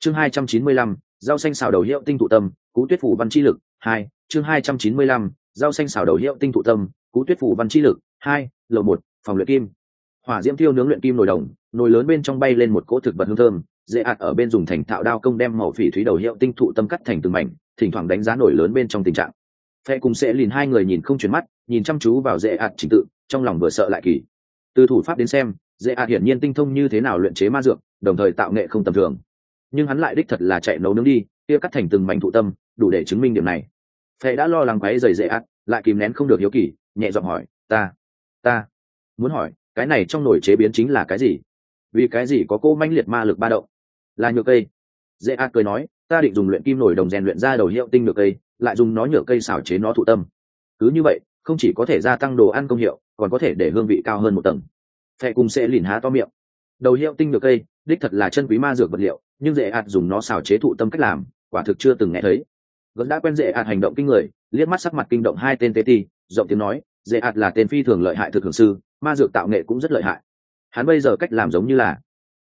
chương 295, rau xanh xào đầu hiệu tinh thụ tâm, Cú Tuyết phủ văn chi lực 2, chương 295, rau xanh xào đầu hiệu tinh thụ tâm, Cú Tuyết phủ văn chi lực 2, lầu 1, phòng luyện kim. Hỏa diễm thiêu nướng luyện kim nồi đồng, nồi lớn bên trong bay lên một cỗ thực vật hương thơm, dễ ạt ở bên dùng thành thạo đao công đem màu phỉ thúy đầu hiệu tinh thụ tâm cắt thành từng mảnh, thỉnh thoảng đánh giá nồi lớn bên trong tình trạng. Phe cùng sẽ lìn hai người nhìn không chuyển mắt, nhìn chăm chú vào dễ ạt chỉnh tự, trong lòng vừa sợ lại kỳ. Từ thủ pháp đến xem, dễ ạt hiển nhiên tinh thông như thế nào luyện chế ma dược, đồng thời tạo nghệ không tầm thường. Nhưng hắn lại đích thật là chạy nấu nướng đi, kia cắt thành từng mảnh thụ tâm, đủ để chứng minh điểm này. Phe đã lo lắng quấy rầy dễ ạt, lại kìm nén không được hiếu kỳ, nhẹ giọng hỏi, ta muốn hỏi, cái này trong nồi chế biến chính là cái gì? Vì cái gì có cô manh liệt ma lực ba động? Là nhựa cây. Dễ ạt cười nói, ta định dùng luyện kim nồi đồng rèn luyện ra đầu hiệu tinh nhựa cây, lại dùng nó nhựa cây xảo chế nó thụ tâm. Cứ như vậy, không chỉ có thể gia tăng đồ ăn công hiệu, còn có thể để hương vị cao hơn một tầng. Phe cùng sẽ lìn há to miệng. Đầu hiệu tinh nhựa cây, đích thật là chân quý ma dược vật liệu, nhưng dễ ạt dùng nó xảo chế thụ tâm cách làm, quả thực chưa từng nghe thấy. Vẫn đã quen dễ ạt hành động kinh người, liếc mắt sắc mặt kinh động hai tên tế ti, rộng tiếng nói, dễ ạt là tên phi thường lợi hại thực hưởng sư, ma dược tạo nghệ cũng rất lợi hại. Hắn bây giờ cách làm giống như là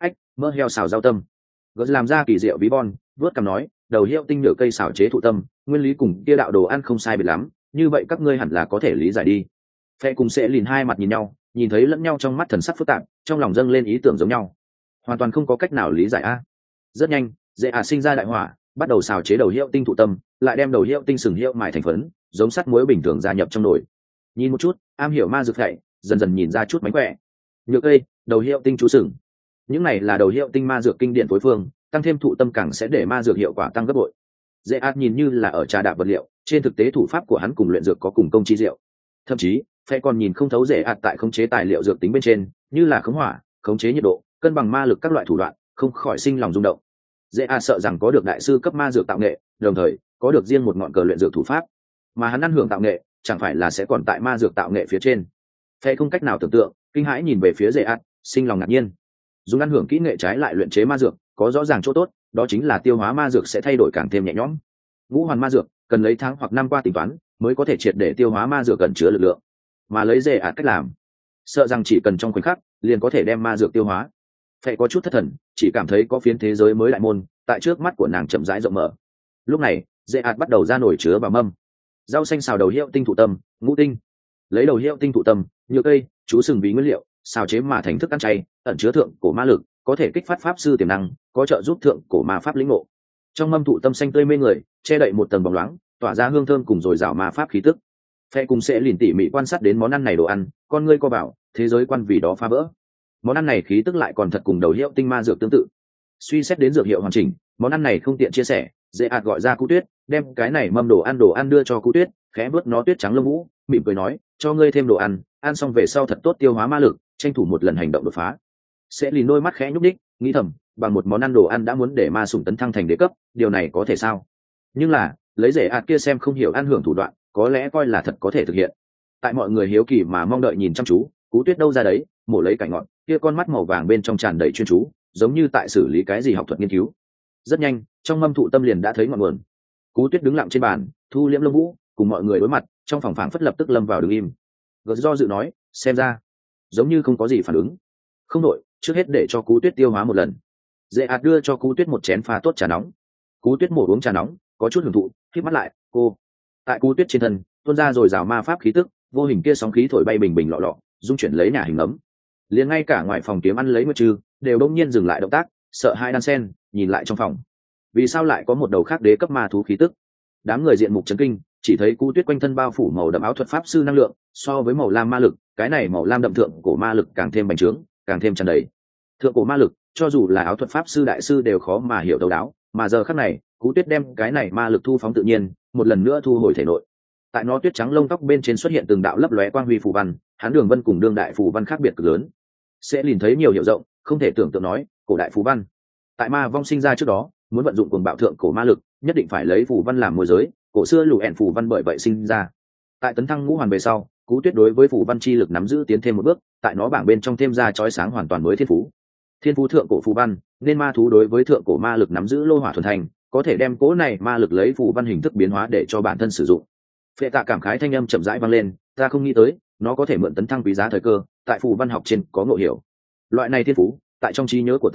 mỡ heo xào rau tâm. Gớt làm ra kỳ diệu ví von, vớt cằm nói, đầu hiệu tinh nhựa cây xảo chế thụ tâm, nguyên lý cùng kia đạo đồ ăn không sai biệt lắm, như vậy các ngươi hẳn là có thể lý giải đi. Phe cùng sẽ lìn hai mặt nhìn nhau, nhìn thấy lẫn nhau trong mắt thần sắc phức tạp, trong lòng dâng lên ý tưởng giống nhau, hoàn toàn không có cách nào lý giải a. Rất nhanh, dễ sinh ra đại hỏa, bắt đầu xào chế đầu hiệu tinh thụ tâm, lại đem đầu hiệu tinh sừng hiệu mài thành phấn, giống sắt muối bình thường gia nhập trong nồi. Nhìn một chút, am hiểu ma dược thảy, dần dần nhìn ra chút mánh khỏe. Nhựa cây, đầu hiệu tinh chú sừng, những này là đầu hiệu tinh ma dược kinh điển phối phương, tăng thêm thụ tâm càng sẽ để ma dược hiệu quả tăng gấp bội. Dễ ạt nhìn như là ở trà đạp vật liệu, trên thực tế thủ pháp của hắn cùng luyện dược có cùng công chi diệu. Thậm chí, phe còn nhìn không thấu dễ ạt tại khống chế tài liệu dược tính bên trên, như là khống hỏa, khống chế nhiệt độ, cân bằng ma lực các loại thủ đoạn, không khỏi sinh lòng rung động. Dễ ạt sợ rằng có được đại sư cấp ma dược tạo nghệ, đồng thời có được riêng một ngọn cờ luyện dược thủ pháp, mà hắn ăn hưởng tạo nghệ, chẳng phải là sẽ còn tại ma dược tạo nghệ phía trên. Phe không cách nào tưởng tượng, kinh hãi nhìn về phía dễ ạt, sinh lòng ngạc nhiên. Dùng ăn hưởng kỹ nghệ trái lại luyện chế ma dược, có rõ ràng chỗ tốt, đó chính là tiêu hóa ma dược sẽ thay đổi càng thêm nhẹ nhõm. Ngũ hoàn ma dược cần lấy tháng hoặc năm qua tính toán mới có thể triệt để tiêu hóa ma dược cần chứa lực lượng, mà lấy dễ ạt cách làm, sợ rằng chỉ cần trong khoảnh khắc liền có thể đem ma dược tiêu hóa. Phệ có chút thất thần, chỉ cảm thấy có phiến thế giới mới đại môn tại trước mắt của nàng chậm rãi rộng mở. Lúc này dễ ạt bắt đầu ra nổi chứa vào mâm. Rau xanh xào đầu hiệu tinh thụ tâm, ngũ tinh. Lấy đầu hiệu tinh thụ tâm, nhựa cây, chú sừng vì nguyên liệu, xào chế mà thành thức ăn chay, ẩn chứa thượng cổ ma lực, có thể kích phát pháp sư tiềm năng, có trợ giúp thượng cổ ma pháp lĩnh ngộ. Trong mâm thụ tâm xanh tươi mê người, che đậy một tầng bóng loáng, tỏa ra hương thơm cùng dồi dào ma pháp khí tức. Phe cùng sẽ lìn tỉ mỉ quan sát đến món ăn này đồ ăn, con ngươi co bảo, thế giới quan vì đó phá vỡ. Món ăn này khí tức lại còn thật cùng đầu hiệu tinh ma dược tương tự. Suy xét đến dược hiệu hoàn chỉnh, món ăn này không tiện chia sẻ, dễ ạt gọi ra Cú Tuyết, đem cái này mâm đồ ăn đưa cho Cú Tuyết, khẽ vớt nó tuyết trắng lông vũ, mỉm cười nói, cho ngươi thêm đồ ăn xong về sau thật tốt tiêu hóa ma lực, tranh thủ một lần hành động đột phá. Sẽ lìn đôi mắt khẽ nhúc đích, nghĩ thầm, bằng một món ăn đồ ăn đã muốn để ma sủng tấn thăng thành đế cấp, điều này có thể sao? Nhưng là lấy dễ ạt kia xem không hiểu ăn hưởng thủ đoạn, có lẽ coi là thật có thể thực hiện. Tại mọi người hiếu kỳ mà mong đợi nhìn chăm chú, Cú Tuyết đâu ra đấy, mổ lấy cải ngọt, kia con mắt màu vàng bên trong tràn đầy chuyên chú, giống như tại xử lý cái gì học thuật nghiên cứu. Rất nhanh, trong mâm thụ tâm liền đã thấy ngọn nguồn. Cú Tuyết đứng lặng trên bàn, thu liễm lông vũ, cùng mọi người đối mặt, trong phòng phảng phất lập tức lâm vào đứng im. Gật do dự nói, xem ra giống như không có gì phản ứng. Không đội, trước hết để cho Cú Tuyết tiêu hóa một lần. Dễ ạt đưa cho Cú Tuyết một chén pha tốt trà nóng. Cú Tuyết mổ uống trà nóng, có chút hưởng thụ, khép mắt lại, cô. Tại Cú Tuyết trên thân, tuôn ra rồi rào ma pháp khí tức, vô hình kia sóng khí thổi bay bình bình lọ lọ, dung chuyển lấy nhà hình ấm. Liền ngay cả ngoài phòng kiếm ăn lấy Nguyệt Trư, đều đông nhiên dừng lại động tác, sợ hai đan sen, nhìn lại trong phòng. Vì sao lại có một đầu khác đế cấp ma thú khí tức? Đám người diện mục chấn kinh, chỉ thấy Cú Tuyết quanh thân bao phủ màu đậm áo thuật pháp sư năng lượng, so với màu lam ma lực, cái này màu lam đậm thượng cổ ma lực càng thêm bành trướng, càng thêm tràn đầy. Thượng cổ ma lực, cho dù là áo thuật pháp sư đại sư đều khó mà hiểu thấu đáo, mà giờ khắc này, Cú Tuyết đem cái này ma lực thu phóng tự nhiên, một lần nữa thu hồi thể nội. Tại nó tuyết trắng lông tóc bên trên xuất hiện từng đạo lấp lóe quang huy phù văn, hắn đường vân cùng đương đại phù văn khác biệt cực lớn. Sẽ nhìn thấy nhiều hiểu rộng, không thể tưởng tượng nói, cổ đại phù văn. Tại ma vong sinh ra trước đó, muốn vận dụng cuồng bạo thượng cổ ma lực, nhất định phải lấy phù văn làm môi giới, cổ xưa lù ẻn phù văn bởi vậy sinh ra. Tại tấn thăng ngũ hoàn về sau, Cú Tuyết đối với phù văn chi lực nắm giữ tiến thêm một bước, tại nó bảng bên trong thêm ra chói sáng hoàn toàn mới thiên phú. Thiên phú thượng cổ phù văn, nên ma thú đối với thượng cổ ma lực nắm giữ lô hỏa thuần thành, có thể đem cố này ma lực lấy phù văn hình thức biến hóa để cho bản thân sử dụng. Phệ Tạ cảm khái thanh âm chậm rãi vang lên, ta không nghĩ tới, nó có thể mượn tấn thăng quý giá thời cơ, tại phù văn học trên có ngộ hiểu. Loại này thiên phú, tại trong trí nhớ của ta,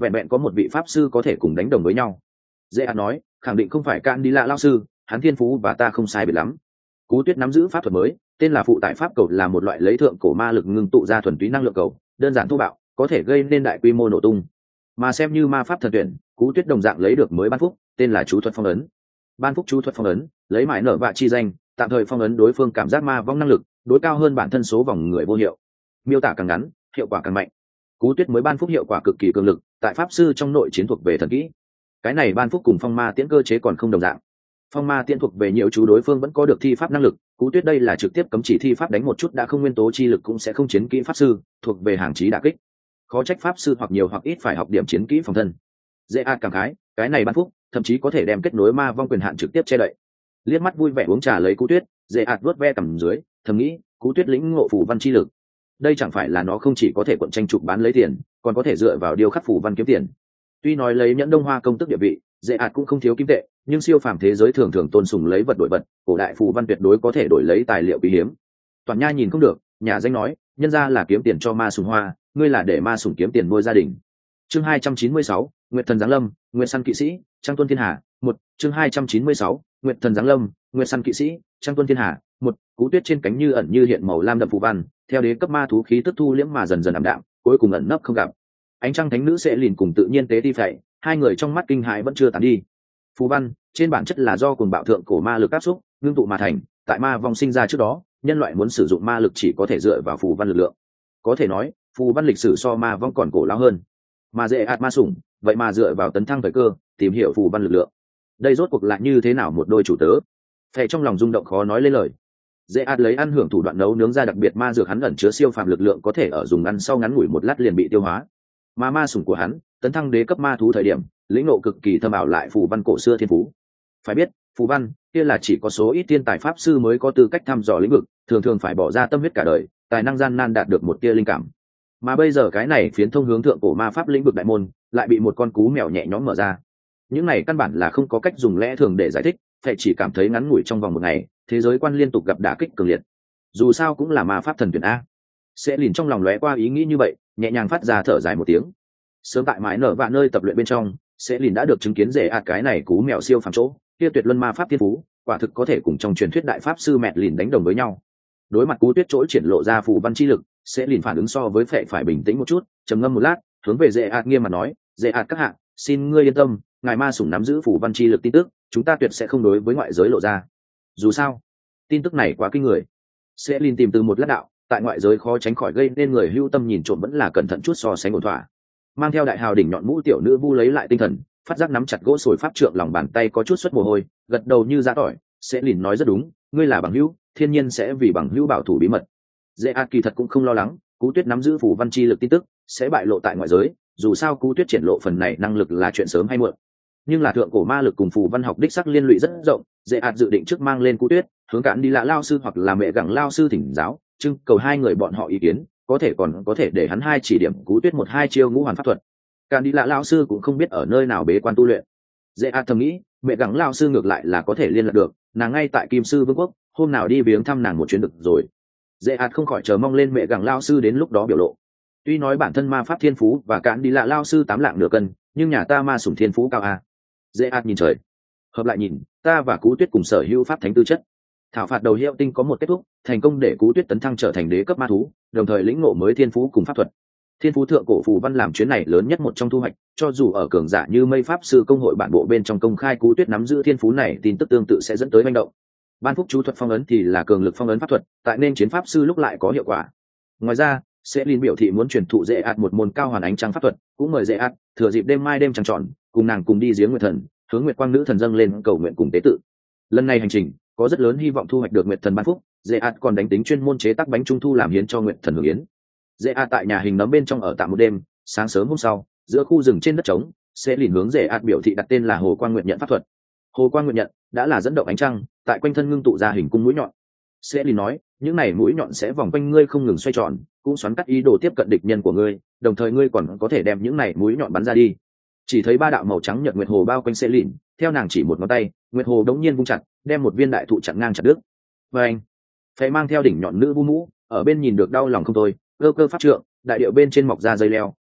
vẹn vẹn có một vị pháp sư có thể cùng đánh đồng với nhau. Dễ ạt nói, khẳng định không phải Cạn đi lạ lao sư, hắn thiên phú và ta không sai biệt lắm. Cú Tuyết nắm giữ pháp thuật mới, tên là phụ tại pháp cầu, là một loại lấy thượng cổ ma lực ngưng tụ ra thuần túy năng lượng cầu, đơn giản thô bạo, có thể gây nên đại quy mô nổ tung. Mà xem như ma pháp thần tuyển, Cú Tuyết đồng dạng lấy được mới ban phúc, tên là chú thuật phong ấn. Ban phúc chú thuật phong ấn, lấy mãi nở vạ chi danh, tạm thời phong ấn đối phương cảm giác ma vong năng lực, đối cao hơn bản thân số vòng người vô hiệu. Miêu tả càng ngắn, hiệu quả càng mạnh. Cú Tuyết mới ban phúc hiệu quả cực kỳ cường lực, tại pháp sư trong nội chiến thuộc về thần kỹ. Cái này ban phúc cùng phong ma tiễn cơ chế còn không đồng dạng. Phong ma tiễn thuộc về nhiều chú đối phương vẫn có được thi pháp năng lực, Cú Tuyết đây là trực tiếp cấm chỉ thi pháp đánh một chút đã không nguyên tố chi lực cũng sẽ không chiến kỹ pháp sư, thuộc về hàng chí đả kích. Khó trách pháp sư hoặc nhiều hoặc ít phải học điểm chiến kỹ phòng thân. Dễ ạt cảm khái, cái này ban phúc thậm chí có thể đem kết nối ma vong quyền hạn trực tiếp che đậy. Liếc mắt vui vẻ uống trà lấy Cú Tuyết, Dễ ạt vuốt ve cằm dưới, thầm nghĩ, Cú Tuyết lĩnh ngộ phù văn chi lực. Đây chẳng phải là nó không chỉ có thể quận tranh chụp bán lấy tiền, còn có thể dựa vào điêu khắc phù văn kiếm tiền. Tuy nói lấy nhẫn Đông Hoa công tức địa vị, Dễ ạt cũng không thiếu kim tệ, nhưng siêu phàm thế giới thường thường tôn sùng lấy vật đổi vật, cổ đại phù văn tuyệt đối có thể đổi lấy tài liệu quý hiếm. Toàn Nha nhìn không được, nhà danh nói, nhân ra là kiếm tiền cho ma sùng hoa, ngươi là để ma sùng kiếm tiền nuôi gia đình. Chương 296, Nguyệt thần giáng lâm, Nguyệt săn kỵ sĩ, Trang tuân thiên hà, 1, chương 296, Nguyệt thần giáng lâm, Nguyệt săn kỵ sĩ, Trang tuân thiên hà, 1, Cú Tuyết trên cánh như ẩn như hiện màu lam đậm phù văn, theo đế cấp ma thú khí tức thu liễm mà dần dần ảm đạm, cuối cùng ẩn nấp không gặp. Ánh trăng thánh nữ sẽ lìn cùng tự nhiên tế ti phệ, hai người trong mắt kinh hãi vẫn chưa tàn đi. Phù văn trên bản chất là do cuồng bạo thượng cổ ma lực áp xúc ngưng tụ mà thành, tại ma vong sinh ra trước đó, nhân loại muốn sử dụng ma lực chỉ có thể dựa vào phù văn lực lượng. Có thể nói, phù văn lịch sử so ma vong còn cổ lão hơn. Mà Dễ ạt ma sủng, vậy mà dựa vào tấn thăng thời cơ, tìm hiểu phù văn lực lượng. Đây rốt cuộc là như thế nào một đôi chủ tớ? Phệ trong lòng rung động khó nói lên lời. Dễ ạt lấy ăn hưởng thủ đoạn nấu nướng ra đặc biệt ma dược, hắn ẩn chứa siêu phàm lực lượng, có thể ở dùng ăn sau ngắn ngủi một lát liền bị tiêu hóa. Mà ma sủng của hắn, tấn thăng đế cấp ma thú thời điểm, lĩnh ngộ cực kỳ thâm ảo lại phù văn cổ xưa thiên phú. Phải biết, phù văn kia là chỉ có số ít thiên tài pháp sư mới có tư cách thăm dò lĩnh vực, thường thường phải bỏ ra tâm huyết cả đời, tài năng gian nan đạt được một tia linh cảm. Mà bây giờ cái này phiến thông hướng thượng cổ ma pháp lĩnh vực đại môn, lại bị một con cú mèo nhẹ nhõm mở ra. Những này căn bản là không có cách dùng lẽ thường để giải thích, phải chỉ cảm thấy ngắn ngủi trong vòng một ngày, thế giới quan liên tục gặp đả kích cường liệt. Dù sao cũng là ma pháp thần tuyển a. Sẽ lìn trong lòng lóe qua ý nghĩ như vậy, nhẹ nhàng phát ra thở dài một tiếng. Sớm tại mái nở vạ nơi tập luyện bên trong, sẽ lìn đã được chứng kiến Dễ ạt cái này cú mèo siêu phàm chỗ, kia tuyệt luân ma pháp thiên phú, quả thực có thể cùng trong truyền thuyết đại pháp sư mẹt lìn đánh đồng với nhau. Đối mặt Cú Tuyết chỗ triển lộ ra phù văn chi lực, sẽ lìn phản ứng so với Phệ phải bình tĩnh một chút, trầm ngâm một lát, hướng về Dễ ạt nghiêm mặt nói, Dễ ạt các hạ, xin ngươi yên tâm, ngài ma sủng nắm giữ phù văn chi lực tin tức, chúng ta tuyệt sẽ không đối với ngoại giới lộ ra. Dù sao, tin tức này quá kinh người. Sẽ lìn tìm từ một lát đạo, tại ngoại giới khó tránh khỏi gây nên người hưu tâm nhìn trộm, vẫn là cẩn thận chút so sánh ổn thỏa. Mang theo đại hào đỉnh nhọn mũ tiểu nữ vu lấy lại tinh thần, phát giác nắm chặt gỗ sồi pháp trượng, lòng bàn tay có chút xuất mồ hôi, gật đầu như giã tỏi. Sẽ lìn nói rất đúng, ngươi là bằng hữu, thiên nhiên sẽ vì bằng hữu bảo thủ bí mật. Dễ ạt kỳ thật cũng không lo lắng Cú Tuyết nắm giữ phù văn chi lực tin tức sẽ bại lộ tại ngoại giới, dù sao Cú Tuyết triển lộ phần này năng lực là chuyện sớm hay muộn. Nhưng là thượng cổ ma lực cùng phù văn học đích sắc liên lụy rất rộng, Dễ ạt dự định trước mang lên Cú Tuyết, hướng Cạn đi lạ lao sư hoặc là mẹ gặng lao sư thỉnh giáo, trưng cầu hai người bọn họ ý kiến, có thể để hắn hai chỉ điểm Cú Tuyết một hai chiêu ngũ hoàn pháp thuật. Cạn đi lạ lao sư cũng không biết ở nơi nào bế quan tu luyện. Dễ ạt thầm nghĩ, mẹ gặng lao sư ngược lại là có thể liên lạc được, nàng ngay tại Kim Sư Vương quốc, hôm nào đi viếng thăm nàng một chuyến được rồi. Dễ ạt không khỏi chờ mong lên mẹ gặng lao sư đến lúc đó biểu lộ. Tuy nói bản thân ma pháp thiên phú và Cạn đi lạ lao sư 8 lạng nửa cân, nhưng nhà ta ma sủng thiên phú cao a. Dễ ạt nhìn trời, hợp lại nhìn, ta và Cú Tuyết cùng sở hữu pháp thánh tư chất. Thảo phạt đầu hiệu tinh có một kết thúc, thành công để Cú Tuyết tấn thăng trở thành đế cấp ma thú, đồng thời lĩnh ngộ mới thiên phú cùng pháp thuật. Thiên phú thượng cổ phù văn làm chuyến này lớn nhất một trong thu hoạch, cho dù ở cường giả như mây pháp sư công hội bản bộ bên trong công khai Cú Tuyết nắm giữ thiên phú này, tin tức tương tự sẽ dẫn tới manh động. Ban phúc chú thuật phong ấn thì là cường lực phong ấn pháp thuật, tại nên chiến pháp sư lúc lại có hiệu quả. Ngoài ra, sẽ liên biểu thị muốn truyền thụ Dễ ạt một môn cao hoàn ánh trăng pháp thuật, cũng mời Dễ ạt thừa dịp đêm mai đêm trăng tròn, cùng nàng cùng đi giếng nguyệt thần, hướng nguyệt quang nữ thần dâng lên cầu nguyện cùng tế tự. Lần này hành trình có rất lớn hy vọng thu hoạch được nguyệt thần ban phúc. Dễ ạt còn đánh tính chuyên môn chế tác bánh trung thu làm hiến cho nguyệt thần hưởng yến. Dễ ạt tại nhà hình nấm bên trong ở tạm một đêm, sáng sớm hôm sau, giữa khu rừng trên đất trống, sẽ liền hướng Dễ ạt biểu thị đặt tên là Hồ Quang Nguyệt Nhận pháp thuật. Hồ Quang Nguyệt Nhận đã là dẫn động ánh trăng, tại quanh thân ngưng tụ ra hình cung mũi nhọn. Sẽ liền nói, những này mũi nhọn sẽ vòng quanh ngươi không ngừng xoay tròn, cũng xoắn cắt ý đồ tiếp cận địch nhân của ngươi, đồng thời ngươi còn có thể đem những này mũi nhọn bắn ra đi. Chỉ thấy 3 đạo màu trắng nhật nguyệt hồ bao quanh sẽ lìn, theo nàng chỉ một ngón tay, nguyệt hồ đống nhiên vung chặt, đem một viên đại thụ chặn ngang chặt đứt. Và anh, Phệ mang theo đỉnh nhọn nữ vu mũ, ở bên nhìn được đau lòng không thôi, cơ pháp trượng, đại điệu bên trên mọc ra dây leo,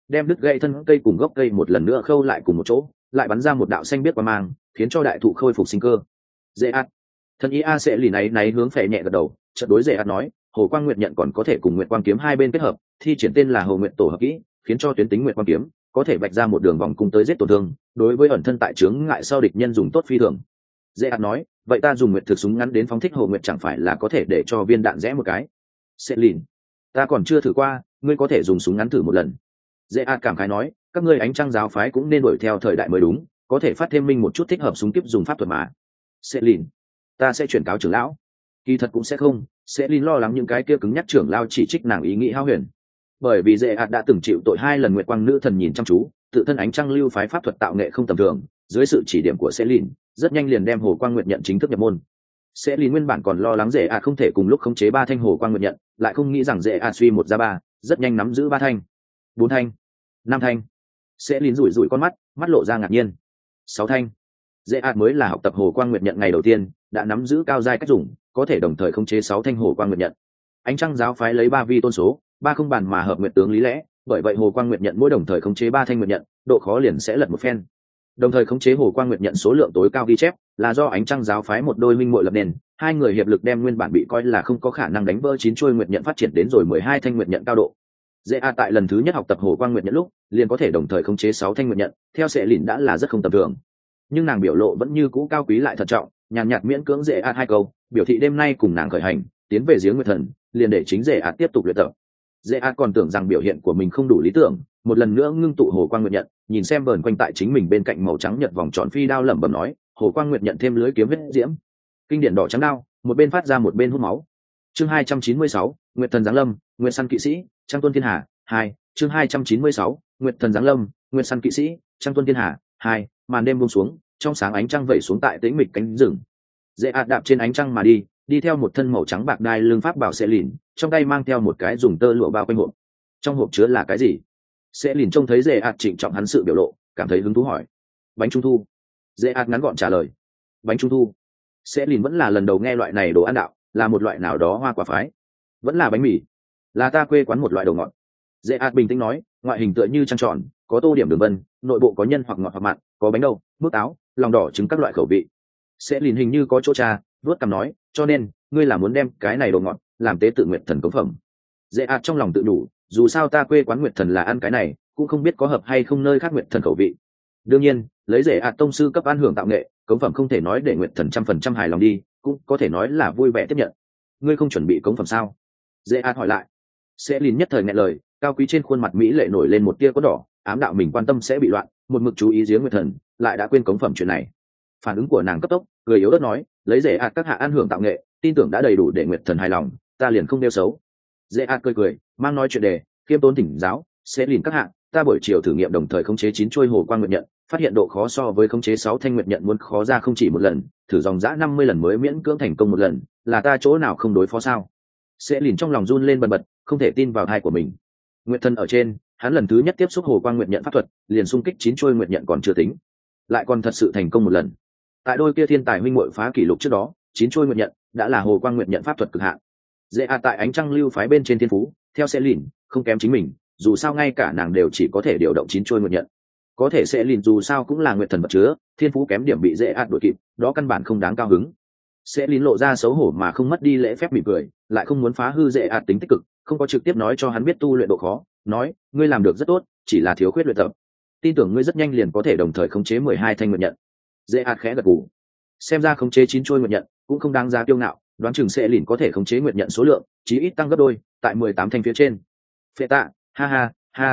đem đứt gãy thân cây cùng gốc cây một lần nữa khâu lại cùng một chỗ, lại bắn ra một đạo xanh biết qua mang, khiến cho đại thụ khôi phục sinh cơ. Dễ ạt. Thân ý a sẽ lì náy hướng phệ nhẹ gật đầu, chợt đối Dễ ạt nói, Hồ Quang Nguyệt nhận còn có thể cùng Nguyệt Quang kiếm hai bên kết hợp, thi triển tên là Hồ Nguyệt tổ hợp kỹ, khiến cho tuyến tính Nguyệt Quang kiếm có thể vạch ra một đường vòng cung tới giết tổn thương, đối với ẩn thân tại chướng ngại sau địch nhân dùng tốt phi thường. Dễ ạt nói, vậy ta dùng Nguyệt thực súng ngắn đến phóng thích Hồ Nguyệt chẳng phải là có thể để cho viên đạn rẽ một cái? Sẽ lìn, ta còn chưa thử qua, ngươi có thể dùng súng ngắn thử một lần. Dễ ạt cảm khái nói, các ngươi ánh trăng giáo phái cũng nên đuổi theo thời đại mới đúng, có thể phát thêm minh một chút thích hợp súng kíp dùng pháp thuật mà. Sẽ lìn, ta sẽ chuyển cáo trưởng lão. Kỳ thật cũng sẽ không, sẽ lìn lo lắng những cái kia cứng nhắc trưởng lao chỉ trích nàng ý nghĩ hao huyền. Bởi vì Dễ ạt đã từng chịu tội 2 lần Nguyệt Quang nữ thần nhìn chăm chú, tự thân ánh trăng lưu phái pháp thuật tạo nghệ không tầm thường, dưới sự chỉ điểm của sẽ lìn, rất nhanh liền đem Hồ Quang Nguyệt nhận chính thức nhập môn. Sẽ lìn nguyên bản còn lo lắng Dễ ạt không thể cùng lúc khống chế 3 thanh Hồ Quang Nguyệt nhận, lại không nghĩ rằng Dễ ạt suy 1 ra 3, rất nhanh nắm giữ 3 thanh, 4 thanh, 5 thanh. Sẽ lìn rủi rủi con mắt, mắt lộ ra ngạc nhiên. 6 thanh. Dễ ạt mới là học tập Hồ Quang Nguyệt nhận ngày đầu tiên, đã nắm giữ cao giai cách dùng, có thể đồng thời khống chế 6 thanh Hồ Quang Nguyệt nhận. Ánh trăng giáo phái lấy 3 vi tôn số, 3 không bàn mà hợp nguyệt tướng lý lẽ, bởi vậy Hồ Quang Nguyệt nhận mỗi đồng thời khống chế 3 thanh nguyệt nhận, độ khó liền sẽ lật một phen. Đồng thời khống chế Hồ Quang Nguyệt nhận số lượng tối cao ghi chép là do ánh trăng giáo phái một đôi minh muội lập nền, 2 người hiệp lực đem nguyên bản bị coi là không có khả năng đánh vỡ 9 chuôi nguyệt nhận phát triển đến rồi 12 thanh nguyệt nhận cao độ. Dễ tại lần thứ nhất học tập Hồ Quang Nguyệt nhận lúc, liền có thể đồng thời khống chế 6 thanh nguyệt nhận, theo sẽ lìn đã là rất không tầm thường. Nhưng nàng biểu lộ vẫn như cũ cao quý lại thận trọng, nhàn nhạt miễn cưỡng Dễ 2 câu, biểu thị đêm nay cùng nàng khởi hành, tiến về giếng nguyệt thần, liền để chính Dễ tiếp tục luyện tập. Dễ còn tưởng rằng biểu hiện của mình không đủ lý tưởng, một lần nữa ngưng tụ Hồ Quang Nguyệt nhận, nhìn xem vờn quanh tại chính mình bên cạnh màu trắng nhật vòng tròn phi đao lẩm bẩm nói, Hồ Quang Nguyệt nhận thêm lưới kiếm huyết diễm, kinh điển đỏ trắng đao, một bên phát ra một bên hút máu. Chương 296, Nguyệt thần giáng lâm, Nguyệt săn kỵ sĩ, Trăng tuân thiên hà 2. Chương 296, Nguyệt thần giáng lâm, Nguyệt săn kỵ sĩ, Trăng tuân thiên hà 2. Màn đêm buông xuống, trong sáng ánh trăng vẩy xuống tại tĩnh mịch cánh rừng. Dễ đạp trên ánh trăng mà đi theo một thân màu trắng bạc đai lưng pháp bảo sẽ lìn, trong tay mang theo một cái dùng tơ lụa bao quanh hộp. Trong hộp chứa là cái gì? Sẽ lìn trông thấy Dễ trịnh trọng hắn sự biểu lộ, cảm thấy hứng thú hỏi. Bánh trung thu. Dễ ngắn gọn trả lời. Bánh trung thu. Sẽ lìn vẫn là lần đầu nghe loại này đồ ăn đạo, là một loại nào đó hoa quả phái. Vẫn là bánh mì. Là ta quê quán một loại đồ ngọt. Dễ bình tĩnh nói, ngoại hình tựa như trăng tròn, có tô điểm đường vân, nội bộ có nhân hoặc ngọt hoặc mặn, có bánh đậu, bước táo, lòng đỏ trứng các loại khẩu vị. Sẽ lìn hình như có chỗ trà, vuốt cằm nói, cho nên ngươi là muốn đem cái này đồ ngọt làm tế tự nguyệt thần cống phẩm. Dễ trong lòng tự đủ, dù sao ta quê quán nguyệt thần là ăn cái này, cũng không biết có hợp hay không nơi khác nguyệt thần khẩu vị. Đương nhiên, lấy Dễ tông sư cấp ăn hưởng tạo nghệ, cống phẩm không thể nói để nguyệt thần 100% hài lòng đi, cũng có thể nói là vui vẻ tiếp nhận. Ngươi không chuẩn bị cống phẩm sao? Dễ hỏi lại. Sẽ lìn nhất thời nghẹn lời, cao quý trên khuôn mặt mỹ lệ nổi lên một tia có đỏ, ám đạo mình quan tâm sẽ bị loạn, một mực chú ý giếng nguyệt thần, lại đã quên cống phẩm chuyện này. Phản ứng của nàng cấp tốc, cười yếu ớt nói, lấy Dễ các hạ ăn hưởng tạo nghệ, tin tưởng đã đầy đủ để nguyệt thần hài lòng, ta liền không đeo xấu. Dễ cười, mang nói chuyện đề, khiêm tốn thỉnh giáo, sẽ lìn các hạ, ta buổi chiều thử nghiệm đồng thời khống chế 9 chuôi Hồ Quang Nguyệt nhận, phát hiện độ khó so với khống chế 6 thanh nguyệt nhận muốn khó ra không chỉ một lần, thử dòng dã 50 lần mới miễn cưỡng thành công một lần, là ta chỗ nào không đối phó sao? Sẽ lìn trong lòng run lên bần bật, không thể tin vào tai của mình. Nguyệt thần ở trên, hắn lần thứ nhất tiếp xúc Hồ Quang Nguyệt nhận pháp thuật, liền xung kích 9 chuôi nguyệt nhận còn chưa tính, lại còn thật sự thành công một lần. Tại đôi kia thiên tài huynh muội phá kỷ lục trước đó, 9 chuôi nguyệt nhận đã là Hồ Quang Nguyệt nhận pháp thuật cực hạn. Dễ tại ánh trăng lưu phái bên trên thiên phú, theo sẽ lìn, không kém chính mình, dù sao ngay cả nàng đều chỉ có thể điều động 9 chuôi nguyệt nhận. Có thể sẽ lìn dù sao cũng là nguyệt thần vật chứa, thiên phú kém điểm bị Dễ đuổi kịp, đó căn bản không đáng cao hứng. Sẽ lìn lộ ra xấu hổ mà không mất đi lễ phép mỉm cười, lại không muốn phá hư Dễ tính tích cực, không có trực tiếp nói cho hắn biết tu luyện độ khó, nói, ngươi làm được rất tốt, chỉ là thiếu khuyết luyện tập. Tin tưởng ngươi rất nhanh liền có thể đồng thời khống chế 12 thanh nguyệt nhận. Dễ khẽ gật gù. Xem ra khống chế 9 chuôi nguyệt nhận cũng không đáng giá kiêu ngạo, đoán chừng sẽ lìn có thể khống chế nguyệt nhận số lượng chí ít tăng gấp đôi, tại 18 thanh phía trên. Phệ tạ, ha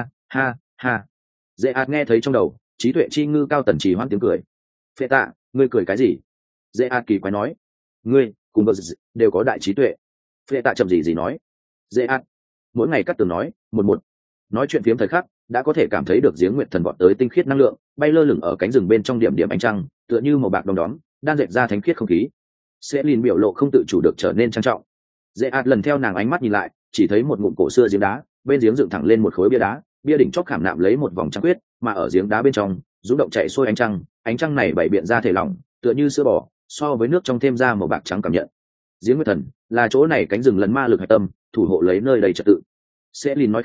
ha. Dễ nghe thấy trong đầu, trí tuệ chi ngư cao tần trì hoãn tiếng cười. Phệ tạ, ngươi cười cái gì? Dễ kỳ quái nói. Ngươi cùng bờ đều có đại trí tuệ. Phệ tạ chậm gì nói. Dễ mỗi ngày cắt tường nói, một nói chuyện phiếm thời khắc, đã có thể cảm thấy được giếng nguyệt thần vọt tới tinh khiết năng lượng, bay lơ lửng ở cánh rừng bên trong điểm điểm ánh trăng, tựa như màu bạc đom đóm, đang dệt ra thánh khiết không khí. Sẽ lìn biểu lộ không tự chủ được trở nên trang trọng. Dễ lần theo nàng ánh mắt nhìn lại, chỉ thấy một ngụm cổ xưa giếng đá, bên giếng dựng thẳng lên một khối bia đá, bia đỉnh chóp khảm nạm lấy một vòng trăng khuyết, mà ở giếng đá bên trong, rung động chạy xuôi ánh trăng này bảy biện ra thể lỏng, tựa như sữa bò, so với nước trong thêm ra màu bạc trắng cảm nhận. Giếng nguyệt thần là chỗ này cánh rừng lấn ma lực hạch tâm, thủ hộ lấy nơi đầy trật tự. Sẽ lìn nói khẽ,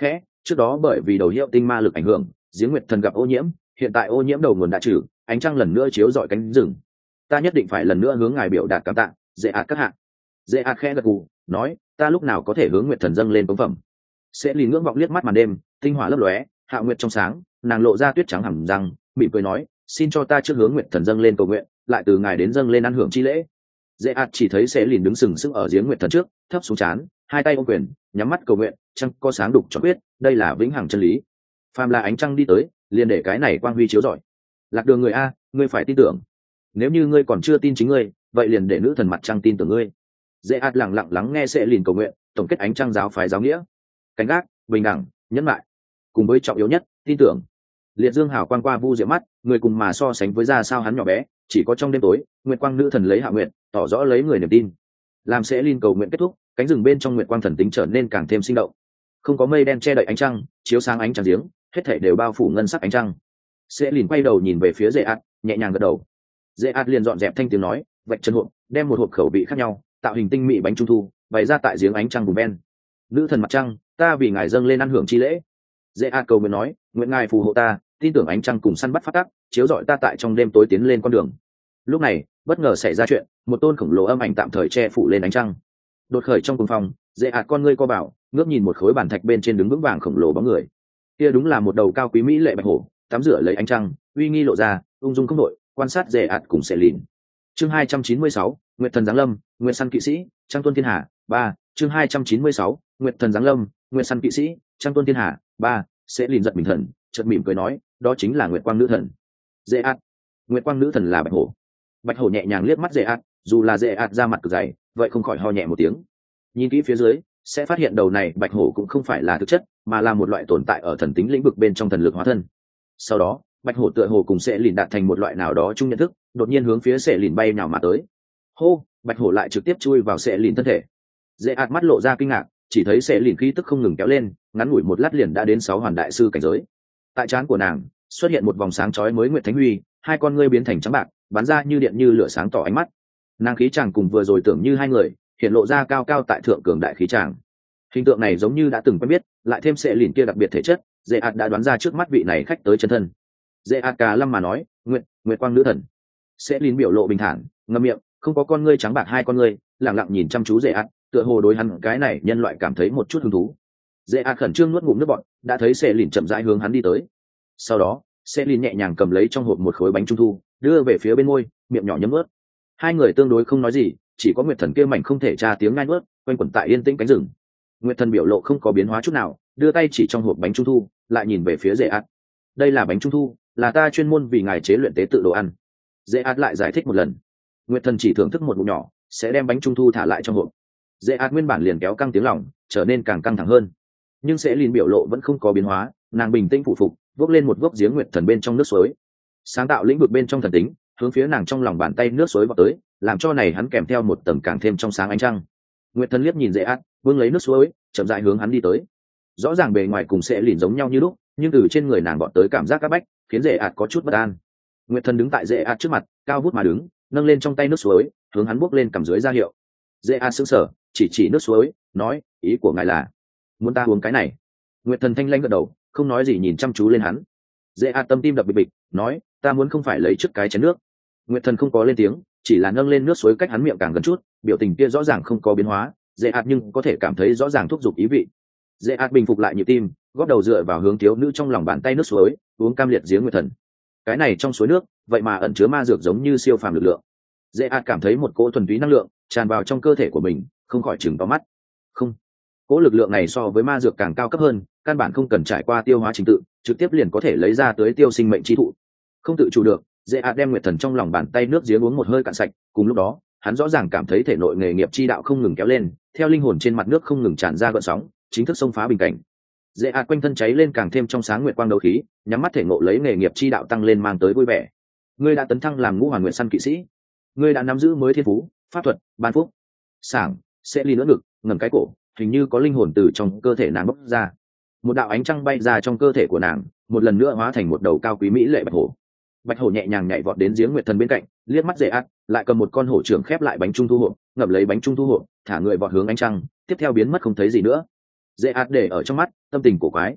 trước đó bởi vì đầu hiệu tinh ma lực ảnh hưởng, giếng nguyệt thần gặp ô nhiễm, hiện tại ô nhiễm đầu nguồn đã trừ, ánh trăng lần nữa chiếu rọi cánh rừng. Ta nhất định phải lần nữa hướng ngài biểu đạt cảm tạ, dễ ạt các hạng. Dễ ạt khẽ gật gù nói, ta lúc nào có thể hướng nguyệt thần dâng lên cống phẩm. Sẽ lì ngưỡng vọng liếc mắt màn đêm, tinh hỏa lấp lóe, hạ nguyệt trong sáng, nàng lộ ra tuyết trắng hẳn răng, mỉm cười nói, xin cho ta trước hướng nguyệt thần dâng lên cầu nguyện, lại từ ngài đến dâng lên ăn hưởng chi lễ. Dễ ạt chỉ thấy sẽ lìn đứng sừng sững ở giếng nguyệt thần trước, thấp xuống trán, hai tay ôm quyền, nhắm mắt cầu nguyện, trăng có sáng đục cho biết, đây là vĩnh hằng chân lý. Phàm là ánh trăng đi tới, liền để cái này quang huy chiếu rọi. Lạc đường người a, ngươi phải tin tưởng. Nếu như ngươi còn chưa tin chính ngươi, vậy liền để nữ thần mặt trăng tin tưởng ngươi. Dễ ạt lặng lặng lắng nghe sẽ lìn cầu nguyện, tổng kết ánh trăng giáo phái giáo nghĩa, cánh gác, bình đẳng, nhẫn lại, cùng với trọng yếu nhất, tin tưởng. Liệt dương hào quang qua vu diệu mắt, người cùng mà so sánh với ra sao hắn nhỏ bé, chỉ có trong đêm tối, nguyệt quang nữ thần lấy hạ nguyện, tỏ rõ lấy người niềm tin. Làm sẽ linh cầu nguyện kết thúc, cánh rừng bên trong nguyệt quang thần tính trở nên càng thêm sinh động. Không có mây đen che đậy ánh trăng, chiếu sáng ánh trăng giếng, hết thảy đều bao phủ ngân sắc ánh trăng. Sẽ linh quay đầu nhìn về phía Dễ ạt, nhẹ nhàng gật đầu. Dễ ạt liền dọn dẹp thanh tiếng nói, vạch chân hộp, đem một hộp khẩu vị khác nhau, tạo hình tinh mỹ bánh trung thu, bày ra tại giếng ánh trăng vùng ven. Nữ thần mặt trăng, ta vì ngài dâng lên ăn hưởng chi lễ. Dễ ạt cầu nguyện nói, nguyện ngài phù hộ ta, tin tưởng ánh trăng cùng săn bắt phát tác, chiếu rọi ta tại trong đêm tối tiến lên con đường. Lúc này, bất ngờ xảy ra chuyện, một tôn khổng lồ âm ảnh tạm thời che phủ lên ánh trăng. Đột khởi trong cùng phòng, Dễ ạt con ngươi co bảo, ngước nhìn một khối bàn thạch bên trên đứng vững vàng khổng lồ bóng người. Kia đúng là một đầu cao quý mỹ lệ bạch hổ, tắm rửa lấy ánh trăng, uy nghi lộ ra, ung dung không đội, quan sát Dễ ạt cùng sẽ lìn. Chương 296, Nguyệt thần giáng lâm, Nguyệt săn kỵ sĩ, Trăng tuôn thiên hà, 3, chương 296, Nguyệt thần giáng lâm, Nguyệt săn kỵ sĩ, Trăng tuôn thiên hà, 3, sẽ lìn giật mình thần, chợt mỉm cười nói, đó chính là Nguyệt quang nữ thần. Dễ ạt, Nguyệt quang nữ thần là bạch hổ. Bạch hổ nhẹ nhàng liếc mắt Dễ ạt, dù là Dễ ạt ra mặt cực dày, vậy không khỏi ho nhẹ một tiếng. Nhìn kỹ phía dưới, sẽ phát hiện đầu này bạch hổ cũng không phải là thực chất, mà là một loại tồn tại ở thần tính lĩnh vực bên trong thần lực hóa thân. Sau đó, bạch hổ tựa hồ cùng sẽ lìn đạt thành một loại nào đó chung nhận thức, đột nhiên hướng phía sẽ lìn bay nhào mà tới. Hô, bạch hổ lại trực tiếp chui vào sẽ lìn thân thể. Dễ ạt mắt lộ ra kinh ngạc, chỉ thấy sẽ lìn khí tức không ngừng kéo lên, ngắn ngủi một lát liền đã đến 6 hoàn đại sư cảnh giới. Tại trán của nàng xuất hiện một vòng sáng chói mới nguyệt thánh huy, hai con ngươi biến thành trắng bạc, bắn ra như điện như lửa sáng tỏ ánh mắt. Nàng khí chàng cùng vừa rồi tưởng như hai người, hiện lộ ra cao cao tại thượng cường đại khí chàng. Hình tượng này giống như đã từng quen biết, lại thêm sẽ lìn kia đặc biệt thể chất, Dễ ạt đã đoán ra trước mắt vị này khách tới chân thân. Dễ ạt cả lâm mà nói, nguyệt quang nữ thần. Sẽ lìn biểu lộ bình thản, ngậm miệng, không có con ngươi trắng bạc hai con ngươi, lặng lặng nhìn chăm chú Dễ ạt, tựa hồ đối hắn cái này nhân loại cảm thấy một chút hứng thú. Dễ ạt khẩn trương nuốt ngụm nước bọt, đã thấy sẽ lìn chậm rãi hướng hắn đi tới. Sau đó, sẽ lìn nhẹ nhàng cầm lấy trong hộp một khối bánh trung thu, đưa về phía bên môi, miệng nhỏ nhấm ướt. Hai người tương đối không nói gì, chỉ có nguyệt thần kia mảnh không thể tra tiếng ngai nuốt, quanh quẩn tại yên tĩnh cánh rừng. Nguyệt thần biểu lộ không có biến hóa chút nào, đưa tay chỉ trong hộp bánh trung thu, lại nhìn về phía Dễ ạt. Đây là bánh trung thu, là ta chuyên môn vì ngài chế luyện tế tự đồ ăn. Dễ ạt lại giải thích một lần. Nguyệt thần chỉ thưởng thức một ngụm nhỏ, sẽ đem bánh trung thu thả lại trong hộp. Dễ ạt nguyên bản liền kéo căng tiếng lòng, trở nên càng căng thẳng hơn. Nhưng sẽ lìn biểu lộ vẫn không có biến hóa, nàng bình tĩnh phụ phục, vốc lên một vốc giếng nguyệt thần bên trong nước suối, sáng tạo lĩnh vực bên trong thần tính, hướng phía nàng trong lòng bàn tay nước suối vào tới, làm cho này hắn kèm theo một tầng càng thêm trong sáng ánh trăng. Nguyệt thần liếc nhìn Dễ ạt, vương lấy nước suối, chậm rãi hướng hắn đi tới. Rõ ràng bề ngoài cùng sẽ lìn giống nhau như lúc, nhưng từ trên người nàng bọn tới cảm giác áp bách, khiến Dễ ạt có chút bất an. Nguyệt thần đứng tại Dễ ạt trước mặt, cao vút mà đứng, nâng lên trong tay nước suối, hướng hắn bốc lên cầm dưới ra hiệu. Dễ ạt sững sờ, chỉ nước suối, nói, ý của ngài là muốn ta uống cái này? Nguyệt thần thanh lanh gật đầu, không nói gì nhìn chăm chú lên hắn. Dễ ạt tâm tim đập bịch bịch, nói, ta muốn không phải lấy trước cái chén nước. Nguyệt thần không có lên tiếng, chỉ là nâng lên nước suối cách hắn miệng càng gần chút, biểu tình kia rõ ràng không có biến hóa. Dễ ạt nhưng có thể cảm thấy rõ ràng thúc giục ý vị. Dễ ạt bình phục lại nhịp tim, góp đầu dựa vào hướng thiếu nữ trong lòng bàn tay nước suối, uống cam liệt giếng Nguyệt thần. Cái này trong suối nước, vậy mà ẩn chứa ma dược giống như siêu phàm lực lượng. Dễ ạt cảm thấy một cỗ thuần túy năng lượng tràn vào trong cơ thể của mình, không khỏi chừng to mắt. Không, cỗ lực lượng này so với ma dược càng cao cấp hơn, căn bản không cần trải qua tiêu hóa trình tự, trực tiếp liền có thể lấy ra tới tiêu sinh mệnh chi thụ. Không tự chủ được, Dễ ạt đem Nguyệt thần trong lòng bàn tay nước giếng uống một hơi cạn sạch. Cùng lúc đó, hắn rõ ràng cảm thấy thể nội nghề nghiệp chi đạo không ngừng kéo lên, theo linh hồn trên mặt nước không ngừng tràn ra gợn sóng, chính thức xông phá bình cảnh. Dễ ạt quanh thân cháy lên càng thêm trong sáng nguyệt quang đấu khí, nhắm mắt thể ngộ lấy nghề nghiệp chi đạo tăng lên mang tới vui vẻ. Ngươi đã tấn thăng làm ngũ hoàn nguyện săn kỵ sĩ, ngươi đã nắm giữ mới thiên phú, pháp thuật, ban phúc. Sảng, sẽ ly nữa ngực, ngẩng cái cổ, hình như có linh hồn từ trong cơ thể nàng bốc ra. Một đạo ánh trăng bay ra trong cơ thể của nàng, một lần nữa hóa thành một đầu cao quý mỹ lệ bạch hổ. Bạch hổ nhẹ nhàng nhảy vọt đến giếng nguyệt thần bên cạnh, liếc mắt Dễ ạt, lại cầm một con hổ trưởng khép lại bánh trung thu hộp, ngậm lấy bánh trung thu hộp, thả người vọt hướng ánh trăng, tiếp theo biến mất không thấy gì nữa. Dễ ạt để ở trong mắt, tâm tình cổ quái.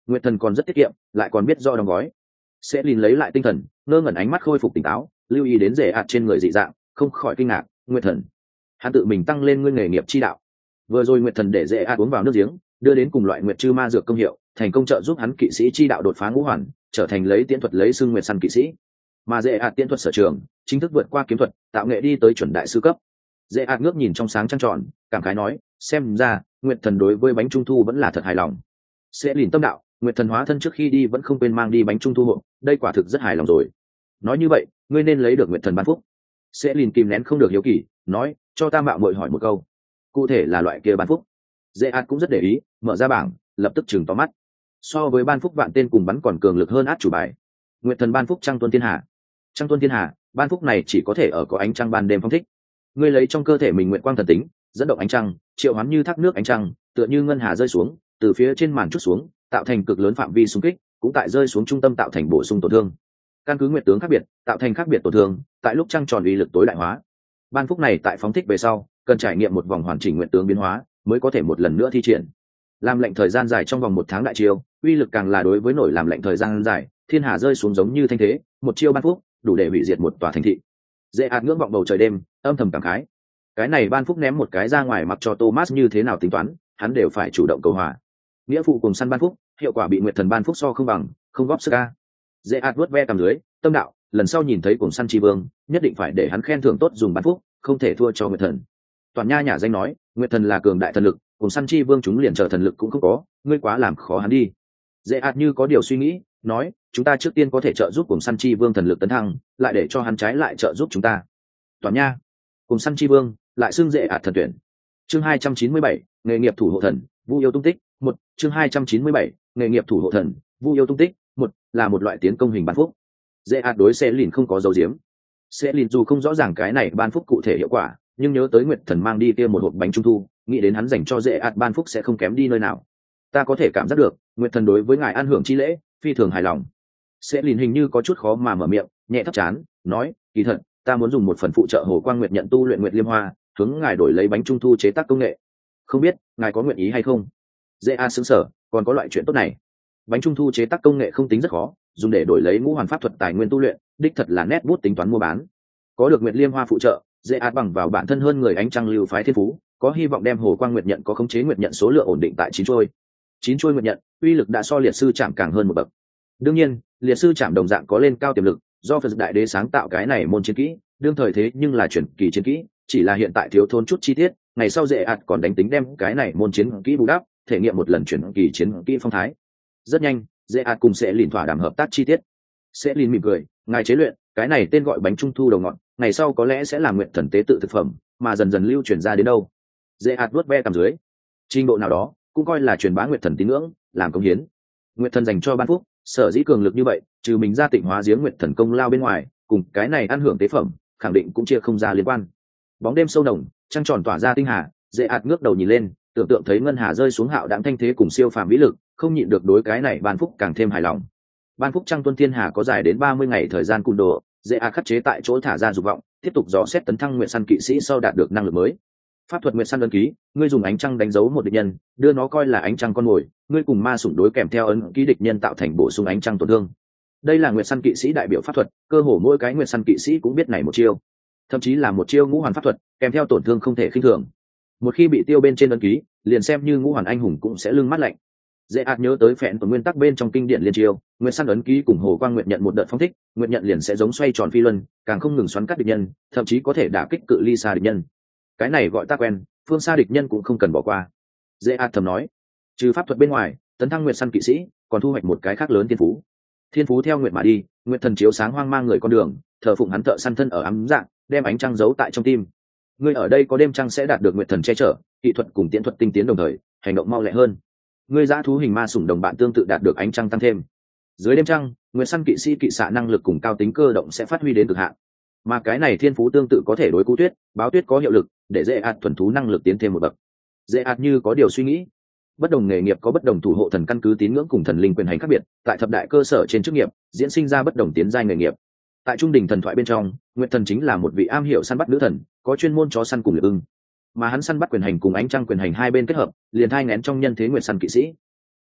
Nguyệt Thần còn rất tiết kiệm, lại còn biết do đóng gói. Sẽ Lìn lấy lại tinh thần, ngơ ngẩn ánh mắt khôi phục tỉnh táo, lưu ý đến rễ ạt trên người dị dạng, không khỏi kinh ngạc. Nguyệt Thần, hắn tự mình tăng lên ngươi nghề nghiệp chi đạo. Vừa rồi Nguyệt Thần để rễ ạt uống vào nước giếng, đưa đến cùng loại nguyệt chư ma dược công hiệu, thành công trợ giúp hắn kỵ sĩ chi đạo đột phá ngũ hoàn, trở thành lấy tiễn thuật lấy xưng nguyệt săn kỵ sĩ. Mà rễ ạt tiễn thuật sở trường, chính thức vượt qua kiếm thuật, tạo nghệ đi tới chuẩn đại sư cấp. Rễ ạt ngước nhìn trong sáng trăng tròn, cảm khái nói, xem ra Nguyệt Thần đối với bánh trung thu vẫn là thật hài lòng. Sẽ Lìn tâm đạo, Nguyệt Thần hóa thân trước khi đi vẫn không quên mang đi bánh trung thu hộp, đây quả thực rất hài lòng rồi. Nói như vậy, ngươi nên lấy được Nguyệt Thần ban phúc. Sẽ Lìn kìm nén không được hiếu kỳ, nói, cho ta mạo muội hỏi một câu, cụ thể là loại kia ban phúc. Dễ ạt cũng rất để ý, mở ra bảng, lập tức chừng to mắt. So với ban phúc vạn tên cùng bắn còn cường lực hơn át chủ bài. Nguyệt Thần ban phúc trăng tuân thiên hà. Trăng tuân thiên hà, ban phúc này chỉ có thể ở có ánh trăng ban đêm phong thích. Ngươi lấy trong cơ thể mình nguyện quang thần tính, dẫn động ánh trăng, triệu hoán như thác nước ánh trăng, tựa như ngân hà rơi xuống, từ phía trên màn chút xuống, tạo thành cực lớn phạm vi xung kích, cũng tại rơi xuống trung tâm tạo thành bổ sung tổn thương. Căn cứ nguyệt tướng khác biệt, tạo thành khác biệt tổn thương, tại lúc trăng tròn uy lực tối đại hóa. Ban phúc này tại phóng thích về sau, cần trải nghiệm một vòng hoàn chỉnh nguyệt tướng biến hóa, mới có thể một lần nữa thi triển. Làm lệnh thời gian dài trong vòng 1 tháng đại chiêu, uy lực càng là đối với nổi làm lệnh thời gian dài, thiên hà rơi xuống giống như thanh thế, một chiêu ban phúc, đủ để hủy diệt một tòa thành thị. Dễ ạt ngưỡng vọng bầu trời đêm, âm thầm cảm khái. Cái này ban phúc ném một cái ra ngoài mặc cho Thomas như thế nào tính toán, hắn đều phải chủ động cầu hòa. Nghĩa phụ cùng săn ban phúc, hiệu quả bị nguyệt thần ban phúc so không bằng, không góp sức a. Dễ ạt vuốt ve cầm dưới, tâm đạo, lần sau nhìn thấy cùng săn tri vương, nhất định phải để hắn khen thưởng tốt dùng ban phúc, không thể thua cho nguyệt thần. Toàn nha nhà danh nói, nguyệt thần là cường đại thần lực, cùng săn chi vương chúng liền chờ thần lực cũng không có, ngươi quá làm khó hắn đi. Dễ ạt như có điều suy nghĩ, nói, chúng ta trước tiên có thể trợ giúp cùng săn chi vương thần lực tấn thăng, lại để cho hắn trái lại trợ giúp chúng ta. Toàn nha, cùng săn chi vương, lại xưng Dễ ạt thần tuyển. Chương 297, nghề nghiệp thủ hộ thần, Vu yêu tung tích. 1. Chương 297, nghề nghiệp thủ hộ thần, Vu yêu tung tích. 1. Là một loại tiến công hình ban phúc. Dễ ạt đối Sẽ Lìn không có dấu diếm. Sẽ Lìn dù không rõ ràng cái này ban phúc cụ thể hiệu quả, nhưng nhớ tới nguyệt thần mang đi kia một hộp bánh trung thu, nghĩ đến hắn dành cho Dễ ạt ban phúc sẽ không kém đi nơi nào. Ta có thể cảm giác được, nguyệt thần đối với ngài ăn hưởng chi lễ phi thường hài lòng. Sẽ Lìn hình như có chút khó mà mở miệng, nhẹ thấp chán, nói, kỳ thật, ta muốn dùng một phần phụ trợ hồ quang nguyệt nhận tu luyện nguyệt liêm hoa, hướng ngài đổi lấy bánh trung thu chế tác công nghệ. Không biết ngài có nguyện ý hay không? Dễ a sững sờ, còn có loại chuyện tốt này. Bánh trung thu chế tác công nghệ không tính rất khó, dùng để đổi lấy ngũ hoàn pháp thuật tài nguyên tu luyện, đích thật là nét bút tính toán mua bán. Có được nguyệt liêm hoa phụ trợ, Dễ a bằng vào bản thân hơn người ánh trăng lưu phái thiên phú, có hy vọng đem hồ quang nguyệt nhận có khống chế nguyệt nhận số lượng ổn định tại 9 trôi. 9 trôi nguyệt nhận, uy lực đã so liệt sư chạm càng hơn một bậc. Đương nhiên, liệt sư chạm đồng dạng có lên cao tiềm lực, do Phật đại đế sáng tạo cái này môn chiến kỹ, đương thời thế nhưng là chuyển kỳ chiến kỹ, chỉ là hiện tại thiếu thốn chút chi tiết, ngày sau Dễ ạt còn đánh tính đem cái này môn chiến kỹ bù đắp, thể nghiệm một lần chuyển kỳ chiến kỹ phong thái. Rất nhanh, Dễ ạt cùng Sẽ Lìn thỏa đàm hợp tác chi tiết. Sẽ Lìn mỉm cười, ngài chế luyện, cái này tên gọi bánh trung thu đầu ngọn, ngày sau có lẽ sẽ là nguyện thần tế tự thực phẩm, mà dần dần lưu truyền ra đến đâu. Dễ ạt vuốt ve cầm dưới, trình độ nào đó cũng coi là truyền bá nguyện thần tín ngưỡng, làm công hiến. Nguyện thần dành cho ban phúc, sở dĩ cường lực như vậy, trừ mình ra tịnh hóa giếng nguyện thần công lao bên ngoài, cùng cái này ăn hưởng tế phẩm, khẳng định cũng chia không ra liên quan. Bóng đêm sâu nồng, trăng tròn tỏa ra tinh hà, Dễ ạt ngước đầu nhìn lên, tưởng tượng thấy ngân hà rơi xuống hạo đãng thanh thế cùng siêu phàm vĩ lực, không nhịn được đối cái này ban phúc càng thêm hài lòng. Ban phúc trăng tuân thiên hà có dài đến 30 ngày thời gian cung đồ, Dễ ạt khắc chế tại chỗ thả ra dục vọng, tiếp tục dò xét tấn thăng nguyện săn kỵ sĩ sau đạt được năng lực mới. Pháp thuật nguyện săn ấn ký, ngươi dùng ánh trăng đánh dấu một địch nhân, đưa nó coi là ánh trăng con mồi, ngươi cùng ma sủng đối kèm theo ấn ký địch nhân tạo thành bổ sung ánh trăng tổn thương. Đây là nguyện săn kỵ sĩ đại biểu pháp thuật, cơ hồ mỗi cái nguyện săn kỵ sĩ cũng biết này một chiêu, thậm chí là một chiêu ngũ hoàn pháp thuật, kèm theo tổn thương không thể khinh thường. Một khi bị tiêu bên trên ấn ký, liền xem như ngũ hoàn anh hùng cũng sẽ lưng mắt lạnh. Dễ ạt nhớ tới phèn tuần nguyên tắc bên trong kinh điển liên chiêu, nguyện săn ấn ký cùng hồ quang nguyện nhận một đợt phong thích, nguyện nhận liền sẽ giống xoay tròn phi luân, càng không ngừng xoắn cắt địch nhân, thậm chí có thể đả kích cự ly xa địch nhân. Cái này gọi ta quen, phương xa địch nhân cũng không cần bỏ qua. Dễ ạt thầm nói, trừ pháp thuật bên ngoài, tấn thăng nguyện săn kỵ sĩ còn thu hoạch một cái khác lớn thiên phú. Thiên phú theo nguyện mà đi, nguyện thần chiếu sáng hoang mang người con đường, thờ phụng hắn thợ săn thân ở ấm dạng, đem ánh trăng giấu tại trong tim. Ngươi ở đây có đêm trăng sẽ đạt được nguyện thần che chở, kỹ thuật cùng tiễn thuật tinh tiến đồng thời, hành động mau lẹ hơn. Ngươi dã thú hình ma sủng đồng bạn tương tự đạt được ánh trăng tăng thêm. Dưới đêm trăng, nguyện săn kỵ sĩ kỵ xạ năng lực cùng cao tính cơ động sẽ phát huy đến cực hạn. Mà cái này thiên phú tương tự có thể đối cú tuyết, báo tuyết có hiệu lực, để Dễ ạt thuần thú năng lực tiến thêm một bậc. Dễ ạt như có điều suy nghĩ. Bất đồng nghề nghiệp có bất đồng thủ hộ thần căn cứ tín ngưỡng cùng thần linh quyền hành khác biệt, tại thập đại cơ sở trên chức nghiệp, diễn sinh ra bất đồng tiến giai nghề nghiệp. Tại trung đình thần thoại bên trong, nguyệt thần chính là một vị am hiểu săn bắt nữ thần, có chuyên môn chó săn cùng liệp ưng, mà hắn săn bắt quyền hành cùng ánh trăng quyền hành hai bên kết hợp, liền thai nghén trong nhân thế nguyệt săn kỵ sĩ.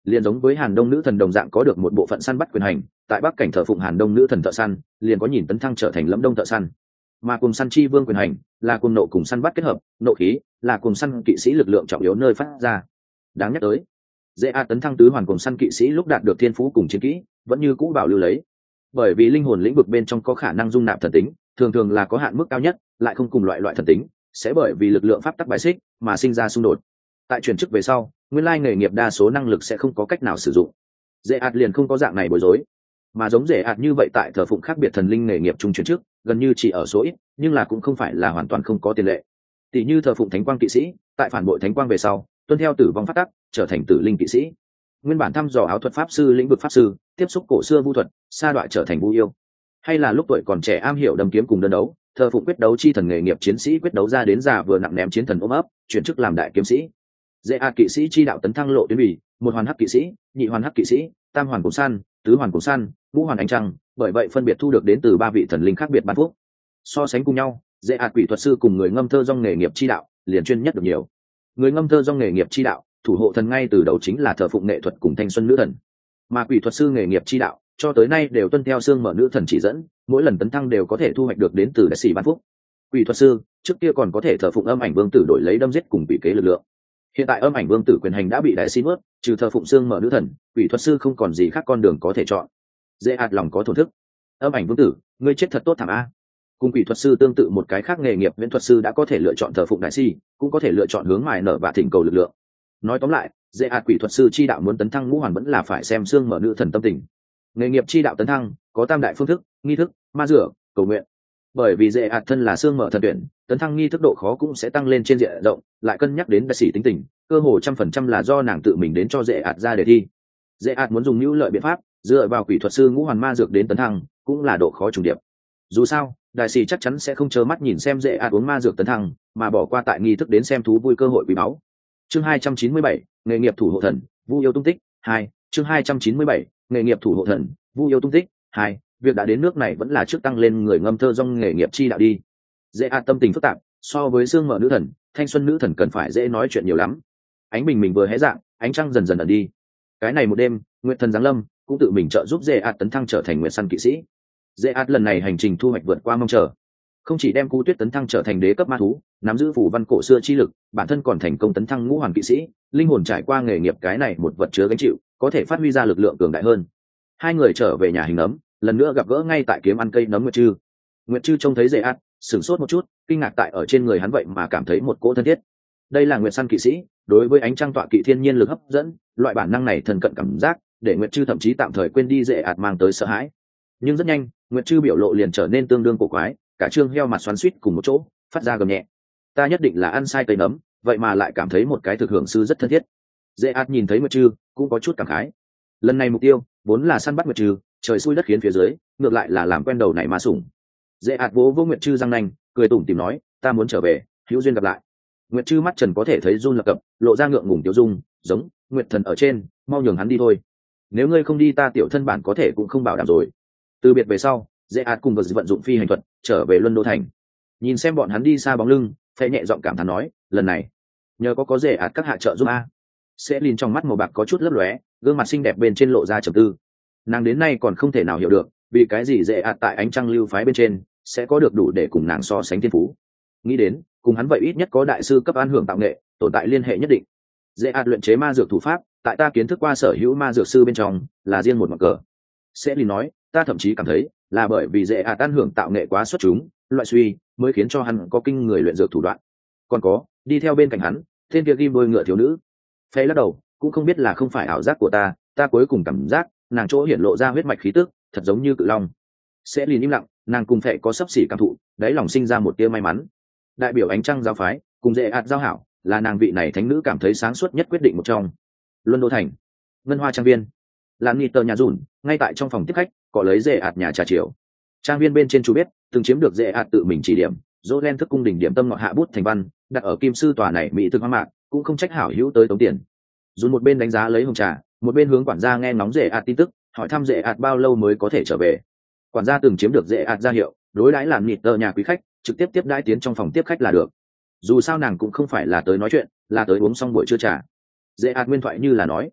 liền giống với Hàn Đông nữ thần đồng dạng có được một bộ phận săn bắt quyền hành, tại Bắc cảnh thờ phụng Hàn Đông nữ thần thợ săn, liền có nhìn tấn thăng trở thành Lâm Đông thợ săn. Mà cùng săn chi vương quyền hành là cùng nộ cùng săn bắt kết hợp, nộ khí là cùng săn kỵ sĩ lực lượng trọng yếu nơi phát ra. Đáng nhắc tới, dễ tấn thăng tứ hoàn cùng săn kỵ sĩ lúc đạt được thiên phú cùng chiến kỹ, vẫn như cũ bảo lưu lấy. Bởi vì linh hồn lĩnh vực bên trong có khả năng dung nạp thần tính, thường thường là có hạn mức cao nhất, lại không cùng loại thần tính, sẽ bởi vì lực lượng pháp tắc bài xích mà sinh ra xung đột. Tại chuyển chức về sau, nguyên lai nghề nghiệp đa số năng lực sẽ không có cách nào sử dụng. Dễ liền không có dạng này bối rối, mà giống dễ như vậy tại thờ phụng khác biệt thần linh nghề nghiệp trung chuyển chức, gần như chỉ ở số ít, nhưng là cũng không phải là hoàn toàn không có tiền lệ. Tỷ như thờ phụng thánh quang kỵ sĩ, tại phản bội thánh quang về sau, tuân theo tử vong pháp tắc, trở thành tử linh kỵ sĩ. Nguyên bản thăm dò áo thuật pháp sư lĩnh vực pháp sư, tiếp xúc cổ xưa vu thuật, sa đọa trở thành vu yêu. Hay là lúc tuổi còn trẻ am hiểu đâm kiếm cùng đơn đấu, thờ phụng quyết đấu chi thần nghề nghiệp chiến sĩ quyết đấu ra đến già vừa nặng ném chiến thần ôm ấp, chuyển chức làm đại kiếm sĩ. Dễ kỵ sĩ chi đạo tấn thăng lộ tuyến bì, một hoàn hắc kỵ sĩ, nhị hoàn hắc kỵ sĩ, tam hoàn cùng săn, tứ hoàn cùng săn, ngũ hoàn ánh trăng, bởi vậy phân biệt thu được đến từ ba vị thần linh khác biệt ban phúc. So sánh cùng nhau, dễ quỷ thuật sư cùng người ngâm thơ dong nghề nghiệp chi đạo liền chuyên nhất được nhiều. Người ngâm thơ dong nghề nghiệp chi đạo, thủ hộ thần ngay từ đầu chính là thờ phụng nghệ thuật cùng thanh xuân nữ thần, mà quỷ thuật sư nghề nghiệp chi đạo cho tới nay đều tuân theo xương mở nữ thần chỉ dẫn, mỗi lần tấn thăng đều có thể thu hoạch được đến từ đại sĩ ban phúc. Quỷ thuật sư trước kia còn có thể thờ phụng âm ảnh vương tử đổi lấy đâm giết cùng bị kế lực lượng, hiện tại âm ảnh vương tử quyền hành đã bị đại sĩ nuốt, trừ thờ phụng xương mở nữ thần, quỷ thuật sư không còn gì khác con đường có thể chọn. Dễ lòng có thổn thức, âm ảnh vương tử, ngươi chết thật tốt thảm a. Cùng quỷ thuật sư tương tự một cái khác nghề nghiệp viễn thuật sư đã có thể lựa chọn thờ phụng đại sĩ, cũng có thể lựa chọn hướng mài nở và thỉnh cầu lực lượng. Nói tóm lại, dễ quỷ thuật sư chi đạo muốn tấn thăng ngũ hoàn vẫn là phải xem xương mở nữ thần tâm tình. Nghề nghiệp chi đạo tấn thăng có tam đại phương thức: nghi thức, ma rửa, cầu nguyện. Bởi vì dễ thân là xương mở thần tuyển, tấn thăng nghi thức độ khó cũng sẽ tăng lên trên diện rộng, lại cân nhắc đến đại sĩ tính tình, cơ hồ 100% là do nàng tự mình đến cho dễ ra đề thi. Dễ muốn dùng hữu lợi biện pháp dựa vào quỷ thuật sư ngũ hoàn ma dược đến tấn thăng, cũng là độ khó trùng điệp. Dù sao, đại sĩ chắc chắn sẽ không trơ mắt nhìn xem dễ uống ma dược tấn thăng, mà bỏ qua tại nghi thức đến xem thú vui cơ hội quý báu. Chương 297, nghề nghiệp thủ hộ thần, Vu yêu tung tích 2. Chương 297, nghề nghiệp thủ hộ thần, Vu yêu tung tích 2. Việc đã đến nước này vẫn là trước tăng lên người ngâm thơ dong nghề nghiệp chi đạo đi. Dễ tâm tình phức tạp, so với xương mở nữ thần, thanh xuân nữ thần cần phải dễ nói chuyện nhiều lắm. Ánh bình mình vừa hé dạng, ánh trăng dần dần ẩn đi. Cái này một đêm, nguyệt thần giáng lâm cũng tự mình trợ giúp dễ tấn thăng trở thành nguyệt săn kỵ sĩ. Dễ lần này hành trình thu hoạch vượt qua mong chờ, không chỉ đem Cú Tuyết tấn thăng trở thành đế cấp ma thú, nắm giữ phù văn cổ xưa chi lực, bản thân còn thành công tấn thăng ngũ hoàn kỵ sĩ, linh hồn trải qua nghề nghiệp cái này một vật chứa gánh chịu, có thể phát huy ra lực lượng cường đại hơn. Hai người trở về nhà hình nấm, lần nữa gặp gỡ ngay tại kiếm ăn cây nấm Nguyệt Trư. Nguyệt Trư trông thấy dễ sửng sốt một chút, kinh ngạc tại ở trên người hắn vậy mà cảm thấy một cỗ thân thiết. Đây là Nguyệt săn kỵ sĩ, đối với ánh trăng tọa kỵ thiên nhiên lực hấp dẫn, loại bản năng này thần cận cảm giác, để Nguyệt Trư thậm chí tạm thời quên đi dễ mang tới sợ hãi. Nhưng rất nhanh, Nguyệt Trư biểu lộ liền trở nên tương đương cổ quái, cả trương heo mặt xoắn xuýt cùng một chỗ, phát ra gầm nhẹ. Ta nhất định là ăn sai cây nấm, vậy mà lại cảm thấy một cái thực hưởng sư rất thân thiết. Dễ nhìn thấy Nguyệt Trư cũng có chút cảm khái. Lần này mục tiêu vốn là săn bắt Nguyệt Trư, trời xui đất khiến phía dưới, ngược lại là làm quen đầu này ma sủng. Dễ vỗ vô Nguyệt Trư răng nanh, cười tủm tỉm nói, ta muốn trở về, hữu duyên gặp lại. Nguyệt Trư mắt trần có thể thấy run lập cập, lộ ra ngượng ngùng tiêu dung, giống Nguyệt thần ở trên, mau nhường hắn đi thôi. Nếu ngươi không đi ta tiểu thân bản có thể cũng không bảo đảm rồi. Từ biệt về sau, dễ cùng vật vận dụng phi hành thuật trở về Luân Đô thành. Nhìn xem bọn hắn đi xa bóng lưng, Phệ nhẹ giọng cảm thán nói, lần này nhờ có dễ các hạ trợ giúp a. Sẽ lìn trong mắt màu bạc có chút lấp lóe, gương mặt xinh đẹp bên trên lộ ra trầm tư. Nàng đến nay còn không thể nào hiểu được vì cái gì dễ tại ánh trăng lưu phái bên trên sẽ có được đủ để cùng nàng so sánh thiên phú. Nghĩ đến cùng hắn vậy ít nhất có đại sư cấp an hưởng tạo nghệ tồn tại liên hệ nhất định. Dễ luyện chế ma dược thủ pháp tại ta kiến thức qua sở hữu ma dược sư bên trong là riêng một mặt cờ. Sẽ lìn nói, ta thậm chí cảm thấy là bởi vì dễ an hưởng tạo nghệ quá xuất chúng, loại suy mới khiến cho hắn có kinh người luyện dược thủ đoạn. Còn có đi theo bên cạnh hắn tên kia ghim đôi ngựa thiếu nữ. Phê lắc đầu, cũng không biết là không phải ảo giác của ta cuối cùng cảm giác nàng chỗ hiển lộ ra huyết mạch khí tức thật giống như cự long. Sẽ lìn im lặng, nàng cùng Phệ có sấp xỉ cảm thụ, đáy lòng sinh ra một tia may mắn. Đại biểu ánh trăng giáo phái cùng dễ giao hảo là nàng vị này thánh nữ cảm thấy sáng suốt nhất quyết định một trong. Luân Đô thành, Ngân Hoa trang viên, làm nhị tờ nhà dùn ngay tại trong phòng tiếp khách có lấy dễ nhà trà chiều. Trang viên bên trên chú biết từng chiếm được dễ tự mình chỉ điểm, dỗ len thức cung đỉnh điểm tâm ngọt hạ bút thành văn đặt ở kim sư tòa này mỹ thực hoa mạc, cũng không trách hảo hữu tới tống tiền. Dùn một bên đánh giá lấy hồng trà, một bên hướng quản gia nghe ngóng dễ tin tức, hỏi thăm dễ bao lâu mới có thể trở về. Quản gia từng chiếm được dễ ra hiệu, đối đãi làm nhị tờ nhà quý khách trực tiếp tiếp đãi tiến trong phòng tiếp khách là được. Dù sao nàng cũng không phải là tới nói chuyện, là tới uống xong buổi trưa trà. Dễ nguyên thoại như là nói,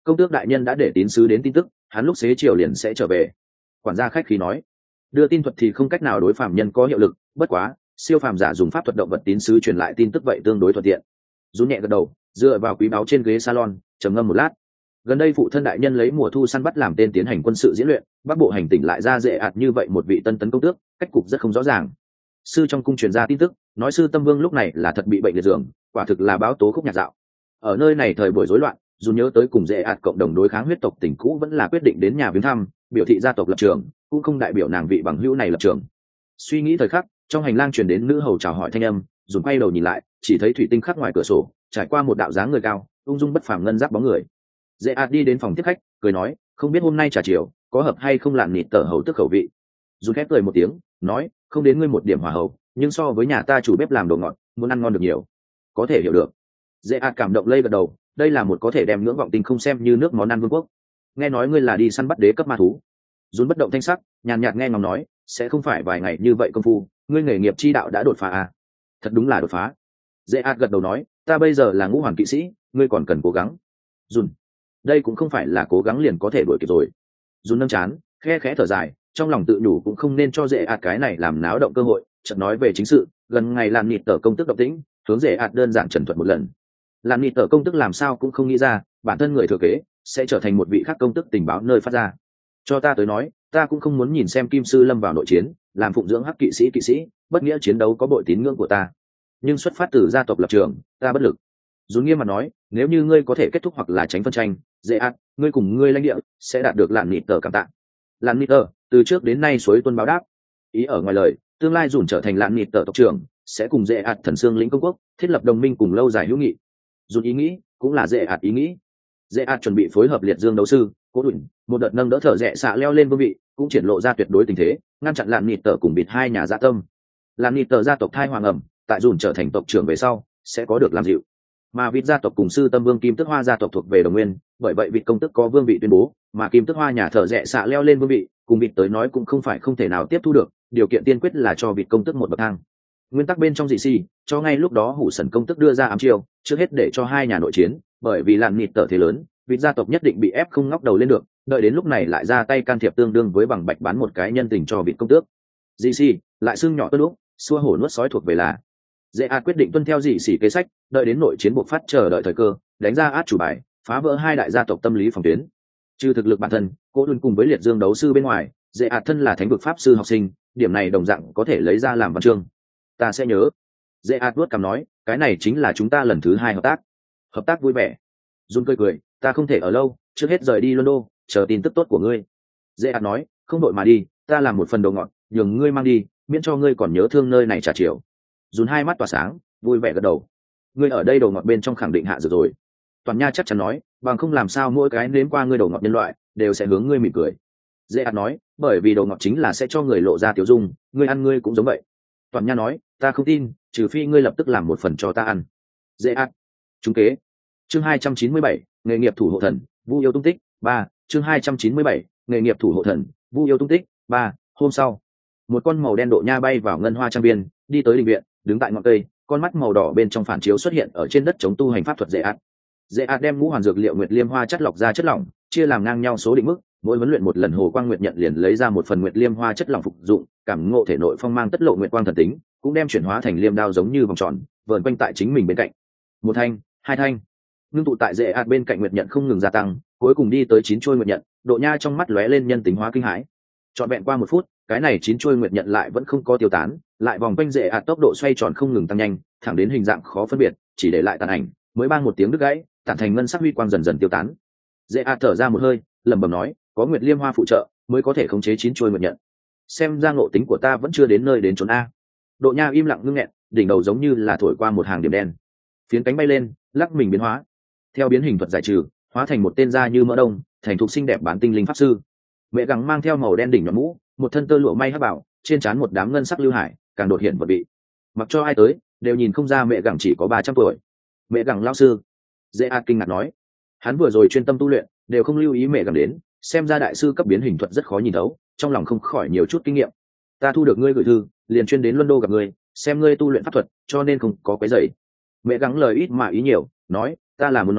công tước đại nhân đã để tín sứ đến tin tức, hắn lúc xế chiều liền sẽ trở về. Quản gia khách khí nói, đưa tin thuật thì không cách nào đối phạm nhân có hiệu lực, bất quá siêu phàm giả dùng pháp thuật động vật tín sứ truyền lại tin tức vậy tương đối thuận tiện. Rú nhẹ gật đầu, dựa vào quý báu trên ghế salon, trầm ngâm một lát. Gần đây phụ thân đại nhân lấy mùa thu săn bắt làm tên tiến hành quân sự diễn luyện, bắc bộ hành tỉnh lại ra dễ ạt như vậy một vị tân tấn công tước, cách cục rất không rõ ràng. Sư trong cung truyền ra tin tức, nói sư Tâm Vương lúc này là thật bị bệnh liệt giường, quả thực là báo tố khúc nhạc dạo. Ở nơi này thời buổi rối loạn, dù nhớ tới cùng dễ ạt cộng đồng đối kháng huyết tộc tỉnh cũ vẫn là quyết định đến nhà viếng thăm, biểu thị gia tộc lập trường, cũng không đại biểu nàng vị bằng hữu này lập trường. Suy nghĩ thời khắc, trong hành lang truyền đến nữ hầu chào hỏi thanh âm, dùng quay đầu nhìn lại, chỉ thấy thủy tinh khắc ngoài cửa sổ, trải qua một đạo dáng người cao, ung dung bất phàm ngân giáp bóng người. Dễ ạt đi đến phòng tiếp khách, cười nói, không biết hôm nay trà chiều có hợp hay không làm nịt tở hầu tức khẩu vị. Dùng khép cười một tiếng, nói, không đến ngươi một điểm hòa hậu, nhưng so với nhà ta chủ bếp làm đồ ngọt, muốn ăn ngon được nhiều. Có thể hiểu được. Dễ ạt cảm động lây gật đầu, đây là một có thể đem ngưỡng vọng tình không xem như nước món ăn vương quốc. Nghe nói ngươi là đi săn bắt đế cấp ma thú. Dún bất động thanh sắc, nhàn nhạt nghe ngóng nói, sẽ không phải vài ngày như vậy công phu, ngươi nghề nghiệp chi đạo đã đột phá à? Thật đúng là đột phá. Dễ ạt gật đầu nói, ta bây giờ là ngũ hoàn kỵ sĩ, ngươi còn cần cố gắng. Dún, đây cũng không phải là cố gắng liền có thể đuổi kịp rồi. Dún nâng chán, khe khẽ thở dài, trong lòng tự nhủ cũng không nên cho Dễ ạt cái này làm náo động cơ hội. Chợt nói về chính sự, gần ngày làm nịt tờ công tức động tĩnh, hướng Dễ ạt đơn giản trần thuật một lần. Làm nịt tờ công tức làm sao cũng không nghĩ ra, bản thân người thừa kế sẽ trở thành một vị khác công tức tình báo nơi phát ra. Cho ta tới nói, ta cũng không muốn nhìn xem Kim Sư lâm vào nội chiến, làm phụng dưỡng hắc kỵ sĩ, bất nghĩa chiến đấu có bội tín ngưỡng của ta. Nhưng xuất phát từ gia tộc lập trường, ta bất lực. Dún nghiêm mặt nói, nếu như ngươi có thể kết thúc hoặc là tránh phân tranh, Dễ ạt, ngươi cùng ngươi lãnh địa sẽ đạt được lạn nịt tờ cảm tạ. Lạn nịt tờ từ trước đến nay suối tuân báo đáp, ý ở ngoài lời, tương lai dùn trở thành lạn nịt tờ tộc trưởng, sẽ cùng Dễ ạt thần xương lĩnh công quốc thiết lập đồng minh cùng lâu dài hữu nghị. Dùn ý nghĩ cũng là Dễ ạt ý nghĩ. Dễ ạt chuẩn bị phối hợp liệt dương đấu sư cố đủi một đợt nâng đỡ thở rẽ xạ leo lên vương vị, cũng triển lộ ra tuyệt đối tình thế, ngăn chặn lạn nịt tờ cùng bịt hai nhà dạ tâm. Lạn nịt tờ gia tộc thai hoàng ẩm, tại dùn trở thành tộc trưởng về sau sẽ có được làm dịu, mà vịt gia tộc cùng sư Tâm Vương Kim Tức Hoa gia tộc thuộc về đồng nguyên, bởi vậy vịt công tức có vương vị tuyên bố, mà Kim Tức Hoa nhà thở rẽ xạ leo lên vương vị, cùng vịt tới nói cũng không phải không thể nào tiếp thu được, điều kiện tiên quyết là cho vịt công tức một bậc thang. Nguyên tắc bên trong dị si cho ngay lúc đó hủ sần công tức đưa ra ám chiêu, trước hết để cho hai nhà nội chiến, bởi vì lạn nịt tờ thế lớn, vịt gia tộc nhất định bị ép không ngóc đầu lên được, đợi đến lúc này lại ra tay can thiệp tương đương với bằng bạch bán một cái nhân tình cho vịt công tước. Dị si lại xưng nhỏ tuân lúc xua hổ nuốt sói thuộc về là Dễ ạt quyết định tuân theo dị sĩ kế sách, đợi đến nội chiến bộc phát chờ đợi thời cơ, đánh ra át chủ bài, phá vỡ hai đại gia tộc tâm lý phòng tuyến. Trừ thực lực bản thân, cố luôn cùng với liệt dương đấu sư bên ngoài, Dễ ạt thân là thánh vực pháp sư học sinh, điểm này đồng dạng có thể lấy ra làm văn chương. Ta sẽ nhớ. Dễ ạt vuốt cằm nói, cái này chính là chúng ta lần thứ 2 hợp tác vui vẻ. Jun cười, ta không thể ở lâu, trước hết rời đi London, chờ tin tức tốt của ngươi. Dễ ạt nói, không đội mà đi, ta làm một phần đồ ngọt, nhường ngươi mang đi, miễn cho ngươi còn nhớ thương nơi này trà chiều. Dùn hai mắt tỏa sáng, vui vẻ gật đầu. Ngươi ở đây đồ ngọt bên trong khẳng định hạ dược rồi. Toàn Nha chắc chắn nói, bằng không làm sao mỗi cái nếm qua ngươi đồ ngọt nhân loại đều sẽ hướng ngươi mỉm cười. Dễ ạt nói, bởi vì đồ ngọt chính là sẽ cho người lộ ra tiểu dung, ngươi ăn ngươi cũng giống vậy. Toàn Nha nói, ta không tin, trừ phi ngươi lập tức làm một phần cho ta ăn. Dễ ạt. Trúng kế. Chương 297, nghề nghiệp thủ hộ thần, Vu yêu tung tích 3. Chương 297, nghề nghiệp thủ hộ thần, Vu yêu tung tích 3. Hôm sau, một con màu đen độ nha bay vào ngân hoa trang viên, đi tới đình viện, đứng tại ngọn cây, con mắt màu đỏ bên trong phản chiếu xuất hiện ở trên đất chống tu hành pháp thuật. Dễ ạt đem ngũ hoàn dược liệu nguyệt liêm hoa chất lọc ra chất lỏng, chia làm ngang nhau số định mức, mỗi huấn luyện một lần Hồ Quang Nguyệt nhận liền lấy ra một phần nguyệt liêm hoa chất lỏng phục dụng, cảm ngộ thể nội phong mang tất lộ nguyệt quang thần tính, cũng đem chuyển hóa thành liêm đao giống như vòng tròn, vờn quanh tại chính mình bên cạnh. Một thanh, hai thanh, ngưng tụ tại Dễ ạt bên cạnh nguyệt nhận không ngừng gia tăng, cuối cùng đi tới 9 chuôi nguyệt nhận, độ nha trong mắt lóe lên nhân tính hóa kinh hãi. Trọn vẹn qua 1 phút, cái này 9 chuôi nguyệt nhận lại vẫn không có tiêu tán, lại vòng quanh Dễ ạt tốc độ xoay tròn không ngừng tăng nhanh, thẳng đến hình dạng khó phân biệt, chỉ để lại tàn ảnh, mới bang một tiếng đứt gãy, tản thành ngân sắc huy quang dần dần tiêu tán. Dễ ạt thở ra một hơi, lẩm bẩm nói, có nguyệt liêm hoa phụ trợ, mới có thể khống chế 9 chuôi nguyệt nhận. Xem ra ngộ tính của ta vẫn chưa đến nơi đến chốn a. Độ nha im lặng ngưng nghẹn, đỉnh đầu giống như là thổi qua một hàng điểm đen. Phiến cánh bay lên, lắc mình biến hóa. Theo biến hình thuật giải trừ, hóa thành một tên da như mỡ đông, thành thục xinh đẹp bán tinh linh pháp sư. Mẹ gắng mang theo màu đen đỉnh nhọn mũ, một thân tơ lụa may hắc bảo, trên trán một đám ngân sắc lưu hải, càng đột hiện vật vị. Mặc cho ai tới, đều nhìn không ra mẹ gắng chỉ có 300 tuổi. Mẹ gắng lão sư. Dễ ạt kinh ngạc nói, hắn vừa rồi chuyên tâm tu luyện, đều không lưu ý mẹ gắng đến, xem ra đại sư cấp biến hình thuật rất khó nhìn thấu, trong lòng không khỏi nhiều chút kinh nghiệm. Ta thu được ngươi gửi thư, liền chuyên đến London gặp ngươi, xem ngươi tu luyện pháp thuật, cho nên không có quấy rầy. Mẹ gắng lời ít mà ý nhiều, nói, ta là muốn nói,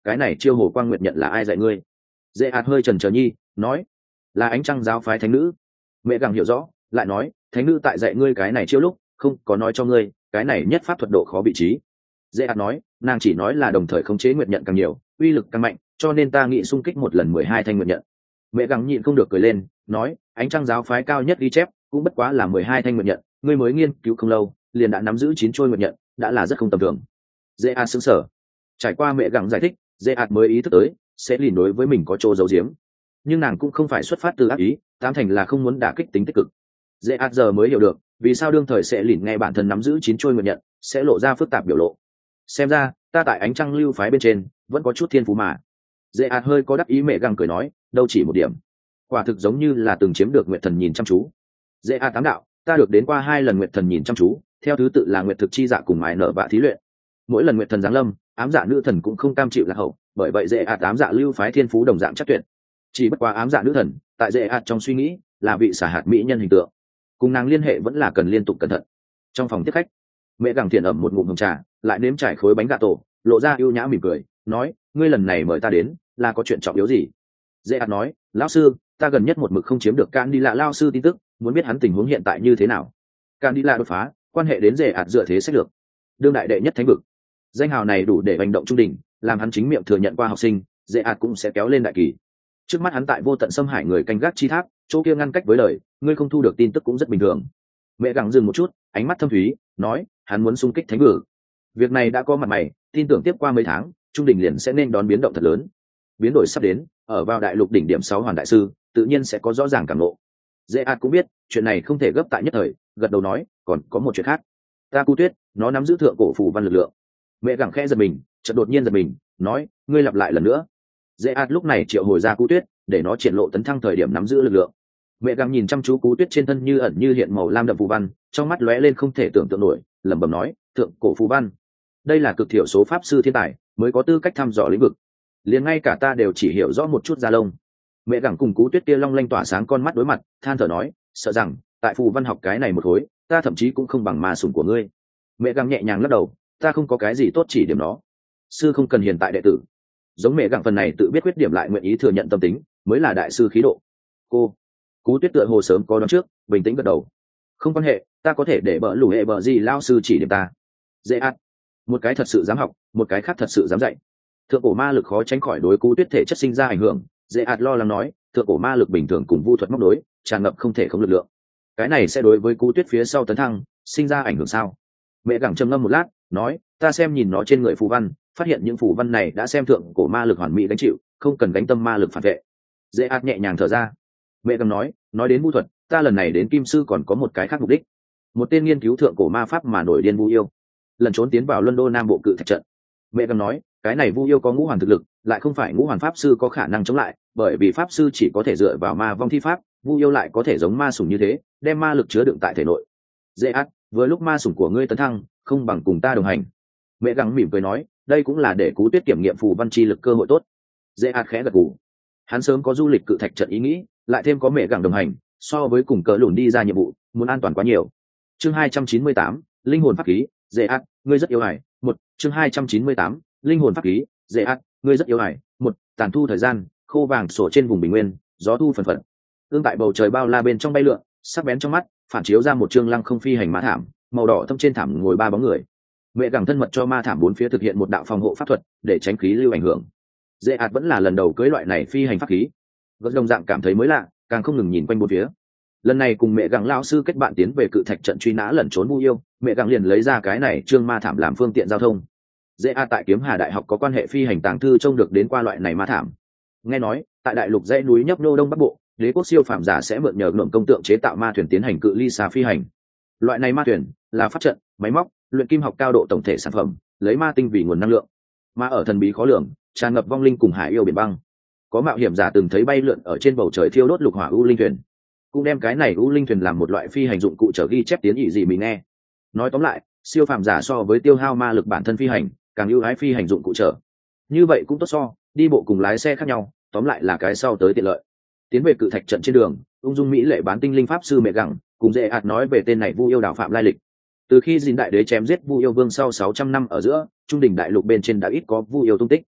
cái này chiêu hồ quang nguyệt nhận là ai dạy ngươi? Dễ ạt hơi trần trờ nhi nói, là ánh trăng giáo phái thánh nữ. Mẹ gặng hiểu rõ, lại nói, thánh nữ tại dạy ngươi cái này chiêu lúc không có nói cho ngươi cái này nhất pháp thuật độ khó vị trí. Dễ ạt nói, nàng chỉ nói là đồng thời khống chế nguyệt nhận càng nhiều uy lực càng mạnh, cho nên ta nghĩ xung kích một lần 12 thanh nguyệt nhận. Mẹ gặng nhịn không được cười lên, nói, ánh trăng giáo phái cao nhất ghi chép cũng bất quá là 12 thanh nguyệt nhận, ngươi mới nghiên cứu không lâu liền đã nắm giữ 9 trôi nguyệt nhận, đã là rất không tầm thường. Dễ ạt sững sờ. Trải qua mẹ gặng giải thích, dễ ạt mới ý thức tới sẽ lìn đối với mình có chỗ giấu giếm, nhưng nàng cũng không phải xuất phát từ ác ý, tám thành là không muốn đả kích tính tích cực. Dễ ạt giờ mới hiểu được vì sao đương thời sẽ lìn nghe bản thân nắm giữ 9 trôi nguyệt nhận sẽ lộ ra phức tạp biểu lộ. Xem ra ta tại ánh trăng lưu phái bên trên vẫn có chút thiên phú mà. Dễ ạt hơi có đắc ý, mẹ gặng cười nói, đâu chỉ một điểm, quả thực giống như là từng chiếm được nguyệt thần nhìn chăm chú. Dễ ạt tám đạo, ta được đến qua 2 lần nguyệt thần nhìn chăm chú, theo thứ tự là nguyệt thực chi dạ cùng mài nở bạ thí luyện. Mỗi lần nguyệt thần giáng lâm, ám dạ nữ thần cũng không cam chịu lạc hậu, bởi vậy dễ ạt ám dạ lưu phái thiên phú đồng dạng chắc tuyệt. Chỉ bất quá ám dạ nữ thần tại dễ ạt trong suy nghĩ là vị xả hạt mỹ nhân hình tượng, cùng nàng liên hệ vẫn là cần liên tục cẩn thận. Trong phòng tiếp khách, mẹ gặng thiện ẩm một ngụm hồng trà, lại nếm trải khối bánh gà tổ, lộ ra ưu nhã mỉm cười, nói, ngươi lần này mời ta đến là có chuyện trọng yếu gì? Dễ ạt nói, lão sư, ta gần nhất một mực không chiếm được can đi lạ lao sư tin tức, muốn biết hắn tình huống hiện tại như thế nào. Can đi lạ đột phá quan hệ đến dễ ạt dựa thế sách lược, đương đại đệ nhất thánh vực, danh hào này đủ để hành động trung đỉnh, làm hắn chính miệng thừa nhận qua học sinh, dễ ạt cũng sẽ kéo lên đại kỳ. Trước mắt hắn tại vô tận xâm hải người canh gác chi thác, chỗ kia ngăn cách với lời, ngươi không thu được tin tức cũng rất bình thường. Mẹ gặng dừng một chút, ánh mắt thâm thúy, nói, hắn muốn xung kích thánh vực. Việc này đã có mặt mày, tin tưởng tiếp qua mấy tháng trung đỉnh liền sẽ nên đón biến động thật lớn. Biến đổi sắp đến, ở vào đại lục đỉnh điểm 6 hoàn đại sư tự nhiên sẽ có rõ ràng cảm ngộ. Dễ ạt cũng biết chuyện này không thể gấp tại nhất thời, gật đầu nói, còn có một chuyện khác. Ta Cu Tuyết, nó nắm giữ thượng cổ phù văn lực lượng. Mẹ gặng khẽ giật mình, chợt đột nhiên giật mình, nói, ngươi lặp lại lần nữa. Dễ ạt lúc này triệu hồi ra Cu Tuyết để nó triển lộ tấn thăng thời điểm nắm giữ lực lượng. Mẹ gặng nhìn chăm chú Cu Tuyết trên thân như ẩn như hiện màu lam đậm phù văn, trong mắt lóe lên không thể tưởng tượng nổi, lẩm bẩm nói, thượng cổ phù văn, đây là cực thiểu số pháp sư thiên tài mới có tư cách thăm dò lĩnh vực, liền ngay cả ta đều chỉ hiểu rõ một chút da lông. Mẹ gặng cùng Cú Tuyết kia long lanh tỏa sáng con mắt đối mặt, than thở nói, sợ rằng tại phù văn học cái này một khối ta thậm chí cũng không bằng ma sủng của ngươi. Mẹ gặng nhẹ nhàng lắc đầu, ta không có cái gì tốt chỉ điểm nó, sư không cần hiền tại đệ tử. Giống mẹ gặng phần này tự biết khuyết điểm lại nguyện ý thừa nhận tâm tính, mới là đại sư khí độ. Cô Cú Tuyết tựa hồ sớm có đoán trước, bình tĩnh gật đầu, không quan hệ, ta có thể để bỡ lủ hệ bỡ gì lao sư chỉ điểm ta. Dễ ạt, một cái thật sự dám học, một cái khác thật sự dám dạy. Thượng cổ ma lực khó tránh khỏi đối Cú Tuyết thể chất sinh ra ảnh hưởng. Dễ ạt lo lắng nói, thượng cổ ma lực bình thường cùng vu thuật móc đối, tràn ngập không thể không lực lượng, cái này sẽ đối với Cú Tuyết phía sau tấn thăng sinh ra ảnh hưởng sao? Mẹ gặng trầm ngâm một lát, nói, ta xem nhìn nó trên người phù văn, phát hiện những phù văn này đã xem thượng cổ ma lực hoàn mỹ gánh chịu, không cần gánh tâm ma lực phản vệ. Dễ ạt nhẹ nhàng thở ra. Mẹ gặng nói đến vu thuật, ta lần này đến Kim Sư còn có một cái khác mục đích. Một tên nghiên cứu thượng cổ ma pháp mà nổi điên vu yêu lần trốn tiến vào London Nam Bộ cự thạch trận. Mẹ gặng nói, cái này vu yêu có ngũ hoàn thực lực, lại không phải ngũ hoàn pháp sư có khả năng chống lại, bởi vì pháp sư chỉ có thể dựa vào ma vong thi pháp, vu yêu lại có thể giống ma sủng như thế, đem ma lực chứa đựng tại thể nội. Dễ ác, vừa lúc ma sủng của ngươi tấn thăng, không bằng cùng ta đồng hành. Mẹ gặng mỉm cười nói, đây cũng là để Cú Tuyết kiểm nghiệm phù văn chi lực cơ hội tốt. Dễ ác khẽ gật gù, hắn sớm có du lịch cự thạch trận ý nghĩ, lại thêm có mẹ gặng đồng hành, so với cùng cỡ lùn đi ra nhiệm vụ muốn an toàn quá nhiều. Chương 298, linh hồn pháp khí. Dễ ác, ngươi rất yêu hài. Một, chương 298, linh hồn pháp khí. Dễ ác, ngươi rất yêu hài. Một, tàn thu thời gian, khô vàng sổ trên vùng bình nguyên, gió thu phần phật. Ương tại bầu trời bao la bên trong bay lượn, sắc bén trong mắt phản chiếu ra một chương lăng không phi hành ma thảm, màu đỏ thâm trên thảm ngồi 3 bóng người. Mẹ gặng thân mật cho ma thảm 4 phía thực hiện một đạo phòng hộ pháp thuật để tránh khí lưu ảnh hưởng. Dễ ạt vẫn là lần đầu cưỡi loại này phi hành pháp khí, gật đồng dạng cảm thấy mới lạ, càng không ngừng nhìn quanh 4 phía. Lần này cùng mẹ gặng lão sư kết bạn tiến về cự thạch trận truy nã lẩn trốn vu yêu, mẹ gặng liền lấy ra cái này trương ma thảm làm phương tiện giao thông. Dễ a tại Kiếm Hà đại học có quan hệ phi hành tàng thư trông được đến qua loại này ma thảm. Nghe nói tại đại lục dãy núi nhấp nhô đông bắc bộ, đế quốc siêu phàm giả sẽ mượn nhờ lượng công tượng chế tạo ma thuyền tiến hành cự ly xa phi hành. Loại này ma thuyền là pháp trận, máy móc, luyện kim học cao độ tổng thể sản phẩm, lấy ma tinh vì nguồn năng lượng. Mà ở thần bí khó lường, tràn ngập vong linh cùng hải yêu biển băng. Có mạo hiểm giả từng thấy bay lượn ở trên bầu trời thiêu đốt lục hỏa u linh thuyền, cũng đem cái này u linh thuyền làm một loại phi hành dụng cụ chở ghi chép tiến ỵ gì mình nghe. Nói tóm lại, siêu phàm giả so với tiêu hao ma lực bản thân phi hành càng ưu ái phi hành dụng cụ chở. Như vậy cũng tốt so đi bộ cùng lái xe khác nhau, tóm lại là cái sau tới tiện lợi. Tiến về cự thạch trận trên đường, ung dung mỹ lệ bán tinh linh pháp sư mẹ gặng cùng Dễ ạt nói về tên này vu yêu đạo phạm lai lịch. Từ khi Dìn đại đế chém giết vu yêu vương sau 600 năm ở giữa, trung đỉnh đại lục bên trên đã ít có vu yêu tung tích.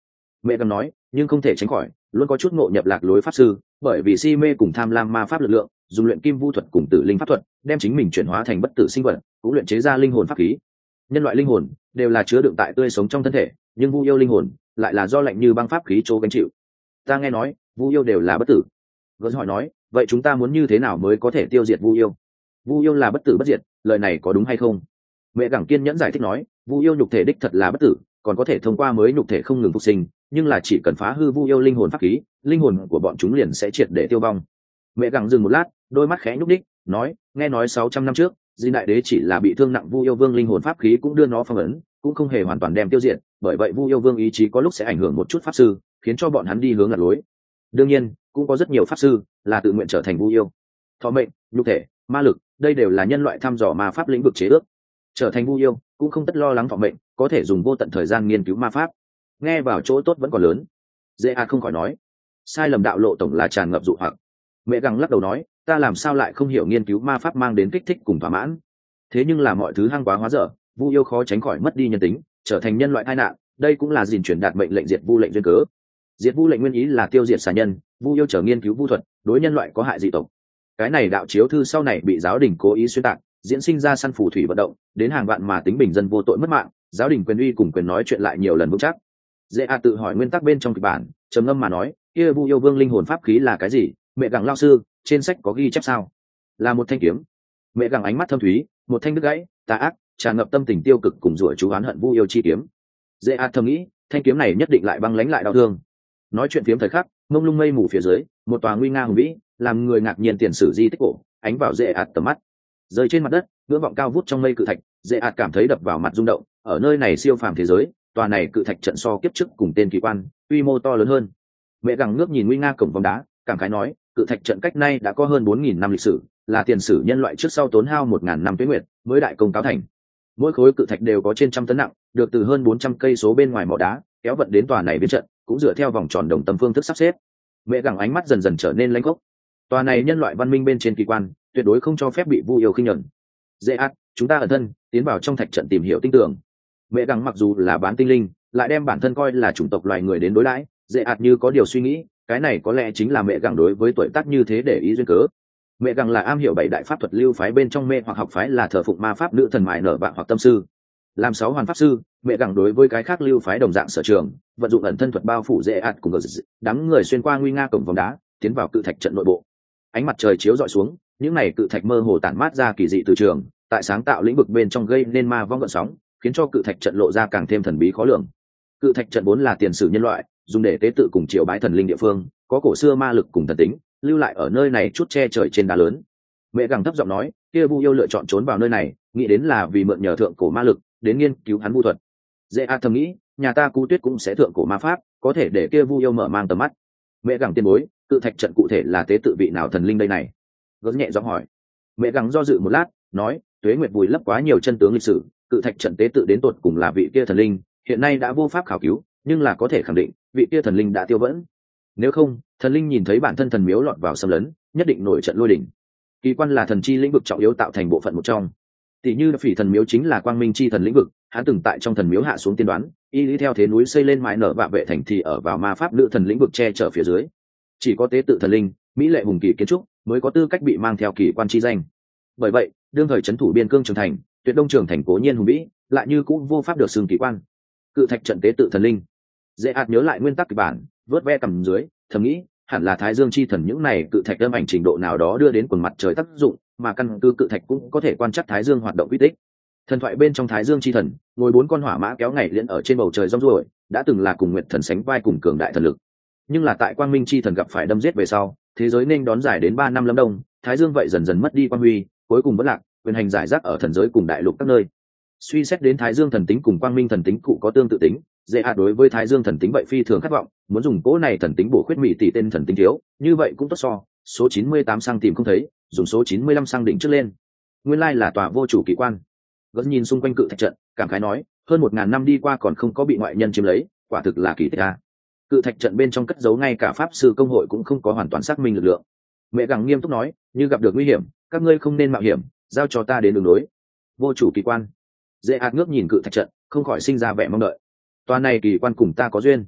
Mẹ gắng nói, nhưng không thể tránh khỏi luôn có chút ngộ nhập lạc lối pháp sư, bởi vì si mê cùng tham lam ma pháp lực lượng, dùng luyện kim vu thuật cùng tử linh pháp thuật đem chính mình chuyển hóa thành bất tử sinh vật, cũng luyện chế ra linh hồn pháp khí. Nhân loại linh hồn đều là chứa đựng tại tươi sống trong thân thể, nhưng vu yêu linh hồn lại là do lạnh như băng pháp khí chỗ gánh chịu. Ta nghe nói vu yêu đều là bất tử. Gớt hỏi nói, vậy chúng ta muốn như thế nào mới có thể tiêu diệt vu yêu? Vu yêu là bất tử bất diệt, lời này có đúng hay không? Mẹ gẳng kiên nhẫn giải thích nói, vu yêu nhục thể đích thật là bất tử, còn có thể thông qua mới nhục thể không ngừng phục sinh, nhưng là chỉ cần phá hư vu yêu linh hồn pháp khí, linh hồn của bọn chúng liền sẽ triệt để tiêu vong. Mẹ gẳng dừng một lát, đôi mắt khẽ nhúc đích nói, nghe nói 600 năm trước Di đại đế chỉ là bị thương nặng, vu yêu vương linh hồn pháp khí cũng đưa nó phong ấn, cũng không hề hoàn toàn đem tiêu diệt, bởi vậy vu yêu vương ý chí có lúc sẽ ảnh hưởng một chút pháp sư, khiến cho bọn hắn đi hướng lạc lối. Đương nhiên cũng có rất nhiều pháp sư là tự nguyện trở thành vu yêu. Thọ mệnh, nhục thể, ma lực, đây đều là nhân loại thăm dò ma pháp lĩnh vực chế ước. Trở thành vu yêu cũng không tất lo lắng thọ mệnh, có thể dùng vô tận thời gian nghiên cứu ma pháp. Nghe vào chỗ tốt vẫn còn lớn. Dễ không khỏi nói, sai lầm đạo lộ tổng là tràn ngập dụ hoặc. Mẹ gắng lắc đầu nói, ta làm sao lại không hiểu nghiên cứu ma pháp mang đến kích thích cùng thỏa mãn. Thế nhưng là mọi thứ hăng quá hóa dở, vu yêu khó tránh khỏi mất đi nhân tính, trở thành nhân loại tai nạn, đây cũng là gìn truyền đạt mệnh lệnh diệt vu lệnh duyên cớ. Diệt vu lệnh nguyên ý là tiêu diệt xà nhân, vu yêu trở nghiên cứu vu thuật, đối nhân loại có hại dị tộc. Cái này đạo chiếu thư sau này bị giáo đình cố ý xuyên tạc, diễn sinh ra săn phù thủy vận động, đến hàng vạn mà tính bình dân vô tội mất mạng, giáo đình quyền uy cùng quyền nói chuyện lại nhiều lần vững chắc. Dễ tự hỏi nguyên tắc bên trong kịch bản, trầm ngâm mà nói, kia vu yêu vương linh hồn pháp khí là cái gì? Mẹ gặng lao sư, trên sách có ghi chép sao? Là một thanh kiếm. Mẹ gặng ánh mắt thâm thúy, một thanh đứt gãy, tà ác, tràn ngập tâm tình tiêu cực cùng rủa chú oán hận vu yêu chi kiếm. Dễ thầm nghĩ, thanh kiếm này nhất định lại băng lãnh lại đau thương. Nói chuyện phiếm thời khắc, mông lung mây mù phía dưới, một tòa nguy nga hùng vĩ, làm người ngạc nhiên tiền sử di tích cổ, ánh vào Dễ tầm mắt. Rơi trên mặt đất, ngưỡng vọng cao vút trong mây cự thạch, Dễ cảm thấy đập vào mặt rung động, ở nơi này siêu phàm thế giới, tòa này cự thạch trận so kiếp trước cùng tên kỳ quan, quy mô to lớn hơn. Mẹ gặng ngước nhìn nguy nga cổng vòng đá, cảm khái nói, cự thạch trận cách nay đã có hơn 4.000 năm lịch sử, là tiền sử nhân loại trước sau tốn hao 1.000 năm tuế nguyệt mới đại công cáo thành. Mỗi khối cự thạch đều có trên trăm tấn nặng, được từ hơn 400 cây số bên ngoài mỏ đá kéo vận đến tòa này biến trận, cũng dựa theo vòng tròn đồng tâm phương thức sắp xếp. Mẹ gặng ánh mắt dần dần trở nên lãnh khốc. Tòa này nhân loại văn minh bên trên kỳ quan, tuyệt đối không cho phép bị vu yêu khinh nhẫn. Dễ chúng ta ẩn thân tiến vào trong thạch trận tìm hiểu tinh tường. Mẹ gặng mặc dù là bán tinh linh, lại đem bản thân coi là chủng tộc loài người đến đối đãi. Dễ như có điều suy nghĩ, cái này có lẽ chính là mẹ gặng đối với tuổi tác như thế để ý duyên cớ. Mẹ gặng là am hiểu bảy đại pháp thuật lưu phái bên trong mê hoặc học phái là thờ phụng ma pháp nữ thần mại nở vạn hoặc tâm sư. Làm 6 hoàn pháp sư, mẹ gặng đối với cái khác lưu phái đồng dạng sở trường, vận dụng ẩn thân thuật bao phủ Dễ cùng đám người xuyên qua nguy nga cổng vòng đá, tiến vào cự thạch trận nội bộ. Ánh mặt trời chiếu rọi xuống, những này cự thạch mơ hồ tản mát ra kỳ dị từ trường, tại sáng tạo lĩnh vực bên trong gây nên ma vong gợn sóng, khiến cho cự thạch trận lộ ra càng thêm thần bí khó lường. Cự thạch trận vốn là tiền sử nhân loại dùng để tế tự cùng triều bái thần linh địa phương, có cổ xưa ma lực cùng thần tính lưu lại ở nơi này chút che trời trên đá lớn. Mẹ gặng thấp giọng nói, kia vu yêu lựa chọn trốn vào nơi này, nghĩ đến là vì mượn nhờ thượng cổ ma lực đến nghiên cứu hắn vu thuật. Dễ thầm nghĩ, nhà ta Cú Tuyết cũng sẽ thượng cổ ma pháp, có thể để kia vu yêu mở mang tầm mắt. Mẹ gặng tiên bối, cự thạch trận cụ thể là tế tự vị nào thần linh đây này? Gớt nhẹ giọng hỏi. Mẹ gặng do dự một lát, nói, tuế nguyệt vùi lấp quá nhiều chân tướng lịch sử, cự thạch trận tế tự đến tột cùng là vị kia thần linh, hiện nay đã vô pháp khảo cứu, nhưng là có thể khẳng định vị kia thần linh đã tiêu vẫn. Nếu không, thần linh nhìn thấy bản thân thần miếu lọt vào xâm lấn, nhất định nổi trận lôi đình. Kỳ quan là thần chi lĩnh vực trọng yếu tạo thành bộ phận một trong. Tỷ như Phỉ thần miếu chính là quang minh chi thần lĩnh vực, hắn từng tại trong thần miếu hạ xuống tiên đoán, y lý theo thế núi xây lên mái nở vạ vệ thành thì ở vào ma pháp nữ thần lĩnh vực che chở phía dưới. Chỉ có tế tự thần linh, mỹ lệ hùng kỳ kiến trúc mới có tư cách bị mang theo kỳ quan chi danh. Bởi vậy, đương thời trấn thủ biên cương trường thành, tuyệt đông trường thành cố nhiên hùng vĩ, lại như cũng vô pháp được xưng kỳ quan. Cự thạch trận tế tự thần linh. Dễ nhớ lại nguyên tắc kịch bản, vớt ve cầm dưới, thầm nghĩ, hẳn là Thái Dương chi thần những này cự thạch âm ảnh trình độ nào đó đưa đến quần mặt trời tác dụng, mà căn cứ cự thạch cũng có thể quan trắc Thái Dương hoạt động quy tích. Thần thoại bên trong Thái Dương chi thần, ngồi 4 con hỏa mã kéo ngày liễn ở trên bầu trời rong ruổi, đã từng là cùng Nguyệt thần sánh vai cùng cường đại thần lực. Nhưng là tại Quang Minh chi thần gặp phải đâm giết về sau, thế giới nên đón dài đến 3 năm lâm đông, Thái Dương vậy dần dần mất đi quang huy, cuối cùng vẫn lạc, quyền hành giải rác ở thần giới cùng đại lục các nơi. Suy xét đến Thái Dương thần tính cùng Quang Minh thần tính cụ có tương tự tính, Dễ đối với Thái Dương thần tính vậy phi thường khát vọng, muốn dùng cỗ này thần tính bổ khuyết mỹ tỷ tên thần tính thiếu, như vậy cũng tốt so, số 98 sang tìm không thấy, dùng số 95 sang đỉnh trước lên. Nguyên lai là tòa vô chủ kỳ quan. Gớt nhìn xung quanh cự thạch trận, cảm khái nói, hơn 1.000 năm đi qua còn không có bị ngoại nhân chiếm lấy, quả thực là kỳ tích a. Cự thạch trận bên trong cất giấu ngay cả pháp sư công hội cũng không có hoàn toàn xác minh lực lượng. Mẹ gặng nghiêm túc nói, như gặp được nguy hiểm, các ngươi không nên mạo hiểm, giao cho ta đến đường đối. Vô chủ kỳ quan. Dễ ngước nhìn cự thạch trận, không khỏi sinh ra vẻ mong đợi. Toàn này kỳ quan cùng ta có duyên.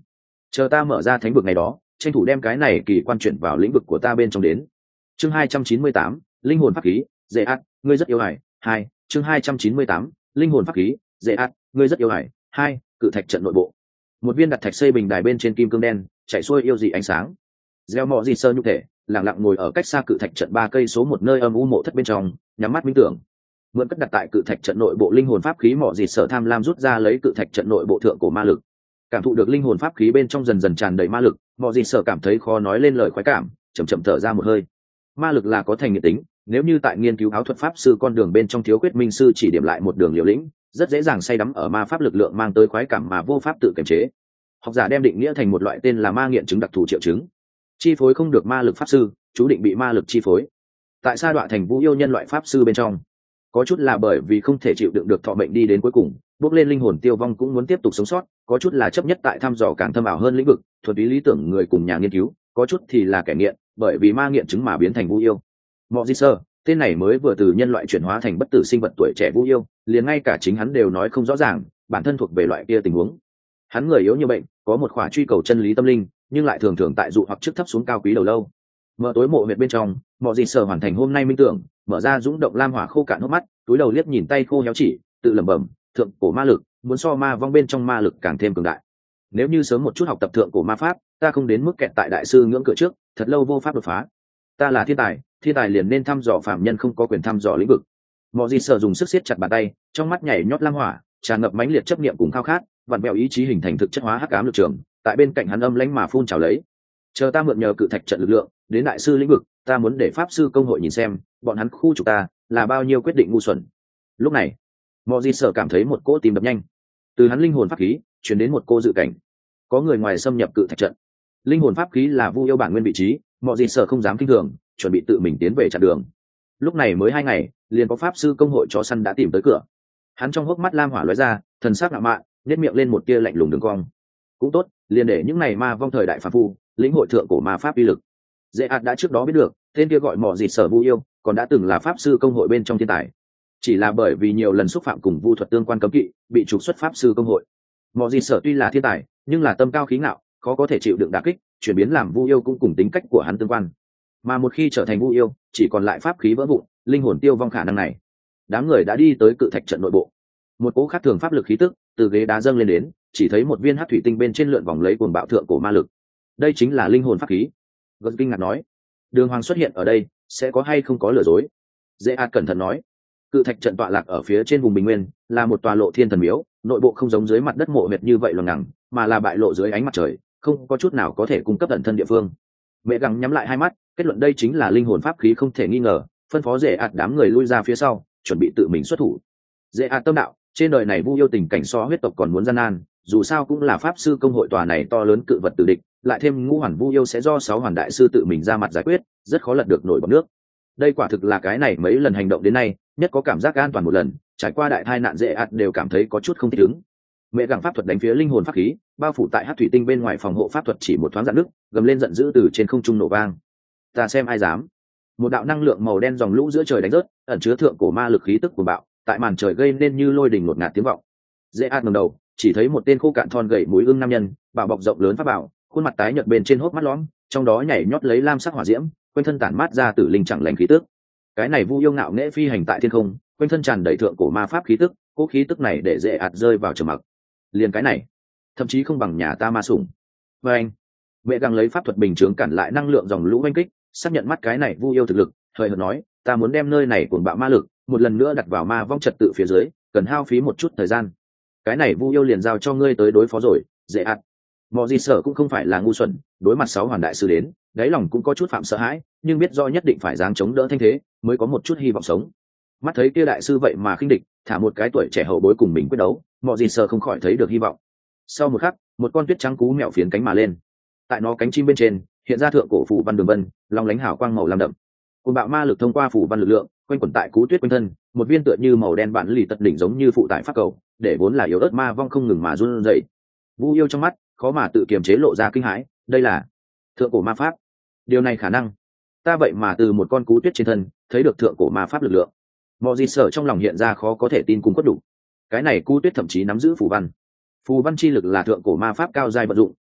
chờ ta mở ra thánh vực ngày đó, tranh thủ đem cái này kỳ quan chuyển vào lĩnh vực của ta bên trong đến. Chương 298, linh hồn pháp khí, dễ ác, ngươi rất yêu hải. 2, chương 298, linh hồn pháp khí, dễ ác, ngươi rất yêu hải. 2, cự thạch trận nội bộ. Một viên đặt thạch xây bình đài bên trên kim cương đen, chạy xuôi yêu dị ánh sáng. Gieo mọ dị sơ nhục thể, lặng lặng ngồi ở cách xa cự thạch trận 3 cây số một nơi âm u mộ thất bên trong, nhắm mắt minh tưởng. Mượn cất đặt tại cự thạch trận nội bộ linh hồn pháp khí mọ dị sở tham lam rút ra lấy cự thạch trận nội bộ thượng cổ ma lực. Cảm thụ được linh hồn pháp khí bên trong dần dần tràn đầy ma lực, mọ dị sở cảm thấy khó nói lên lời khoái cảm, chậm chậm thở ra một hơi. Ma lực là có thành nghiệt tính, nếu như tại nghiên cứu áo thuật pháp sư con đường bên trong thiếu quyết minh sư chỉ điểm lại một đường liều lĩnh, rất dễ dàng say đắm ở ma pháp lực lượng mang tới khoái cảm mà vô pháp tự kiềm chế. Học giả đem định nghĩa thành một loại tên là ma nghiện chứng đặc thù triệu chứng, chi phối không được ma lực pháp sư, chú định bị ma lực chi phối. Tại sa đọa thành vũ yêu nhân loại pháp sư bên trong, có chút là bởi vì không thể chịu đựng được thọ mệnh đi đến cuối cùng, bước lên linh hồn tiêu vong cũng muốn tiếp tục sống sót, có chút là chấp nhất tại thăm dò càng thâm ảo hơn lĩnh vực, thuần túy lý tưởng người cùng nhà nghiên cứu, có chút thì là kẻ nghiện, bởi vì ma nghiện chứng mà biến thành vũ yêu. Mọ Di Sơ, tên này mới vừa từ nhân loại chuyển hóa thành bất tử sinh vật tuổi trẻ vũ yêu, liền ngay cả chính hắn đều nói không rõ ràng, bản thân thuộc về loại kia tình huống. Hắn người yếu như bệnh, có một khỏa truy cầu chân lý tâm linh, nhưng lại thường thường tại dụ hoặc trước thấp xuống cao quý đầu lâu. Mở tối mộ huyệt bên trong, Mọ Di Sơ hoàn thành hôm nay minh tưởng, mở ra dũng động lam hỏa khô cạn hốc mắt, túi đầu liếc nhìn tay khô héo chỉ, tự lẩm bẩm, thượng cổ ma lực, muốn so ma vong bên trong ma lực càng thêm cường đại. Nếu như sớm một chút học tập thượng cổ ma pháp, ta không đến mức kẹt tại đại sư ngưỡng cửa trước, thật lâu vô pháp đột phá. Ta là thiên tài liền nên thăm dò phạm nhân không có quyền thăm dò lĩnh vực. Mọ Di Sơ dùng sức siết chặt bàn tay, trong mắt nhảy nhót lam hỏa, tràn ngập mãnh liệt chấp niệm cùng khao khát, vặn vẹo ý chí hình thành thực chất hóa hắc ám lực trường, tại bên cạnh hắn âm lãnh mà phun trào lấy. Chờ ta mượn nhờ cự thạch trận lực lượng, đến đại sư lĩnh vực, ta muốn để pháp sư công hội nhìn xem, bọn hắn khu trục ta là bao nhiêu quyết định ngu xuẩn. Lúc này, Mọ Di Sơ cảm thấy một cỗ tim đập nhanh, từ hắn linh hồn pháp khí truyền đến một cô dự cảnh, có người ngoài xâm nhập cự thạch trận. Linh hồn pháp khí là Vu yêu bản nguyên vị trí, Mọ Di Sơ không dám kinh thường, chuẩn bị tự mình tiến về chặn đường. Lúc này mới 2 ngày, liền có pháp sư công hội chó săn đã tìm tới cửa. Hắn trong hốc mắt lam hỏa lóe ra, thần sắc ngạo mạn, nhếch miệng lên một tia lạnh lùng đường cong. Cũng tốt, liền để những này ma vong thời đại phàm phu, lĩnh hội thượng cổ ma pháp uy lực. Dễ ạt đã trước đó biết được, tên kia gọi Mọ Di Sơ Vu yêu, còn đã từng là pháp sư công hội bên trong thiên tài. Chỉ là bởi vì nhiều lần xúc phạm cùng vu thuật tương quan cấm kỵ, bị trục xuất pháp sư công hội. Mọ Di Sơ tuy là thiên tài, nhưng là tâm cao khí ngạo, khó có thể chịu đựng đả kích, chuyển biến làm Vu yêu cũng cùng tính cách của hắn tương quan. Mà một khi trở thành Vu yêu, chỉ còn lại pháp khí vỡ vụn, linh hồn tiêu vong khả năng này. Đám người đã đi tới cự thạch trận nội bộ. Một cỗ khác thường pháp lực khí tức từ ghế đá dâng lên đến, chỉ thấy một viên hắc thủy tinh bên trên lượn vòng lấy cuồng bạo thượng cổ ma lực. Đây chính là linh hồn pháp khí. Gật kinh ngạc nói, Đường Hoàng xuất hiện ở đây, sẽ có hay không có lừa dối? Dễ ạt cẩn thận nói, cự thạch trận tọa lạc ở phía trên vùng bình nguyên, là một tòa lộ thiên thần miếu, nội bộ không giống dưới mặt đất mộ huyệt như vậy loằng ngằng, mà là bại lộ dưới ánh mặt trời, không có chút nào có thể cung cấp ẩn thân địa phương. Mẹ gắng nhắm lại hai mắt, kết luận đây chính là linh hồn pháp khí không thể nghi ngờ, phân phó Dễ ạt đám người lui ra phía sau, chuẩn bị tự mình xuất thủ. Dễ ạt tâm đạo, trên đời này Vu yêu tình cảnh so huyết tộc còn muốn gian nan, dù sao cũng là pháp sư công hội tòa này to lớn cự vật tử địch, lại thêm ngũ hoàn Vu yêu sẽ do 6 hoàn đại sư tự mình ra mặt giải quyết, rất khó lật được nổi bọt nước. Đây quả thực là cái này mấy lần hành động đến nay nhất có cảm giác an toàn một lần, trải qua đại tai nạn Dễ ạt đều cảm thấy có chút không thích ứng. Mẹ gặng pháp thuật đánh phía linh hồn pháp khí, bao phủ tại hắc thủy tinh bên ngoài phòng hộ pháp thuật chỉ một thoáng dạn nước, gầm lên giận dữ từ trên không trung nổ vang. Ta xem ai dám! Một đạo năng lượng màu đen dòng lũ giữa trời đánh rớt, ẩn chứa thượng cổ ma lực khí tức của bạo, tại màn trời gây nên như lôi đình ngột ngạt tiếng vọng. Dễ ạt ngẩng đầu, chỉ thấy một tên khô cạn thon gầy mũi ưng nam nhân, bảo bọc rộng lớn pháp bảo, khuôn mặt tái nhợt bên trên hốc mắt lõm, trong đó nhảy nhót lấy lam sắc hỏa diễm, quanh thân tản mát ra tử linh chẳng lành khí tức. Cái này Vu yêu ngạo nghễ phi hành tại thiên không, quanh thân tràn đầy thượng cổ ma pháp khí tức, cố khí tức này để Dễ ạt rơi vào trầm mặc. Liền cái này, thậm chí không bằng nhà ta ma sủng. Và anh, mẹ găng lấy pháp thuật bình chướng cản lại năng lượng dòng lũ oanh kích, xác nhận mắt cái này Vu yêu thực lực, hời hợt nói, ta muốn đem nơi này cuồng bạo ma lực một lần nữa đặt vào ma vong trật tự phía dưới, cần hao phí một chút thời gian. Cái này Vu yêu liền giao cho ngươi tới đối phó rồi, Dễ ạt. Mọ Di Sở cũng không phải là ngu xuẩn, đối mặt 6 hoàn đại sư đến, đáy lòng cũng có chút phạm sợ hãi, nhưng biết do nhất định phải dáng chống đỡ thanh thế, mới có một chút hy vọng sống. Mắt thấy kia đại sư vậy mà khinh địch, thả một cái tuổi trẻ hậu bối cùng mình quyết đấu, Mọ Di Sở không khỏi thấy được hy vọng. Sau một khắc, một con tuyết trắng cú mèo phiến cánh mà lên. Tại nó cánh chim bên trên, hiện ra thượng cổ phù văn đường vân, long lánh hào quang màu lam đậm. Cuồng bạo ma lực thông qua phù văn lực lượng, quanh quẩn tại cú tuyết quanh thân, một viên tựa như màu đen bản lì tật đỉnh giống như phụ tại pháp cầu, để vốn là yếu ớt ma vong không ngừng mà run rẩy. Vu yêu trong mắt khó mà tự kiềm chế lộ ra kinh hãi, đây là thượng cổ ma pháp. Điều này khả năng, ta vậy mà từ một con cú tuyết trên thân thấy được thượng cổ ma pháp lực lượng. Mọ Di Sở trong lòng hiện ra khó có thể tin cùng quất đủ. Cái này cú tuyết thậm chí nắm giữ phù văn chi lực là thượng cổ ma pháp cao giai vận dụng,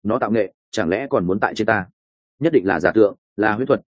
nó tạo nghệ chẳng lẽ còn muốn tại trên ta? Nhất định là giả tượng, là huyễn thuật.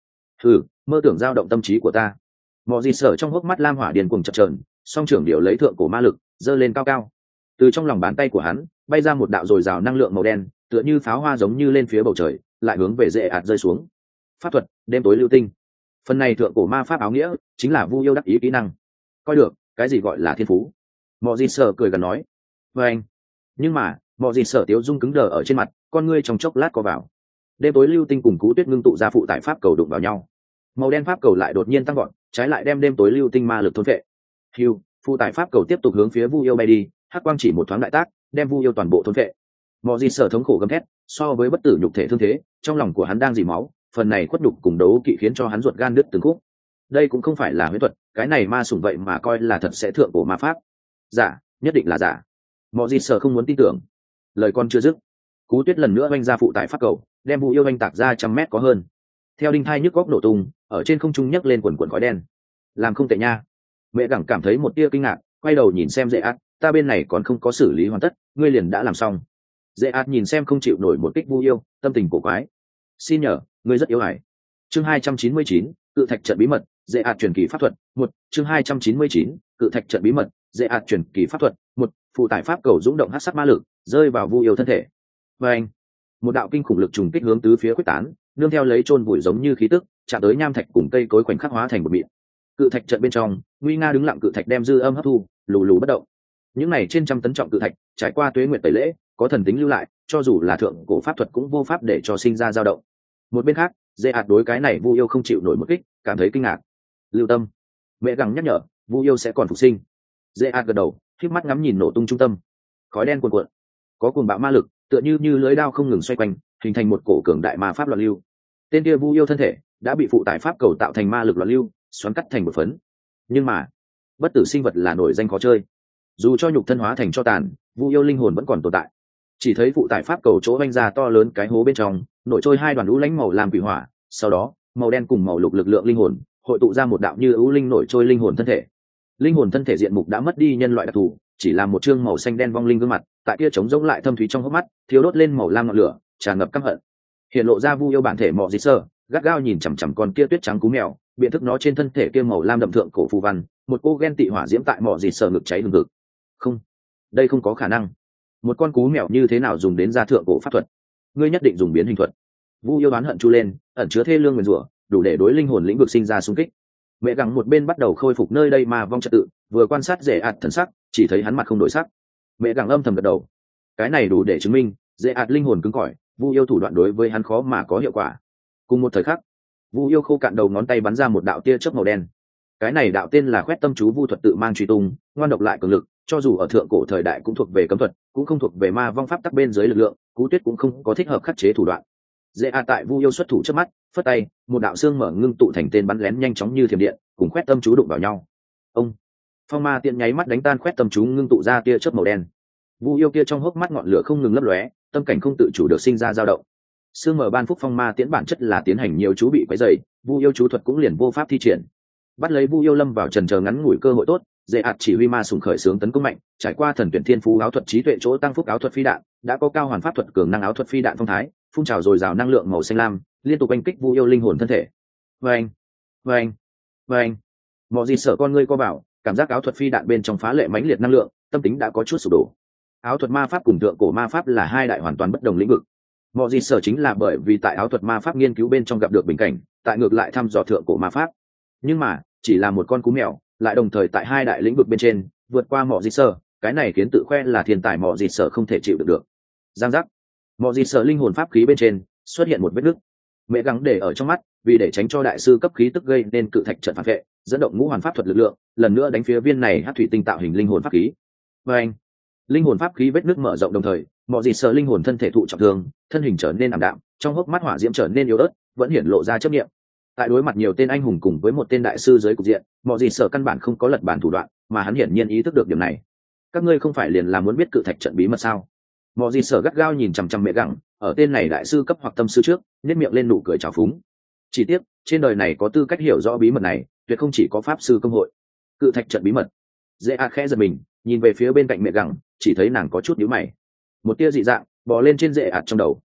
Mơ tưởng dao động tâm trí của ta. Mọ gì sở trong hốc mắt lam hỏa điên cuồng chập chờn, song trưởng điều lấy thượng cổ ma lực giơ lên cao cao. Từ trong lòng bàn tay của hắn bay ra một đạo dồi dào năng lượng màu đen, tựa như pháo hoa giống như lên phía bầu trời, lại hướng về dễ ạt rơi xuống. Pháp thuật đêm tối lưu tinh. Phần này thượng cổ ma pháp áo nghĩa chính là Vu yêu đắc ý kỹ năng. Coi được, cái gì gọi là thiên phú? Mọ gì sở cười gần nói. Và anh. Nhưng mà Mọ gì sở tiếu dung cứng đờ ở trên mặt, con ngươi trong chốc lát co vào. Đêm tối lưu tinh cùng Cú Tuyết ngưng tụ ra phụ tải pháp cầu đụng vào nhau. Màu đen pháp cầu lại đột nhiên tăng gọn, trái lại đem đêm tối lưu tinh ma lực thôn phệ. Hưu, phụ tải pháp cầu tiếp tục hướng phía Vu yêu bay đi, hắc quang chỉ một thoáng đại tác, đem Vu yêu toàn bộ thôn phệ. Mọ gì sở thống khổ gầm thét, so với bất tử nhục thể thương thế, trong lòng của hắn đang dì máu, phần này khuất nhục cùng đấu kỵ khiến cho hắn ruột gan đứt từng khúc. Đây cũng không phải là huyễn thuật, cái này ma sủng vậy mà coi là thật sẽ thượng cổ ma pháp. Giả, nhất định là giả. Mọ gì sở không muốn tin tưởng. Lời con chưa dứt, Cú Tuyết lần nữa oanh ra phụ tải pháp cầu, đem Vu yêu oanh tạc ra 100 mét có hơn. Theo đinh thai nhức góc nổ tung, ở trên không trung nhấc lên quần quần khói đen. Làm không tệ nha. Mẹ gẳng cảm thấy một tia kinh ngạc, quay đầu nhìn xem Dễ Át, ta bên này còn không có xử lý hoàn tất, ngươi liền đã làm xong. Dễ Át nhìn xem không chịu nổi một kích Vu yêu, tâm tình cổ quái. Xin nhờ, ngươi rất yếu ải. Chương 299, cự thạch trận bí mật, Dễ Át truyền kỳ pháp thuật. Một, chương 299, cự thạch trận bí mật, Dễ Át truyền kỳ pháp thuật. Một, phụ tải pháp cầu dũng động hắc sắc ma lực, rơi vào Vu yêu thân thể. Và anh, một đạo kinh khủng lực trùng kích hướng tứ phía quyết tán, nương theo lấy chôn vùi giống như khí tức, chạm tới nham thạch cùng cây cối khoảnh khắc hóa thành một mịn. Cự thạch trận bên trong, nguy nga đứng lặng cự thạch đem dư âm hấp thu, lù lù bất động. Những này trên trăm tấn trọng cự thạch, trải qua tuế nguyệt tẩy lễ, có thần tính lưu lại, cho dù là thượng cổ pháp thuật cũng vô pháp để cho sinh ra dao động. Một bên khác, Dễ Ạt đối cái này Vu yêu không chịu nổi một kích, cảm thấy kinh ngạc. Lưu tâm, mẹ gắng nhắc nhở, Vu yêu sẽ còn phục sinh. Dễ Ạt gật đầu, khép mắt ngắm nhìn nổ tung trung tâm, khói đen cuồn cuộn, có cuồng bạo ma lực, tựa như lưới đao không ngừng xoay quanh, hình thành một cổ cường đại ma pháp loạn lưu. Tên kia Vu yêu thân thể đã bị phụ tải pháp cầu tạo thành ma lực loạn lưu xoắn cắt thành một phấn. Nhưng mà bất tử sinh vật là nổi danh khó chơi, dù cho nhục thân hóa thành cho tàn, Vu yêu linh hồn vẫn còn tồn tại. Chỉ thấy phụ tải pháp cầu chỗ vanh ra to lớn cái hố bên trong nổi trôi hai đoàn lũ lánh màu làm quỷ hỏa, sau đó màu đen cùng màu lục lực lượng linh hồn hội tụ ra một đạo như ưu linh nổi trôi linh hồn thân thể. Linh hồn thân thể diện mục đã mất đi nhân loại đặc thù, chỉ là một chương màu xanh đen vong linh gương mặt, tại kia trống rỗng lại thâm thúy trong hốc mắt thiếu đốt lên màu lam ngọn lửa tràn ngập căm hận. Hiện lộ ra Vu yêu bản thể Mọ Dị Sơ, gắt gao nhìn chằm chằm con kia tuyết trắng cú mèo, biện thức nó trên thân thể kia màu lam đậm thượng cổ phù văn, một cô ghen tị hỏa diễm tại Mọ Dị Sơ ngực cháy hừng hực. Không, đây không có khả năng. Một con cú mèo như thế nào dùng đến gia thượng cổ pháp thuật? Ngươi nhất định dùng biến hình thuật. Vu yêu đoán hận chu lên, ẩn chứa thê lương nguyền rủa, đủ để đối linh hồn lĩnh vực sinh ra xung kích. Mẹ gắng một bên bắt đầu khôi phục nơi đây mà vong trật tự, vừa quan sát Dễ Ạt thần sắc, chỉ thấy hắn mặt không đổi sắc. Mẹ gắng âm thầm gật đầu. Cái này đủ để chứng minh Dễ Ạt linh hồn cứng cỏi, Vu yêu thủ đoạn đối với hắn khó mà có hiệu quả. Cùng một thời khắc, Vu yêu khô cạn đầu ngón tay bắn ra một đạo tia chớp màu đen. Cái này đạo tên là Khoét Tâm Chú Vu thuật tự mang truy tung, ngoan độc lại cường lực, cho dù ở thượng cổ thời đại cũng thuộc về cấm thuật, cũng không thuộc về ma vong pháp tắc bên dưới lực lượng, Cú Tuyết cũng không có thích hợp khắc chế thủ đoạn. Dễ A tại Vu yêu xuất thủ trước mắt, phất tay, một đạo xương mở ngưng tụ thành tên bắn lén nhanh chóng như thiểm điện, cùng Khoét Tâm Chú đụng vào nhau. Ông, phong ma tiện nháy mắt đánh tan Khoét Tâm Chú ngưng tụ ra tia chớp màu đen. Vu yêu kia trong hốc mắt ngọn lửa không ngừng lấp lóe, tâm cảnh không tự chủ được sinh ra dao động. Sương mở ban phúc phong ma tiễn bản chất là tiến hành nhiều chú bị quấy rầy, Vu yêu chú thuật cũng liền vô pháp thi triển. Bắt lấy Vu yêu lâm vào trần chờ ngắn ngủi cơ hội tốt, Dễ Ạt chỉ huy ma sùng khởi xướng tấn công mạnh, trải qua thần tuyển thiên phú áo thuật trí tuệ chỗ tăng phúc áo thuật phi đạn, đã có cao hoàn pháp thuật cường năng áo thuật phi đạn phong thái, phun trào dồi dào năng lượng màu xanh lam, liên tục oanh kích Vu yêu linh hồn thân thể. Vâng, vâng, vâng. Mọ Dị Sở con ngươi co bảo, cảm giác áo thuật phi đạn bên trong phá lệ mãnh liệt năng lượng, tâm tính đã có chút sụp đổ. Áo thuật ma pháp cùng thượng cổ ma pháp là hai đại hoàn toàn bất đồng lĩnh vực. Mọ Dị Sở chính là bởi vì tại áo thuật ma pháp nghiên cứu bên trong gặp được bình cảnh, tại ngược lại thăm dò thượng cổ ma pháp. Nhưng mà chỉ là một con cú mèo, lại đồng thời tại hai đại lĩnh vực bên trên vượt qua Mọ Dị Sở, cái này khiến tự khoe là thiên tài Mọ Dị Sở không thể chịu được. Giang giác, Mọ Dị Sở linh hồn pháp khí bên trên xuất hiện một vết nứt. Mẹ gắng để ở trong mắt, vì để tránh cho đại sư cấp khí tức gây nên cự thạch trận phản vệ, dẫn động ngũ hoàn pháp thuật lực lượng, lần nữa đánh phía viên này hắc thủy tinh tạo hình linh hồn pháp khí. Và anh, linh hồn pháp khí vết nứt mở rộng đồng thời, Mọ Dị Sở linh hồn thân thể thụ trọng thương, thân hình trở nên ảm đạm, trong hốc mắt hỏa diễm trở nên yếu ớt, vẫn hiển lộ ra chấp niệm. Tại đối mặt nhiều tên anh hùng cùng với một tên đại sư dưới cục diện, Mọ Dị Sở căn bản không có lật bản thủ đoạn, mà hắn hiển nhiên ý thức được điểm này. Các ngươi không phải liền là muốn biết cự thạch trận bí mật sao? Mọ Dị Sở gắt gao nhìn chằm chằm mẹ gặng, ở tên này đại sư cấp hoặc tâm sư trước, nhếch miệng lên nụ cười trào phúng. Chỉ tiếc, trên đời này có tư cách hiểu rõ bí mật này, tuyệt không chỉ có pháp sư công hội. Cự thạch trận bí mật. Dễ A khẽ giật mình, nhìn về phía bên cạnh mẹ gặng, chỉ thấy nàng có chút nhíu mày. Một tia dị dạng bò lên trên Dễ ạt trong đầu.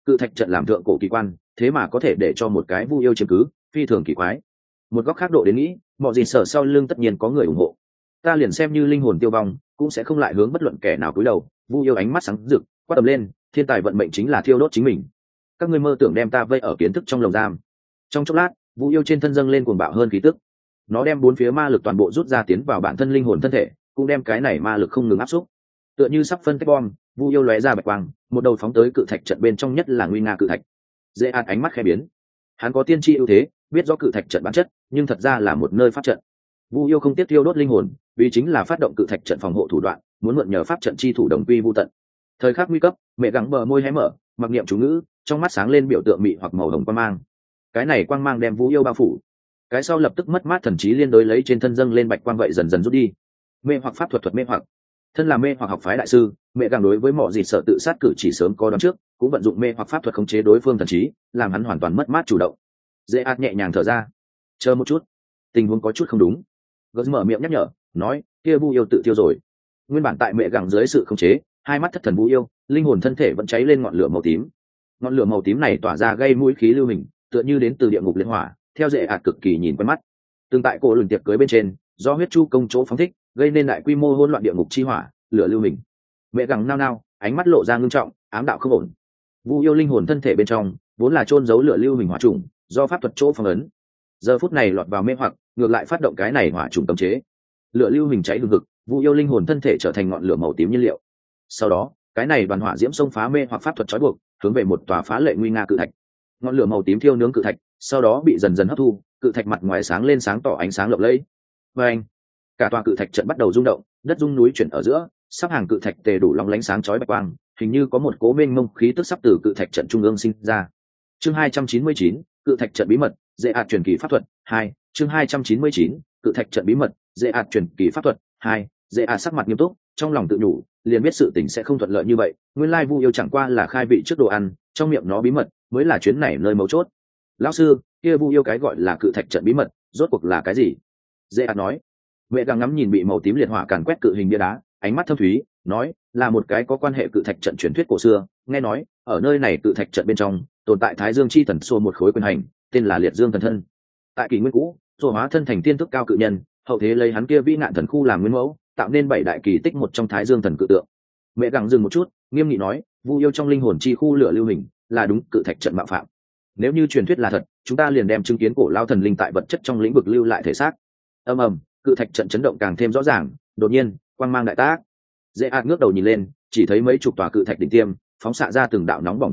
cự thạch trận làm thượng cổ kỳ quan, thế mà có thể để cho một cái vu yêu chiếm cứ, phi thường kỳ quái. Một góc khác độ đến nghĩ, mọi gì sở sau lưng tất nhiên có người ủng hộ. Ta liền xem như linh hồn tiêu vong, cũng sẽ không lại hướng bất luận kẻ nào cúi đầu. Vu yêu ánh mắt sáng rực, quát tầm lên, thiên tài vận mệnh chính là thiêu đốt chính mình. Các ngươi mơ tưởng đem ta vây ở kiến thức trong lồng giam. Trong chốc lát, vu yêu trên thân dâng lên cuồng bạo hơn khí tức. Nó đem bốn phía ma lực toàn bộ rút ra tiến vào bản thân linh hồn thân thể, cũng đem cái này ma lực không ngừng áp xúc. Tựa như sắp phân tách bom, vu yêu lóe ra bạch quang, một đầu phóng tới cự thạch trận bên trong, nhất là nguy nga cự thạch. Dễ ạt ánh mắt khẽ biến. Hắn có tiên tri ưu thế, biết rõ cự thạch trận bản chất, nhưng thật ra là một nơi pháp trận. Vu yêu không tiếp thiêu đốt linh hồn, vì chính là phát động cự thạch trận phòng hộ thủ đoạn, muốn mượn nhờ pháp trận chi thủ đồng quy vu tận. Thời khắc nguy cấp, mẹ gắng bờ môi hé mở, mặc niệm chú ngữ, trong mắt sáng lên biểu tượng mị hoặc màu hồng quang mang. Cái này quang mang đem Vu yêu bao phủ. Cái sau lập tức mất mát thần trí liên đối lấy trên thân dâng lên bạch quang vậy dần dần rút đi. Mê hoặc pháp thuật mê hoặc. Thân là mê hoặc học phái đại sư, mẹ gắng đối với mọi gì sợ tự sát cử chỉ sớm có đoán trước, cũng vận dụng mê hoặc pháp thuật khống chế đối phương thần trí, làm hắn hoàn toàn mất mát chủ động. Dễ ạt nhẹ nhàng thở ra. Chờ một chút, tình huống có chút không đúng. Gớt mở miệng nhắc nhở, nói, kia Vu yêu tự tiêu rồi. Nguyên bản tại mẹ gắng dưới sự khống chế, hai mắt thất thần Vu yêu, linh hồn thân thể vẫn cháy lên ngọn lửa màu tím. Ngọn lửa màu tím này tỏa ra gây mũi khí lưu hình, tựa như đến từ địa ngục liên hỏa, theo Dễ ạt cực kỳ nhìn quen mắt. Tương tại cổ lùn tiệc cưới bên trên, do huyết chu công chỗ phóng thích, gây nên đại quy mô hỗn loạn địa ngục chi hỏa, lửa lưu hình. Mẹ gắng nao nao, ánh mắt lộ ra ngưng trọng, ám đạo không ổn. Vu yêu linh hồn thân thể bên trong, vốn là chôn giấu lửa lưu hình hỏa trùng, do pháp thuật chỗ phong ấn. Giờ phút này lọt vào mê hoặc, ngược lại phát động cái này hỏa trùng cấm chế. Lửa lưu hình cháy hừng hực, Vu yêu linh hồn thân thể trở thành ngọn lửa màu tím nhiên liệu. Sau đó, cái này đoàn hỏa diễm xông phá mê hoặc pháp thuật trói buộc, hướng về một tòa phá lệ nguy nga cự thạch. Ngọn lửa màu tím thiêu nướng cự thạch, sau đó bị dần dần hấp thu, cự thạch mặt ngoài sáng lên sáng tỏ ánh sáng lộng lẫy. Và anh, cả tòa cự thạch trận bắt đầu rung động, đất rung núi chuyển ở giữa, sắp hàng cự thạch tề đủ long lánh sáng chói bạch quang, hình như có một cố mênh mông khí tức sắp từ cự thạch trận trung ương sinh ra. Chương 299, cự thạch trận bí mật, Dễ ạt truyền kỳ pháp thuật 2. Chương 299, cự thạch trận bí mật, Dễ ạt truyền kỳ pháp thuật 2. Dễ ạt sắc mặt nghiêm túc, trong lòng tự nhủ, liền biết sự tình sẽ không thuận lợi như vậy, nguyên lai Vu yêu chẳng qua là khai vị trước đồ ăn, trong miệng nó bí mật mới là chuyến này nơi mấu chốt. Lão sư, kia Vu yêu cái gọi là cự thạch trận bí mật, rốt cuộc là cái gì? Dễ ạt nói. Mẹ gắng ngắm nhìn bị màu tím liệt hỏa càn quét cự hình bia đá, ánh mắt thâm thúy, nói, là một cái có quan hệ cự thạch trận truyền thuyết cổ xưa, nghe nói, ở nơi này cự thạch trận bên trong, tồn tại Thái Dương chi thần xô một khối quyền hành, tên là Liệt Dương thần thân. Tại kỷ nguyên cũ, rồi hóa thân thành tiên thức cao cự nhân, hậu thế lấy hắn kia vĩ nạn thần khu làm nguyên mẫu, tạo nên 7 đại kỳ tích một trong Thái Dương thần cự tượng. Mẹ gắng dừng một chút, nghiêm nghị nói, Vu yêu trong linh hồn chi khu lửa lưu hình, là đúng cự thạch trận mạo phạm. Nếu như truyền thuyết là thật, chúng ta liền đem chứng kiến cổ lao thần linh tại vật chất trong lĩnh vực lưu lại thể xác. Ầm ầm, cự thạch trận chấn động càng thêm rõ ràng, đột nhiên, quang mang đại tác. Dễ ạt ngước đầu nhìn lên, chỉ thấy mấy chục tòa cự thạch đỉnh tiêm, phóng xạ ra từng đạo nóng bỏng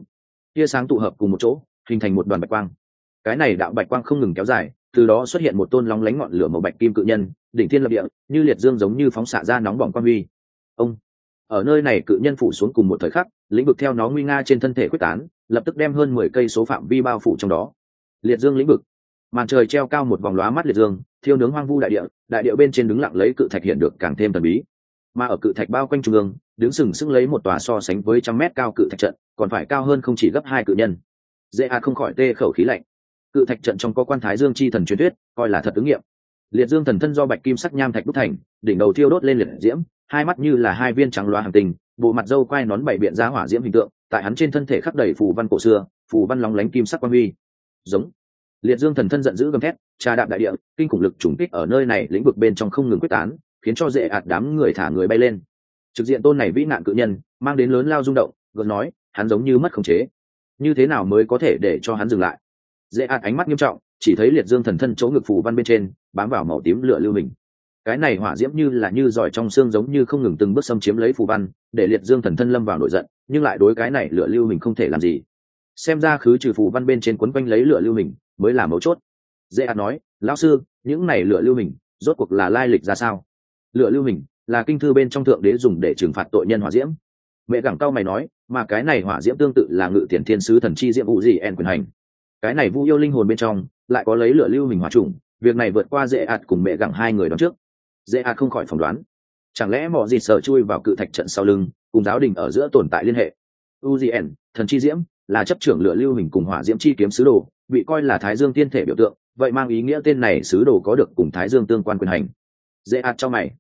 tia sáng tụ hợp cùng một chỗ, hình thành một đoàn bạch quang. Cái này đạo bạch quang không ngừng kéo dài, từ đó xuất hiện một tôn lóng lánh ngọn lửa màu bạch kim cự nhân, đỉnh thiên lập địa, như liệt dương giống như phóng xạ ra nóng bỏng quang huy. Ông, ở nơi này cự nhân phủ xuống cùng một thời khắc, lĩnh vực theo nó nguy nga trên thân thể quyết tán, lập tức đem hơn 10 cây số phạm vi bao phủ trong đó. Liệt dương lĩnh vực, màn trời treo cao một vòng lóa mắt liệt dương, thiêu nướng hoang vu đại địa bên trên đứng lặng lấy cự thạch hiện được càng thêm thần bí. Mà ở cự thạch bao quanh trung ương, đứng sừng sững lấy một tòa so sánh với 100 mét cao cự thạch trận, còn phải cao hơn không chỉ gấp 2 cự nhân. Dễ không khỏi tê khẩu khí lạnh. Cự thạch trận trong có quan Thái Dương chi thần truyền thuyết, coi là thật ứng nghiệm. Liệt Dương thần thân do bạch kim sắc nham thạch đúc thành, đỉnh đầu thiêu đốt lên liệt diễm, hai mắt như là hai viên trắng loá hành tinh, bộ mặt râu quai nón bảy biện ra hỏa diễm hình tượng, tại hắn trên thân thể khắc đầy phù văn cổ xưa, phù văn lóng lánh kim sắc quang huy. Giống. Liệt Dương thần thân giận dữ gầm thét, trà đạp đại địa, kinh khủng lực trùng kích ở nơi này lĩnh vực bên trong không ngừng quyết tán, khiến cho Dễ đám người thả người bay lên. Trực diện tôn này vĩ nạn cự nhân, mang đến lớn lao rung động, gần nói, hắn giống như mất khống chế. Như thế nào mới có thể để cho hắn dừng lại? Dễ ánh mắt nghiêm trọng, chỉ thấy Liệt Dương thần thân chỗ ngực phù văn bên trên bám vào màu tím lửa lưu hình. Cái này hỏa diễm như là như giỏi trong xương, giống như không ngừng từng bước xâm chiếm lấy phù văn, để Liệt Dương thần thân lâm vào nổi giận, nhưng lại đối cái này lửa lưu hình không thể làm gì. Xem ra khứ trừ phù văn bên trên quấn quanh lấy lửa lưu hình mới là mấu chốt. Dễ nói, lão sư, những này lửa lưu hình rốt cuộc là lai lịch ra sao? Lửa lưu hình là kinh thư bên trong thượng đế dùng để trừng phạt tội nhân hỏa diễm. Mẹ gẳng cao mày nói, mà cái này hỏa diễm tương tự là ngự tiền thiên sứ thần chi diễm vụ gì en quyền hành. Cái này Vu yêu linh hồn bên trong lại có lấy lửa lưu hình hỏa trùng, việc này vượt qua Dễ cùng mẹ gẳng hai người đón trước. Dễ không khỏi phỏng đoán, chẳng lẽ mọ gì sợ chui vào cự thạch trận sau lưng, cùng giáo đình ở giữa tồn tại liên hệ. Uzien, thần chi diễm, là chấp trưởng lửa lưu hình cùng hỏa diễm chi kiếm sứ đồ, bị coi là Thái Dương tiên thể biểu tượng, vậy mang ý nghĩa tên này sứ đồ có được cùng Thái Dương tương quan quyền hành. Dễ cho mày.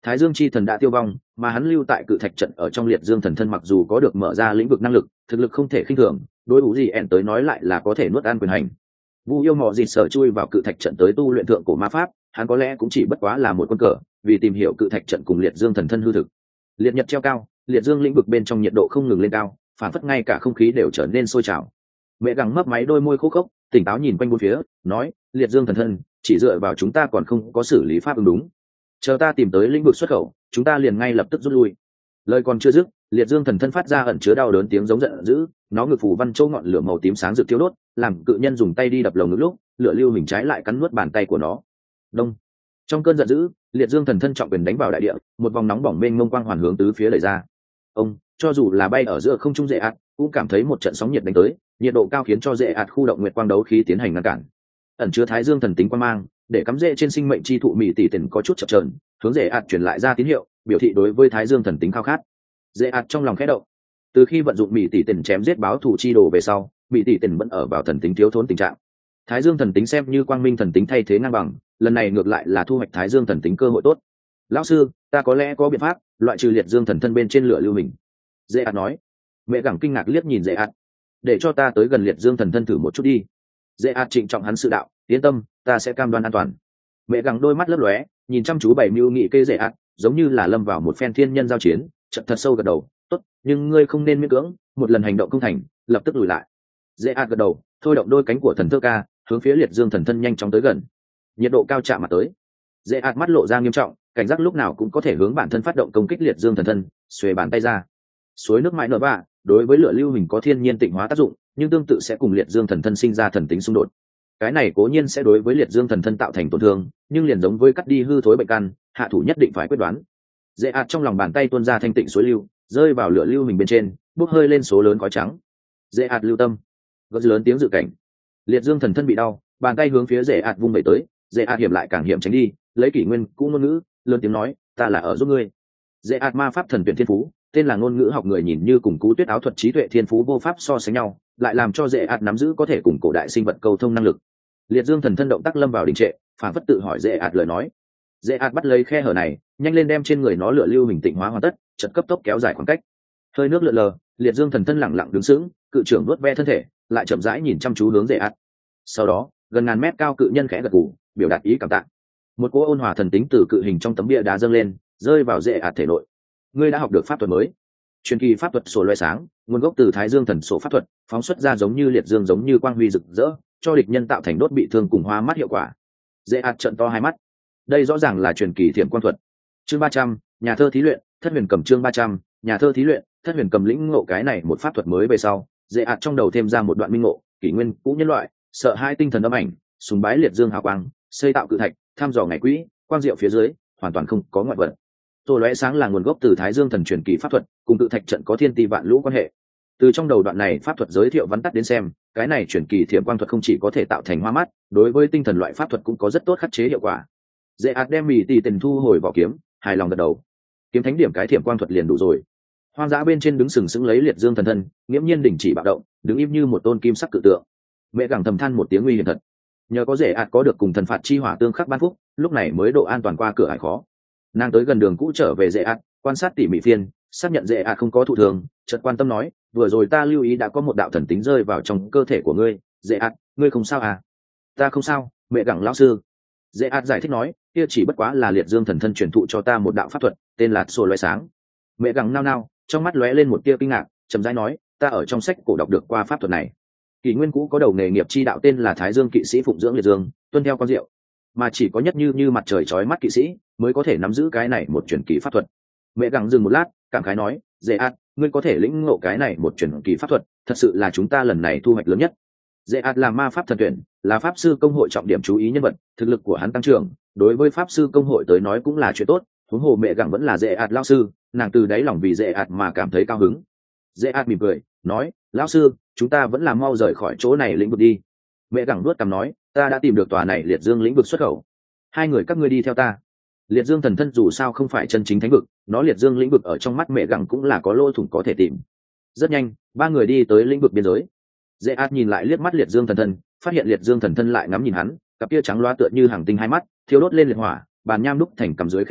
Thái Dương chi thần đã tiêu vong, mà hắn lưu tại cự thạch trận ở trong liệt dương thần thân mặc dù có được mở ra lĩnh vực năng lực, thực lực không thể khinh thường, đối thủ gì ẻn tới nói lại là có thể nuốt ăn quyền hành. Vu yêu mọ dịt sở chui vào cự thạch trận tới tu luyện thượng cổ ma pháp, hắn có lẽ cũng chỉ bất quá là một quân cờ, vì tìm hiểu cự thạch trận cùng liệt dương thần thân hư thực. Liệt nhật treo cao, liệt dương lĩnh vực bên trong nhiệt độ không ngừng lên cao, phản phất ngay cả không khí đều trở nên sôi trào. Mẹ gắng mấp máy đôi môi khô khốc, tỉnh táo nhìn quanh bốn phía, nói: liệt dương thần thân, chỉ dựa vào chúng ta còn không có xử lý pháp ứng đúng. Chờ ta tìm tới lĩnh vực xuất khẩu, chúng ta liền ngay lập tức rút lui. Lời còn chưa dứt, liệt dương thần thân phát ra ẩn chứa đau đớn tiếng giống giận dữ, nó ngực phủ văn châu ngọn lửa màu tím sáng rực thiêu đốt, làm cự nhân dùng tay đi đập lồng ngực lúc, lửa lưu hình trái lại cắn nuốt bàn tay của nó. Đông. Trong cơn giận dữ, liệt dương thần thân trọng quyền đánh vào đại địa, một vòng nóng bỏng mênh mông quang hoàn hướng tứ phía đẩy ra. Ông, cho dù là bay ở giữa không trung dễ ạt, cũng cảm thấy một trận sóng nhiệt đánh tới, nhiệt độ cao khiến cho dễ ạt khu động nguyệt quang đấu khí tiến hành ngăn cản. Ẩn chứa thái dương thần tính quang mang, để cắm rễ trên sinh mệnh chi thụ mỹ tỷ tỉnh có chút chập chờn, hướng dễ ạt truyền lại ra tín hiệu, biểu thị đối với thái dương thần tính khao khát. Dễ ạt trong lòng khẽ động. Từ khi vận dụng mỹ tỷ tỉnh chém giết báo thù chi đồ về sau, mỹ tỷ tỉnh vẫn ở vào thần tính thiếu thốn tình trạng. Thái dương thần tính xem như quang minh thần tính thay thế ngang bằng, lần này ngược lại là thu hoạch thái dương thần tính cơ hội tốt. Lão sư, ta có lẽ có biện pháp loại trừ liệt dương thần thân bên trên lửa lưu hình. Dễ ạt nói. Mẹ gẳng kinh ngạc liếc nhìn dễ ạt. Để cho ta tới gần liệt dương thần thân thử một chút đi. Dễ ạt trịnh trọng hắn sự đạo, yên tâm, ta sẽ cam đoan an toàn. Mẹ gẳng đôi mắt lấp lóe, nhìn chăm chú bảy mưu nghị kê dễ ạt, giống như là lâm vào một phen thiên nhân giao chiến, chợt thật sâu gật đầu. Tốt, nhưng ngươi không nên miễn cưỡng, một lần hành động không thành, lập tức lùi lại. Dễ ạt gật đầu, thôi động đôi cánh của thần thơ ca, hướng phía liệt dương thần thân nhanh chóng tới gần. Nhiệt độ cao chạm mặt tới. Dễ ạt mắt lộ ra nghiêm trọng, cảnh giác lúc nào cũng có thể hướng bản thân phát động công kích liệt dương thần thân, xuề bàn tay ra. Suối nước mãi nở bạ, đối với lửa lưu hình có thiên nhiên tịnh hóa tác dụng, nhưng tương tự sẽ cùng liệt dương thần thân sinh ra thần tính xung đột. Cái này cố nhiên sẽ đối với liệt dương thần thân tạo thành tổn thương, nhưng liền giống với cắt đi hư thối bệnh căn, hạ thủ nhất định phải quyết đoán. Dễ ạt trong lòng bàn tay tuôn ra thanh tịnh suối lưu, rơi vào lửa lưu hình bên trên, bốc hơi lên số lớn khói trắng. Dễ ạt lưu tâm, gật lớn tiếng dự cảnh. Liệt dương thần thân bị đau, bàn tay hướng phía dễ ạt vung về tới, dễ ạt hiểm lại càng hiểm tránh đi, lấy kỷ nguyên cũ ngôn ngữ lớn tiếng nói, ta là ở giúp ngươi. Dễ ạt ma pháp thần tuyển thiên phú, tên là ngôn ngữ học người nhìn như cùng cú tuyết áo thuật trí tuệ thiên phú vô pháp so sánh nhau, lại làm cho dễ ạt nắm giữ có thể cùng cổ đại sinh vật cầu thông năng lực. Liệt dương thần thân động tác lâm vào đình trệ, phản phất tự hỏi dễ ạt lời nói. Dễ ạt bắt lấy khe hở này, nhanh lên đem trên người nó lửa lưu hình tịnh hóa hoàn tất, chật cấp tốc kéo dài khoảng cách. Hơi nước lượn lờ, liệt dương thần thân lẳng lặng đứng sững, cự trưởng vuốt ve thân thể, lại chậm rãi nhìn chăm chú hướng dễ ạt. Sau đó, gần ngàn mét cao cự nhân khẽ gật gù, biểu đạt ý cảm tạ. Một cỗ ôn hòa thần tính từ cự hình trong tấm bia đá dâng lên, rơi vào dễ ạt thể nội. Ngươi đã học được pháp thuật mới. Truyền kỳ pháp thuật sổ loé sáng, nguồn gốc từ thái dương thần sổ pháp thuật, phóng xuất ra giống như liệt dương giống như quang huy rực rỡ, cho địch nhân tạo thành đốt bị thương cùng hoa mắt hiệu quả. Dễ ạt trợn to hai mắt. Đây rõ ràng là truyền kỳ thiểm quan thuật. Chương 300, nhà thơ thí luyện, thất huyền cầm chương 300, nhà thơ thí luyện, thất huyền cầm lĩnh ngộ cái này một pháp thuật mới về sau, dễ ạt trong đầu thêm ra một đoạn minh ngộ, kỷ nguyên cũ nhân loại, sợ hai tinh thần âm ảnh, sùng bái liệt dương hào quang, xây tạo cự thạch, thăm dò ngày quỹ, quang diệu phía dưới, hoàn toàn không có ngoại vật. Tôi lóe sáng là nguồn gốc từ thái dương thần truyền kỳ pháp thuật, cùng cự thạch trận có thiên ti vạn lũ quan hệ. Từ trong đầu đoạn này pháp thuật giới thiệu vắn tắt đến xem, cái này truyền kỳ thiểm quang thuật không chỉ có thể tạo thành hoa mắt, đối với tinh thần loại pháp thuật cũng có rất tốt khắc chế hiệu quả. Dễ ạt đem mì tỉ tình thu hồi vỏ kiếm, hài lòng gật đầu. Kiếm thánh điểm cái thiểm quang thuật liền đủ rồi. Hoang dã bên trên đứng sừng sững lấy liệt dương thần thân, nghiễm nhiên đình chỉ bạo động, đứng im như một tôn kim sắc cự tượng. Mẹ gẳng thầm than một tiếng nguy hiểm thật. Nhờ có dễ ạt có được cùng thần phạt chi hỏa tương khắc ban phúc, lúc này mới độ an toàn qua cửa hải khó. Nàng tới gần đường cũ trở về dễ ạt, quan sát tỉ mỉ phiên, xác nhận dễ ạt không có thụ thường, chợt quan tâm nói, vừa rồi ta lưu ý đã có một đạo thần tính rơi vào trong cơ thể của ngươi, dễ ạt, ngươi không sao à? Ta không sao, mẹ gẳng lão sư. Dễ ạt giải thích nói, kia chỉ bất quá là liệt dương thần thân truyền thụ cho ta một đạo pháp thuật, tên là sổ loé sáng. Mẹ gẳng nao nao, trong mắt lóe lên một tia kinh ngạc, chậm rãi nói, ta ở trong sách cổ đọc được qua pháp thuật này. Kỷ nguyên cũ có đầu nghề nghiệp chi đạo tên là thái dương kỵ sĩ phụng dưỡng liệt dương, tuân theo con diệu, mà chỉ có nhất như mặt trời chói mắt kỵ sĩ mới có thể nắm giữ cái này một truyền kỳ pháp thuật. Mẹ gắng dừng một lát, cảm khái nói, dễ ạt, ngươi có thể lĩnh ngộ cái này một truyền kỳ pháp thuật, thật sự là chúng ta lần này thu hoạch lớn nhất. Dễ ạt là ma pháp thần tuyển, là pháp sư công hội trọng điểm chú ý nhân vật, thực lực của hắn tăng trưởng, đối với pháp sư công hội tới nói cũng là chuyện tốt. Huống hồ mẹ gắng vẫn là dễ ạt lão sư, nàng từ đáy lòng vì dễ ạt mà cảm thấy cao hứng. Dễ ạt mỉm cười, nói, lão sư, chúng ta vẫn là mau rời khỏi chỗ này lĩnh vực đi. Mẹ gắng nuốt cằm nói, ta đã tìm được tòa này liệt dương lĩnh vực xuất khẩu. Hai người các ngươi đi theo ta. Liệt dương thần thân dù sao không phải chân chính thánh vực, nó liệt dương lĩnh vực ở trong mắt mẹ gắng cũng là có lỗ thủng có thể tìm. Rất nhanh, ba người đi tới lĩnh vực biên giới. Dễ ạt nhìn lại liếc mắt liệt dương thần thân, phát hiện liệt dương thần thân lại ngắm nhìn hắn, cặp kia trắng loa tựa như hàng tinh hai mắt, thiêu đốt lên liệt hỏa, bàn nham đúc thành cầm dưới khép mở,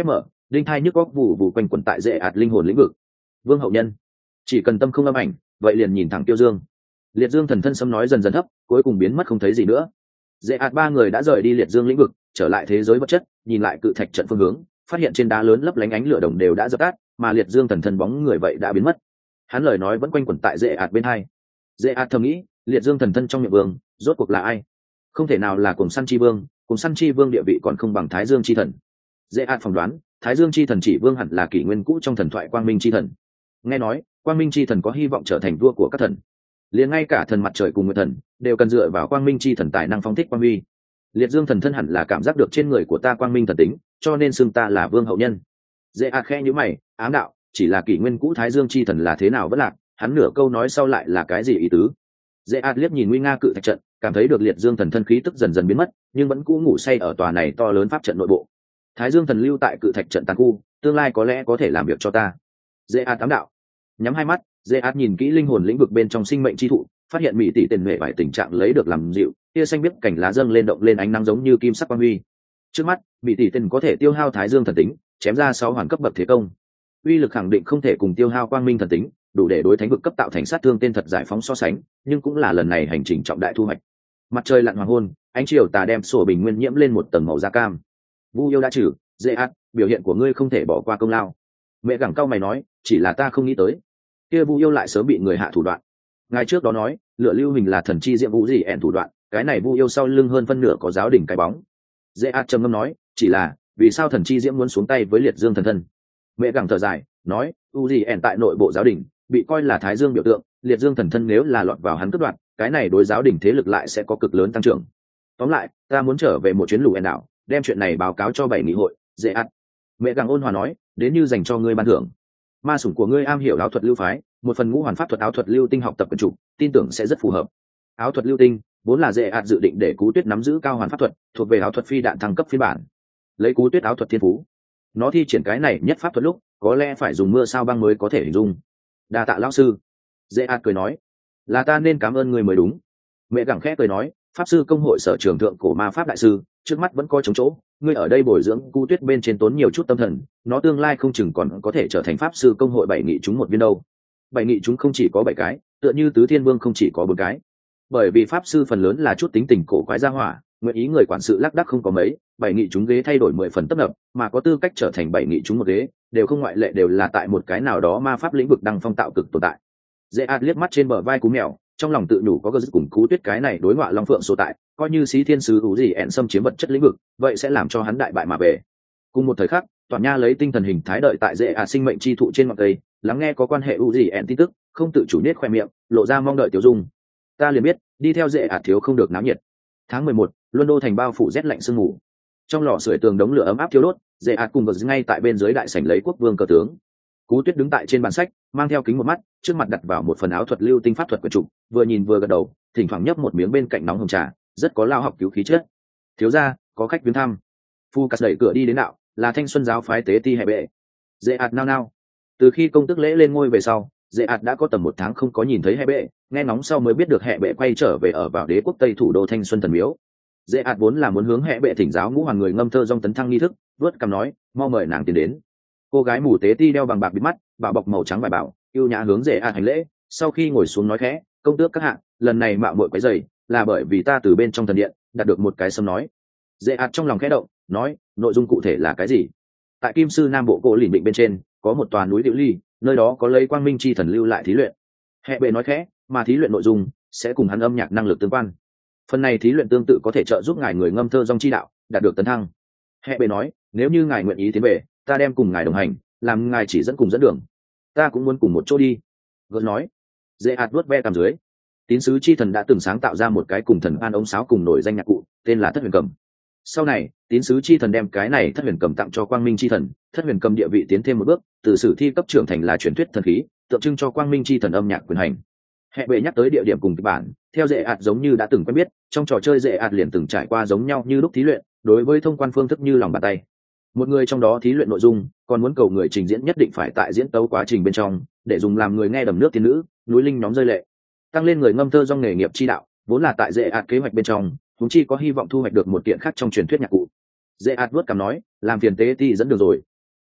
đinh thai nhức góc vụ vụ quanh quẩn tại dễ ạt linh hồn lĩnh vực. Vương hậu nhân, chỉ cần tâm không âm ảnh, vậy liền nhìn thẳng Tiêu Dương. Liệt Dương thần thân sấm nói dần dần thấp, cuối cùng biến mất không thấy gì nữa. Dễ ạt ba người đã rời đi Liệt Dương lĩnh vực, trở lại thế giới vật chất, nhìn lại cự thạch trận phương hướng, phát hiện trên đá lớn lấp lánh ánh lửa đồng đều đã dập tắt, mà Liệt Dương thần thân bóng người vậy đã biến mất. Hắn lời nói vẫn quanh quẩn tại dễ ạt bên hai. Dễ ạt thầm nghĩ, Liệt Dương thần thân trong miệng vương, rốt cuộc là ai? Không thể nào là Cùng Săn Chi Vương, Cùng Săn Chi Vương địa vị còn không bằng Thái Dương Chi Thần. Dễ ạt phỏng đoán, Thái Dương Chi Thần chỉ vương hẳn là kỷ nguyên cũ trong thần thoại Quang Minh Chi Thần. Nghe nói, Quang Minh Chi Thần có hy vọng trở thành vua của các thần. Liền ngay cả thần mặt trời cùng nguyệt thần đều cần dựa vào Quang Minh Chi Thần tài năng phóng thích quang huy. Liệt Dương thần thân hẳn là cảm giác được trên người của ta quang minh thần tính, cho nên xưng ta là vương hậu nhân. Dễ ạt khẽ nhíu mày, ám đạo, chỉ là kỷ nguyên cũ Thái Dương Chi Thần là thế nào vẫn lạc, hắn nửa câu nói sau lại là cái gì ý tứ? Dễ ạt liếc nhìn nguy nga cự thạch trận, cảm thấy được Liệt Dương thần thân khí tức dần dần biến mất, nhưng vẫn cũ ngủ say ở tòa này to lớn pháp trận nội bộ. Thái Dương thần lưu tại cự thạch trận tàn khu, tương lai có lẽ có thể làm việc cho ta. Dễ ạt ám đạo. Nhắm hai mắt, Dễ ạt nhìn kỹ linh hồn lĩnh vực bên trong sinh mệnh chi thụ, phát hiện mỹ tỷ tiền huệ vài tình trạng lấy được làm dịu, tia xanh biếc cảnh lá dâng lên động lên ánh nắng giống như kim sắc quang huy. Trước mắt, mỹ tỷ tiền có thể tiêu hao Thái Dương thần tính, chém ra 6 hoàn cấp bậc thế công. Uy lực khẳng định không thể cùng tiêu hao quang minh thần tính, đủ để đối thánh vực cấp tạo thành sát thương tên thật giải phóng so sánh, nhưng cũng là lần này hành trình trọng đại thu hoạch. Mặt trời lặn hoàng hôn, ánh chiều tà đem sổ bình nguyên nhiễm lên một tầng màu da cam. Vu yêu đã trừ, Dễ ạt, biểu hiện của ngươi không thể bỏ qua công lao. Mẹ gẳng cau mày nói, chỉ là ta không nghĩ tới, kia Vu yêu lại sớm bị người hạ thủ đoạn. Ngài trước đó nói, lựa lưu hình là thần chi diệm vũ gì ẻn thủ đoạn, cái này Vu yêu sau lưng hơn phân nửa có giáo đỉnh cái bóng. Dễ ạt trầm ngâm nói, chỉ là vì sao thần chi diễm muốn xuống tay với Liệt Dương thần thân? Mẹ gẳng thở dài nói, u gì ẻn tại nội bộ giáo đỉnh bị coi là Thái Dương biểu tượng, Liệt Dương thần thân nếu là lọt vào hắn cướp đoạt, cái này đối giáo đỉnh thế lực lại sẽ có cực lớn tăng trưởng. Tóm lại, ta muốn trở về một chuyến lũ ẻn đảo, đem chuyện này báo cáo cho 7 nghị hội. Dễ ạt. Mẹ gẳng ôn hòa nói, đến như dành cho ngươi ban thưởng. Ma sủng của ngươi am hiểu áo thuật lưu phái, một phần ngũ hoàn pháp thuật áo thuật lưu tinh học tập quần chủ, tin tưởng sẽ rất phù hợp. Áo thuật lưu tinh vốn là Dễ ạt dự định để Cú Tuyết nắm giữ cao hoàn pháp thuật, thuộc về áo thuật phi đạn thăng cấp phiên bản. Lấy Cú Tuyết áo thuật thiên phú, nó thi triển cái này nhất pháp thuật lúc, có lẽ phải dùng mưa sao băng mới có thể hình dung. Đa tạ lão sư. Dễ ạt cười nói, là ta nên cảm ơn người mới đúng. Mẹ gẳng khẽ cười nói, pháp sư công hội sở trường thượng cổ ma pháp đại sư, trước mắt vẫn có trống chỗ, ngươi ở đây bồi dưỡng Cú Tuyết bên trên tốn nhiều chút tâm thần, nó tương lai không chừng còn có thể trở thành pháp sư công hội 7 nghị chúng một viên đâu. 7 nghị chúng không chỉ có 7 cái, tựa như Tứ Thiên Vương không chỉ có 4 cái. Bởi vì pháp sư phần lớn là chút tính tình cổ quái gia hỏa, nguyện ý người quản sự lác đác không có mấy, 7 nghị chúng ghế thay đổi 10 phần tấp nập, mà có tư cách trở thành 7 nghị chúng một ghế, đều không ngoại lệ đều là tại một cái nào đó ma pháp lĩnh vực đăng phong tạo cực tồn tại. Dễ ạt liếc mắt trên bờ vai cú mèo, trong lòng tự nhủ có cơ dứt cùng Cú Tuyết cái này đối ngoại long phượng số tại, coi như xí thiên sứ hữu gì ẹn xâm chiếm vật chất lĩnh vực, vậy sẽ làm cho hắn đại bại mà về. Cùng một thời khắc, Toàn Nha lấy tinh thần hình thái đợi tại Dễ ạt sinh mệnh chi thụ trên ngọn cây, lắng nghe có quan hệ hữu gì ẹn tin tức, không tự chủ nết khoe miệng, lộ ra mong đợi tiểu dung. Ta liền biết, đi theo Dễ ạt thiếu không được náo nhiệt. Tháng 11, Luân Đô thành bao phủ rét lạnh sương mù. Trong lò sưởi tường đống lửa ấm áp thiêu đốt, Dễ ạt cùng vật ngay tại bên dưới đại sảnh lấy quốc vương cờ tướng. Cú Tuyết đứng tại trên bàn sách, mang theo kính một mắt, trước mặt đặt vào một phần áo thuật lưu tinh pháp thuật quyển trục, vừa nhìn vừa gật đầu, thỉnh thoảng nhấp một miếng bên cạnh nóng hồng trà, rất có lao học cứu khí chất. Thiếu gia, có khách viếng thăm. Phu Cát đẩy cửa đi đến đạo, là Thanh Xuân giáo phái tế ti Hệ Bệ. Dễ ạt nao nao. Từ khi công tước lễ lên ngôi về sau, Dễ ạt đã có tầm 1 tháng không có nhìn thấy Hệ Bệ, nghe ngóng sau mới biết được Hệ Bệ quay trở về ở vào đế quốc Tây thủ đô Thanh Xuân thần miếu. Dễ ạt vốn là muốn hướng Hệ Bệ thỉnh giáo ngũ hoàng người ngâm thơ dòng tấn thăng nghi thức, vớt cằm nói, mau mời nàng tiến đến. Cô gái mù tế ti đeo bằng bạc bịt mắt, bảo bọc màu trắng vải bảo, yêu nhã hướng Dễ ạt hành lễ, sau khi ngồi xuống nói khẽ, công tước các hạ, lần này mạo muội quấy rầy, là bởi vì ta từ bên trong thần điện đạt được một cái sấm nói. Dễ ạt trong lòng khẽ động, nói, nội dung cụ thể là cái gì? Tại Kim Sư Nam Bộ Cổ Lĩnh Định bên trên, có một tòa núi Diệu Ly, nơi đó có lấy Quang Minh chi thần lưu lại thí luyện. Hệ Bệ nói khẽ, mà thí luyện nội dung sẽ cùng hắn âm nhạc năng lực tương quan. Phần này thí luyện tương tự có thể trợ giúp ngài người ngâm thơ dòng chi đạo đạt được tấn thăng. Hệ Bệ nói, nếu như ngài nguyện ý tiến về, ta đem cùng ngài đồng hành, làm ngài chỉ dẫn cùng dẫn đường. Ta cũng muốn cùng một chỗ đi. Gớt nói. Dễ ạt vuốt ve cằm dưới. Tín sứ chi thần đã từng sáng tạo ra một cái cùng thần an ống sáo cùng nổi danh nhạc cụ, tên là Thất Huyền Cầm. Sau này, tín sứ chi thần đem cái này Thất Huyền Cầm tặng cho Quang Minh chi thần, Thất Huyền Cầm địa vị tiến thêm một bước, từ sử thi cấp trưởng thành là truyền thuyết thần khí, tượng trưng cho Quang Minh chi thần âm nhạc quyền hành. Hệ Bệ nhắc tới địa điểm cùng kịch bản, theo Dễ ạt giống như đã từng quen biết, trong trò chơi Dễ ạt liền từng trải qua giống nhau như lúc thí luyện, đối với thông quan phương thức như lòng bàn tay. Một người trong đó thí luyện nội dung, còn muốn cầu người trình diễn nhất định phải tại diễn tấu quá trình bên trong, để dùng làm người nghe đầm nước tiên nữ, núi linh nhóm rơi lệ, tăng lên người ngâm thơ trong nghề nghiệp chi đạo, vốn là tại Dễ ạt kế hoạch bên trong, chúng chi có hy vọng thu hoạch được một kiện khác trong truyền thuyết nhạc cụ. Dễ ạt vuốt cằm nói, làm phiền tế ti dẫn đường rồi.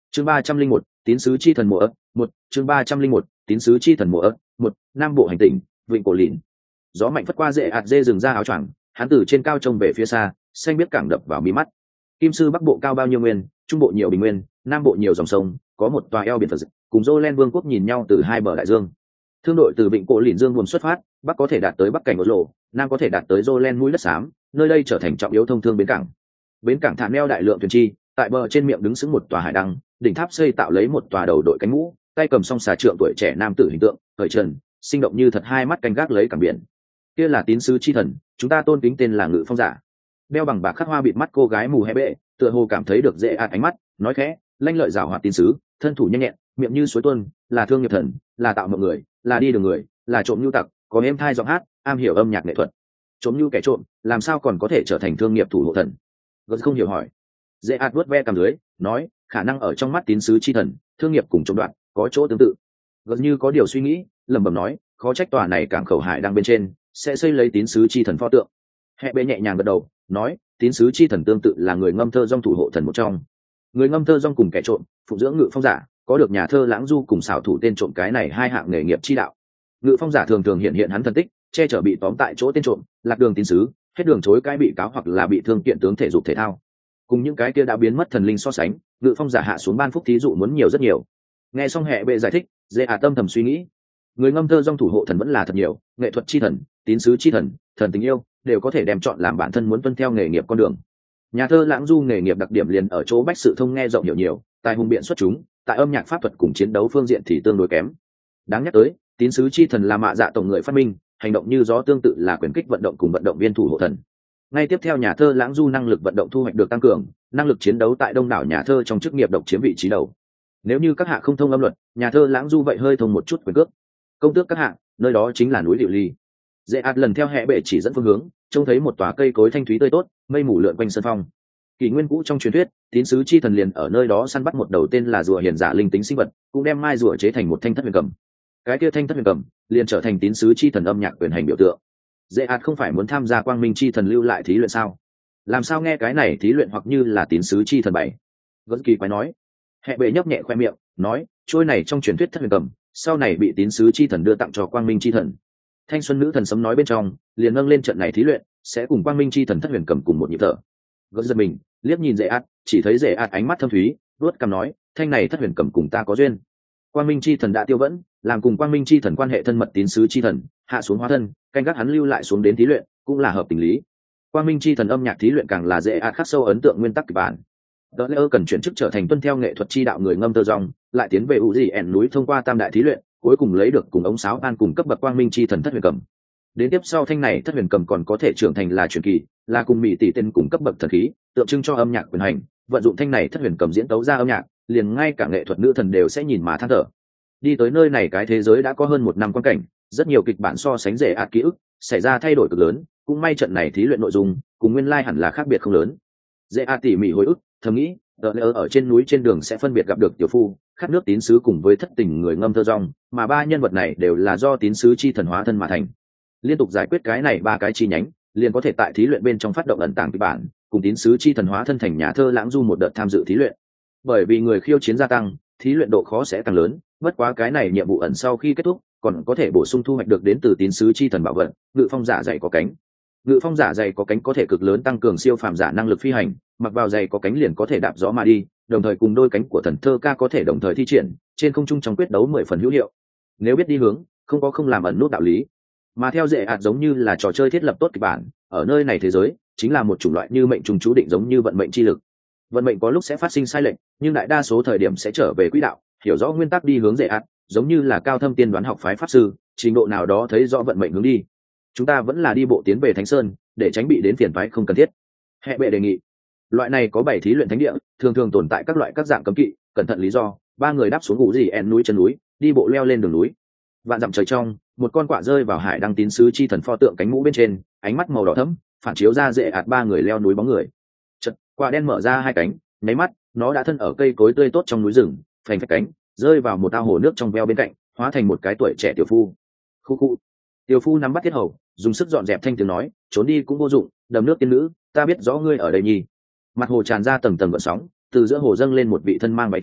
chương 301, tín sứ chi thần mùa ấp một chương 301, tín sứ chi thần mùa ấp một Nam bộ hành tỉnh vịnh cổ lìn. Gió mạnh phất qua rễ ạt dê rừng ra áo choàng, hắn từ trên cao trông về phía xa, xanh biết cảng đập vào mí mắt. Kim sư bắc bộ cao bao nhiêu nguyên, trung bộ nhiều bình nguyên, nam bộ nhiều dòng sông, có một tòa eo biển phật cùng Jolen vương quốc nhìn nhau từ hai bờ đại dương. Thương đội từ vịnh cổ lìn dương buồn xuất phát, bắc có thể đạt tới bắc cảnh ổ lộ, nam có thể đạt tới Jolen mũi đất xám, nơi đây trở thành trọng yếu thông thương bến cảng. Bến cảng thả neo đại lượng thuyền chi, tại bờ trên miệng đứng sững một tòa hải đăng, đỉnh tháp xây tạo lấy một tòa đầu đội cánh mũ, tay cầm song xà trượng tuổi trẻ nam tử hình tượng, thời trần, sinh động như thật, hai mắt canh gác lấy cảng biển. Kia là tín sứ chi thần, chúng ta tôn kính tên là Ngự Phong giả. Đeo bằng bạc khắc hoa bịt mắt cô gái mù hé bệ, tựa hồ cảm thấy được dễ ạt ánh mắt, nói khẽ, lanh lợi giảo hoạt tín sứ, thân thủ nhanh nhẹn, miệng như suối tuôn, là thương nghiệp thần, là tạo mộng người, là đi đường người, là trộm nhu tặc, có êm thai giọng hát, am hiểu âm nhạc nghệ thuật. Trộm nhu kẻ trộm, làm sao còn có thể trở thành thương nghiệp thủ hộ thần? Gớt không hiểu hỏi. Dễ ạt vuốt ve cằm dưới, nói, khả năng ở trong mắt tín sứ chi thần, thương nghiệp cùng trộm đoạn có chỗ tương tự. Gớt như có điều suy nghĩ, lẩm bẩm nói, khó trách tòa này cảng khẩu hải đang bên trên sẽ xây lấy tín sứ chi thần pho tượng. Hẹ bệ nhẹ nhàng gật đầu, nói, tín sứ chi thần tương tự là người ngâm thơ dong thủ hộ thần một trong. Người ngâm thơ dong cùng kẻ trộm, phụng dưỡng Ngự Phong giả, có được nhà thơ lãng du cùng xảo thủ tên trộm cái này hai hạng nghề nghiệp chi đạo. Ngự Phong giả thường thường hiện hiện hắn thần tích, che chở bị tóm tại chỗ tên trộm, lạc đường tín sứ, hết đường chối cãi bị cáo hoặc là bị thương kiện tướng thể dục thể thao. Cùng những cái kia đã biến mất thần linh so sánh, Ngự Phong giả hạ xuống ban phúc thí dụ muốn nhiều rất nhiều. Nghe xong hệ bệ giải thích, dễ tâm thầm suy nghĩ, người ngâm thơ dong thủ hộ thần vẫn là thật nhiều, nghệ thuật chi thần, tín sứ chi thần, thần tình yêu đều có thể đem chọn làm bản thân muốn tuân theo nghề nghiệp con đường. Nhà thơ lãng du nghề nghiệp đặc điểm liền ở chỗ bách sự thông nghe rộng hiểu nhiều, tài hùng biện xuất chúng, tại âm nhạc pháp thuật cùng chiến đấu phương diện thì tương đối kém. Đáng nhắc tới, tín sứ chi thần là mạ dạ tổng người phát minh, hành động như gió tương tự là quyền kích vận động cùng vận động viên thủ hộ thần. Ngay tiếp theo nhà thơ lãng du năng lực vận động thu hoạch được tăng cường, năng lực chiến đấu tại đông đảo nhà thơ trong chức nghiệp độc chiếm vị trí đầu. Nếu như các hạ không thông âm luật, nhà thơ lãng du vậy hơi thông một chút quyền cước. Công tước các hạ, nơi đó chính là núi Diệu Ly. Dễ ạt lần theo hệ bệ chỉ dẫn phương hướng, trông thấy một tòa cây cối thanh thúy tươi tốt, mây mù lượn quanh sân phong. Kỷ nguyên cũ trong truyền thuyết, tín sứ chi thần liền ở nơi đó săn bắt một đầu tên là rùa hiền giả linh tính sinh vật, cũng đem mai rùa chế thành một thanh thất huyền cầm. Cái kia thanh thất huyền cầm liền trở thành tín sứ chi thần âm nhạc quyền hành biểu tượng. Dễ ạt không phải muốn tham gia quang minh chi thần lưu lại thí luyện sao? Làm sao nghe cái này thí luyện hoặc như là tín sứ chi thần bảy? Vẫn kỳ quái nói. Hệ bệ nhấp nhẹ khoe miệng, nói, trôi này trong truyền thuyết thất huyền cầm, sau này bị tín sứ chi thần đưa tặng cho quang minh chi thần. Thanh xuân nữ thần sấm nói bên trong, liền nâng lên trận này thí luyện, sẽ cùng quang minh chi thần thất huyền cầm cùng một nhịp thở. Gỡ giật mình, liếc nhìn dễ ạt, chỉ thấy dễ ạt ánh mắt thâm thúy, đuốt cằm nói, thanh này thất huyền cầm cùng ta có duyên. Quang minh chi thần đã tiêu vẫn, làm cùng quang minh chi thần quan hệ thân mật tín sứ chi thần, hạ xuống hóa thân, canh gác hắn lưu lại xuống đến thí luyện, cũng là hợp tình lý. Quang minh chi thần âm nhạc thí luyện càng là dễ ạt khắc sâu ấn tượng nguyên tắc kịch bản. Đỡ lỡ cần chuyển chức trở thành tuân theo nghệ thuật chi đạo người ngâm tơ rong, lại tiến về ủ gì ẻn núi thông qua tam đại thí luyện, cuối cùng lấy được cùng ống sáo an cùng cấp bậc quang minh chi thần thất huyền cầm. Đến tiếp sau thanh này thất huyền cầm còn có thể trưởng thành là truyền kỳ, là cùng mỹ tỷ tên cùng cấp bậc thần khí, tượng trưng cho âm nhạc quyền hành, vận dụng thanh này thất huyền cầm diễn tấu ra âm nhạc, liền ngay cả nghệ thuật nữ thần đều sẽ nhìn mà than thở. Đi tới nơi này cái thế giới đã có hơn một năm quan cảnh, rất nhiều kịch bản so sánh dễ ạt ký ức, xảy ra thay đổi cực lớn, cũng may trận này thí luyện nội dung cùng nguyên lai hẳn là khác biệt không lớn. Dễ ạt tỉ mỉ hồi ức, thầm nghĩ, đợt ở trên núi trên đường sẽ phân biệt gặp được tiểu phu, khát nước tín sứ cùng với thất tình người ngâm thơ rong, mà ba nhân vật này đều là do tín sứ chi thần hóa thân mà thành. Liên tục giải quyết cái này ba cái chi nhánh, liền có thể tại thí luyện bên trong phát động ẩn tàng kịch bản, cùng tín sứ chi thần hóa thân thành nhà thơ lãng du một đợt tham dự thí luyện. Bởi vì người khiêu chiến gia tăng, thí luyện độ khó sẽ tăng lớn, bất quá cái này nhiệm vụ ẩn sau khi kết thúc, còn có thể bổ sung thu hoạch được đến từ tín sứ chi thần bảo vật, Ngự Phong giả dày có cánh. Ngự Phong giả dày có cánh có thể cực lớn tăng cường siêu phàm giả năng lực phi hành, mặc vào giày có cánh liền có thể đạp gió mà đi, đồng thời cùng đôi cánh của thần thơ ca có thể đồng thời thi triển, trên không trung trong quyết đấu 10 phần hữu hiệu. Nếu biết đi hướng, không có không làm ẩn nút đạo lý. Mà theo dễ ạt giống như là trò chơi thiết lập tốt kịch bản, ở nơi này thế giới chính là một chủng loại như mệnh trùng chú định giống như vận mệnh chi lực. Vận mệnh có lúc sẽ phát sinh sai lệch, nhưng đại đa số thời điểm sẽ trở về quỹ đạo, hiểu rõ nguyên tắc đi hướng dễ ạt, giống như là cao thâm tiên đoán học phái pháp sư, trình độ nào đó thấy rõ vận mệnh hướng đi. Chúng ta vẫn là đi bộ tiến về Thánh Sơn, để tránh bị đến phiền toái không cần thiết. Hệ bệ đề nghị. Loại này có 7 thí luyện thánh địa, thường thường tồn tại các loại các dạng cấm kỵ, cẩn thận lý do, ba người đáp xuống ngủ gì en núi chân núi, đi bộ leo lên đường núi. Vạn dặm trời trong, một con quạ rơi vào hải đăng tín sứ chi thần pho tượng cánh mũ bên trên, ánh mắt màu đỏ thẫm, phản chiếu ra dễ ạt ba người leo núi bóng người. Chợt, quạ đen mở ra hai cánh, nháy mắt, nó đã thân ở cây cối tươi tốt trong núi rừng, phành phạch cánh, rơi vào một ao hồ nước trong veo bên cạnh, hóa thành một cái tuổi trẻ tiểu phu. Khu khu. Tiểu phu nắm bắt thiết hầu, dùng sức dọn dẹp thanh tiếng nói, trốn đi cũng vô dụng, đầm nước tiên nữ, ta biết rõ ngươi ở đây nhỉ. Mặt hồ tràn ra tầng tầng gợn sóng, từ giữa hồ dâng lên một vị thân mang váy trắng,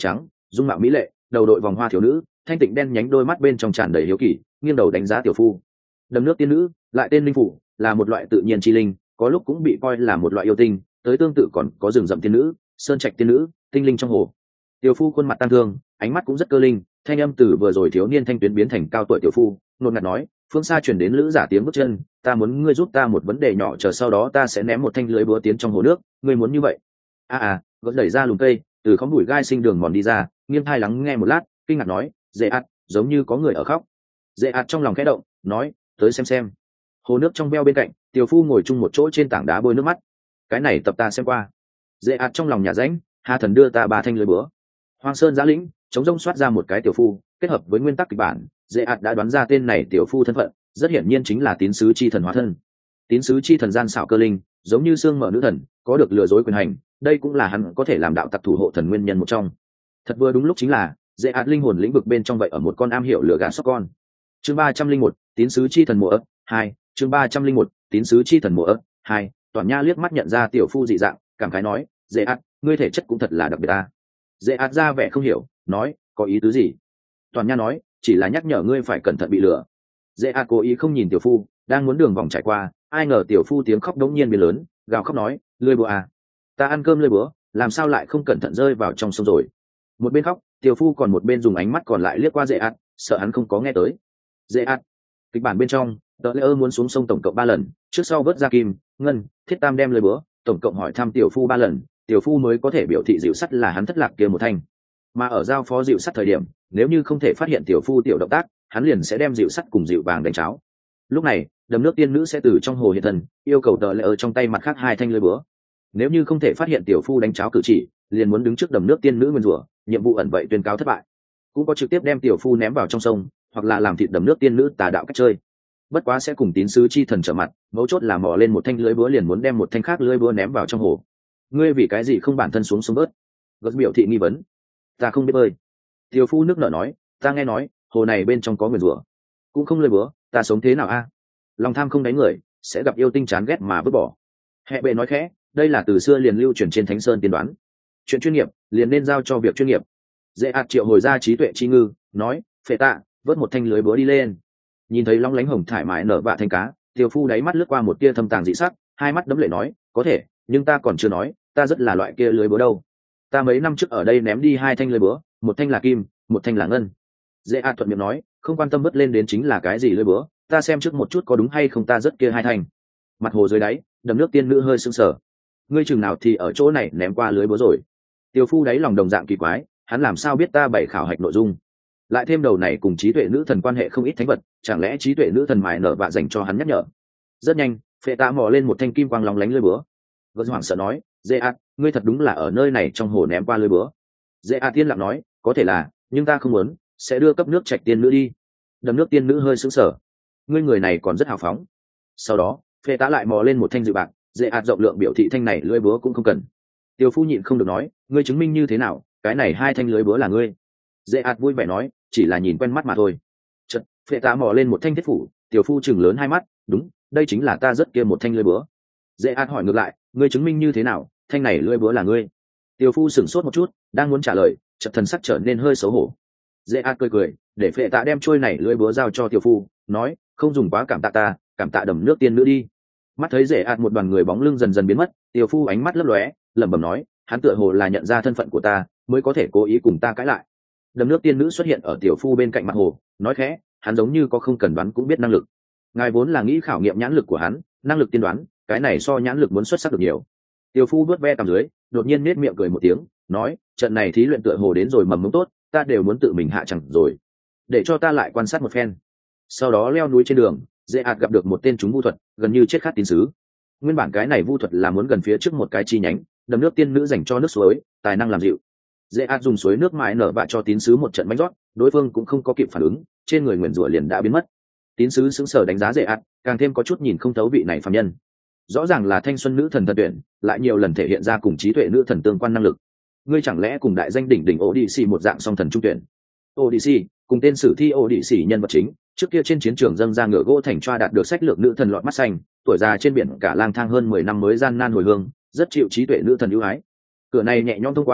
dung mạo mỹ lệ, đầu đội vòng hoa thiếu nữ, thanh tịnh đen nhánh đôi mắt bên trong tràn đầy hiếu kỳ, nghiêng đầu đánh giá tiểu phu. Đầm nước tiên nữ, lại tên linh phủ, là một loại tự nhiên chi linh, có lúc cũng bị coi là một loại yêu tinh, tới tương tự còn có rừng rậm tiên nữ, sơn trạch tiên nữ, tinh linh trong hồ. Tiểu phu khuôn mặt tăng thương, ánh mắt cũng rất cơ linh, thanh âm từ vừa rồi thiếu niên thanh tuyến biến thành cao tuổi tiểu phu, nôn ngạt nói, phương xa truyền đến lữ giả tiếng bước chân, ta muốn ngươi giúp ta một vấn đề nhỏ, chờ sau đó ta sẽ ném một thanh lưới búa tiến trong hồ nước, ngươi muốn như vậy? Gớt đẩy ra lùm cây, từ khóm bụi gai sinh đường mòn đi ra, nghiêng tai lắng nghe một lát, kinh ngạc nói, dễ ạt, giống như có người ở khóc. Dễ ạt trong lòng khẽ động, nói, tới xem. Hồ nước trong veo bên cạnh, tiểu phu ngồi chung một chỗ trên tảng đá bôi nước mắt. Cái này tập ta xem qua. Dễ ạt trong lòng nhà rãnh, Hà thần đưa ta 3 thanh lưới búa. Hoang sơn giã lĩnh, chống rông soát ra một cái tiểu phu, kết hợp với nguyên tắc kịch bản, dễ ạt đã đoán ra tên này tiểu phu thân phận, rất hiển nhiên chính là tín sứ chi thần hóa thân. Tín sứ chi thần gian xảo cơ linh, giống như xương mở nữ thần, có được lừa dối quyền hành, đây cũng là hắn có thể làm đạo tặc thủ hộ thần nguyên nhân một trong. Thật vừa đúng lúc chính là dễ ạt linh hồn lĩnh vực bên trong vậy ở một con am hiểu lừa gạt sóc con. Chương 301, tín sứ chi thần mùa ấp 2, chương 301, tín sứ chi thần mùa ấp 2. Toàn Nha liếc mắt nhận ra tiểu phu dị dạng, cảm khái nói, dễ ạt, ngươi thể chất cũng thật là đặc biệt ta. Dễ ạt ra vẻ không hiểu, nói, có ý tứ gì? Toàn Nha nói, chỉ là nhắc nhở ngươi phải cẩn thận bị lừa. Dễ ạt cố ý không nhìn tiểu phu, đang muốn đường vòng trải qua, ai ngờ tiểu phu tiếng khóc đống nhiên biến lớn, gào khóc nói, lưỡi búa à, ta ăn cơm lưỡi búa, làm sao lại không cẩn thận rơi vào trong sông rồi? Một bên khóc, tiểu phu còn một bên dùng ánh mắt còn lại liếc qua dễ ạt, sợ hắn không có nghe tới. Dễ ạt, kịch bản bên trong, tờ lễ muốn xuống sông tổng cộng 3 lần, trước sau vớt ra kim, ngân, thiết tam đem lưỡi búa, tổng cộng hỏi thăm tiểu phu 3 lần, tiểu phu mới có thể biểu thị dịu sắt là hắn thất lạc kia một thanh. Mà ở giao phó dịu sắt thời điểm, nếu như không thể phát hiện tiểu phu tiểu động tác, hắn liền sẽ đem dịu sắt cùng dịu vàng đánh cháo. Lúc này, đầm nước tiên nữ sẽ từ trong hồ hiện thần, yêu cầu tờ lễ ở trong tay mặt khác 2 thanh lưỡi búa. Nếu như không thể phát hiện tiểu phu đánh cháo cử chỉ, liền muốn đứng trước đầm nước tiên nữ nguyên rủa, nhiệm vụ ẩn vậy tuyên cáo thất bại. Cũng có trực tiếp đem tiểu phu ném vào trong sông, hoặc là làm thịt đầm nước tiên nữ tà đạo cách chơi. Bất quá sẽ cùng tín sứ chi thần trở mặt, mấu chốt là mò lên một thanh lưỡi búa liền muốn đem một thanh khác lưỡi búa ném vào trong hồ. Ngươi vì cái gì không bản thân xuống sông bớt? Gớt biểu thị nghi vấn. Ta không biết bơi. Tiểu phu nước nở nói, ta nghe nói hồ này bên trong có người rủa, cũng không lưỡi búa, ta sống thế nào a? Lòng tham không đánh người, sẽ gặp yêu tinh chán ghét mà vứt bỏ. Hệ bệ nói khẽ, đây là từ xưa liền lưu truyền trên Thánh Sơn tiên đoán, chuyện chuyên nghiệp liền nên giao cho việc chuyên nghiệp. Dễ ạt triệu hồi ra trí tuệ chi ngư, nói, phệ tạ, vớt một thanh lưới búa đi lên. Nhìn thấy long lánh hồng thải mại nở vạ thanh cá, tiểu phu đáy mắt lướt qua một tia thâm tàng dị sắc, 2 mắt đẫm lệ nói, có thể, nhưng ta còn chưa nói, ta rất là loại kia lưới búa đâu. Ta mấy năm trước ở đây ném đi 2 thanh lưới búa, một thanh là kim, một thanh là ngân. Dễ ạt thuận miệng nói, không quan tâm vớt lên đến chính là cái gì lưới búa, ta xem trước một chút có đúng hay không ta rất kia 2 thanh. Mặt hồ dưới đáy, đầm nước tiên nữ hơi sưng sờ. Ngươi chừng nào thì ở chỗ này ném qua lưới búa rồi? Tiểu phu đáy lòng đồng dạng kỳ quái, hắn làm sao biết ta 7 khảo hạch nội dung? Lại thêm đầu này cùng trí tuệ nữ thần quan hệ không ít thánh vật, chẳng lẽ trí tuệ nữ thần mài nở vạ dành cho hắn nhắc nhở? Rất nhanh, phệ tạ mò lên một thanh kim quang lóng lánh lưới búa. Gớt hoảng sợ nói, dễ ạt, ngươi thật đúng là ở nơi này trong hồ ném qua lưới búa. Dễ ạt tiên lặng nói, có thể là, nhưng ta không muốn, sẽ đưa cấp nước trạch tiên nữ đi. Đầm nước tiên nữ hơi sững sờ. Ngươi người này còn rất hào phóng. Sau đó, phệ tạ lại mò lên một thanh dịu bạc, dễ ạt rộng lượng biểu thị thanh này lưới búa cũng không cần. Tiểu phu nhịn không được nói, ngươi chứng minh như thế nào, cái này 2 thanh lưới búa là ngươi? Dễ ạt vui vẻ nói, chỉ là nhìn quen mắt mà thôi. Chợt, phệ tạ mò lên một thanh thiết phủ, tiểu phu chừng lớn 2 mắt, đúng, đây chính là ta rất kia một thanh lưới búa. Dễ ạt hỏi ngược lại, ngươi chứng minh như thế nào, thanh này lưới búa là ngươi? Tiểu phu sửng sốt một chút, đang muốn trả lời, chợt thần sắc trở nên hơi xấu hổ. Dễ ạt cười, để phệ tạ đem trôi này lưới búa giao cho tiểu phu, nói, không dùng quá cảm tạ ta, cảm tạ đầm nước tiên nữ đi. Mắt thấy dễ ạt một đoàn người bóng lưng dần dần biến mất, tiểu phu ánh mắt lấp lóe, lẩm bẩm nói, hắn tựa hồ là nhận ra thân phận của ta, mới có thể cố ý cùng ta cãi lại. Đầm nước tiên nữ xuất hiện ở tiểu phu bên cạnh mặt hồ, nói khẽ, hắn giống như có không cần đoán cũng biết năng lực. Ngài vốn là nghĩ khảo nghiệm nhãn lực của hắn, năng lực tiên đoán, cái này so nhãn lực muốn xuất sắc được nhiều. Tiểu phu vuốt ve cằm dưới, đột nhiên nết miệng cười một tiếng, nói, trận này thí luyện tựa hồ đến rồi mầm mống tốt, ta đều muốn tự mình hạ chẳng rồi, để cho ta lại quan sát một phen. Sau đó leo núi trên đường, dễ ạt gặp được một tên chúng vu thuật, gần như chết khát tín sứ. Nguyên bản cái này vu thuật là muốn gần phía trước một cái chi nhánh, đầm nước tiên nữ dành cho nước suối, tài năng làm dịu. Dễ ạt dùng suối nước mãi nở vạ cho tín sứ một trận bánh rót, đối phương cũng không có kịp phản ứng, trên người nguyền rủa liền đã biến mất. Tín sứ sững sờ đánh giá dễ ạt, càng thêm có chút nhìn không thấu vị này phàm nhân. Rõ ràng là thanh xuân nữ thần thần tuyển, lại nhiều lần thể hiện ra cùng trí tuệ nữ thần tương quan năng lực. Ngươi chẳng lẽ cùng đại danh đỉnh đỉnh Odyssey một dạng song thần trung tuyển? Odyssey, cùng tên sử thi Odyssey nhân vật chính, trước kia trên chiến trường dâng ra ngựa gỗ thành choa đạt được sách lược nữ thần lọt mắt xanh, tuổi già trên biển cả lang thang hơn 10 năm mới gian nan hồi hương, rất chịu trí tuệ nữ thần ưu ái. Cửa này nhẹ nhõm thông qua,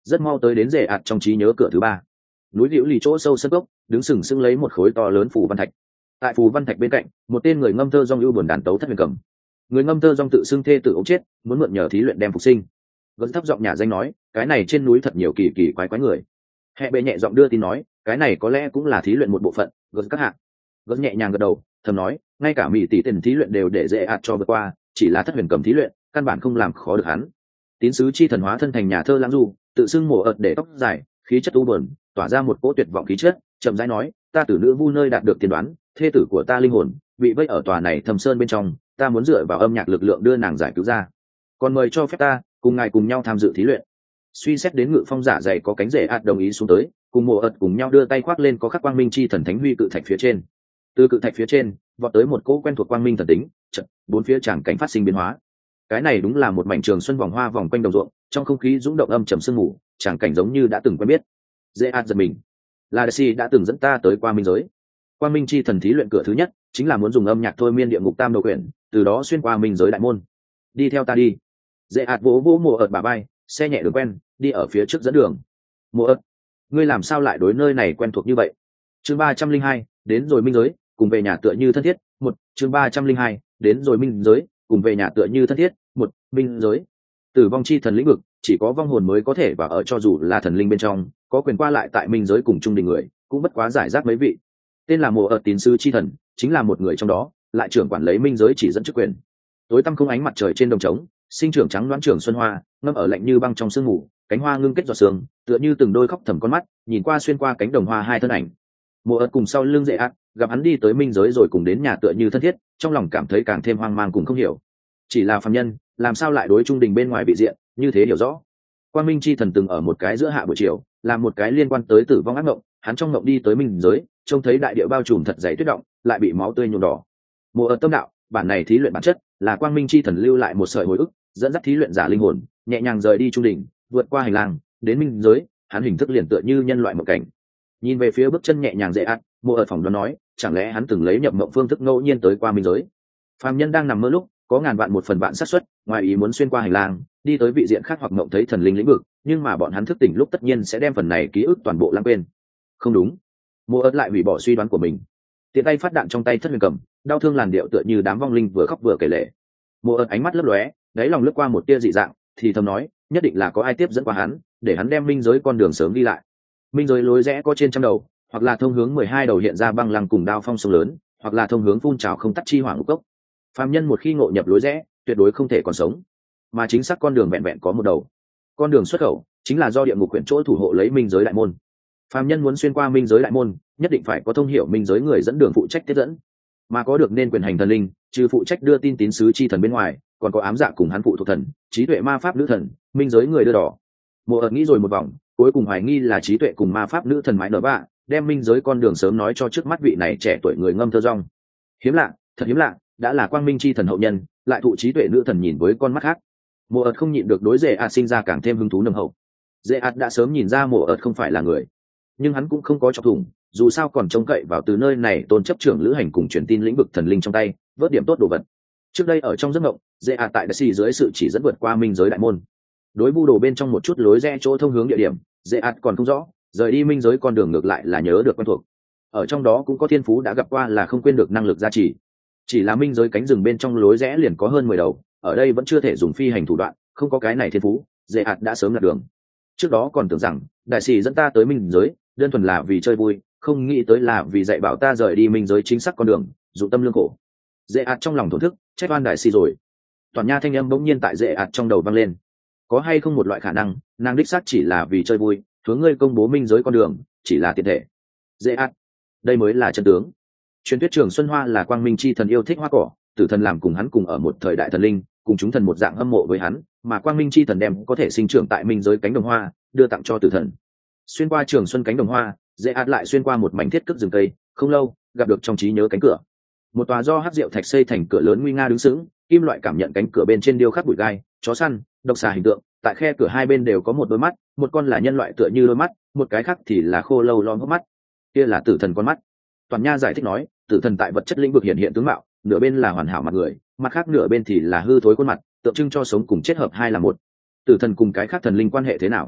rất mau tới đến rễ ạt trong trí nhớ cửa thứ ba. Núi liễu lì chỗ sâu sân gốc đứng sừng sững lấy một khối to lớn phù văn thạch. Tại phù văn thạch bên cạnh, một tên người ngâm thơ dong ưu buồn đàn tấu thất huyền cầm. Người ngâm thơ dong tự xưng thê tự ống chết, muốn mượn nhờ thí luyện đem phục sinh. Vẫn thấp giọng nhà danh nói, cái này trên núi thật nhiều kỳ kỳ quái quái người. Hệ bệ nhẹ giọng đưa tin nói, cái này có lẽ cũng là thí luyện một bộ phận. Gớt các hạng. Gớt nhẹ nhàng gật đầu, thầm nói, ngay cả mỹ tỷ tiền thí luyện đều để dễ ạt cho vượt qua, chỉ là thất huyền cầm thí luyện, căn bản không làm khó được hắn. Tín sứ chi thần hóa thân thành nhà thơ lãng du, tự xưng mổ ợt để tóc dài, khí chất u buồn, tỏa ra một cỗ tuyệt vọng khí chất, chậm rãi nói, ta từ nữ vu nơi đạt được tiên đoán, thê tử của ta linh hồn bị vây ở tòa này thâm sơn bên trong, ta muốn dựa vào âm nhạc lực lượng đưa nàng giải cứu ra, còn mời cho phép ta cùng ngài cùng nhau tham dự thí luyện. Suy xét đến ngự phong giả dày có cánh rể ạt đồng ý xuống tới, cùng mùa ợt cùng nhau đưa tay khoác lên có khắc quang minh chi thần thánh huy cự thạch phía trên. Từ cự thạch phía trên vọt tới một cỗ quen thuộc quang minh thần tính, chợt bốn phía tràng cảnh phát sinh biến hóa. Cái này đúng là một mảnh trường xuân vòng hoa vòng quanh đồng ruộng, trong không khí rung động âm trầm sương mù, tràng cảnh giống như đã từng quen biết. Rễ ạt giật mình, là Darcy đã từng dẫn ta tới qua minh giới. Quang minh chi thần thí luyện cửa thứ nhất chính là muốn dùng âm nhạc thôi miên địa ngục tam đầu quyển, từ đó xuyên qua minh giới đại môn. Đi theo ta đi. Rễ ạt vỗ vỗ mùa ợt bả vai, xe nhẹ đường quen, đi ở phía trước dẫn đường. Mùa ợt, ngươi làm sao lại đối nơi này quen thuộc như vậy? Chương 302, đến rồi minh giới, cùng về nhà tựa như thân thiết. Một, chương 302, đến rồi minh giới, cùng về nhà tựa như thân thiết. Một, minh giới. Tử vong chi thần lĩnh vực, chỉ có vong hồn mới có thể và ở, cho dù là thần linh bên trong, có quyền qua lại tại minh giới cùng trung đình người, cũng bất quá giải rác mấy vị. Tên là mùa ợt tín sứ chi thần, chính là một người trong đó, lại trưởng quản lấy minh giới chỉ dẫn chức quyền. Tối tăm không ánh mặt trời trên đồng trống, sinh trưởng trắng đoán trưởng xuân hoa, ngâm ở lạnh như băng trong sương mù, cánh hoa ngưng kết giọt sương, tựa như từng đôi khóc thầm con mắt, nhìn qua xuyên qua cánh đồng hoa hai thân ảnh. Mùa ợt cùng sau lưng Rễ ạt, gặp hắn đi tới minh giới rồi cùng đến nhà tựa như thân thiết, trong lòng cảm thấy càng thêm hoang mang cùng không hiểu. Chỉ là phàm nhân, làm sao lại đối trung đình bên ngoài bị diện như thế hiểu rõ. Quang minh chi thần từng ở một cái giữa hạ buổi chiều, làm một cái liên quan tới tử vong ác mộng, hắn trong mộng đi tới minh giới, trông thấy đại địa bao trùm thật dày tuyết động, lại bị máu tươi nhuộm đỏ. Mùa ợt tâm đạo, bản này thí luyện bản chất là quang minh chi thần lưu lại một sợi hồi ức, dẫn dắt thí luyện giả linh hồn nhẹ nhàng rời đi trung đỉnh, vượt qua hành lang đến minh giới, hắn hình thức liền tựa như nhân loại mộng cảnh. Nhìn về phía bước chân nhẹ nhàng Rễ ạt, mùa ợt phỏng đoán nói, chẳng lẽ hắn từng lấy nhập mộng phương thức ngẫu nhiên tới qua minh giới. Phàm nhân đang nằm mơ lúc, có ngàn vạn một phần vạn xác suất ngoài ý muốn xuyên qua hành lang đi tới vị diện khác hoặc mộng thấy thần linh lĩnh vực, nhưng mà bọn hắn thức tỉnh lúc tất nhiên sẽ đem phần này ký ức toàn bộ lãng quên. Không đúng. Mùa ớt lại hủy bỏ suy đoán của mình, tiện tay phát đạn trong tay thất huyền cầm, đau thương làn điệu tựa như đám vong linh vừa khóc vừa kể lể. Mùa ớt ánh mắt lấp lóe, đáy lòng lướt qua một tia dị dạng, thì thầm nói, nhất định là có ai tiếp dẫn qua hắn, để hắn đem minh giới con đường sớm đi lại. Minh giới lối rẽ có trên trăm đầu, hoặc là thông hướng 12 đầu hiện ra băng lăng cùng đao phong sông lớn, hoặc là thông hướng phun trào không tắt chi hỏa ngũ cốc. Phàm nhân một khi ngộ nhập lối rẽ, tuyệt đối không thể còn sống, mà chính xác con đường vẹn vẹn có một đầu. Con đường xuất khẩu chính là do địa ngục quyển chỗ thủ hộ lấy minh giới đại môn. Phàm nhân muốn xuyên qua minh giới đại môn, nhất định phải có thông hiểu minh giới người dẫn đường phụ trách tiếp dẫn, mà có được nên quyền hành thần linh, trừ phụ trách đưa tin tín sứ chi thần bên ngoài, còn có ám dạ cùng hắn phụ thuộc thần, trí tuệ ma pháp nữ thần, minh giới người đưa đỏ. Mùa ợt nghĩ rồi một vòng, cuối cùng hoài nghi là trí tuệ cùng ma pháp nữ thần mãi nở bạ, đem minh giới con đường sớm nói cho trước mắt vị này trẻ tuổi người ngâm thơ rong. Hiếm lạ, thật hiếm lạ, đã là quang minh chi thần hậu nhân, lại thụ trí tuệ nữ thần nhìn với con mắt khác. Mùa ợt không nhịn được đối Rễ ạt sinh ra càng thêm hứng thú nồng hậu. Rễ ạt đã sớm nhìn ra mùa ợt không phải là người, nhưng hắn cũng không có chọc thủng, dù sao còn trông cậy vào từ nơi này tôn chấp trưởng lữ hành cùng truyền tin lĩnh vực thần linh trong tay vớt điểm tốt đồ vật. Trước đây ở trong giấc mộng, Rễ ạt tại Darcy dưới sự chỉ dẫn vượt qua minh giới đại môn, đối vu đồ bên trong một chút lối rẽ chỗ thông hướng địa điểm, Rễ ạt còn không rõ, rời đi minh giới con đường ngược lại là nhớ được quen thuộc. Ở trong đó cũng có thiên phú đã gặp qua là không quên được năng lực gia trì. Chỉ là minh giới cánh rừng bên trong lối rẽ liền có hơn 10 đầu, ở đây vẫn chưa thể dùng phi hành thủ đoạn, không có cái này thiên phú, Rễ ạt đã sớm lạc đường. Trước đó còn tưởng rằng đại sĩ dẫn ta tới minh giới đơn thuần là vì chơi vui, không nghĩ tới là vì dạy bảo ta rời đi minh giới chính xác con đường, dụ tâm lương khổ. Rễ ạt trong lòng thổn thức, trách oan đại sĩ rồi. Toàn nha thanh âm bỗng nhiên tại Rễ ạt trong đầu vang lên. Có hay không một loại khả năng, nàng đích xác chỉ là vì chơi vui, hướng ngươi công bố minh giới con đường chỉ là tiền thể. Rễ ạt, đây mới là chân tướng. Truyền thuyết Trường Xuân Hoa là quang minh chi thần yêu thích hoa cỏ, tử thần làm cùng hắn cùng ở một thời đại thần linh, cùng chúng thần một dạng hâm mộ với hắn, mà quang minh chi thần đem có thể sinh trưởng tại minh giới cánh đồng hoa đưa tặng cho tử thần. Xuyên qua Trường Xuân cánh đồng hoa, Rễ ạt lại xuyên qua một mảnh thiết cất rừng cây, không lâu gặp được trong trí nhớ cánh cửa, một tòa do hắc diệu thạch xây thành cửa lớn nguy nga đứng sững, kim loại cảm nhận cánh cửa bên trên điêu khắc bụi gai, chó săn, độc xà hình tượng, tại khe cửa hai bên đều có một đôi mắt, một con là nhân loại tựa như đôi mắt, một cái khác thì là khô lâu lom hốc mắt, kia là tử thần con mắt. Toàn nha giải thích nói, tử thần tại vật chất lĩnh vực hiện hiện tướng mạo, nửa bên là hoàn hảo mặt người, mặt khác nửa bên thì là hư thối khuôn mặt, tượng trưng cho sống cùng chết hợp hai là một. Tử thần cùng cái khác thần linh quan hệ thế nào?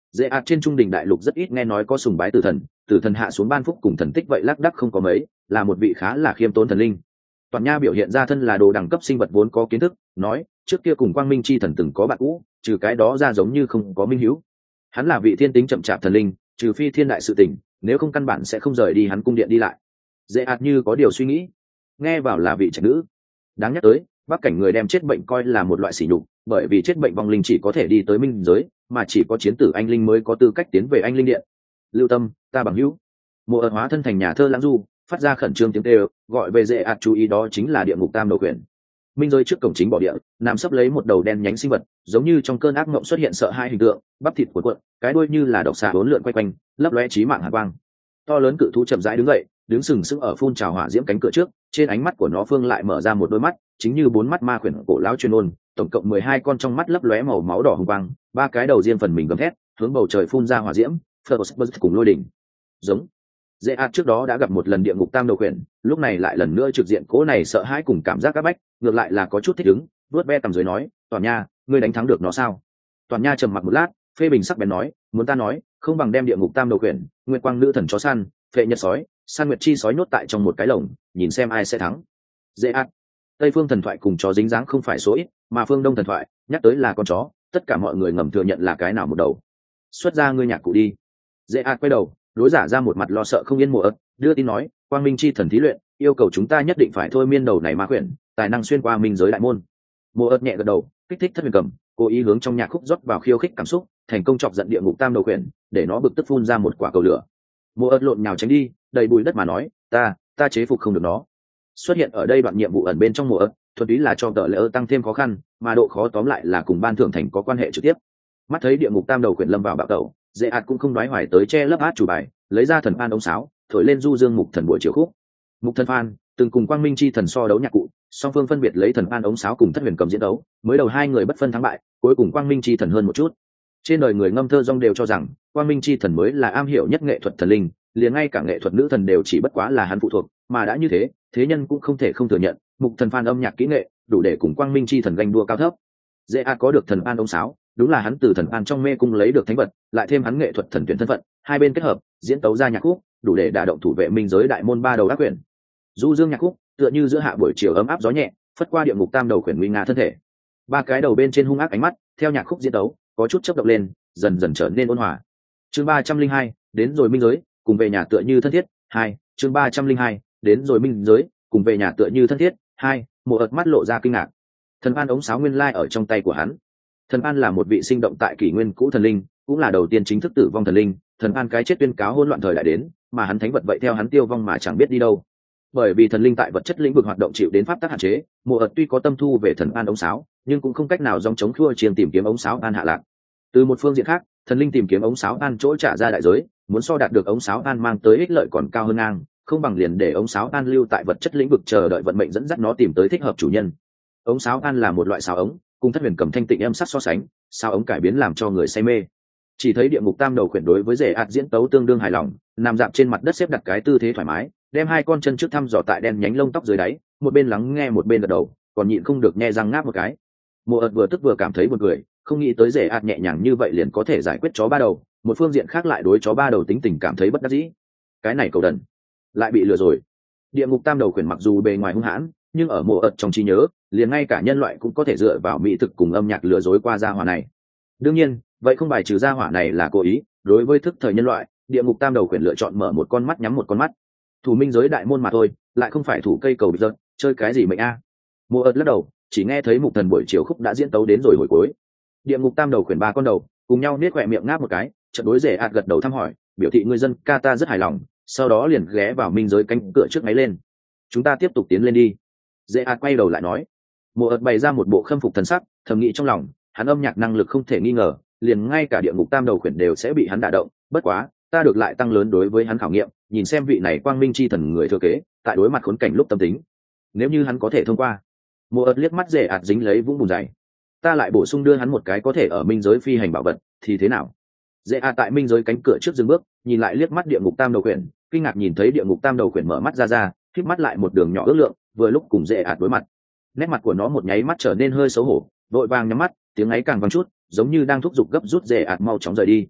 dễ ạt trên trung đình đại lục rất ít nghe nói có sùng bái tử thần hạ xuống ban phúc cùng thần tích vậy lác đắc không có mấy, là một vị khá là khiêm tốn thần linh. Toàn Nha biểu hiện ra thân là đồ đẳng cấp sinh vật vốn có kiến thức, nói trước kia cùng Quang Minh chi thần từng có bạn cũ, trừ cái đó ra giống như không có minh hữu. Hắn là vị thiên tính chậm chạp thần linh, trừ phi thiên đại sự tình, nếu không căn bản sẽ không rời đi hắn cung điện đi lại. Dễ ạt như có điều suy nghĩ, nghe bảo là vị trạch nữ. Đáng nhắc tới, bắc cảnh người đem chết bệnh coi là một loại sỉ nhục, bởi vì chết bệnh vong linh chỉ có thể đi tới minh giới, mà chỉ có chiến tử anh linh mới có tư cách tiến về anh linh điện. Lưu Tâm, ta bằng hữu. Mộ ợt hóa thân thành nhà thơ lãng du, phát ra khẩn trương tiếng kêu, gọi về dễ ạt chú ý đó chính là địa ngục tam đầu quyển. Minh giới trước cổng chính bỏ địa, nằm sấp lấy một đầu đen nhánh sinh vật, giống như trong cơn ác mộng xuất hiện sợ hai hình tượng, bắp thịt của cuộn, cái đuôi như là độc xà uốn lượn quay quanh, lấp lóe chí mạng hàn quang. To lớn cự thú chậm rãi đứng dậy, đứng sừng sững ở phun trào hỏa diễm cánh cửa trước, trên ánh mắt của nó phương lại mở ra một đôi mắt, chính như bốn mắt ma khuyển cổ lão chuyên ôn, tổng cộng 12 con trong mắt lấp lóe màu máu đỏ hồng quang, ba cái đầu riêng phần mình gầm thét, hướng bầu trời phun ra hỏa diễm, Phật cùng lôi đỉnh. Giống. Dễ ạt trước đó đã gặp một lần địa ngục tam đầu quyển, lúc này lại lần nữa trực diện cố này sợ hãi cùng cảm giác áp bách, ngược lại là có chút thích ứng, vuốt ve tầm dưới nói, Toàn Nha, ngươi đánh thắng được nó sao? Toàn Nha trầm mặc một lát, phê bình sắc bén nói, muốn ta nói, không bằng đem địa ngục tam đầu quyển, nguyệt quang nữ thần chó săn, phệ nhật sói, san nguyệt chi sói nhốt tại trong một cái lồng, nhìn xem ai sẽ thắng. Dễ ạt. Tây phương thần thoại cùng chó dính dáng không phải số ít, mà phương đông thần thoại nhắc tới là con chó, tất cả mọi người ngầm thừa nhận là cái nào một đầu. Xuất ra ngươi nhạc cụ đi. Dễ ạt quay đầu, đối giả ra một mặt lo sợ không yên Mộ ợt, đưa tin nói, quang minh chi thần thí luyện yêu cầu chúng ta nhất định phải thôi miên đầu này ma quyển, tài năng xuyên qua minh giới đại môn. Mộ ợt nhẹ gật đầu, kích thích thất huyền cầm, cố ý hướng trong nhạc khúc rót vào khiêu khích cảm xúc, thành công chọc giận địa ngục tam đầu quyển, để nó bực tức phun ra một quả cầu lửa. Mộ ợt lộn nhào tránh đi, đầy bụi đất mà nói, ta chế phục không được nó. Xuất hiện ở đây đoạn nhiệm vụ ẩn bên trong Mộ ợt, thuần túy là cho tờ lỡ tăng thêm khó khăn, mà độ khó tóm lại là cùng ban thưởng thành có quan hệ trực tiếp. Mắt thấy địa ngục tam đầu quyển lâm vào bạo tẩu, dễ ạt cũng không đoái hoài tới che lấp át chủ bài, lấy ra thần phan ống sáo, thổi lên du dương mục thần buổi chiều khúc. Mục thần phan từng cùng quang minh chi thần so đấu nhạc cụ, song phương phân biệt lấy thần phan ống sáo cùng thất huyền cầm diễn đấu, mới đầu hai người bất phân thắng bại, cuối cùng quang minh chi thần hơn một chút. Trên đời người ngâm thơ rong đều cho rằng quang minh chi thần mới là am hiểu nhất nghệ thuật thần linh, liền ngay cả nghệ thuật nữ thần đều chỉ bất quá là hắn phụ thuộc, mà đã như thế, thế nhân cũng không thể không thừa nhận, mục thần phan âm nhạc kỹ nghệ đủ để cùng quang minh chi thần ganh đua cao thấp. Dễ ạt có được thần phan ống sáo, đúng là hắn từ thần phan trong mê cung lấy được thánh vật, lại thêm hắn nghệ thuật thần tuyển thân phận, hai bên kết hợp diễn tấu ra nhạc khúc, đủ để đả động thủ vệ minh giới đại môn ba đầu ác quyển. Du dương nhạc khúc tựa như giữa hạ buổi chiều ấm áp gió nhẹ, phất qua địa ngục tam đầu quyển nguy nga thân thể. Ba cái đầu bên trên hung ác ánh mắt theo nhạc khúc diễn tấu có chút chớp động lên, dần dần trở nên ôn hòa. Chương 302, đến rồi minh giới, cùng về nhà tựa như thân thiết. 2, chương 302, đến rồi minh giới, cùng về nhà tựa như thân thiết. 2, Mộ ợt mắt lộ ra kinh ngạc. Thần An ống sáo nguyên lai ở trong tay của hắn. Thần An là một vị sinh động tại kỷ nguyên cũ thần linh, cũng là đầu tiên chính thức tử vong thần linh. Thần An cái chết tuyên cáo hỗn loạn thời đại đến, mà hắn thánh vật vậy theo hắn tiêu vong mà chẳng biết đi đâu. Bởi vì thần linh tại vật chất lĩnh vực hoạt động chịu đến pháp tắc hạn chế, Mộ ợt tuy có tâm thu về thần An ống sáo, nhưng cũng không cách nào dòng chống khua chiên tìm kiếm ống sáo An hạ lạc. Từ một phương diện khác, thần linh tìm kiếm ống sáo An chỗ trả ra đại giới, muốn so đạt được ống sáo An mang tới ích lợi còn cao hơn ngang, không bằng liền để ống sáo An lưu tại vật chất lĩnh vực chờ đợi vận mệnh dẫn dắt nó tìm tới thích hợp chủ nhân. Ống sáo An là một loại sáo ống, cùng thất huyền cầm thanh tịnh âm sắc so sánh, sáo ống cải biến làm cho người say mê. Chỉ thấy địa ngục tam đầu khuyển đối với rể ạt diễn tấu tương đương hài lòng, nằm dạp trên mặt đất xếp đặt cái tư thế thoải mái, đem hai con chân trước thăm dò tại đen nhánh lông tóc dưới đáy, một bên lắng nghe một bên gật đầu, còn nhịn không được nhe răng ngáp một cái. Mộ ợt vừa tức vừa cảm thấy buồn cười, không nghĩ tới rể ạt nhẹ nhàng như vậy liền có thể giải quyết chó ba đầu, một phương diện khác lại đối chó ba đầu tính tình cảm thấy bất đắc dĩ. Cái này cầu đần, lại bị lừa rồi. Địa ngục tam đầu khuyển mặc dù bề ngoài hung hãn, nhưng ở Mộ ợt trong trí nhớ, liền ngay cả nhân loại cũng có thể dựa vào mỹ thực cùng âm nhạc lừa dối qua gia hỏa này. Đương nhiên, vậy không bài trừ gia hỏa này là cố ý. Đối với thức thời nhân loại, địa ngục tam đầu khuyển lựa chọn mở một con mắt nhắm một con mắt. Thủ minh giới đại môn mà thôi, lại không phải thủ cây cầu bị giật, chơi cái gì mệnh a. Mộ ợt lắc đầu, chỉ nghe thấy mục thần buổi chiều khúc đã diễn tấu đến rồi hồi cuối. Địa ngục tam đầu khuyển ba con đầu cùng nhau niết khỏe miệng ngáp một cái, trận đối rể ạt gật đầu thăm hỏi, biểu thị người dân ca ta rất hài lòng, sau đó liền ghé vào minh giới cánh cửa trước máy lên. Chúng ta tiếp tục tiến lên đi. Rể ạt quay đầu lại nói. Mộ ợt bày ra một bộ khâm phục thần sắc, thầm nghĩ trong lòng, hắn âm nhạc năng lực không thể nghi ngờ, liền ngay cả địa ngục tam đầu khuyển đều sẽ bị hắn đả động. Bất quá, ta được lại tăng lớn đối với hắn khảo nghiệm, nhìn xem vị này quang minh chi thần người thừa kế, tại đối mặt khốn cảnh lúc tâm tính, nếu như hắn có thể thông qua. Mộ ợt liếc mắt rể ạt dính lấy vũng bùn dày, ta lại bổ sung đưa hắn một cái có thể ở minh giới phi hành bảo vật thì thế nào. Rể ạt tại minh giới cánh cửa trước dừng bước, nhìn lại liếc mắt địa ngục tam đầu khuyển, kinh ngạc nhìn thấy địa ngục tam đầu khuyển mở mắt ra, khép mắt lại một đường nhỏ ước lượng, vừa lúc cùng rể ạt đối mặt. Nét mặt của nó một nháy mắt trở nên hơi xấu hổ, vội vàng nhắm mắt, tiếng ấy càng vang chút, giống như đang thúc giục gấp rút rể ạt mau chóng rời đi.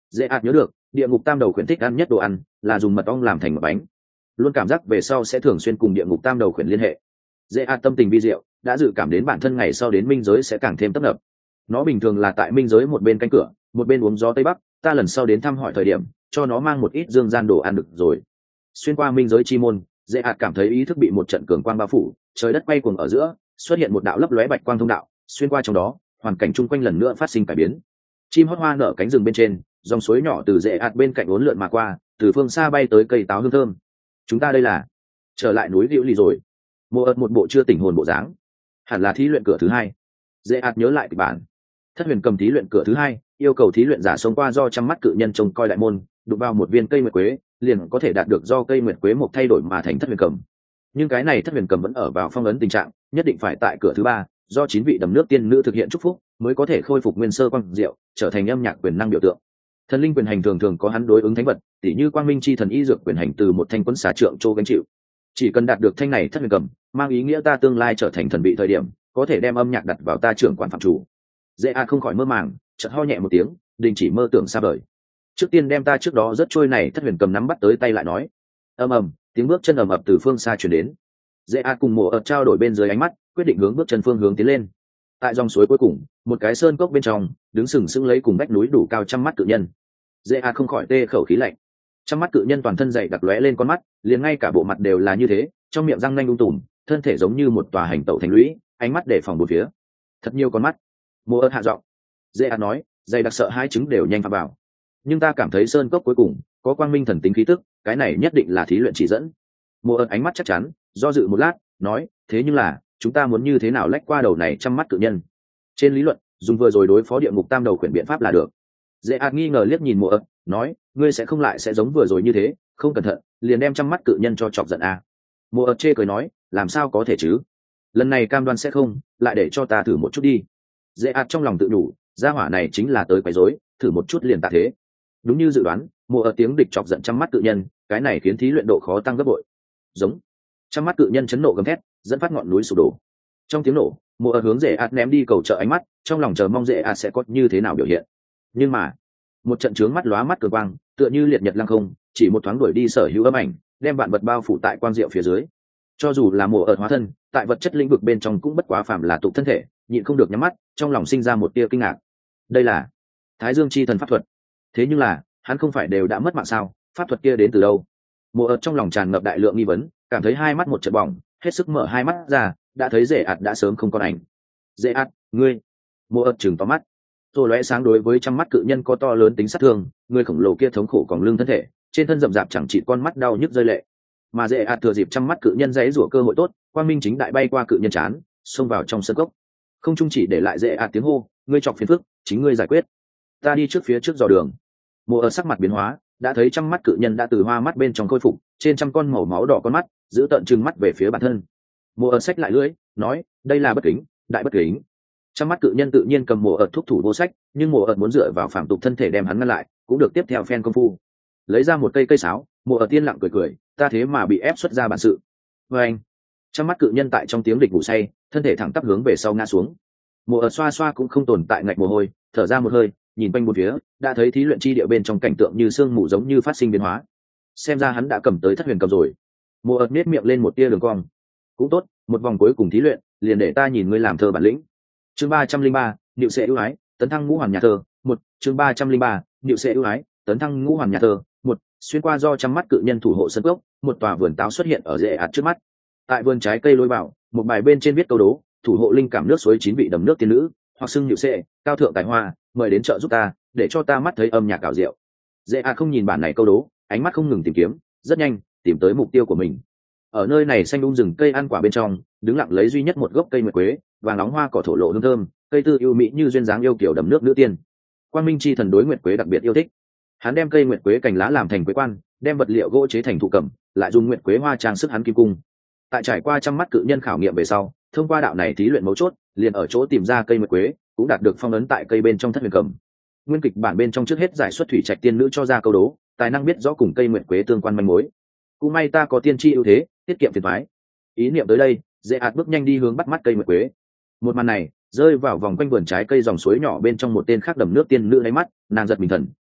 dễ ạt nhớ được địa ngục tam đầu khuyển thích ăn nhất đồ ăn là dùng mật ong làm thành một bánh, luôn cảm giác về sau sẽ thường xuyên cùng địa ngục tam đầu khuyển liên hệ. Dễ ạt tâm tình vi diệu, đã dự cảm đến bản thân ngày sau đến minh giới sẽ càng thêm tấp nập. Nó bình thường là tại minh giới một bên cánh cửa, một bên uống gió tây bắc, ta lần sau đến thăm hỏi thời điểm cho nó mang một ít dương gian đồ ăn được rồi. Xuyên qua minh giới chi môn, dễ ạt cảm thấy ý thức bị một trận cường quang bao phủ, trời đất quay cuồng ở giữa, xuất hiện một đạo lấp lóe bạch quang thông đạo, xuyên qua trong đó, hoàn cảnh chung quanh lần nữa phát sinh cải biến. Chim hót hoa nở cánh rừng bên trên, dòng suối nhỏ từ dễ ạt bên cạnh uốn lượn mà qua, từ phương xa bay tới cây táo hương thơm. Chúng ta đây là trở lại núi Liễu Lì rồi. Mùa ợt một bộ chưa tỉnh hồn bộ dáng, hẳn là thí luyện cửa thứ hai. Dễ ạt nhớ lại kịch bản, Thất Huyền Cầm thí luyện cửa thứ hai, yêu cầu thí luyện giả sống qua do trăm mắt cự nhân trông coi đại môn, đụng vào một viên cây nguyệt quế, liền có thể đạt được do cây nguyệt quế một thay đổi mà thành Thất Huyền Cầm. Nhưng cái này Thất Huyền Cầm vẫn ở vào phong ấn tình trạng, nhất định phải tại cửa thứ ba, do 9 vị đầm nước tiên nữ thực hiện chúc phúc, mới có thể khôi phục nguyên sơ quang diệu, trở thành âm nhạc quyền năng biểu tượng. Thần linh quyền hành thường thường có hắn đối ứng thánh vật, tỉ như Quang Minh chi thần y dược quyền hành từ một thanh quân xà trượng châu gánh chịu. Chỉ cần đạt được thanh này Thất Huyền Cầm, mang ý nghĩa ta tương lai trở thành thần bị thời điểm, có thể đem âm nhạc đặt vào ta trưởng quản phạm chủ. Dễ a không khỏi mơ màng, chợt ho nhẹ một tiếng, đình chỉ mơ tưởng xa vời. Trước tiên đem ta trước đó rất trôi này Thất Huyền Cầm nắm bắt tới tay lại nói. Ầm ầm, tiếng bước chân ầm ập từ phương xa truyền đến. Dễ a cùng Mộ ợt trao đổi bên dưới ánh mắt, quyết định hướng bước chân phương hướng tiến lên. Tại dòng suối cuối cùng, một cái sơn cốc bên trong, đứng sừng sững lấy cùng vách núi đủ cao trăm mắt cự nhân. Dễ a không khỏi tê khẩu khí lạnh. Trăm mắt cự nhân toàn thân dày đặc lóe lên con mắt, liền ngay cả bộ mặt đều là như thế, trong miệng răng nanh ung tùm, thân thể giống như một tòa hành tẩu thành lũy, ánh mắt đề phòng bốn phía. Thật nhiều con mắt. Mộ ợt hạ giọng. Dễ a nói, dày đặc sợ hai trứng đều nhanh phá vào. Nhưng ta cảm thấy sơn cốc cuối cùng có quang minh thần tính khí tức, cái này nhất định là thí luyện chỉ dẫn. Mộ ợt ánh mắt chắc chắn, do dự một lát, nói, thế nhưng là chúng ta muốn như thế nào lách qua đầu này trăm mắt cự nhân? Trên lý luận, dùng vừa rồi đối phó địa ngục tam đầu khuyển biện pháp là được. Dễ ạt nghi ngờ liếc nhìn Mộ ợt, nói, ngươi sẽ không lại sẽ giống vừa rồi như thế, không cẩn thận liền đem trăm mắt cự nhân cho chọc giận à? Mộ ợt chê cười nói, làm sao có thể chứ? Lần này cam đoan sẽ không, lại để cho ta thử một chút đi. Dễ ạt trong lòng tự nhủ, gia hỏa này chính là tới quấy rối, thử một chút liền tạ thế. Đúng như dự đoán, Mộ ợt tiếng địch chọc giận trăm mắt cự nhân, cái này khiến thí luyện độ khó tăng gấp bội. Giống. Trăm mắt cự nhân chấn nộ gầm thét, dẫn phát ngọn núi sụp đổ. Trong tiếng nổ, Mộ ợt hướng Dễ ạt ném đi cầu trợ ánh mắt, trong lòng chờ mong Dễ ạt sẽ có như thế nào biểu hiện. Nhưng mà, một trận chướng mắt lóa mắt cường quang, tựa như liệt nhật lăng không, chỉ một thoáng đuổi đi sở hữu âm ảnh, đem vạn vật bao phủ tại quang diệu phía dưới. Cho dù là Mộ ợt hóa thân, tại vật chất lĩnh vực bên trong cũng bất quá phàm là tụ thân thể, nhịn không được nhắm mắt, trong lòng sinh ra một tia kinh ngạc. Đây là Thái Dương chi thần pháp thuật. Thế nhưng là, hắn không phải đều đã mất mạng sao? Pháp thuật kia đến từ đâu? Mộ ợt trong lòng tràn ngập đại lượng nghi vấn, cảm thấy hai mắt một trận bỏng, hết sức mở hai mắt ra, đã thấy Dễ ạt đã sớm không còn ảnh. Dễ ạt, ngươi! Mộ ợt chừng to mắt. Rồi lóe sáng đối với trăm mắt cự nhân có to lớn tính sát thương, người khổng lồ kia thống khổ còn lưng thân thể, trên thân rậm rạp chẳng chỉ con mắt đau nhức rơi lệ. Mà Dễ ạt thừa dịp trăm mắt cự nhân giãy giụa cơ hội tốt, quang minh chính đại bay qua cự nhân chán, xông vào trong sân cốc. Không chung chỉ để lại Dễ ạt tiếng hô, ngươi chọc phiền phức, chính ngươi giải quyết. Ta đi trước phía trước dò đường. Mộ ợt sắc mặt biến hóa, đã thấy trăm mắt cự nhân đã từ hoa mắt bên trong khôi phục, trên trăm con màu máu đỏ con mắt giữ tận trừng mắt về phía bản thân. Mộ ợt xách lại lưỡi, nói, đây là bất kính, đại bất kính. Trăm mắt cự nhân tự nhiên cầm Mộ ợt thúc thủ vô sách, nhưng Mộ ợt muốn dựa vào phạm tục thân thể đem hắn ngăn lại, cũng được tiếp theo phen công phu. Lấy ra một cây sáo, Mộ ợt tiên lặng cười cười, ta thế mà bị ép xuất ra bản sự. Và anh, trăm mắt cự nhân tại trong tiếng địch ngủ say, thân thể thẳng tắp hướng về sau ngã xuống. Mộ ợt xoa xoa cũng không tồn tại ngạch mồ hôi, thở ra một hơi, nhìn quanh một phía, đã thấy thí luyện chi địa bên trong cảnh tượng như sương mù giống như phát sinh biến hóa. Xem ra hắn đã cầm tới Thất Huyền Cầm rồi. Mộ ợt nết miệng lên một tia đường cong. Cũng tốt, một vòng cuối cùng thí luyện, liền để ta nhìn ngươi làm thơ bản lĩnh. Chương 303, Niệu Sẽ ưu ái, tấn thăng ngũ hoàn nhà thơ. Một, chương 303, Niệu Sẽ ưu ái, tấn thăng ngũ hoàn nhà thơ. Một, xuyên qua do trăm mắt cự nhân thủ hộ sân cốc, một tòa vườn táo xuất hiện ở Dễ ạt trước mắt. Tại vườn trái cây lối vào, một bài bên trên viết câu đố, thủ hộ linh cảm nước suối 9 vị đầm nước tiên nữ, hoặc xưng Niệu Sẽ, cao thượng tài hoa, mời đến trợ giúp ta, để cho ta mắt thấy âm nhạc ảo diệu. Dễ ạt không nhìn bản này câu đố, ánh mắt không ngừng tìm kiếm, rất nhanh tìm tới mục tiêu của mình. Ở nơi này xanh rừng cây ăn quả bên trong, đứng lặng lấy duy nhất một gốc cây nguyệt quế, vàng nóng hoa cỏ thổ lộ hương thơm, cây tư yêu mỹ như duyên dáng yêu kiểu đầm nước nữ tiên. Quang Minh chi thần đối nguyệt quế đặc biệt yêu thích. Hắn đem cây nguyệt quế cành lá làm thành quế quan, đem vật liệu gỗ chế thành thụ cẩm, lại dùng nguyệt quế hoa trang sức hắn kim cung. Tại trải qua trăm mắt cự nhân khảo nghiệm về sau, thông qua đạo này thí luyện mấu chốt, liền ở chỗ tìm ra cây nguyệt quế, cũng đạt được phong ấn tại cây bên trong Thất Huyền Cầm. Nguyên kịch bản bên trong trước hết giải xuất thủy trạch tiên nữ cho ra câu đố, tài năng biết rõ cùng cây nguyệt quế tương quan manh mối. Cũng may ta có tiên tri ưu thế, tiết kiệm phiền toái. Ý niệm tới đây, Dễ ạt bước nhanh đi hướng bắt mắt cây nguyệt quế. Một màn này rơi vào vòng quanh vườn trái cây dòng suối nhỏ bên trong một tên khác đầm nước tiên nữ đáy mắt, nàng giật mình thần,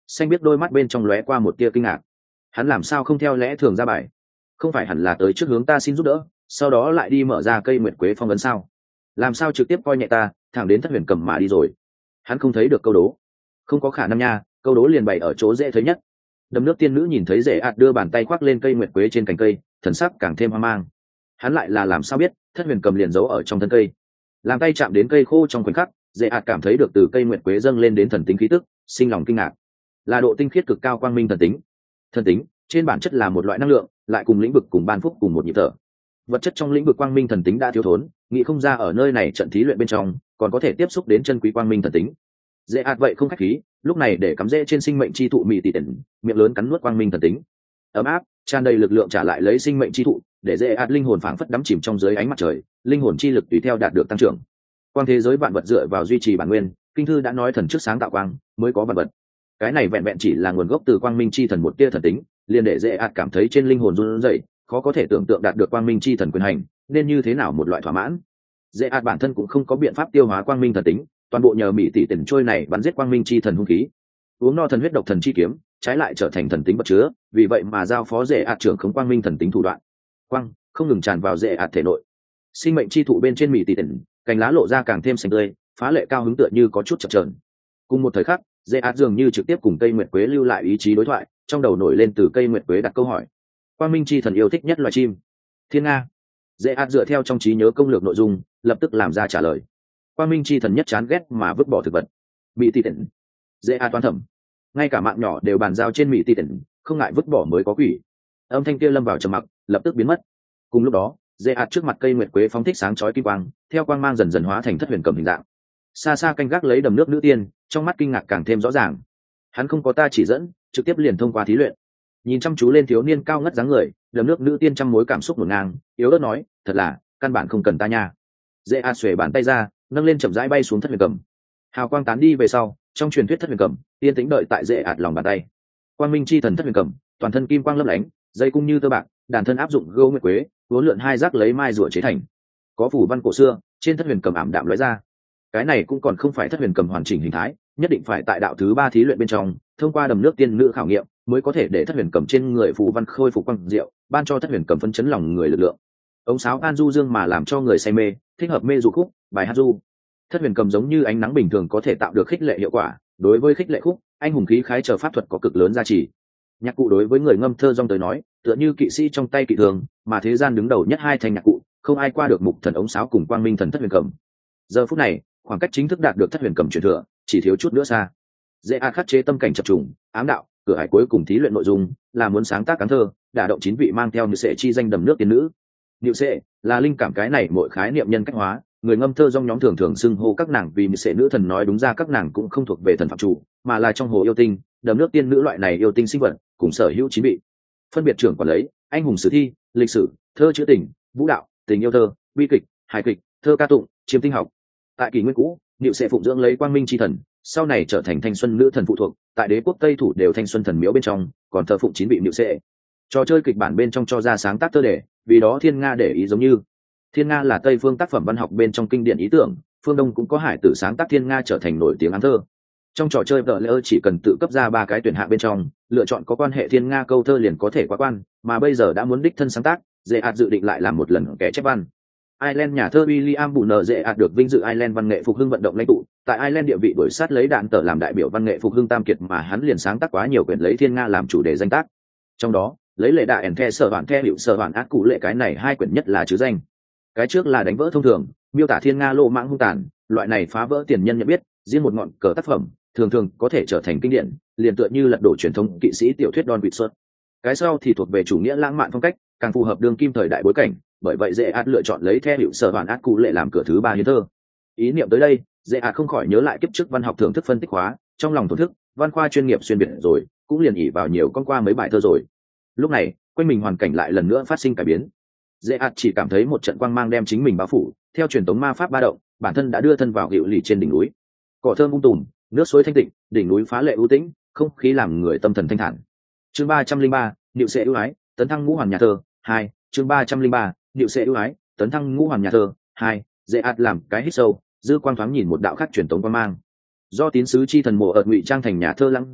xanh biết đôi mắt bên trong lóe qua một tia kinh ngạc. Hắn làm sao không theo lẽ thường ra bài? Không phải hẳn là tới trước hướng ta xin giúp đỡ, sau đó lại đi mở ra cây nguyệt quế phong ấn sao? Làm sao trực tiếp coi nhẹ ta, thẳng đến Thất Huyền Cầm mà đi rồi? Hắn không thấy được câu đố. Không có khả năng nha, câu đố liền bày ở chỗ dễ thấy nhất. Đầm nước tiên nữ nhìn thấy Dễ ạt đưa bàn tay khoác lên cây nguyệt quế trên cành cây, thần sắc càng thêm hoang mang. Hắn lại là làm sao biết Thất Huyền Cầm liền giấu ở trong thân cây? Làm tay chạm đến cây khô trong khoảnh khắc, Dễ ạt cảm thấy được từ cây nguyệt quế dâng lên đến thần tính khí tức, sinh lòng kinh ngạc. Là độ tinh khiết cực cao quang minh thần tính. Thần tính trên bản chất là một loại năng lượng, lại cùng lĩnh vực cùng ban phúc cùng một nhịp thở. Vật chất trong lĩnh vực quang minh thần tính đã thiếu thốn, nghĩ không ra ở nơi này trận thí luyện bên trong còn có thể tiếp xúc đến chân quý quang minh thần tính. Dễ ạt vậy không khách khí, lúc này để cắm rễ trên sinh mệnh chi thụ mị tỷ tần, miệng lớn cắn nuốt quang minh thần tính. Ấm áp tràn đầy lực lượng trả lại lấy sinh mệnh chi thụ, để Dễ ạt linh hồn phảng phất đắm chìm trong dưới ánh mặt trời, linh hồn chi lực tùy theo đạt được tăng trưởng. Quang thế giới vạn vật dựa vào duy trì bản nguyên, kinh thư đã nói thần trước sáng tạo quang mới có vạn vật. Cái này vẹn vẹn chỉ là nguồn gốc từ quang minh chi thần một tia thần tính, liền để Dễ ạt cảm thấy trên linh hồn run rẩy, khó có thể tưởng tượng đạt được quang minh chi thần quyền hành nên như thế nào một loại thỏa mãn. Dễ ạt bản thân cũng không có biện pháp tiêu hóa quang minh thần tính, toàn bộ nhờ mỹ tỷ tiền trôi này bắn giết quang minh chi thần hung khí. Uống no thần huyết độc thần chi kiếm, trái lại trở thành thần tính bất chứa, vì vậy mà giao phó Dễ ạt trưởng khống quang minh thần tính thủ đoạn. Quang không ngừng tràn vào Dễ ạt thể nội. Sinh mệnh chi thụ bên trên mỹ tỷ tiền, cành lá lộ ra càng thêm xanh tươi, phá lệ cao hứng tựa như có chút chập chờn. Cùng một thời khắc, Dễ ạt dường như trực tiếp cùng cây nguyệt quế lưu lại ý chí đối thoại, trong đầu nổi lên từ cây nguyệt quế đặt câu hỏi. Quang minh chi thần yêu thích nhất loài chim. Thiên nga. Dễ ạt dựa theo trong trí nhớ công lược nội dung, lập tức làm ra trả lời. Quang minh chi thần nhất chán ghét mà vứt bỏ thực vật. Mỹ tỷ tỉnh. Dễ ạt toán thẩm. Ngay cả mạng nhỏ đều bàn giao trên Mỹ tỷ tỉnh, không ngại vứt bỏ mới có quỷ. Âm thanh kia lâm vào trầm mặc, lập tức biến mất. Cùng lúc đó, Dễ ạt trước mặt cây nguyệt quế phóng thích sáng chói kim quang, theo quang mang dần dần hóa thành Thất Huyền Cầm hình dạng. Xa xa canh gác lấy đầm nước nữ tiên, trong mắt kinh ngạc càng thêm rõ ràng. Hắn không có ta chỉ dẫn, trực tiếp liền thông qua thí luyện. Nhìn chăm chú lên thiếu niên cao ngất dáng người, đầm nước nữ tiên trăm mối cảm xúc ngổn ngang, yếu ớt nói, thật là căn bản không cần ta nha. Dễ ạt xuề bàn tay ra, nâng lên chậm rãi bay xuống Thất Huyền Cầm. Hào quang tán đi về sau, trong truyền thuyết Thất Huyền Cầm tiên tĩnh đợi tại Dễ ạt lòng bàn tay. Quang minh chi thần Thất Huyền Cầm, toàn thân kim quang lấp lánh, dây cung như tơ bạc, đàn thân áp dụng gấu nguyệt quế, vốn lượn hai rác lấy mai rùa chế thành. Có phủ văn cổ xưa, trên Thất Huyền Cầm ảm đạm lóe ra. Cái này cũng còn không phải Thất Huyền Cầm hoàn chỉnh hình thái, nhất định phải tại đạo thứ 3 thí luyện bên trong, thông qua đầm nước tiên nữ khảo nghiệm, mới có thể để Thất Huyền Cầm trên người phù văn khôi phục quang diệu, ban cho Thất Huyền Cầm phân chấn lòng người lực lượng. Ống sáo an du dương mà làm cho người say mê, thích hợp mê du khúc, bài hát du. Thất Huyền Cầm giống như ánh nắng bình thường có thể tạo được khích lệ hiệu quả, đối với khích lệ khúc, anh hùng khí khái chờ pháp thuật có cực lớn giá trị. Nhạc cụ đối với người ngâm thơ dong tới nói, tựa như kỵ sĩ trong tay kỵ thường, mà thế gian đứng đầu nhất hai thành nhạc cụ, không ai qua được mục thần ống sáo cùng quang minh thần Thất Huyền Cầm. Giờ phút này, khoảng cách chính thức đạt được Thất Huyền Cầm truyền thừa, chỉ thiếu chút nữa xa. Dễ ạt khắc chế tâm cảnh chập trùng, ám đạo, cửa hải cuối cùng thí luyện nội dung là muốn sáng tác cán thơ, đả động 9 vị mang theo nữ sệ chi danh đầm nước tiên nữ. Nữ sệ là linh cảm cái này mỗi khái niệm nhân cách hóa, người ngâm thơ dong nhóm thường thường xưng hô các nàng vì nữ sệ nữ thần, nói đúng ra các nàng cũng không thuộc về thần phạm chủ, mà là trong hồ yêu tinh, đầm nước tiên nữ loại này yêu tinh sinh vật, cùng sở hữu 9 vị. Phân biệt trưởng quản lấy anh hùng sử thi, lịch sử, thơ trữ tình, vũ đạo, tình yêu thơ, bi kịch, hài kịch, thơ ca tụng, chiêm tinh học. Tại kỷ nguyên cũ, Niệu sẽ phụng dưỡng lấy quang minh chi thần, sau này trở thành thanh xuân nữ thần phụ thuộc, tại đế quốc Tây thủ đều thanh xuân thần miếu bên trong, còn thờ phụng 9 vị Niệu sẽ. Trò chơi kịch bản bên trong cho ra sáng tác thơ đề, vì đó Thiên Nga để ý giống như. Thiên Nga là Tây phương tác phẩm văn học bên trong kinh điển ý tưởng, phương Đông cũng có hải tử sáng tác Thiên Nga trở thành nổi tiếng ám thơ. Trong trò chơi vợ lỡ chỉ cần tự cấp ra 3 cái tuyển hạng bên trong, lựa chọn có quan hệ Thiên Nga câu thơ liền có thể qua quan, mà bây giờ đã muốn đích thân sáng tác, Dễ ạt dự định lại làm một lần kẻ chép văn. Ireland nhà thơ William Bunner Dễ ạt được vinh dự Ireland văn nghệ phục hưng vận động lãnh tụ, tại Ireland địa vị đuổi sát lấy đạn tờ làm đại biểu văn nghệ phục hưng tam kiệt, mà hắn liền sáng tác quá nhiều quyển lấy Thiên Nga làm chủ đề danh tác. Trong đó, lấy lệ đại ẩn the sở bản the hiệu sở bản ác cụ lệ cái này 2 quyển nhất là chứ danh. Cái trước là đánh vỡ thông thường, miêu tả Thiên Nga lô mãng hung tàn, loại này phá vỡ tiền nhân nhận biết, riêng một ngọn cờ tác phẩm, thường thường có thể trở thành kinh điển, liền tựa như lật đổ truyền thống kỵ sĩ tiểu thuyết Don Quixote. Cái sau thì thuộc về chủ nghĩa lãng mạn phong cách, càng phù hợp đương kim thời đại bối cảnh, bởi vậy Dễ ạt lựa chọn lấy theo hiệu sở bản ác cụ lệ làm cửa thứ 3 hiến thơ. Ý niệm tới đây, Dễ ạt không khỏi nhớ lại kiếp trước văn học thưởng thức phân tích hóa, trong lòng thổn thức, văn khoa chuyên nghiệp xuyên biệt rồi, cũng liền ỷ vào nhiều con qua mấy bài thơ rồi. Lúc này, quanh mình hoàn cảnh lại lần nữa phát sinh cải biến. Dễ ạt chỉ cảm thấy một trận quang mang đem chính mình bao phủ, theo truyền thống ma pháp ba động, bản thân đã đưa thân vào hữu lì trên đỉnh núi. Cỏ thơm um tùm, nước suối thanh tịnh, đỉnh núi phá lệ ưu tĩnh, không khí làm người tâm thần thanh thản. Chương 303, Niệu sẽ ưu ái, tấn thăng ngũ hoàn nhà thơ 2. Chương 303, Niệu sẽ ưu ái, tấn thăng ngũ hoàn nhà thơ 2. Dễ ạt làm cái hít sâu, dư quang thoáng nhìn một đạo khác truyền thống quang mang. Do tín sứ chi thần mộ ợt ngụy trang thành nhà thơ Lăng Du,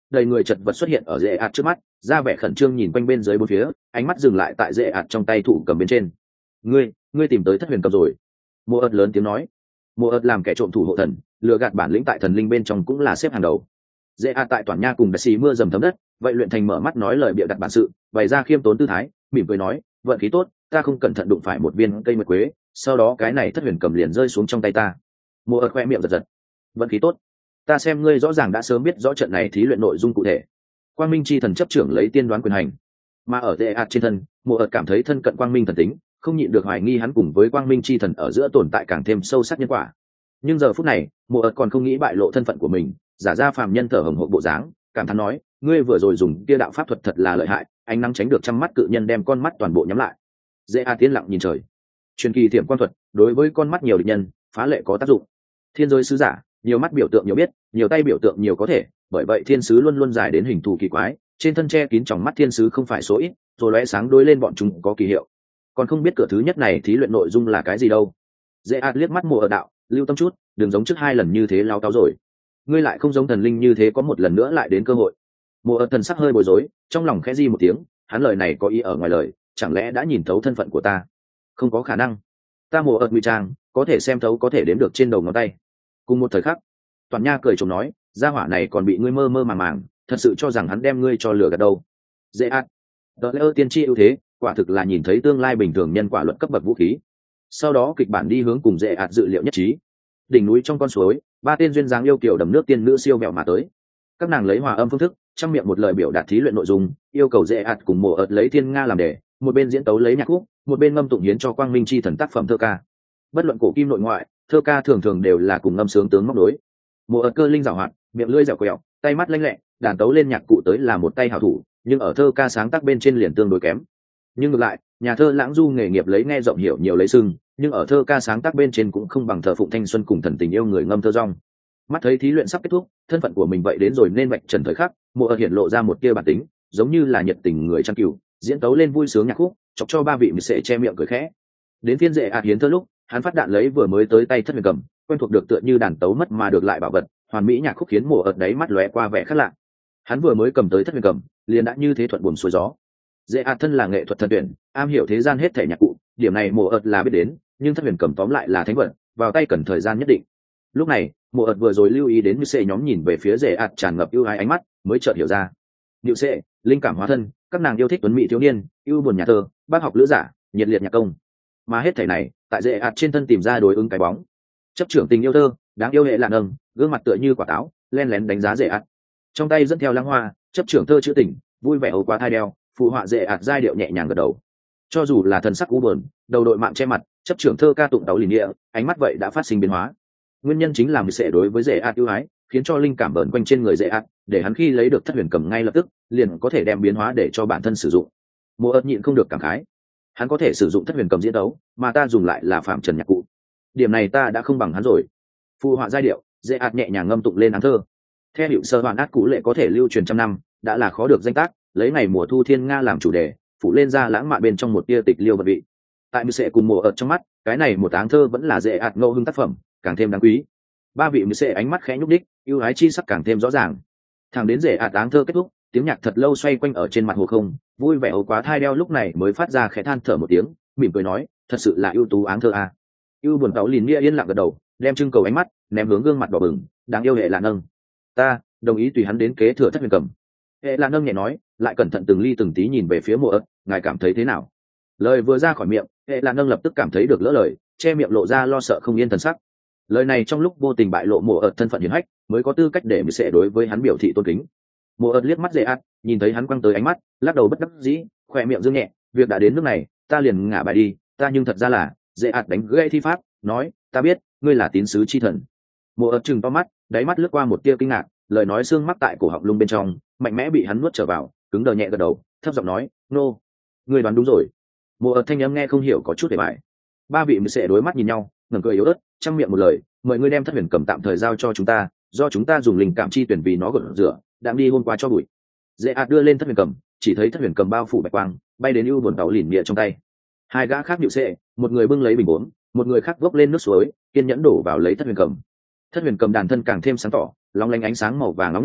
đầy người chật vật xuất hiện ở dễ ạt trước mắt, ra vẻ khẩn trương nhìn quanh bên dưới bốn phía, ánh mắt dừng lại tại dễ ạt trong tay thủ cầm bên trên. Ngươi tìm tới thất huyền cầm rồi. Mùa ợt lớn tiếng nói. Mùa ợt làm kẻ trộm thủ hộ thần, lừa gạt bản lĩnh tại thần linh bên trong cũng là xếp hàng đầu. Dễ ạt tại toàn nha cùng đại sĩ mưa dầm thấm đất, vậy luyện thành mở mắt nói lời bịa đặt bản sự, bày ra khiêm tốn tư thái, mỉm cười nói, vận khí tốt, ta không cẩn thận đụng phải một viên cây nguyệt quế, sau đó cái này thất huyền cầm liền rơi xuống trong tay ta. Mùa ợt khoe miệng giật giật. Vận khí tốt, ta xem ngươi rõ ràng đã sớm biết rõ trận này thí luyện nội dung cụ thể. Quang minh chi thần chấp trưởng lấy tiên đoán quyền hành, mà ở dễ ạt trên thân, mùa ợt cảm thấy thân cận quang minh thần tính, không nhịn được hoài nghi hắn cùng với quang minh chi thần ở giữa tồn tại càng thêm sâu sắc nhân quả. Nhưng giờ phút này, mùa ợt còn không nghĩ bại lộ thân phận của mình, giả ra phàm nhân thở hồng hộc bộ dáng, cảm thán nói, ngươi vừa rồi dùng kia đạo pháp thuật thật là lợi hại, ánh nắng tránh được trăm mắt cự nhân đem con mắt toàn bộ nhắm lại. Dễ ạt tiến lặng nhìn trời. Truyền kỳ thiểm quan thuật đối với con mắt nhiều địch nhân phá lệ có tác dụng. Thiên giới sứ giả, nhiều mắt biểu tượng nhiều biết, nhiều tay biểu tượng nhiều có thể, bởi vậy thiên sứ luôn luôn dài đến hình thù kỳ quái, trên thân che kín tròng mắt thiên sứ không phải số ít, rồi lóe sáng đối lên bọn chúng có kỳ hiệu. Còn không biết cửa thứ nhất này thí luyện nội dung là cái gì đâu. Dễ ạt liếc mắt mùa ở đạo, lưu tâm chút, đừng giống trước 2 lần như thế lao táo rồi. Ngươi lại không giống thần linh như thế có một lần nữa lại đến cơ hội. Mùa ở thần sắc hơi bối rối, trong lòng khẽ di một tiếng, hắn lời này có ý ở ngoài lời, chẳng lẽ đã nhìn thấu thân phận của ta? Không có khả năng. Ta mùa ở ngụy trang, có thể xem thấu có thể đếm được trên đầu ngón tay. Cùng một thời khắc, Toàn Nha cười chồng nói, gia hỏa này còn bị ngươi mơ mơ màng màng, thật sự cho rằng hắn đem ngươi cho lừa gạt đâu. Dễ ạt, đợt lỡ tiên tri ưu thế, quả thực là nhìn thấy tương lai bình thường nhân quả luận cấp bậc vũ khí. Sau đó kịch bản đi hướng cùng dễ ạt dự liệu nhất trí. Đỉnh núi trong con suối, 3 tên duyên dáng yêu kiều đầm nước tiên nữ siêu mẹo mà tới. Các nàng lấy hòa âm phương thức, trong miệng một lời biểu đạt thí luyện nội dung, yêu cầu dễ ạt cùng mùa ợt lấy thiên nga làm đề, một bên diễn tấu lấy nhạc khúc, một bên ngâm tụng hiến cho quang minh chi thần tác phẩm thơ ca. Bất luận cổ kim nội ngoại, thơ ca thường thường đều là cùng ngâm sướng tướng móc đối. Mùa ợt cơ linh giảo hoạt, miệng lưỡi dẻo quẹo, tay mắt lanh lẹ, đàn tấu lên nhạc cụ tới là một tay hảo thủ, nhưng ở thơ ca sáng tác bên trên liền tương đối kém. Nhưng ngược lại, nhà thơ lãng du nghề nghiệp lấy nghe rộng hiểu nhiều lấy sưng, nhưng ở thơ ca sáng tác bên trên cũng không bằng thờ phụng thanh xuân cùng thần tình yêu người ngâm thơ rong. Mắt thấy thí luyện sắp kết thúc, thân phận của mình vậy đến rồi nên vạch trần thời khắc, mùa ợt hiện lộ ra một tia bản tính, giống như là nhiệt tình người trang cửu, diễn tấu lên vui sướng nhạc khúc, chọc cho 3 vị mười sệ che miệng cười khẽ. Đến phiên dễ ạt hiến thơ lúc, hắn phát đạn lấy vừa mới tới tay thất huyền cầm, quen thuộc được tựa như đàn tấu mất mà được lại bảo vật, hoàn mỹ nhạc khúc khiến mùa ợt đáy mắt lóe qua vẻ khác lạ. Hắn vừa mới cầm tới thất huyền cầm, liền đã như thế thuận buồm xuôi gió. Dễ ạt thân là nghệ thuật thần tuyển, am hiểu thế gian hết thể nhạc cụ, điểm này mùa ợt là biết đến, nhưng thất huyền cầm tóm lại là thánh vật, vào tay cần thời gian nhất định. Lúc này, mùa ợt vừa rồi lưu ý đến như sệ nhóm nhìn về phía dễ ạt tràn ngập ưu ái ánh mắt, mới chợt hiểu ra. Như sệ, linh cảm hóa thân, các nàng yêu thích tuấn mỹ thiếu niên, ưu buồn nhà thơ, bác học lữ giả, nhiệt liệt nhạc công, mà hết thể này tại dễ ạt trên thân tìm ra đối ứng cái bóng. Chấp trưởng tình yêu thơ, đáng yêu hệ lạ nâng, gương mặt tựa như quả táo, len lén đánh giá dễ ạt. Trong tay dẫn theo lăng hoa, chấp trưởng thơ chữ tình, vui vẻ âu quá thai đeo, phụ họa dễ ạt giai điệu nhẹ nhàng gật đầu. Cho dù là thần sắc u buồn, đầu đội mạng che mặt, chấp trưởng thơ ca tụng tấu lìn địa, ánh mắt vậy đã phát sinh biến hóa. Nguyên nhân chính là mình sẽ đối với dễ ạt ưu ái, khiến cho linh cảm bẩn quanh trên người dễ ạt, để hắn khi lấy được thất huyền cầm ngay lập tức, liền có thể đem biến hóa để cho bản thân sử dụng. Mùa ợt nhịn không được cảm khái, hắn có thể sử dụng thất huyền cầm diễn tấu, mà ta dùng lại là phạm trần nhạc cụ. Điểm này ta đã không bằng hắn rồi. Phụ họa giai điệu, dễ ạt nhẹ nhàng ngâm tụng lên áng thơ. Theo hiệu sơ hoàn át cũ lệ có thể lưu truyền trăm năm, đã là khó được danh tác, lấy ngày mùa thu thiên nga làm chủ đề, phủ lên ra lãng mạn bên trong một tia tịch liêu vật vị. Tại mười sệ cùng mùa ợt trong mắt, cái này một áng thơ vẫn là dễ ạt ngẫu hứng tác phẩm, càng thêm đáng quý. 3 vị mười sệ ánh mắt khẽ nhúc đích, ưu ái chi sắc càng thêm rõ ràng. Thẳng đến dễ ạt áng thơ kết thúc, tiếng nhạc thật lâu xoay quanh ở trên mặt hồ không, vui vẻ ấu quá thai đeo lúc này mới phát ra khẽ than thở một tiếng, mỉm cười nói, thật sự là ưu tú áng thơ a. Ưu buồn tấu lìn nghĩa yên lặng gật đầu, đem trưng cầu ánh mắt ném hướng gương mặt đỏ bừng, đáng yêu hệ lạ nâng. Ta đồng ý tùy hắn đến kế thừa thất huyền cầm. Hệ lạ nâng nhẹ nói, lại cẩn thận từng ly từng tí nhìn về phía mùa ợt, ngài cảm thấy thế nào? Lời vừa ra khỏi miệng, hệ lạ nâng lập tức cảm thấy được lỡ lời, che miệng lộ ra lo sợ không yên thần sắc. Lời này trong lúc vô tình bại lộ mùa ợt thân phận hiển hách, mới có tư cách để mình sẽ đối với hắn biểu thị tôn kính. Mùa ợt liếc mắt dễ ạt, nhìn thấy hắn quăng tới ánh mắt, lắc đầu bất đắc dĩ, khỏe miệng dương nhẹ, việc đã đến nước này, ta liền ngả bài đi, ta nhưng thật ra là dễ ạt đánh gãy thi pháp, nói, ta biết, ngươi là tín sứ chi thần. Mùa ợt trừng to mắt, đáy mắt lướt qua một tia kinh ngạc, lời nói xương mắc tại cổ họng lung bên trong, mạnh mẽ bị hắn nuốt trở vào, cứng đờ nhẹ gật đầu, thấp giọng nói, nô, ngươi đoán đúng rồi. Mùa ợt thanh âm nghe không hiểu có chút để bại. 3 vị mới sẽ đối mắt nhìn nhau, ngẩng cười yếu ớt, trong miệng một lời, mời ngươi đem thất huyền cầm tạm thời giao cho chúng ta, do chúng ta dùng linh cảm chi tuyển vì nó gột rửa, đang đi hôm qua cho bụi. Dễ ạt đưa lên thất huyền cầm, chỉ thấy thất huyền cầm bao phủ bạch quang, bay đến ưu buồn tàu lìn mịa trong tay. 2 gã khác nhịu xệ, một người bưng lấy bình uống, một người khác vốc lên nước suối, kiên nhẫn đổ vào lấy thất huyền cầm. Thất huyền cầm đàn thân càng thêm sáng tỏ, long lanh ánh sáng màu vàng nóng nhạt,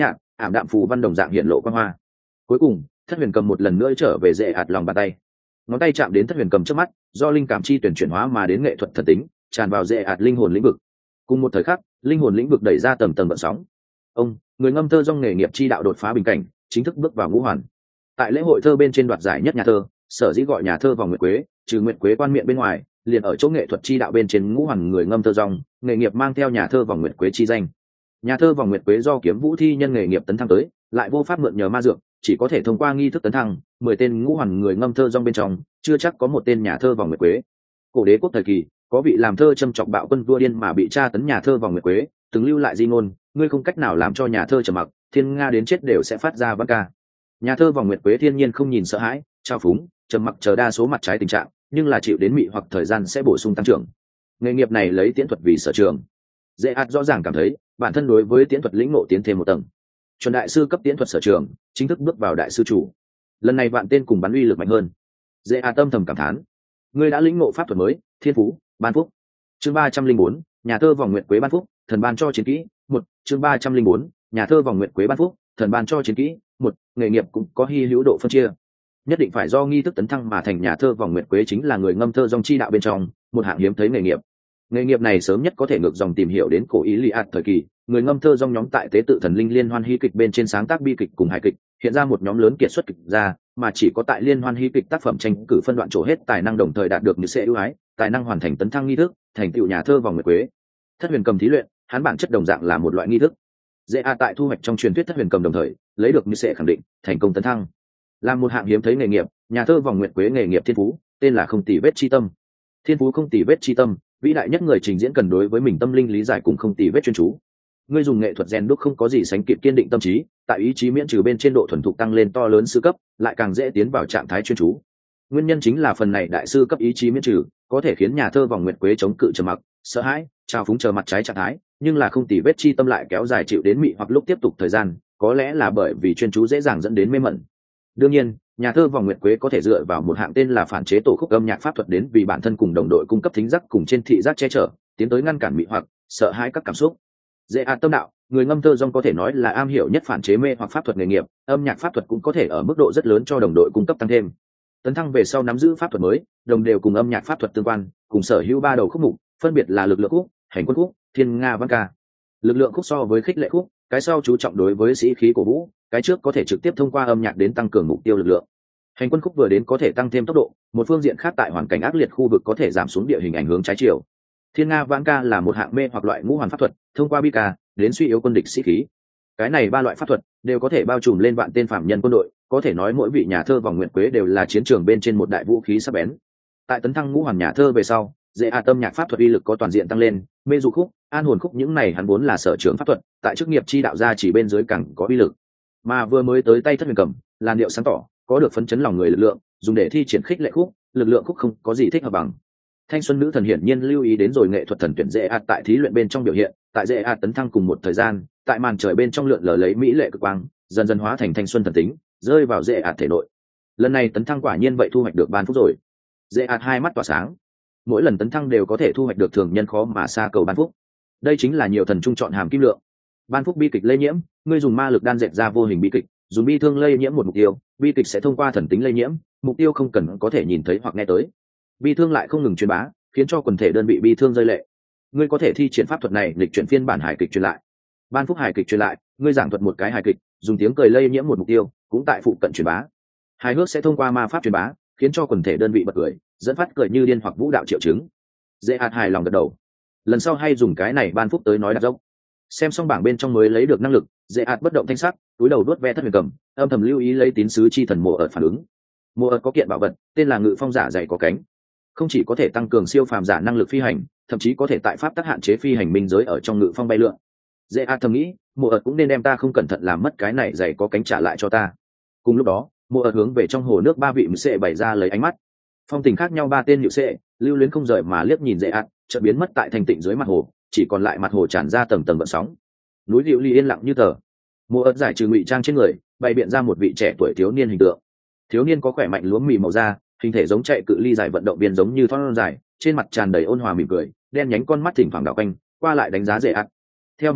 ảm đạm phù văn đồng dạng hiện lộ quan hoa. Cuối cùng thất huyền cầm một lần nữa trở về dễ ạt lòng bàn tay, ngón tay chạm đến thất huyền cầm trước mắt, do linh cảm chi tuyển chuyển hóa mà đến nghệ thuật thần tính tràn vào dễ ạt linh hồn lĩnh vực. Cùng một thời khắc linh hồn lĩnh vực đẩy ra tầng tầng gợn sóng. Ông người ngâm thơ trong nghề nghiệp chi đạo đột phá bình cảnh, chính thức bước vào ngũ hoàn. Tại lễ hội thơ bên trên đoạt giải nhất nhà thơ, sở dĩ gọi nhà thơ vòng nguyệt quế, trừ nguyệt quế quan miệng bên ngoài, liền ở chỗ nghệ thuật chi đạo bên trên ngũ hoàn người ngâm thơ rong, nghề nghiệp mang theo nhà thơ vòng nguyệt quế chi danh. Nhà thơ vòng nguyệt quế do kiếm vũ thi nhân nghề nghiệp tấn thăng tới, lại vô pháp mượn nhờ ma dược, chỉ có thể thông qua nghi thức tấn thăng. 10 tên ngũ hoàn người ngâm thơ rong bên trong, chưa chắc có một tên nhà thơ vòng nguyệt quế. Cổ đế quốc thời kỳ, có vị làm thơ châm chọc bạo quân vua điên mà bị tra tấn nhà thơ vòng nguyệt quế, từng lưu lại di ngôn: ngươi không cách nào làm cho nhà thơ trầm mặc, thiên nga đến chết đều sẽ phát ra văn ca. Nhà thơ vòng nguyệt quế thiên nhiên không nhìn sợ hãi, trao phúng, trầm mặc chờ đa số mặt trái tình trạng, nhưng là chịu đến mị hoặc thời gian sẽ bổ sung tăng trưởng. Nghề nghiệp này lấy tiễn thuật vì sở trường. Dễ ạt rõ ràng cảm thấy bản thân đối với tiễn thuật lĩnh ngộ tiến thêm một tầng, chuẩn đại sư cấp tiễn thuật sở trường, chính thức bước vào đại sư chủ. Lần này vạn tên cùng bắn uy lực mạnh hơn. Dễ ạt tâm thầm cảm thán, ngươi đã lĩnh ngộ pháp thuật mới, thiên phú ban phúc. Chương 304, nhà thơ vòng nguyệt quế ban phúc, thần ban cho chiến kỹ. Một chương 304, nhà thơ vòng nguyệt quế ban phúc, thần ban cho chiến kỹ. Một nghề nghiệp cũng có hy hữu độ phân chia, nhất định phải do nghi thức tấn thăng mà thành nhà thơ vòng nguyệt quế chính là người ngâm thơ dòng chi đạo bên trong một hạng hiếm thấy nghề nghiệp. Nghề nghiệp này sớm nhất có thể ngược dòng tìm hiểu đến cổ ý Iliad thời kỳ, người ngâm thơ dòng nhóm tại tế tự thần linh liên hoan hí kịch bên trên sáng tác bi kịch cùng hài kịch, hiện ra một nhóm lớn kiệt xuất kịch ra, mà chỉ có tại liên hoan hí kịch tác phẩm tranh cử phân đoạn trổ hết tài năng, đồng thời đạt được như sẽ ưu ái, tài năng hoàn thành tấn thăng nghi thức, thành tựu nhà thơ vòng nguyệt quế. Thất huyền cầm thí luyện, hắn bản chất đồng dạng là một loại nghi thức. Dễ tại thu hoạch trong truyền thuyết thất huyền cầm đồng thời lấy được như sẽ khẳng định, thành công tấn thăng. Làm một hạng hiếm thấy nghề nghiệp, nhà thơ vòng nguyệt quế nghề nghiệp thiên phú, tên là không tì vết chi tâm. Thiên phú không tì vết chi tâm, vĩ đại nhất người trình diễn cần đối với mình tâm linh lý giải cùng không tì vết chuyên chú. Ngươi dùng nghệ thuật rèn đúc không có gì sánh kịp kiên định tâm trí, tại ý chí miễn trừ bên trên độ thuần thục tăng lên to lớn sư cấp, lại càng dễ tiến vào trạng thái chuyên chú. Nguyên nhân chính là phần này đại sư cấp ý chí miễn trừ có thể khiến nhà thơ vòng nguyệt quế chống cự trầm mặc, sợ hãi, trao phúng chờ mặt trái trạng thái, nhưng là không tì vết chi tâm lại kéo dài chịu đến mị hoặc lúc tiếp tục thời gian, có lẽ là bởi vì chuyên chú dễ dàng dẫn đến mê mẩn. Đương nhiên, nhà thơ vòng nguyệt quế có thể dựa vào một hạng tên là phản chế tổ khúc âm nhạc pháp thuật đến vì bản thân cùng đồng đội cung cấp thính giác cùng trên thị giác che chở, tiến tới ngăn cản mị hoặc, sợ hãi các cảm xúc. Dễ tâm đạo, người ngâm thơ dong có thể nói là am hiểu nhất phản chế mê hoặc pháp thuật nghề nghiệp, âm nhạc pháp thuật cũng có thể ở mức độ rất lớn cho đồng đội cung cấp tăng thêm. Tấn thăng về sau nắm giữ pháp thuật mới, đồng đều cùng âm nhạc pháp thuật tương quan, cùng sở hữu 3 đầu khúc mục, phân biệt là lực lượng khúc, hành quân khúc, thiên nga văn ca. Lực lượng khúc so với khích lệ khúc, cái sau chú trọng đối với sĩ khí cổ vũ, cái trước có thể trực tiếp thông qua âm nhạc đến tăng cường mục tiêu lực lượng. Hành quân khúc vừa đến có thể tăng thêm tốc độ, một phương diện khác tại hoàn cảnh ác liệt khu vực có thể giảm xuống địa hình ảnh hướng trái chiều. Thiên nga vãn ca là một hạng mê hoặc loại ngũ hoàn pháp thuật, thông qua bi ca đến suy yếu quân địch sĩ khí. Cái này 3 loại pháp thuật đều có thể bao trùm lên vạn tên phạm nhân quân đội, có thể nói mỗi vị nhà thơ vòng nguyệt quế đều là chiến trường bên trên một đại vũ khí sắc bén. Tại tấn thăng ngũ hoàn nhà thơ về sau, dễ tâm nhạc pháp thuật uy lực có toàn diện tăng lên, mê dụ khúc, an hồn khúc những này hắn vốn là sở trường pháp thuật, tại chức nghiệp chi đạo gia chỉ bên dưới càng có uy lực. Mà vừa mới tới tay thất huyền cầm, làn điệu sáng tỏ, có được phấn chấn lòng người lực lượng, dùng để thi triển khích lệ khúc, lực lượng khúc không có gì thích hợp bằng. Thanh xuân nữ thần hiển nhiên lưu ý đến rồi nghệ thuật thần tuyển dễ tại thí luyện bên trong biểu hiện, tại dễ tấn thăng cùng một thời gian, tại màn trời bên trong lượn lờ lấy mỹ lệ cực quang, dần dần hóa thành thanh xuân thần tính, rơi vào dễ thể nội. Lần này tấn thăng quả nhiên vậy thu hoạch được ban phúc rồi. Dễ hai mắt tỏa sáng, mỗi lần tấn thăng đều có thể thu hoạch được thường nhân khó mà xa cầu ban phúc. Đây chính là nhiều thần trung chọn hàm kim lượng. Ban phúc bi kịch lây nhiễm, ngươi dùng ma lực đan dệt ra vô hình bi kịch, dùng bi thương lây nhiễm một mục tiêu, bi kịch sẽ thông qua thần tính lây nhiễm, mục tiêu không cần có thể nhìn thấy hoặc nghe tới. Bi thương lại không ngừng truyền bá, khiến cho quần thể đơn vị bi thương rơi lệ. Ngươi có thể thi triển pháp thuật này lịch chuyển phiên bản hài kịch truyền lại. Ban phúc hài kịch truyền lại, ngươi giảng thuật một cái hài kịch, dùng tiếng cười lây nhiễm một mục tiêu, cũng tại phụ cận truyền bá. Hài hước sẽ thông qua ma pháp truyền bá, khiến cho quần thể đơn vị bật cười, dẫn phát cười như điên hoặc vũ đạo triệu chứng. Dễ hài lòng gật đầu. Lần sau hay dùng cái này ban phúc tới nói đặt dốc. Xem xong bảng bên trong mới lấy được năng lực, dễ bất động thanh sắc, túi đầu đuốt ve thất huyền cầm, âm thầm lưu ý lấy tín sứ chi thần mùa ợt phản ứng. Mùa ợt có kiện bảo vật, tên là ngự phong giả dày có cánh, không chỉ có thể tăng cường siêu phàm giả năng lực phi hành, thậm chí có thể tại pháp tắc hạn chế phi hành minh giới ở trong ngự phong bay lượn. Dễ thầm nghĩ, mùa ợt cũng nên đem ta không cẩn thận làm mất cái này dày có cánh trả lại cho ta. Cùng lúc đó, mùa ợt hướng về trong hồ nước 3 vị mự sệ bày ra lấy ánh mắt. Phong tình khác nhau 3 tên nhự sệ, lưu luyến không rời mà liếc nhìn dễ chợt biến mất tại thành tịnh dưới mặt hồ, chỉ còn lại mặt hồ tràn ra tầng tầng gợn sóng. Núi Diệu Ly yên lặng như tờ. Mùa ợt giải trừ ngụy trang trên người, bày biện ra một vị trẻ tuổi thiếu niên hình tượng. Thiếu niên có khỏe mạnh lúa mì màu da, hình thể giống chạy cự ly dài vận động viên giống như thon dài, trên mặt tràn đầy ôn hòa mỉm cười, đen nhánh con mắt thỉnh thoảng đảo quanh, qua lại đánh giá dễ theo mùa ợt,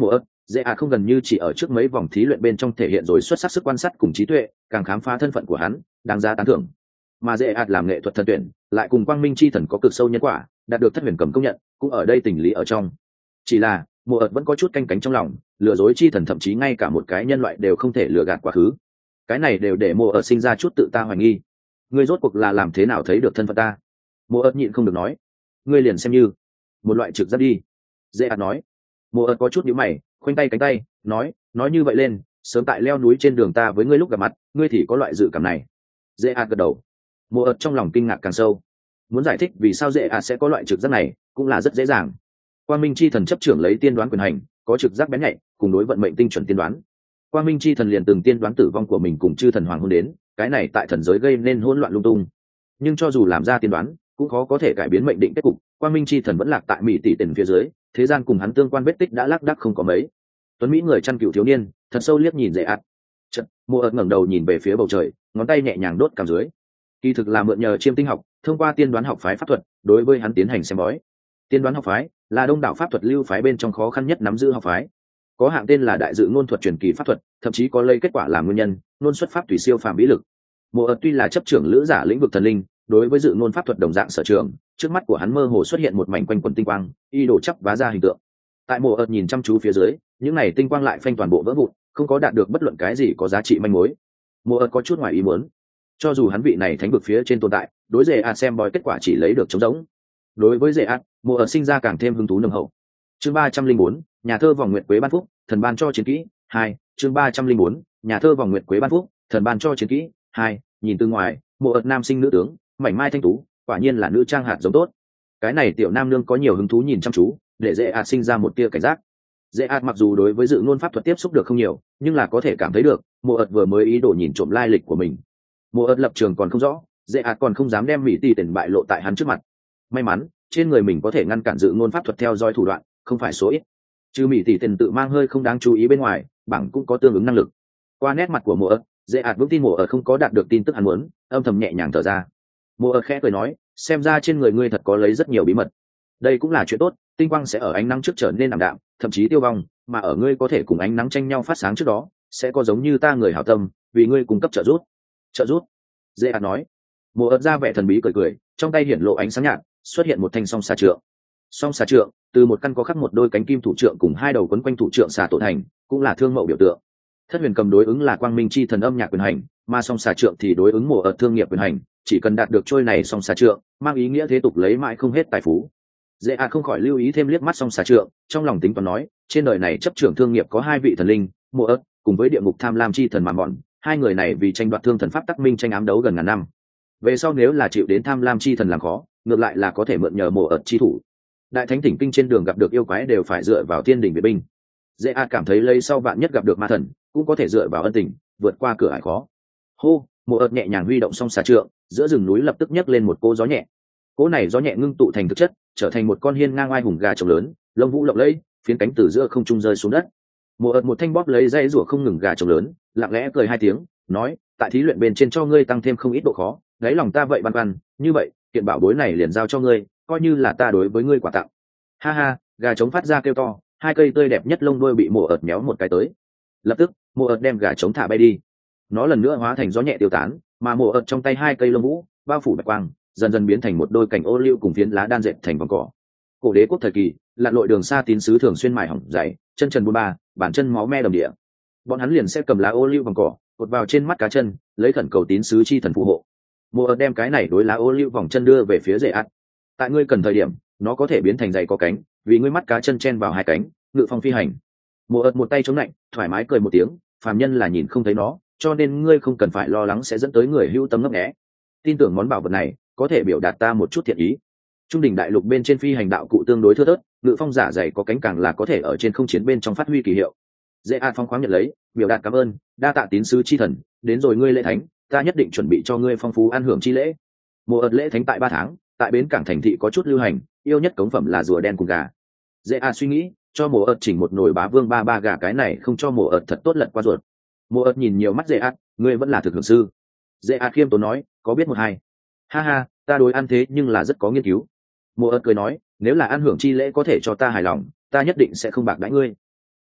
dễ không gần như chỉ ở trước mấy vòng thí luyện bên trong thể hiện rồi xuất sắc sức quan sát cùng trí tuệ, càng khám phá thân phận của hắn, đáng giá tán thưởng. Mà dễ làm nghệ thuật thần tuyển, lại cùng quang minh chi thần có cực sâu nhân quả, đạt được thất huyền cầm công nhận, cũng ở đây tình lý ở trong. Chỉ là mùa ợt vẫn có chút canh cánh trong lòng, lừa dối chi thần thậm chí ngay cả một cái nhân loại đều không thể lừa gạt quá khứ. Cái này đều để mùa ợt sinh ra chút tự ta hoài nghi. Ngươi rốt cuộc là làm thế nào thấy được thân phận ta? Mùa ợt nhịn không được nói. Ngươi liền xem như một loại trực giác đi. Dễ nói. Mùa ợt có chút nhíu mày, khoanh tay cánh tay, nói như vậy lên, sớm tại leo núi trên đường ta với ngươi lúc gặp mặt, ngươi thì có loại dự cảm này. Dễ gật đầu. Mùa ợt trong lòng kinh ngạc càng sâu. Muốn giải thích vì sao dễ sẽ có loại trực giác này, cũng là rất dễ dàng. Quang minh chi thần chấp trưởng lấy tiên đoán quyền hành, có trực giác bén nhạy, cùng đối vận mệnh tinh chuẩn tiên đoán. Quang minh chi thần liền từng tiên đoán tử vong của mình cùng chư thần hoàng hôn đến, cái này tại thần giới gây nên hỗn loạn lung tung. Nhưng cho dù làm ra tiên đoán, cũng khó có thể cải biến mệnh định kết cục. Quang minh chi thần vẫn lạc tại mỹ tỷ tiền phía dưới, thế gian cùng hắn tương quan vết tích đã lác đác không có mấy. Tuấn mỹ người chăn cựu thiếu niên, thật sâu liếc nhìn dễ ạt. Mùa ợt ngẩng đầu nhìn về phía bầu trời, ngón tay nhẹ nhàng đốt cằm dưới. Kỳ thực là mượn nhờ chiêm tinh học, thông qua tiên đoán học phái pháp thuật, đối với hắn tiến hành xem bói. Tiên đoán học phái là đông đảo pháp thuật lưu phái bên trong khó khăn nhất nắm giữ học phái, có hạng tên là đại dự ngôn thuật truyền kỳ pháp thuật, thậm chí có lây kết quả làm nguyên nhân, ngôn xuất pháp tùy siêu phàm bí lực. Mùa ợt tuy là chấp trưởng lữ giả lĩnh vực thần linh, đối với dự ngôn pháp thuật đồng dạng sở trường, trước mắt của hắn mơ hồ xuất hiện một mảnh quanh quần tinh quang, y đổ chắp vá ra hình tượng. Tại mùa ợt nhìn chăm chú phía dưới, những này tinh quang lại phanh toàn bộ vỡ vụn, không có đạt được bất luận cái gì có giá trị manh mối. Mùa ợt có chút ngoài ý muốn, cho dù hắn vị này thánh vực phía trên tồn tại, đối dễ xem bói kết quả chỉ lấy được trống rỗng. Đối với dễ mùa ợt sinh ra càng thêm hứng thú nồng hậu. Chương 304, nhà thơ vòng nguyệt quế ban phúc, thần ban cho chiến kỹ 2. Chương 304, nhà thơ vòng nguyệt quế ban phúc, thần ban cho chiến kỹ 2. Nhìn từ ngoài, mùa ợt nam sinh nữ tướng, mảnh mai thanh tú, quả nhiên là nữ trang hạt giống tốt. Cái này tiểu nam nương có nhiều hứng thú nhìn chăm chú, để dễ sinh ra một tia cảnh giác. Dễ mặc dù đối với dự ngôn pháp thuật tiếp xúc được không nhiều, nhưng là có thể cảm thấy được mùa ợt vừa mới ý đồ nhìn trộm lai lịch của mình. Mùa ợt lập trường còn không rõ, dễ còn không dám đem mỹ tỷ tiền bại lộ tại hắn trước mặt. May mắn trên người mình có thể ngăn cản dự ngôn pháp thuật theo dõi thủ đoạn không phải số ít, chứ mỹ tỷ tiền tự mang hơi không đáng chú ý bên ngoài, bảng cũng có tương ứng năng lực. Qua nét mặt của mùa ợt, dễ vững tin mùa ợt không có đạt được tin tức hắn muốn, âm thầm nhẹ nhàng thở ra. Mùa ợt khẽ cười nói, xem ra trên người ngươi thật có lấy rất nhiều bí mật. Đây cũng là chuyện tốt, tinh quang sẽ ở ánh nắng trước trở nên ảm đạm, thậm chí tiêu vong, mà ở ngươi có thể cùng ánh nắng tranh nhau phát sáng trước đó, sẽ có giống như ta người hảo tâm vì ngươi cung cấp trợ giúp. Trợ giúp? Dễ nói. Mùa ợt ra vẻ thần bí cười cười, trong tay hiển lộ ánh sáng nhạt, xuất hiện một thanh song xà trượng. Song xà trượng từ một căn có khắc một đôi cánh kim thủ trượng cùng hai đầu quấn quanh thủ trượng xà tổ thành, cũng là thương mẫu biểu tượng. Thất huyền cầm đối ứng là quang minh chi thần âm nhạc quyền hành, mà song xà trượng thì đối ứng mùa ợt thương nghiệp quyền hành. Chỉ cần đạt được trôi này song xà trượng, mang ý nghĩa thế tục lấy mãi không hết tài phú. Dễ không khỏi lưu ý thêm liếc mắt song xà trượng, trong lòng tính toán nói, trên đời này chấp trưởng thương nghiệp có hai vị thần linh, mùa ợt cùng với địa ngục tham lam chi thần mà mọn, hai người này vì tranh đoạt thương thần pháp tắc minh tranh ám đấu gần ngàn năm. Về sau nếu là chịu đến tham lam chi thần làm khó, ngược lại là có thể mượn nhờ mùa ợt chi thủ. Đại thánh thỉnh kinh trên đường gặp được yêu quái đều phải dựa vào thiên đình vệ binh. Dễ cảm thấy lấy sau bạn nhất gặp được ma thần, cũng có thể dựa vào ân tình vượt qua cửa ải khó. Hô, mùa ợt nhẹ nhàng huy động song xà trượng, giữa rừng núi lập tức nhấc lên một cỗ gió nhẹ. Cỗ này gió nhẹ ngưng tụ thành thực chất, trở thành một con hiên ngang oai hùng gà trống lớn, lông vũ lộng lẫy, phiến cánh từ giữa không trung rơi xuống đất. Mùa ợt một thanh bóp lấy dây rủa không ngừng gà trống lớn, lặng lẽ cười hai tiếng, nói, tại thí luyện bên trên cho ngươi tăng thêm không ít độ khó, đáy lòng ta vậy băn khoăn, như vậy kiện bảo bối này liền giao cho ngươi, coi như là ta đối với ngươi quà tặng. Ha ha, gà trống phát ra kêu to, hai cây tươi đẹp nhất lông đuôi bị mùa ợt méo một cái tới. Lập tức mùa ợt đem gà trống thả bay đi, nó lần nữa hóa thành gió nhẹ tiêu tán, mà mùa ợt trong tay hai cây lông vũ bao phủ bạch quang, dần dần biến thành một đôi cành ô liu cùng phiến lá đan dệt thành vòng cỏ. Cổ đế quốc thời kỳ, lặn lội đường xa tín sứ thường xuyên mài hỏng giày, chân trần buôn ba, bản chân máu me đồng địa. Bọn hắn liền sẽ cầm lá ô liu vòng cỏ cột vào trên mắt cá chân, lấy khẩn cầu tín sứ chi thần phù hộ. Mùa ợt đem cái này đối lá ô liu vòng chân đưa về phía rễ ạt. Tại ngươi cần thời điểm, nó có thể biến thành giày có cánh, vì ngươi mắt cá chân chen vào hai cánh, ngự phong phi hành. Mùa ợt một tay chống lạnh, thoải mái cười một tiếng, phàm nhân là nhìn không thấy nó, cho nên ngươi không cần phải lo lắng sẽ dẫn tới người hữu tâm ngấp nghé. Tin tưởng món bảo vật này có thể biểu đạt ta một chút thiện ý. Trung đỉnh đại lục bên trên phi hành đạo cụ tương đối thưa thớt, ngự phong giả dày có cánh càng là có thể ở trên không chiến bên trong phát huy kỳ hiệu. Dễ phong khoáng nhận lấy, biểu đạt cảm ơn, đa tạ tín sứ chi thần, đến rồi ngươi lễ thánh, ta nhất định chuẩn bị cho ngươi phong phú ăn hưởng chi lễ. Mùa ợt lễ thánh tại 3 tháng, tại bến cảng thành thị có chút lưu hành, yêu nhất cống phẩm là rùa đen cùng gà. Dễ suy nghĩ, cho mùa ợt chỉnh một nồi bá vương ba gà, cái này không cho mùa ợt thật tốt lật qua ruột. Mùa ợt nhìn nhiều mắt dễ ngươi vẫn là thực hưởng sư. Dễ khiêm tốn nói, có biết một hai. Ha ha, ta đối ăn thế nhưng là rất có nghiên cứu. Mùa ợt cười nói, nếu là ăn hưởng chi lễ có thể cho ta hài lòng, ta nhất định sẽ không bạc đãi ngươi.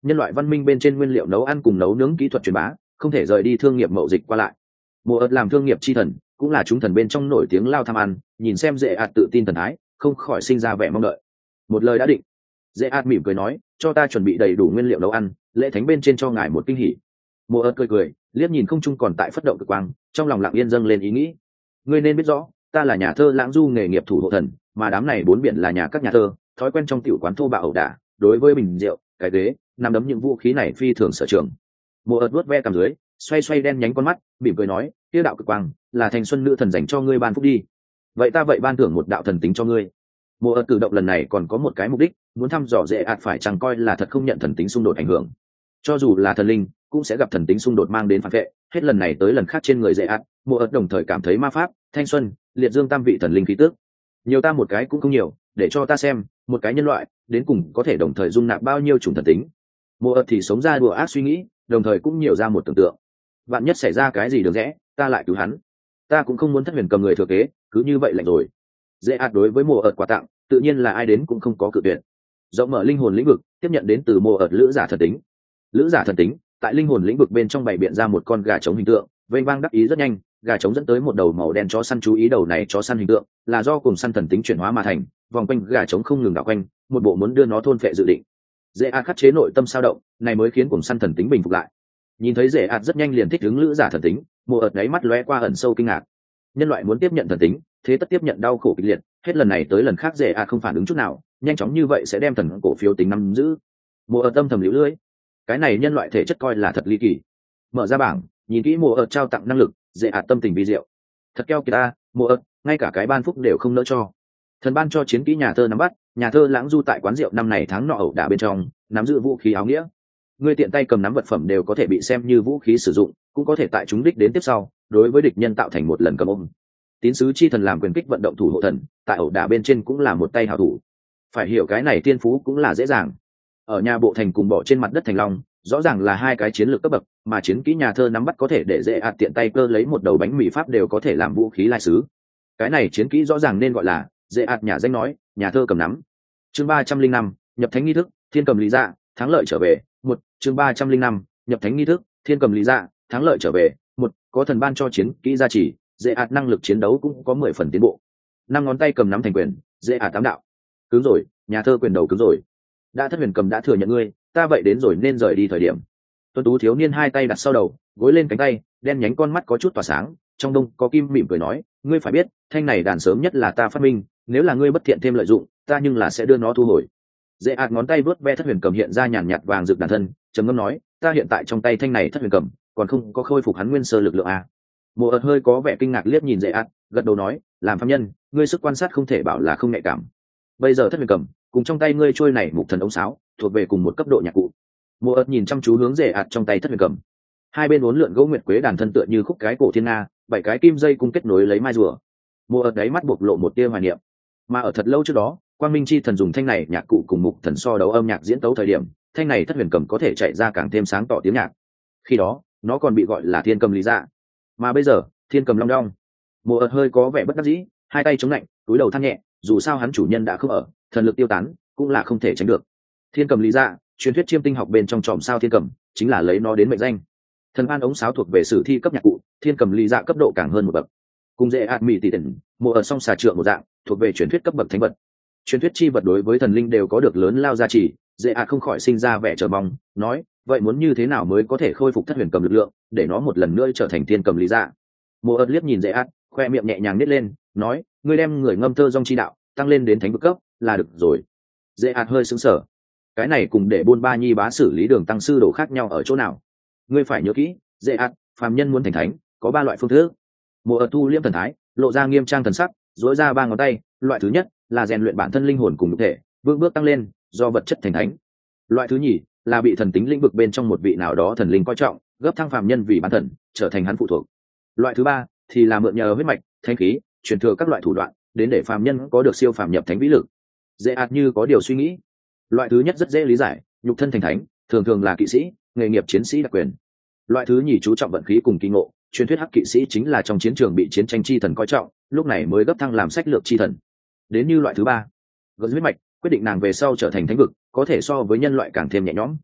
nhân loại văn minh bên trên nguyên liệu nấu ăn cùng nấu nướng kỹ thuật truyền bá không thể rời đi thương nghiệp mậu dịch qua lại. Mùa ớt làm thương nghiệp chi thần, cũng là chúng thần bên trong nổi tiếng lao tham ăn, nhìn xem dễ ạt tự tin thần thái, không khỏi sinh ra vẻ mong đợi. Một lời đã định. Dễ ạt mỉm cười nói, cho ta chuẩn bị đầy đủ nguyên liệu nấu ăn, lễ thánh bên trên cho ngài một kinh hỉ. Mùa ớt cười cười, liếc nhìn không trung còn tại phất động cực quang, trong lòng lặng yên dâng lên ý nghĩ. Ngươi nên biết rõ, ta là nhà thơ lãng du nghề nghiệp thủ hộ thần, mà đám này bốn biển là nhà các nhà thơ, thói quen trong tiểu quán thô bạo ẩu đả, đối với bình rượu, cái ghế, nằm đấm những vũ khí này phi thường sở trường. Mùa ớt vuốt ve cằm dưới, xoay xoay đen nhánh con mắt, mỉm cười nói, tiêu đạo cực quang là thanh xuân nữ thần dành cho ngươi ban phúc đi. Vậy ta vậy ban thưởng một đạo thần tính cho ngươi. Mùa ớt cử động lần này còn có một cái mục đích, muốn thăm dò dễ ạt phải chẳng coi là thật không nhận thần tính xung đột ảnh hưởng. Cho dù là thần linh, cũng sẽ gặp thần tính xung đột mang đến phản vệ. Hết lần này tới lần khác trên người dễ ạt, mùa ớt đồng thời cảm thấy ma pháp, thanh xuân, liệt dương tam vị thần linh khí tước. Nhiều ta một cái cũng không nhiều, để cho ta xem, một cái nhân loại đến cùng có thể đồng thời dung nạp bao nhiêu chủng thần tính. Mùa ớt thì sống ra đùa ác suy nghĩ, đồng thời cũng nhiều ra một tưởng tượng. Vạn nhất xảy ra cái gì được rẽ, ta lại cứu hắn. Ta cũng không muốn thất huyền cầm người thừa kế, cứ như vậy lạnh rồi. Dễ ạt đối với mùa ớt quà tặng, tự nhiên là ai đến cũng không có cự tuyệt. Rộng mở linh hồn lĩnh vực, tiếp nhận đến từ mùa ớt lữ giả thần tính. Lữ giả thần tính, tại linh hồn lĩnh vực bên trong bày biện ra một con gà trống hình tượng, vênh vang đắc ý rất nhanh, gà trống dẫn tới một đầu màu đen chó săn, chú ý đầu này chó săn hình tượng là do cùng săn thần tính chuyển hóa mà thành, vòng quanh gà trống không ngừng đảo quanh, một bộ muốn đưa nó thôn phệ dự định. Dễ ạt khắc chế nội tâm sao động, này mới khiến cùng săn thần tính bình phục lại. Nhìn thấy dễ ạt rất nhanh liền thích ứng lữ giả thần tính, mùa ợt đáy mắt lóe qua ẩn sâu kinh ngạc. Nhân loại muốn tiếp nhận thần tính, thế tất tiếp nhận đau khổ kịch liệt, hết lần này tới lần khác dễ ạt không phản ứng chút nào, nhanh chóng như vậy sẽ đem thần cổ phiếu tính nắm giữ. Mùa ợt tâm thầm liễu lưỡi, cái này nhân loại thể chất coi là thật ly kỳ. Mở ra bảng, nhìn kỹ mùa ợt trao tặng năng lực, dễ ạt tâm tình vi diệu. Thật keo kiệt ta, mùa ợt, ngay cả cái ban phúc đều không nỡ cho. Thần ban cho chiến kỹ nhà thơ nắm bắt, nhà thơ lãng du tại quán rượu năm này tháng nọ ẩu đả bên trong, nắm giữ vũ khí áo nghĩa. Ngươi tiện tay cầm nắm vật phẩm đều có thể bị xem như vũ khí sử dụng, cũng có thể tại chúng đích đến tiếp sau, đối với địch nhân tạo thành một lần cầm ôm. Tín sứ chi thần làm quyền kích vận động thủ hộ thần, tại ẩu đả bên trên cũng là một tay hảo thủ. Phải hiểu cái này tiên phú cũng là dễ dàng. Ở nhà bộ thành cùng bỏ trên mặt đất thành long, rõ ràng là hai cái chiến lược cấp bậc, mà chiến kỹ nhà thơ nắm bắt có thể để dễ ạt tiện tay cơ lấy một đầu bánh mì pháp đều có thể làm vũ khí lai sứ. Cái này chiến kỹ rõ ràng nên gọi là dễ ạt nhà danh nói, nhà thơ cầm nắm. Chương 305, nhập thánh nghi thức, thiên cầm lý dạ, thắng lợi trở về. Một, chương 305, nhập thánh nghi thức, thiên cầm lý dạ, thắng lợi trở về. Một, có thần ban cho chiến kỹ gia trì, dễ ạt năng lực chiến đấu cũng có 10 phần tiến bộ. Năm ngón tay cầm nắm thành quyền, dễ ạt tám đạo. Cứng rồi, nhà thơ quyền đầu cứng rồi. Đã thất huyền cầm đã thừa nhận ngươi, ta vậy đến rồi nên rời đi thời điểm. Tuấn tú thiếu niên hai tay đặt sau đầu, gối lên cánh tay, đen nhánh con mắt có chút tỏa sáng, trong đông có kim mỉm cười nói, ngươi phải biết, thanh này đàn sớm nhất là ta phát minh, nếu là ngươi bất thiện thêm lợi dụng, ta nhưng là sẽ đưa nó thu hồi. Dễ ạt ngón tay vớt ve thất huyền cầm hiện ra nhàn nhạt vàng rực đàn thân, trầm ngâm nói, ta hiện tại trong tay thanh này thất huyền cầm, còn không có khôi phục hắn nguyên sơ lực lượng à. Mùa ợt hơi có vẻ kinh ngạc liếc nhìn dễ ạt, gật đầu nói, làm phạm nhân, ngươi sức quan sát không thể bảo là không nhạy cảm. Bây giờ thất huyền cầm cùng trong tay ngươi trôi này mục thần ống sáo, thuộc về cùng một cấp độ nhạc cụ. Mùa ợt nhìn chăm chú hướng dễ ạt trong tay thất huyền cầm, hai bên uốn lượn gỗ nguyệt quế đàn thân tựa như khúc cái cổ thiên nga, 7 cái kim dây cung kết nối lấy mai rùa. Mùa ợt đáy mắt bộc lộ một tia hoài niệm, mà ở thật lâu trước đó, quang minh chi thần dùng thanh này nhạc cụ cùng mục thần so đấu âm nhạc diễn tấu thời điểm, thanh này thất huyền cầm có thể chạy ra càng thêm sáng tỏ tiếng nhạc. Khi đó nó còn bị gọi là thiên cầm lý dạ, mà bây giờ thiên cầm long đong. Mùa ợt hơi có vẻ bất đắc dĩ, hai tay chống lạnh, túi đầu than nhẹ, dù sao hắn chủ nhân đã không ở, thần lực tiêu tán cũng là không thể tránh được. Thiên cầm lý dạ, truyền thuyết chiêm tinh học bên trong tròm sao thiên cầm, chính là lấy nó đến mệnh danh. Thần ban ống sáo thuộc về sử thi cấp nhạc cụ, thiên cầm lý dạ cấp độ càng hơn một bậc. Cùng dễ ạt mì tỷ tỉnh, mùa ợt song xà trượng một dạng, thuộc về truyền thuyết cấp bậc thánh vật. Truyền thuyết chi vật đối với thần linh đều có được lớn lao giá trị, dễ ạt không khỏi sinh ra vẻ chờ mong, nói, vậy muốn như thế nào mới có thể khôi phục thất huyền cầm lực lượng, để nó một lần nữa trở thành thiên cầm lý dạ. Mùa ợt liếc nhìn dễ ạt, khoe miệng nhẹ nhàng nít lên, nói, ngươi đem người ngâm thơ dong chi đạo tăng lên đến thánh vực cấp là được rồi. Dễ ạt hơi sững sờ, cái này cùng để buôn ba nhi bá xử lý đường tăng sư đồ khác nhau ở chỗ nào? Ngươi phải nhớ kỹ, dễ ạt, phàm nhân muốn thành thánh có 3 loại phương thức. Mùa ợt thu liêm thần thái, lộ ra nghiêm trang thần sắc, duỗi ra 3 ngón tay, loại thứ nhất là rèn luyện bản thân linh hồn cùng nhục thể, bước bước tăng lên, do vật chất thành thánh. Loại thứ nhì là bị thần tính lĩnh vực bên trong một vị nào đó thần linh coi trọng, gấp thăng phàm nhân vì bản thần, trở thành hắn phụ thuộc. Loại thứ ba thì là mượn nhờ huyết mạch, thánh khí, truyền thừa các loại thủ đoạn, đến để phàm nhân có được siêu phàm nhập thánh vĩ lực. Dễ ạt như có điều suy nghĩ. Loại thứ nhất rất dễ lý giải, nhục thân thành thánh, thường thường là kỵ sĩ, nghề nghiệp chiến sĩ đặc quyền. Loại thứ nhì chú trọng vận khí cùng kỳ ngộ, truyền thuyết hắc kỵ sĩ chính là trong chiến trường bị chiến tranh chi thần coi trọng, lúc này mới gấp thăng làm sách lược chi thần. Đến như loại thứ ba, gợi huyết mạch, quyết định nàng về sau trở thành thánh vực, có thể so với nhân loại càng thêm nhẹ nhõm.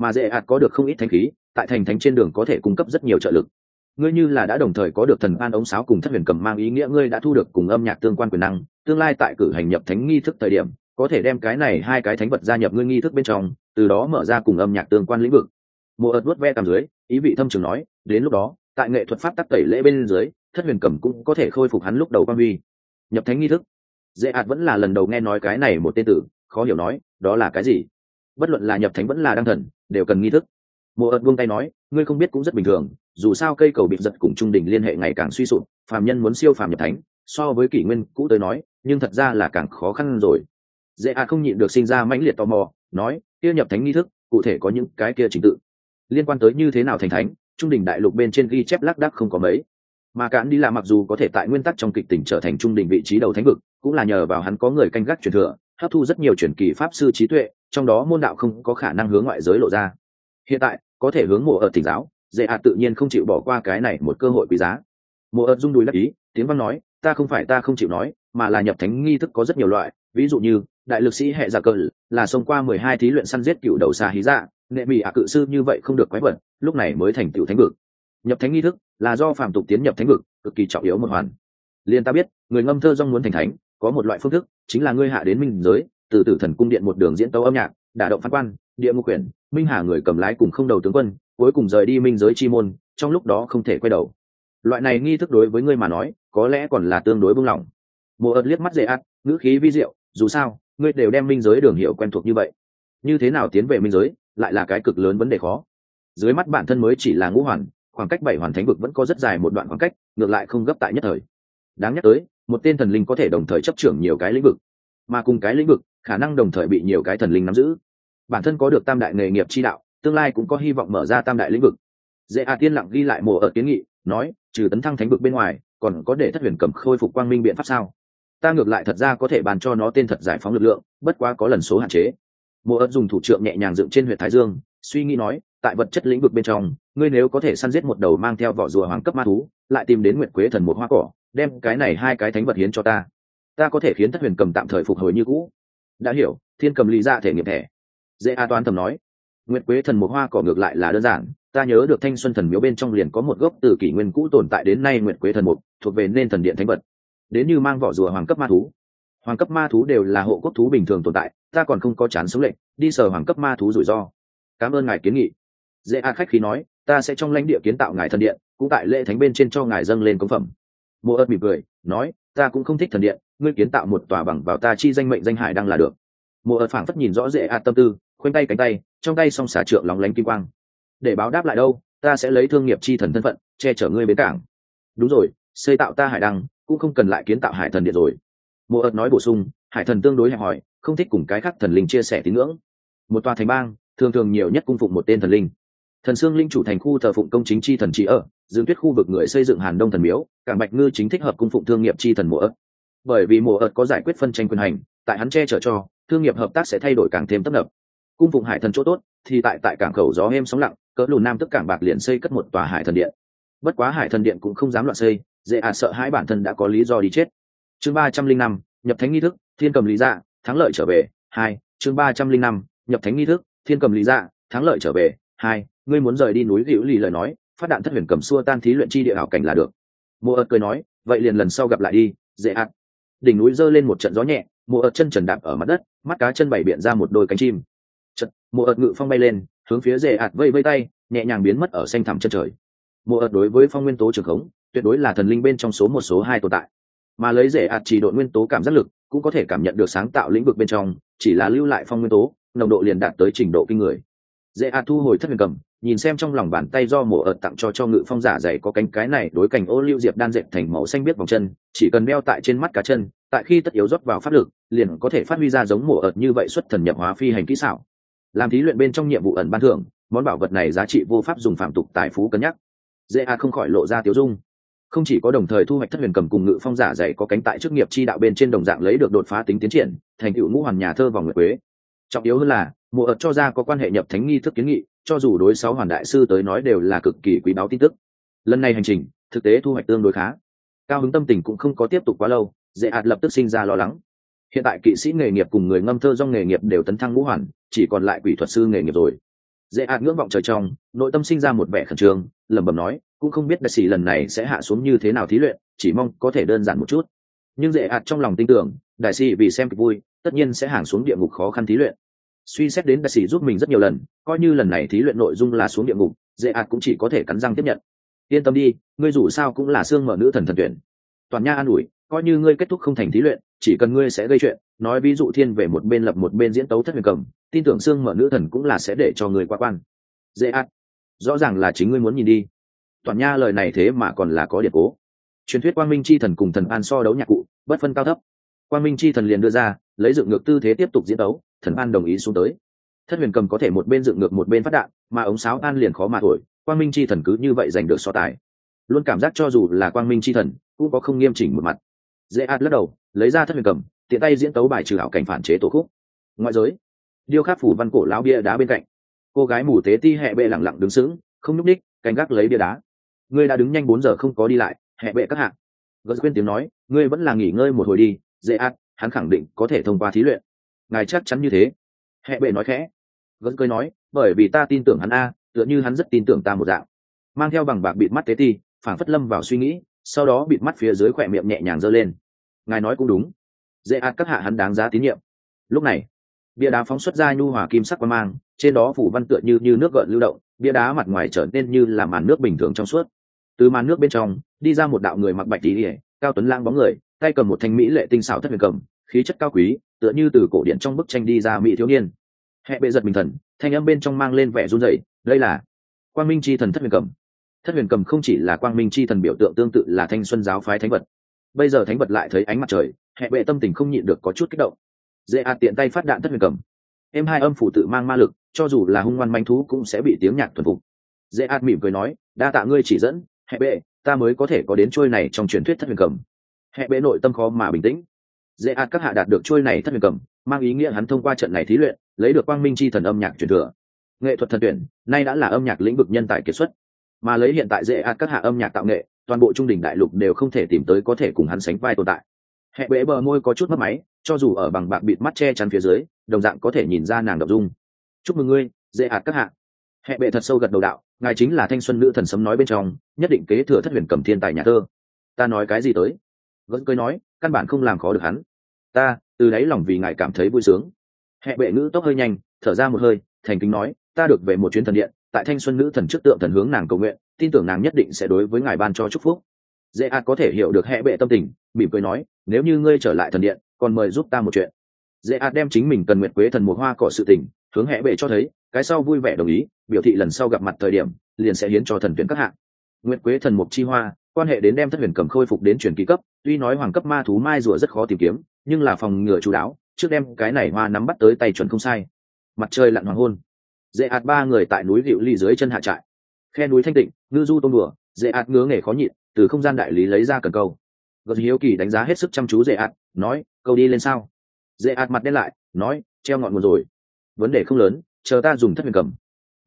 mà dễ ạt có được không ít thánh khí, tại thành thánh trên đường có thể cung cấp rất nhiều trợ lực. Ngươi như là đã đồng thời có được thần an ống sáo cùng thất huyền cầm, mang ý nghĩa ngươi đã thu được cùng âm nhạc tương quan quyền năng, tương lai tại cử hành nhập thánh nghi thức thời điểm có thể đem cái này hai cái thánh vật gia nhập ngươi nghi thức bên trong, từ đó mở ra cùng âm nhạc tương quan lĩnh vực. Mùa ợt vuốt ve cằm dưới, ý vị thâm trường nói, đến lúc đó tại nghệ thuật pháp tắc tẩy lễ bên dưới, thất huyền cầm cũng có thể khôi phục hắn lúc đầu quan huy. Nhập thánh nghi thức, dễ ạt vẫn là lần đầu nghe nói cái này một tên tử, khó hiểu nói, đó là cái gì? Bất luận là nhập thánh vẫn là đăng thần đều cần nghi thức. Mùa ợt buông tay nói, ngươi không biết cũng rất bình thường, dù sao cây cầu bị giật cùng trung đỉnh liên hệ ngày càng suy sụp, phàm nhân muốn siêu phàm nhập thánh so với kỷ nguyên cũ tới nói, nhưng thật ra là càng khó khăn rồi. Dễ ạt không nhịn được sinh ra mãnh liệt tò mò, nói, kia nhập thánh nghi thức cụ thể có những cái kia trình tự liên quan tới như thế nào thành thánh, trung đỉnh đại lục bên trên ghi chép lác đác không có mấy. Mà cạn đi là mặc dù có thể tại nguyên tắc trong kịch tỉnh trở thành trung đỉnh vị trí đầu thánh vực, cũng là nhờ vào hắn có người canh gác truyền thừa, hấp thu rất nhiều truyền kỳ pháp sư trí tuệ, trong đó môn đạo không có khả năng hướng ngoại giới lộ ra. Hiện tại có thể hướng mùa ợt thỉnh giáo, dễ ạt tự nhiên không chịu bỏ qua cái này một cơ hội quý giá. Mùa ợt rung đùi đắc ý, tiếng vang nói, ta không phải ta không chịu nói, mà là nhập thánh nghi thức có rất nhiều loại, ví dụ như đại lực sĩ hệ giả cờ là xông qua 12 thí luyện săn giết cựu đầu xà hí dạ, nệ bị cự sư như vậy không được quái vật, lúc này mới thành tựu thánh vực. Nhập thánh nghi thức là do phàm tục tiến nhập thánh vực, cực kỳ trọng yếu một hoàn. Liên ta biết, người ngâm thơ rong muốn thành thánh, có một loại phương thức, chính là ngươi hạ đến minh giới, từ tử thần cung điện một đường diễn tấu âm nhạc, đả động phán quan, địa ngục quyển, minh hà người cầm lái cùng không đầu tướng quân, cuối cùng rời đi minh giới chi môn, trong lúc đó không thể quay đầu. Loại này nghi thức đối với ngươi mà nói, có lẽ còn là tương đối buông lỏng. Mùa ợt liếc mắt dễ ạt, ngữ khí vi diệu, dù sao, ngươi đều đem minh giới đường hiệu quen thuộc như vậy, như thế nào tiến về minh giới lại là cái cực lớn vấn đề khó. Dưới mắt bản thân mới chỉ là ngũ hoàn, khoảng cách 7 hoàn thánh vực vẫn có rất dài một đoạn khoảng cách, ngược lại không gấp tại nhất thời. Đáng nhắc tới, một tên thần linh có thể đồng thời chấp trưởng nhiều cái lĩnh vực, mà cùng cái lĩnh vực khả năng đồng thời bị nhiều cái thần linh nắm giữ. Bản thân có được tam đại nghề nghiệp chi đạo, tương lai cũng có hy vọng mở ra tam đại lĩnh vực. Dễ tiên lặng ghi lại mùa ở kiến nghị, nói, trừ tấn thăng thánh vực bên ngoài, còn có để thất huyền cầm khôi phục quang minh biện pháp sao? Ta ngược lại thật ra có thể bàn cho nó tên thật giải phóng lực lượng, bất quá có lần số hạn chế. Mùa ớt dùng thủ trượng nhẹ nhàng dựng trên huyệt thái dương, suy nghĩ nói, tại vật chất lĩnh vực bên trong, ngươi nếu có thể săn giết một đầu mang theo vỏ rùa hoàng cấp ma thú, lại tìm đến nguyệt quế thần một hoa cỏ, đem cái này hai cái thánh vật hiến cho ta, ta có thể khiến thất huyền cầm tạm thời phục hồi như cũ. Đã hiểu, thiên cầm lý ra thể nghiệm thẻ. Dễ toán thầm nói, nguyệt quế thần một hoa cỏ ngược lại là đơn giản, ta nhớ được thanh xuân thần miếu bên trong liền có một gốc từ kỷ nguyên cũ tồn tại đến nay nguyệt quế thần mục, thuộc về nên thần điện thánh vật. Đến như mang vỏ rùa hoàng cấp ma thú đều là hộ quốc thú bình thường tồn tại, ta còn không có chán sống lệnh đi sờ hoàng cấp ma thú rủi ro. Cảm ơn ngài kiến nghị. Dễ khách khí nói, ta sẽ trong lãnh địa kiến tạo ngài thần điện, cũng tại lễ thánh bên trên cho ngài dâng lên cống phẩm. Mùa ớt mỉm cười nói, ta cũng không thích thần điện, ngươi kiến tạo một tòa bằng vào ta chi danh mệnh danh hải đăng là được. Mùa ớt phảng phất nhìn rõ dễ tâm tư, khoanh tay cánh tay, trong tay song xả trượng lóng lánh kim quang. Để báo đáp lại đâu, ta sẽ lấy thương nghiệp chi thần thân phận che chở ngươi bến cảng. Đúng rồi, xây tạo ta hải đăng cũng không cần lại kiến tạo hải thần điện rồi. Mùa ớt nói bổ sung, hải thần tương đối hẹp hòi, không thích cùng cái khác thần linh chia sẻ tín ngưỡng. Một tòa thành bang thường thường nhiều nhất cung phụng một tên thần linh. Thần Sương linh chủ thành khu thờ phụng công chính chi thần trí ở, Dương Tuyết khu vực người xây dựng Hàn Đông thần miếu, Cảng Bạch Ngư chính thích hợp cung phụng thương nghiệp chi thần Mùa ớt. Bởi vì Mùa ớt có giải quyết phân tranh quyền hành, tại hắn che chở cho, thương nghiệp hợp tác sẽ thay đổi càng thêm tấp nập. Cung phụng hải thần chỗ tốt, thì tại cảng khẩu gió êm sóng lặng, cỡ lùn nam tức Cảng Bạc liền xây cất một tòa hải thần điện. Bất quá hải thần điện cũng không dám loạn xây, dễ sợ hãi bản thân đã có lý do đi chết. Chương 305, nhập thánh nghi thức, thiên cầm lý dạ, thắng lợi trở về. 2. Chương 305, nhập thánh nghi thức, thiên cầm lý dạ, thắng lợi trở về. 2. Ngươi muốn rời đi núi Hữu Lì lời nói, phát đạn thất huyền cầm xua tan thí luyện chi địa hảo cảnh là được. Mùa ợt cười nói, vậy liền lần sau gặp lại đi, dễ ạt. Đỉnh núi giơ lên một trận gió nhẹ, mùa ợt chân trần đạp ở mặt đất, mắt cá chân bảy biện ra một đôi cánh chim. Chợt, mùa ợt ngự phong bay lên, hướng phía dễ ạt vây vây tay, nhẹ nhàng biến mất ở xanh thẳm chân trời. Mùa ợt đối với phong nguyên tố trường khống, tuyệt đối là thần linh bên trong số 1 số 2 tồn tại. Mà lấy dễ ạt chỉ độ nguyên tố cảm giác lực, cũng có thể cảm nhận được sáng tạo lĩnh vực bên trong, chỉ là lưu lại phong nguyên tố, nồng độ liền đạt tới trình độ kinh người. Dễ ạt thu hồi thất huyền cầm, nhìn xem trong lòng bàn tay do mùa ợt tặng cho ngự phong giả dày có cánh cái này đối cành ô liu diệp đan dệt thành màu xanh biếc vòng chân, chỉ cần đeo tại trên mắt cá chân, tại khi tất yếu rót vào pháp lực, liền có thể phát huy ra giống mùa ợt như vậy xuất thần nhập hóa phi hành kỹ xảo. Làm thí luyện bên trong nhiệm vụ ẩn ban thưởng, món bảo vật này giá trị vô pháp dùng phạm tục tài phú cân nhắc. Dễ ạt không khỏi lộ ra tiêu dung. Không chỉ có đồng thời thu hoạch thất huyền cầm cùng ngự phong giả dày có cánh tại chức nghiệp chi đạo bên trên đồng dạng lấy được đột phá tính tiến triển, thành tựu ngũ hoàn nhà thơ vòng nguyệt quế. Trọng yếu hơn là mùa ợt cho ra có quan hệ nhập thánh nghi thức kiến nghị, cho dù đối 6 hoàn đại sư tới nói đều là cực kỳ quý báu tin tức. Lần này hành trình thực tế thu hoạch tương đối khá, cao hứng tâm tình cũng không có tiếp tục quá lâu, dễ ạt lập tức sinh ra lo lắng. Hiện tại kỵ sĩ nghề nghiệp cùng người ngâm thơ dong nghề nghiệp đều tấn thăng ngũ hoàn, chỉ còn lại quỷ thuật sư nghề nghiệp rồi. Dễ ạt ngưỡng vọng trời trong, nội tâm sinh ra một vẻ khẩn trương, lẩm bẩm nói, cũng không biết đại sĩ lần này sẽ hạ xuống như thế nào thí luyện, chỉ mong có thể đơn giản một chút. Nhưng Dễ ạt trong lòng tin tưởng, đại sĩ vì xem kịch vui, tất nhiên sẽ hàng xuống địa ngục khó khăn thí luyện. Suy xét đến đại sĩ giúp mình rất nhiều lần, coi như lần này thí luyện nội dung là xuống địa ngục, Dễ ạt cũng chỉ có thể cắn răng tiếp nhận. Yên tâm đi, ngươi dù sao cũng là xương mở nữ thần thần tuyển. Toàn Nha an ủi, coi như ngươi kết thúc không thành thí luyện, chỉ cần ngươi sẽ gây chuyện, nói ví dụ thiên về một bên lập một bên diễn tấu thất huyền cầm, tin tưởng xương mở nữ thần cũng là sẽ để cho ngươi qua quan. Dễ ạt, rõ ràng là chính ngươi muốn nhìn đi. Toàn Nha lời này thế mà còn là có điện cố. Truyền thuyết quang minh chi thần cùng thần an so đấu nhạc cụ, bất phân cao thấp. Quang minh chi thần liền đưa ra, lấy dựng ngược tư thế tiếp tục diễn tấu, thần an đồng ý xuống tới. Thất huyền cầm có thể một bên dựng ngược một bên phát đạn, mà ống sáo an liền khó mà thổi, quang minh chi thần cứ như vậy giành được so tài. Luôn cảm giác cho dù là quang minh chi thần cũng có không nghiêm chỉnh một mặt. Dễ ạt lắc đầu, lấy ra thất huyền cầm, tiện tay diễn tấu bài trừ ảo cảnh phản chế tổ khúc. Ngoại giới, điêu khắc phủ văn cổ lão bia đá bên cạnh, cô gái mù tế ti hẹ bệ lẳng lặng đứng sững, không nhúc ních, canh gác lấy bia đá. Ngươi đã đứng nhanh 4 giờ không có đi lại, hẹ bệ các hạ. Gật quên tiếng nói, ngươi vẫn là nghỉ ngơi một hồi đi. Dễ ạt, hắn khẳng định có thể thông qua thí luyện. Ngài chắc chắn như thế? Hẹ bệ nói khẽ. Gật cười nói, bởi vì ta tin tưởng hắn a, tựa như hắn rất tin tưởng ta một dạng. Mang theo bằng bạc bịt mắt tế ti, phảng phất lâm vào suy nghĩ, sau đó bịt mắt phía dưới khỏe miệng nhẹ nhàng giơ lên. Ngài nói cũng đúng. Dễ ạt các hạ hắn đáng giá tín nhiệm. Lúc này, bia đá phóng xuất ra nhu hòa kim sắc quang mang, trên đó phủ văn tựa như nước gợn lưu động, bia đá mặt ngoài trở nên như là màn nước bình thường trong suốt. Từ màn nước bên trong đi ra một đạo người mặc bạch y, cao tuấn lang bóng người, tay cầm một thanh mỹ lệ tinh xảo thất huyền cầm, khí chất cao quý, tựa như từ cổ điển trong bức tranh đi ra mỹ thiếu niên. Hẹ bệ giật mình thần, thanh âm bên trong mang lên vẻ run rẩy, đây là quang minh chi thần thất huyền cầm. Thất huyền cầm không chỉ là quang minh chi thần biểu tượng tương tự là thanh xuân giáo phái thánh vật, bây giờ thánh vật lại thấy ánh mặt trời, hẹ bệ tâm tình không nhịn được có chút kích động. Dễ ạt tiện tay phát đạn thất huyền cầm, em hai âm phủ tự mang ma lực, cho dù là hung ngoan manh thú cũng sẽ bị tiếng nhạc thuần phục. Dễ ạt mỉm cười nói, đa tạ ngươi chỉ dẫn, hẹ bệ, ta mới có thể có đến trôi này trong truyền thuyết thất huyền cầm. Hẹ bệ nội tâm khó mà bình tĩnh. Dễ ạt các hạ đạt được trôi này thất huyền cầm, mang ý nghĩa hắn thông qua trận này thí luyện, lấy được quang minh chi thần âm nhạc truyền thừa. Nghệ thuật thần tuyển, nay đã là âm nhạc lĩnh vực nhân tài kiệt xuất, mà lấy hiện tại Dễ ạt các hạ âm nhạc tạo nghệ, toàn bộ trung đỉnh đại lục đều không thể tìm tới có thể cùng hắn sánh vai tồn tại. Hẹ bệ bờ môi có chút mất máy, cho dù ở bằng bạc bịt mắt che chắn phía dưới, đồng dạng có thể nhìn ra nàng độc dung. Chúc mừng ngươi, Dễ ạt các hạ. Hẹ bệ thật sâu gật đầu đạo, ngài chính là thanh xuân nữ thần sấm nói bên trong, nhất định kế thừa thất huyền cầm thiên tài nhà thơ. Ta nói cái gì tới? Vẫn cười nói, căn bản không làm khó được hắn. Ta từ đáy lòng vì ngài cảm thấy vui sướng. Hẹ bệ ngữ tốc hơi nhanh, thở ra một hơi, thành kính nói, ta được về một chuyến thần điện, tại thanh xuân nữ thần trước tượng thần hướng nàng cầu nguyện, tin tưởng nàng nhất định sẽ đối với ngài ban cho chúc phúc. Dễ ạt có thể hiểu được hẹ bệ tâm tình, mỉm cười nói, nếu như ngươi trở lại thần điện, còn mời giúp ta một chuyện. Dễ ạt đem chính mình cần nguyệt quế thần một hoa cỏ sự tình hướng hẹ bệ cho thấy, cái sau vui vẻ đồng ý, biểu thị lần sau gặp mặt thời điểm liền sẽ hiến cho thần tuyển các hạng. Nguyệt quế thần mục chi hoa quan hệ đến đem thất huyền cầm khôi phục đến truyền kỳ cấp, tuy nói hoàng cấp ma thú mai rùa rất khó tìm kiếm, nhưng là phòng ngừa chú đáo, trước đem cái này hoa nắm bắt tới tay chuẩn không sai. Mặt trời lặn hoàng hôn, Dễ ạt ba người tại núi Diệu Ly dưới chân hạ trại. Khe núi thanh tịnh, ngư du tôm đùa, Dễ ạt ngứa nghề khó nhịn, từ không gian đại lý lấy ra cần câu. Gật hiếu kỳ đánh giá hết sức chăm chú Dễ ạt, nói, câu đi lên sao? Dễ ạt mặt đen lại, nói, treo ngọn nguồn rồi. Vấn đề không lớn, chờ ta dùng thất huyền cầm.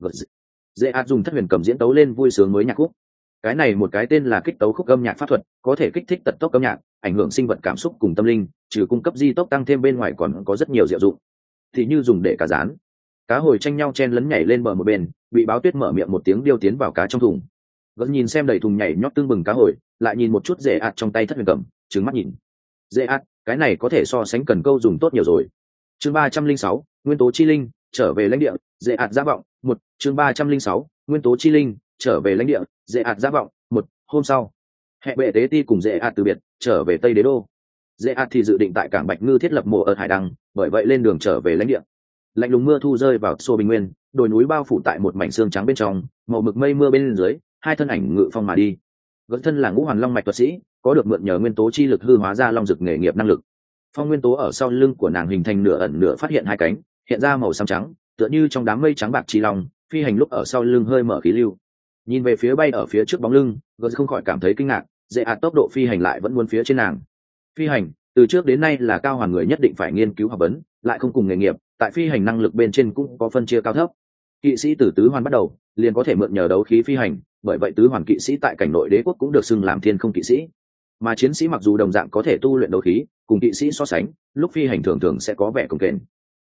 Dễ ạt dùng thất huyền cầm diễn tấu lên vui sướng mới nhạc khúc. Cái này một cái tên là kích tấu khúc âm nhạc pháp thuật, có thể kích thích tật tốc âm nhạc, ảnh hưởng sinh vật cảm xúc cùng tâm linh, trừ cung cấp di tốc tăng thêm bên ngoài còn có rất nhiều diệu dụng. Thì như dùng để cá rán, cá hồi tranh nhau chen lấn nhảy lên bờ một bên, bị báo tuyết mở miệng một tiếng điêu tiến vào cá trong thùng. Vẫn nhìn xem đầy thùng nhảy nhót tương bừng cá hồi, lại nhìn một chút Dễ ạt trong tay thất huyền cầm, trừng mắt nhìn. Dễ ạt, cái này có thể so sánh cần câu dùng tốt nhiều rồi. Chương 306, nguyên tố chi linh trở về lãnh địa. Dễ ạt giả vọng một. Chương 306, nguyên tố chi linh trở về lãnh địa. Dễ ạt giả vọng một. Hôm sau, hẹ bệ tế ti cùng Dễ ạt từ biệt, trở về Tây Đế đô. Dễ ạt thì dự định tại cảng Bạch Ngư thiết lập mộ ở hải đăng, bởi vậy lên đường trở về lãnh địa. Lạnh lùng mưa thu rơi vào xô bình nguyên, đồi núi bao phủ tại một mảnh xương trắng bên trong, màu mực mây mưa bên dưới, hai thân ảnh ngự phong mà đi. Gật thân là ngũ hoàn long mạch thuật sĩ, có được mượn nhờ nguyên tố chi lực hư hóa ra long dực nghề nghiệp năng lực. Phong nguyên tố ở sau lưng của nàng hình thành nửa ẩn nửa phát hiện hai cánh, hiện ra màu xám trắng, tựa như trong đám mây trắng bạc chi long, phi hành lúc ở sau lưng hơi mở khí lưu. Nhìn về phía bay ở phía trước bóng lưng, Gật không khỏi cảm thấy kinh ngạc, Dễ ạt tốc độ phi hành lại vẫn muốn phía trên nàng. Phi hành, từ trước đến nay là cao hoàn người nhất định phải nghiên cứu học vấn, lại không cùng nghề nghiệp, tại phi hành năng lực bên trên cũng có phân chia cao thấp. Kỵ sĩ từ tứ hoàn bắt đầu, liền có thể mượn nhờ đấu khí phi hành, bởi vậy tứ hoàn kỵ sĩ tại cảnh nội đế quốc cũng được xưng làm thiên không kỵ sĩ. Mà chiến sĩ mặc dù đồng dạng có thể tu luyện đấu khí, cùng kỵ sĩ so sánh, lúc phi hành thường thường sẽ có vẻ cồng kềnh.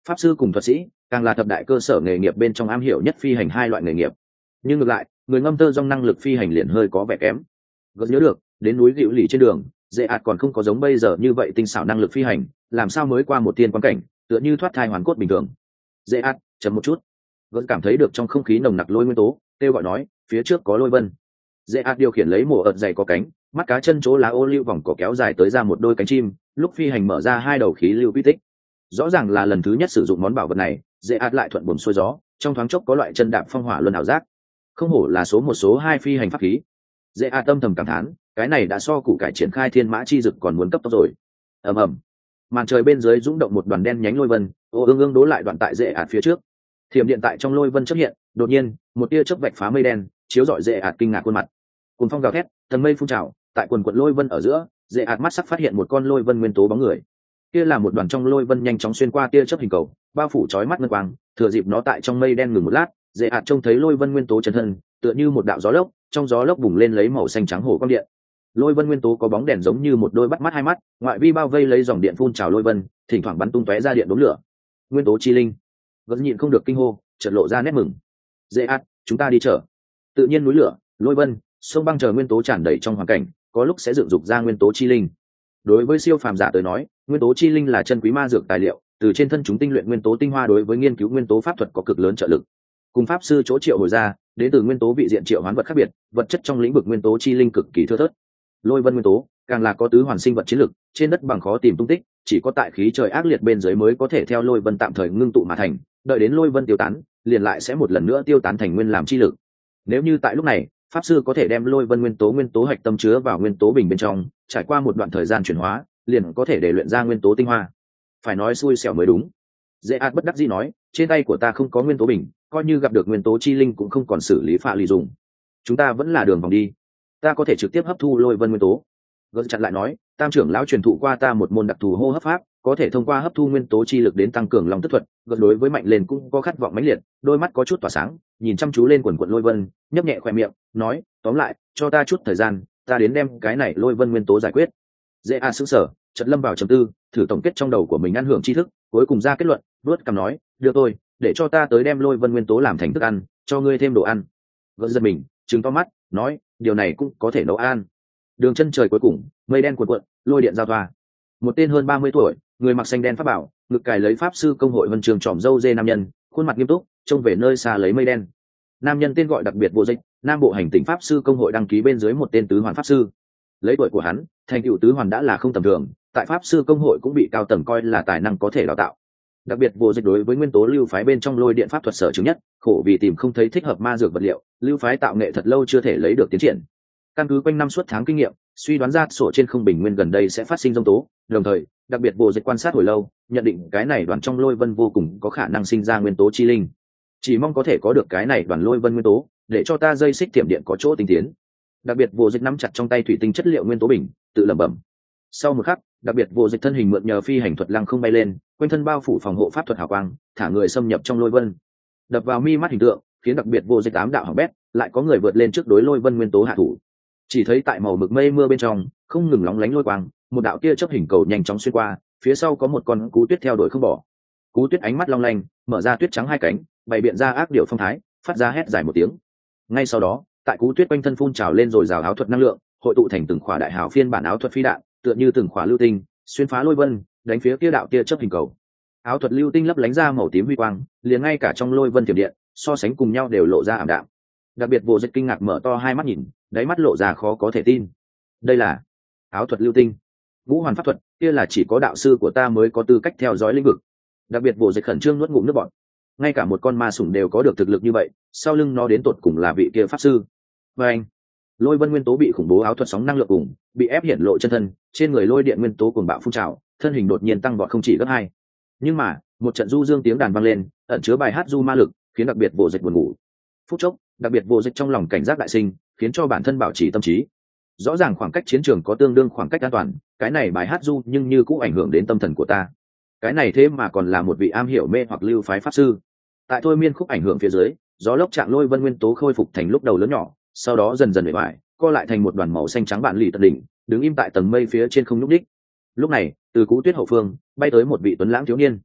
Pháp sư cùng thuật sĩ càng là thập đại cơ sở nghề nghiệp bên trong am hiểu nhất phi hành hai loại nghề nghiệp. Nhưng ngược lại, người ngâm tơ dong năng lực phi hành liền hơi có vẻ kém. Gớt nhớ được, đến núi Dịu Lì trên đường, dễ ạt còn không có giống bây giờ như vậy tinh xảo năng lực phi hành, làm sao mới qua một tiên quan cảnh, tựa như thoát thai hoàn cốt bình thường. Dễ ạt, chậm một chút. Gớt cảm thấy được trong không khí nồng nặc lôi nguyên tố, kêu gọi nói, phía trước có lôi vân. Dễ ạt điều khiển lấy mổ ợt dày có cánh, mắt cá chân chỗ lá ô lưu vòng cỏ kéo dài tới ra một đôi cánh chim, lúc phi hành mở ra hai đầu khí lưu quy tích. Rõ ràng là lần thứ nhất sử dụng món bảo vật này, dễ ạt lại thuận buồm xuôi gió, trong thoáng chốc có loại chân đạp phong hỏa luân ảo giác. Không hổ là số hai phi hành pháp khí. Dễ ạt tâm thầm cảm thán, cái này đã so củ cải triển khai thiên mã chi dực còn muốn cấp tốc rồi. Ầm ầm, màn trời bên dưới rung động một đoàn đen nhánh lôi vân, ương đố lại đoạn tại dễ ạt phía trước. Thiểm điện tại trong lôi vân xuất hiện, đột nhiên một tia chớp vạch phá mây đen, chiếu rọi dễ ạt kinh ngạc khuôn mặt. Cuồng phong gào thét, tầng mây phun trào, tại quần quần lôi vân ở giữa, dễ ạt mắt sắc phát hiện một con lôi vân nguyên tố bóng người. Kia là một đoàn trong lôi vân nhanh chóng xuyên qua tia chớp hình cầu, bao phủ chói mắt ngân quang, thừa dịp nó tại trong mây đen ngừng một lát, dễ ạt trông thấy lôi vân nguyên tố chân thân, tựa như một đạo gió lốc, trong gió lốc bùng lên lấy màu xanh trắng hồ quang điện. Lôi vân nguyên tố có bóng đèn giống như một đôi bắt mắt hai mắt, ngoại vi bao vây lấy dòng điện phun trào lôi vân, thỉnh thoảng bắn tung tóe ra điện đốm lửa. Nguyên tố chi linh, vẫn nhịn không được kinh hô, chợt lộ ra nét mừng. Dễ ạt, chúng ta đi chợ. Tự nhiên núi lửa, lôi vân, sông băng chờ nguyên tố tràn đầy trong hoàn cảnh, có lúc sẽ dựng dục ra nguyên tố chi linh. Đối với siêu phàm giả tới nói, nguyên tố chi linh là chân quý ma dược tài liệu, từ trên thân chúng tinh luyện nguyên tố tinh hoa đối với nghiên cứu nguyên tố pháp thuật có cực lớn trợ lực. Cùng pháp sư chỗ triệu hồi ra, đến từ nguyên tố vị diện triệu hoán vật khác biệt, vật chất trong lĩnh vực nguyên tố chi linh cực kỳ thưa thớt. Lôi vân nguyên tố càng là có tứ hoàn sinh vật chiến lực, trên đất bằng khó tìm tung tích, chỉ có tại khí trời ác liệt bên dưới mới có thể theo lôi vân tạm thời ngưng tụ mà thành, đợi đến lôi vân tiêu tán, liền lại sẽ một lần nữa tiêu tán thành nguyên làm chi lực. Nếu như tại lúc này, pháp sư có thể đem lôi vân nguyên tố hạch tâm chứa vào nguyên tố bình bên trong, trải qua một đoạn thời gian chuyển hóa, liền có thể để luyện ra nguyên tố tinh hoa. Phải nói xui xẻo mới đúng. Dễ ạt bất đắc dĩ nói, trên tay của ta không có nguyên tố bình, coi như gặp được nguyên tố chi linh cũng không còn xử lý phạ lì dùng. Chúng ta vẫn là đường vòng đi. Ta có thể trực tiếp hấp thu lôi vân nguyên tố. Gớt chặn lại nói, tam trưởng lão truyền thụ qua ta một môn đặc thù hô hấp pháp, có thể thông qua hấp thu nguyên tố chi lực đến tăng cường lòng tức thuật. Gớt đối với mạnh lên cũng có khát vọng mãnh liệt, đôi mắt có chút tỏa sáng, nhìn chăm chú lên quần quần lôi vân, nhấp nhẹ khóe miệng, nói, tóm lại, cho ta chút thời gian, ta đến đem cái này lôi vân nguyên tố giải quyết. Dễ a sững sờ, chợt lâm vào trầm tư, thử tổng kết trong đầu của mình ăn hưởng tri thức, cuối cùng ra kết luận, vớt cằm nói, được tôi, để cho ta tới đem lôi vân nguyên tố làm thành thức ăn, cho ngươi thêm đồ ăn. Gớt giật mình, trừng to mắt, nói, điều này cũng có thể nấu ăn. Đường chân trời cuối cùng, mây đen cuộn cuộn, lôi điện giao thoa. Một tên hơn 30 tuổi, người mặc xanh đen pháp bảo, ngực cài lấy pháp sư công hội vân trường trọm râu dê nam nhân, khuôn mặt nghiêm túc, trông về nơi xa lấy mây đen. Nam nhân tên gọi đặc biệt vô dịch, nam bộ hành tinh pháp sư công hội đăng ký bên dưới một tên tứ hoàn pháp sư. Lấy tuổi của hắn, thành tựu tứ hoàn đã là không tầm thường, tại pháp sư công hội cũng bị cao tầng coi là tài năng có thể đào tạo. Đặc biệt vô dịch đối với nguyên tố lưu phái bên trong lôi điện pháp thuật sở chứng nhất, khổ vì tìm không thấy thích hợp ma dược vật liệu, lưu phái tạo nghệ thật lâu chưa thể lấy được tiến triển. Căn cứ quanh năm suốt tháng kinh nghiệm, suy đoán ra sổ trên không bình nguyên gần đây sẽ phát sinh giông tố, đồng thời đặc biệt vô dịch quan sát hồi lâu, nhận định cái này đoàn trong lôi vân vô cùng có khả năng sinh ra nguyên tố chi linh. Chỉ mong có thể có được cái này đoàn lôi vân nguyên tố, để cho ta dây xích tiệm điện có chỗ tinh tiến. Đặc biệt vô dịch nắm chặt trong tay thủy tinh chất liệu nguyên tố bình, tự lẩm bẩm. Sau một khắc, đặc biệt vô dịch thân hình mượn nhờ phi hành thuật lăng không bay lên, quanh thân bao phủ phòng hộ pháp thuật hào quang, thả người xâm nhập trong lôi vân. Đập vào mi mắt hình tượng, khiến đặc biệt vô dịch tám đạo hỏng bét, lại có người vượt lên trước đối lôi vân nguyên tố hạ thủ. Chỉ thấy tại màu mực mây mưa bên trong, không ngừng lóng lánh lôi quang, một đạo tia chớp hình cầu nhanh chóng xuyên qua, phía sau có một con cú tuyết theo đuổi không bỏ. Cú tuyết ánh mắt long lanh, mở ra tuyết trắng hai cánh, bày biện ra ác điệu phong thái, phát ra hét dài một tiếng. Ngay sau đó, tại cú tuyết quanh thân phun trào lên rồi rào áo thuật năng lượng, hội tụ thành từng khỏa đại hào phiên bản áo thuật phi đạn, tựa như từng khỏa lưu tinh, xuyên phá lôi vân, đánh phía kia đạo tia chớp hình cầu. Áo thuật lưu tinh lấp lánh ra màu tím huy quang, liền ngay cả trong lôi vân tiềm điện, so sánh cùng nhau đều lộ ra ảm đạm. Đặc biệt vô dịch kinh ngạc mở to hai mắt nhìn, đáy mắt lộ ra khó có thể tin. Đây là áo thuật lưu tinh, ngũ hoàn pháp thuật, kia là chỉ có đạo sư của ta mới có tư cách theo dõi lĩnh vực. Đặc biệt vô dịch khẩn trương nuốt ngụm nước bọt. Ngay cả một con ma sủng đều có được thực lực như vậy, sau lưng nó đến tột cùng là vị kia pháp sư. Và anh, lôi vân nguyên tố bị khủng bố áo thuật sóng năng lượng cùng bị ép hiển lộ chân thân, trên người lôi điện nguyên tố cuồng bạo phun trào, thân hình đột nhiên tăng vọt không chỉ gấp hai. Nhưng mà một trận du dương tiếng đàn vang lên, ẩn chứa bài hát du ma lực, khiến đặc biệt vô dịch buồn ngủ. Phút chốc, đặc biệt vô dịch trong lòng cảnh giác đại sinh, khiến cho bản thân bảo trì tâm trí. Rõ ràng khoảng cách chiến trường có tương đương khoảng cách an toàn, cái này bài hát du nhưng như cũng ảnh hưởng đến tâm thần của ta. Cái này thế mà còn là một vị am hiểu mê hoặc lưu phái pháp sư. Tại thôi miên khúc ảnh hưởng phía dưới, gió lốc trạng lôi vân nguyên tố khôi phục thành lúc đầu lớn nhỏ, sau đó dần dần bề bại, co lại thành một đoàn màu xanh trắng bạn lì tận đỉnh, đứng im tại tầng mây phía trên không nhúc đích. Lúc này, từ cú tuyết hậu phương bay tới một vị tuấn lãng thiếu niên.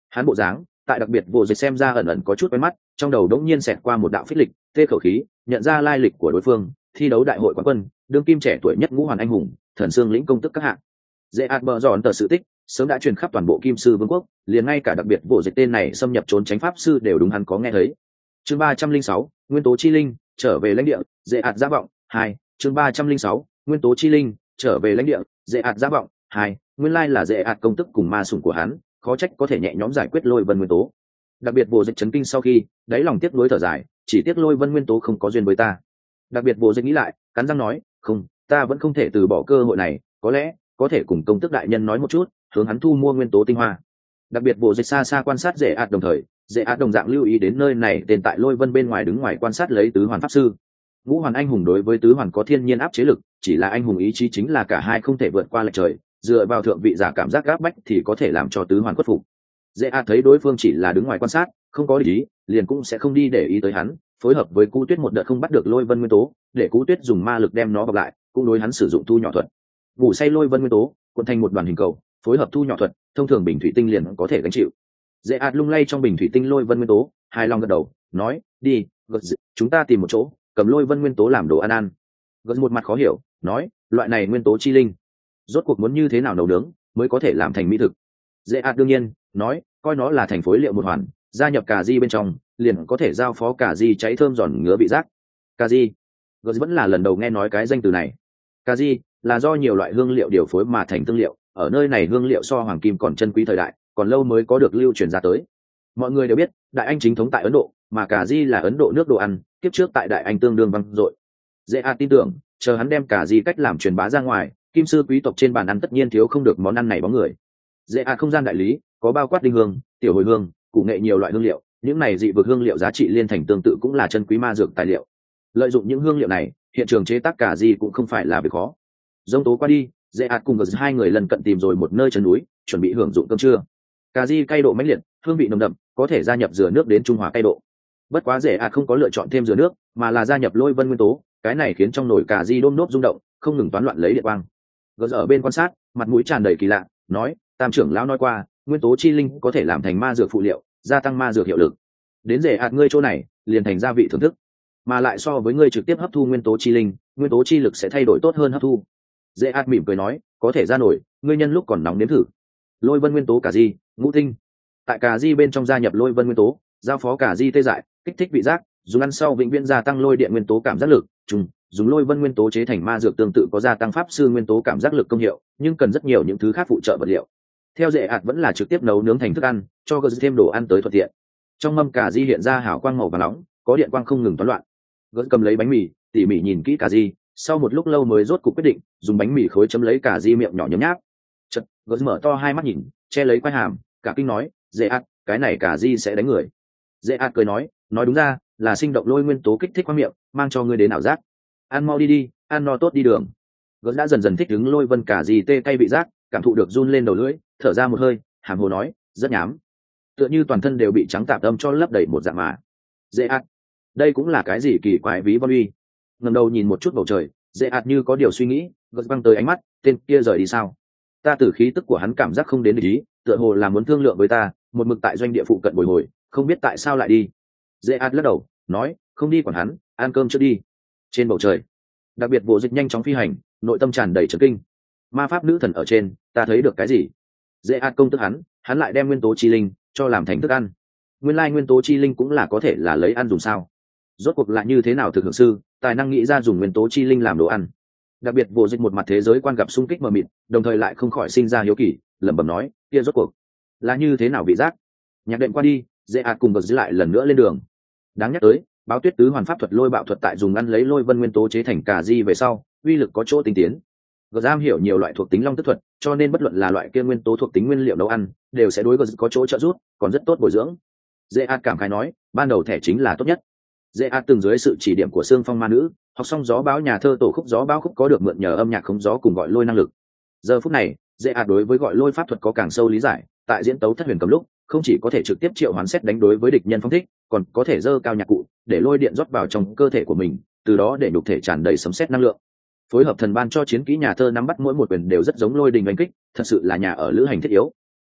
Hắn bộ dáng tại đặc biệt vô dịch xem ra ẩn ẩn có chút quen mắt, trong đầu đống nhiên xẹt qua một đạo phích lịch, tê khẩu khí, nhận ra lai lịch của đối phương, thi đấu đại hội quán quân, đương kim trẻ tuổi nhất ngũ hoàn anh hùng, thần xương lĩnh công tức các hạng. Dễ ạt bờ dọn tờ sự tích sớm đã truyền khắp toàn bộ kim sư vương quốc, liền ngay cả đặc biệt vô dịch tên này xâm nhập trốn tránh pháp sư đều đúng hắn có nghe thấy. Chương 306, nguyên tố chi linh trở về lãnh địa, dễ ạt giả vọng 2. Chương 306, nguyên tố chi linh trở về lãnh địa, dễ ạt giả vọng 2. Nguyên lai là dễ ạt công tức cùng ma sủng của hắn, khó trách có thể nhẹ nhõm giải quyết lôi vân nguyên tố. Đặc biệt vô dịch chấn kinh sau khi đáy lòng tiếc nuối thở dài, chỉ tiếc lôi vân nguyên tố không có duyên với ta. Đặc biệt vô dịch nghĩ lại, cắn răng nói, không, ta vẫn không thể từ bỏ cơ hội này, có lẽ có thể cùng công tức đại nhân nói một chút, hướng hắn thu mua nguyên tố tinh hoa. Đặc biệt vô dịch xa xa quan sát dễ ạt, đồng thời dễ ạt đồng dạng lưu ý đến nơi này tên tại lôi vân bên ngoài đứng ngoài quan sát lấy tứ hoàn pháp sư. Ngũ hoàn anh hùng đối với tứ hoàn có thiên nhiên áp chế lực, chỉ là anh hùng ý chí chính là cả hai không thể vượt qua lệch trời, dựa vào thượng vị giả cảm giác gáp bách thì có thể làm cho tứ hoàn khuất phục. Dễ ạt thấy đối phương chỉ là đứng ngoài quan sát, không có ý, liền cũng sẽ không đi để ý tới hắn, phối hợp với Cú Tuyết một đợt không bắt được lôi vân nguyên tố, để Cú Tuyết dùng ma lực đem nó bọc lại, cũng đối hắn sử dụng thu nhỏ thuật. Ngủ say lôi vân nguyên tố cuộn thành một đoàn hình cầu, phối hợp thu nhỏ thuật, thông thường bình thủy tinh liền có thể gánh chịu. Dễ ạt lung lay trong bình thủy tinh lôi vân nguyên tố, hài lòng gật đầu, nói, đi, chúng ta tìm một chỗ, cầm lôi vân nguyên tố làm đồ ăn ăn. Gật một mặt khó hiểu, nói, loại này nguyên tố chi linh, rốt cuộc muốn như thế nào nấu nướng mới có thể làm thành mỹ thực? Dễ ạt đương nhiên nói, coi nó là thành phối liệu một hoàn, gia nhập cà ri bên trong, liền có thể giao phó cà ri cháy thơm giòn ngứa vị giác. Cà ri, Gật vẫn là lần đầu nghe nói cái danh từ này. Cà ri là do nhiều loại hương liệu điều phối mà thành tương liệu, ở nơi này hương liệu so hoàng kim còn chân quý thời đại, còn lâu mới có được lưu truyền ra tới. Mọi người đều biết, Đại Anh chính thống tại Ấn Độ, mà cà ri là Ấn Độ nước đồ ăn, tiếp trước tại Đại Anh tương đương vang dội. Dễ tin tưởng, chờ hắn đem cà ri cách làm truyền bá ra ngoài, kim sư quý tộc trên bàn ăn tất nhiên thiếu không được món ăn này bóng người. Dễ không gian đại lý có bao quát đinh hương, tiểu hồi hương, củ nghệ nhiều loại hương liệu, những này dị vực hương liệu giá trị liên thành tương tự cũng là chân quý ma dược tài liệu. Lợi dụng những hương liệu này, hiện trường chế tác cà ri cũng không phải là việc khó. Dông tố qua đi, Dễ cùng hai người lần cận tìm rồi một nơi chân núi, chuẩn bị hưởng dụng cơm trưa. Cà ri cay độ mãnh liệt, hương vị nồng đậm, có thể gia nhập dừa nước đến trung hòa cay độ. Bất quá Dễ không có lựa chọn thêm dừa nước, mà là gia nhập lôi vân nguyên tố, cái này khiến trong nồi cà ri đôm nốt rung động, không ngừng toán loạn lấy điện quang. Gỡ ở bên quan sát, mặt mũi tràn đầy kỳ lạ, nói, Tam trưởng lão nói qua, nguyên tố chi linh có thể làm thành ma dược phụ liệu, gia tăng ma dược hiệu lực. Đến Dễ ngươi chỗ này, liền thành gia vị thưởng thức, mà lại so với ngươi trực tiếp hấp thu nguyên tố chi linh, nguyên tố chi lực sẽ thay đổi tốt hơn hấp thu. Dễ mỉm cười nói, có thể ra nổi, ngươi nhân lúc còn nóng nếm thử. Lôi vân nguyên tố cà ri, ngũ tinh. Tại cà ri bên trong gia nhập lôi vân nguyên tố, giao phó cà ri tê dại, kích thích vị giác, dùng ăn sau vĩnh viễn gia tăng lôi điện nguyên tố cảm giác lực. Dùng lôi vân nguyên tố chế thành ma dược tương tự có gia tăng pháp sư nguyên tố cảm giác lực công hiệu, nhưng cần rất nhiều những thứ khác phụ trợ vật liệu. Theo Dễ vẫn là trực tiếp nấu nướng thành thức ăn, cho gỡ thêm đồ ăn tới thuận tiện. Trong mâm cà ri hiện ra hào quang màu vàng nóng, có điện quang không ngừng toán loạn. Gỡ cầm lấy bánh mì, tỉ mỉ nhìn kỹ cà ri, sau một lúc lâu mới rốt cuộc quyết định dùng bánh mì khối chấm lấy cà ri miệng nhỏ nhấm nháp. Chợt gỡ mở to hai mắt nhìn, che lấy quai hàm, cả kinh nói, Dễ cái này cà ri sẽ đánh người. Dễ cười nói đúng ra là sinh động lôi nguyên tố kích thích qua miệng, mang cho ngươi đến ảo giác. Ăn mau đi, ăn no tốt đi đường. Gỡ đã dần dần thích ứng lôi vân cà ri tê cay vị giác, cảm thụ được run lên đầu lưỡi, thở ra một hơi, hàm hồ nói, rất nhám, tựa như toàn thân đều bị trắng tạp âm cho lấp đầy một dạng mà. Dễ đây cũng là cái gì kỳ quái ví von uy. Ngẩng đầu nhìn một chút bầu trời, Dễ như có điều suy nghĩ, gật băng tới ánh mắt, tên kia rời đi sao? Ta từ khí tức của hắn cảm giác không đến để ý, tựa hồ là muốn thương lượng với ta, một mực tại doanh địa phụ cận bồi hồi, không biết tại sao lại đi. Dễ lắc đầu, nói, không đi quản hắn, ăn cơm trước đi. Trên bầu trời, đặc biệt bộ dịch nhanh chóng phi hành, nội tâm tràn đầy chấn kinh. Ma pháp nữ thần ở trên, ta thấy được cái gì? Dễ công tức hắn lại đem nguyên tố chi linh cho làm thành thức ăn. Nguyên lai nguyên tố chi linh cũng là có thể là lấy ăn dùng sao? Rốt cuộc lại như thế nào thực hưởng sư, tài năng nghĩ ra dùng nguyên tố chi linh làm đồ ăn? Đặc biệt bộ dịch một mặt thế giới quan gặp xung kích mờ mịt, đồng thời lại không khỏi sinh ra hiếu kỳ, lẩm bẩm nói, kia rốt cuộc là như thế nào vị giác? Nhạc đệm qua đi, Dễ cùng vật giữ lại lần nữa lên đường. Đáng nhắc tới, báo tuyết tứ hoàn pháp thuật lôi bạo thuật tại dùng ăn lấy lôi vân nguyên tố chế thành cà ri về sau, uy lực có chỗ tinh tiến. Gờ am hiểu nhiều loại thuộc tính long tức thuật, cho nên bất luận là loại kia nguyên tố thuộc tính nguyên liệu nấu ăn, đều sẽ đối gờ có chỗ trợ giúp, còn rất tốt bồi dưỡng. Dễ cảm khái nói, ban đầu thẻ chính là tốt nhất. Dễ từng dưới sự chỉ điểm của Sương Phong ma nữ, học xong gió báo nhà thơ tổ khúc gió báo khúc có được mượn nhờ âm nhạc khống gió cùng gọi lôi năng lực. Giờ phút này, Dễ đối với gọi lôi pháp thuật có càng sâu lý giải, tại diễn tấu thất huyền cầm lúc, không chỉ có thể trực tiếp triệu hoán xét đánh đối với địch nhân phong thích, còn có thể dơ cao nhạc cụ, để lôi điện rót vào trong cơ thể của mình, từ đó để nhục thể tràn đầy sấm sét năng lượng. Phối hợp thần ban cho chiến kỹ nhà thơ nắm bắt mỗi một quyền đều rất giống lôi đình đánh kích, thật sự là nhà ở lữ hành thiết yếu.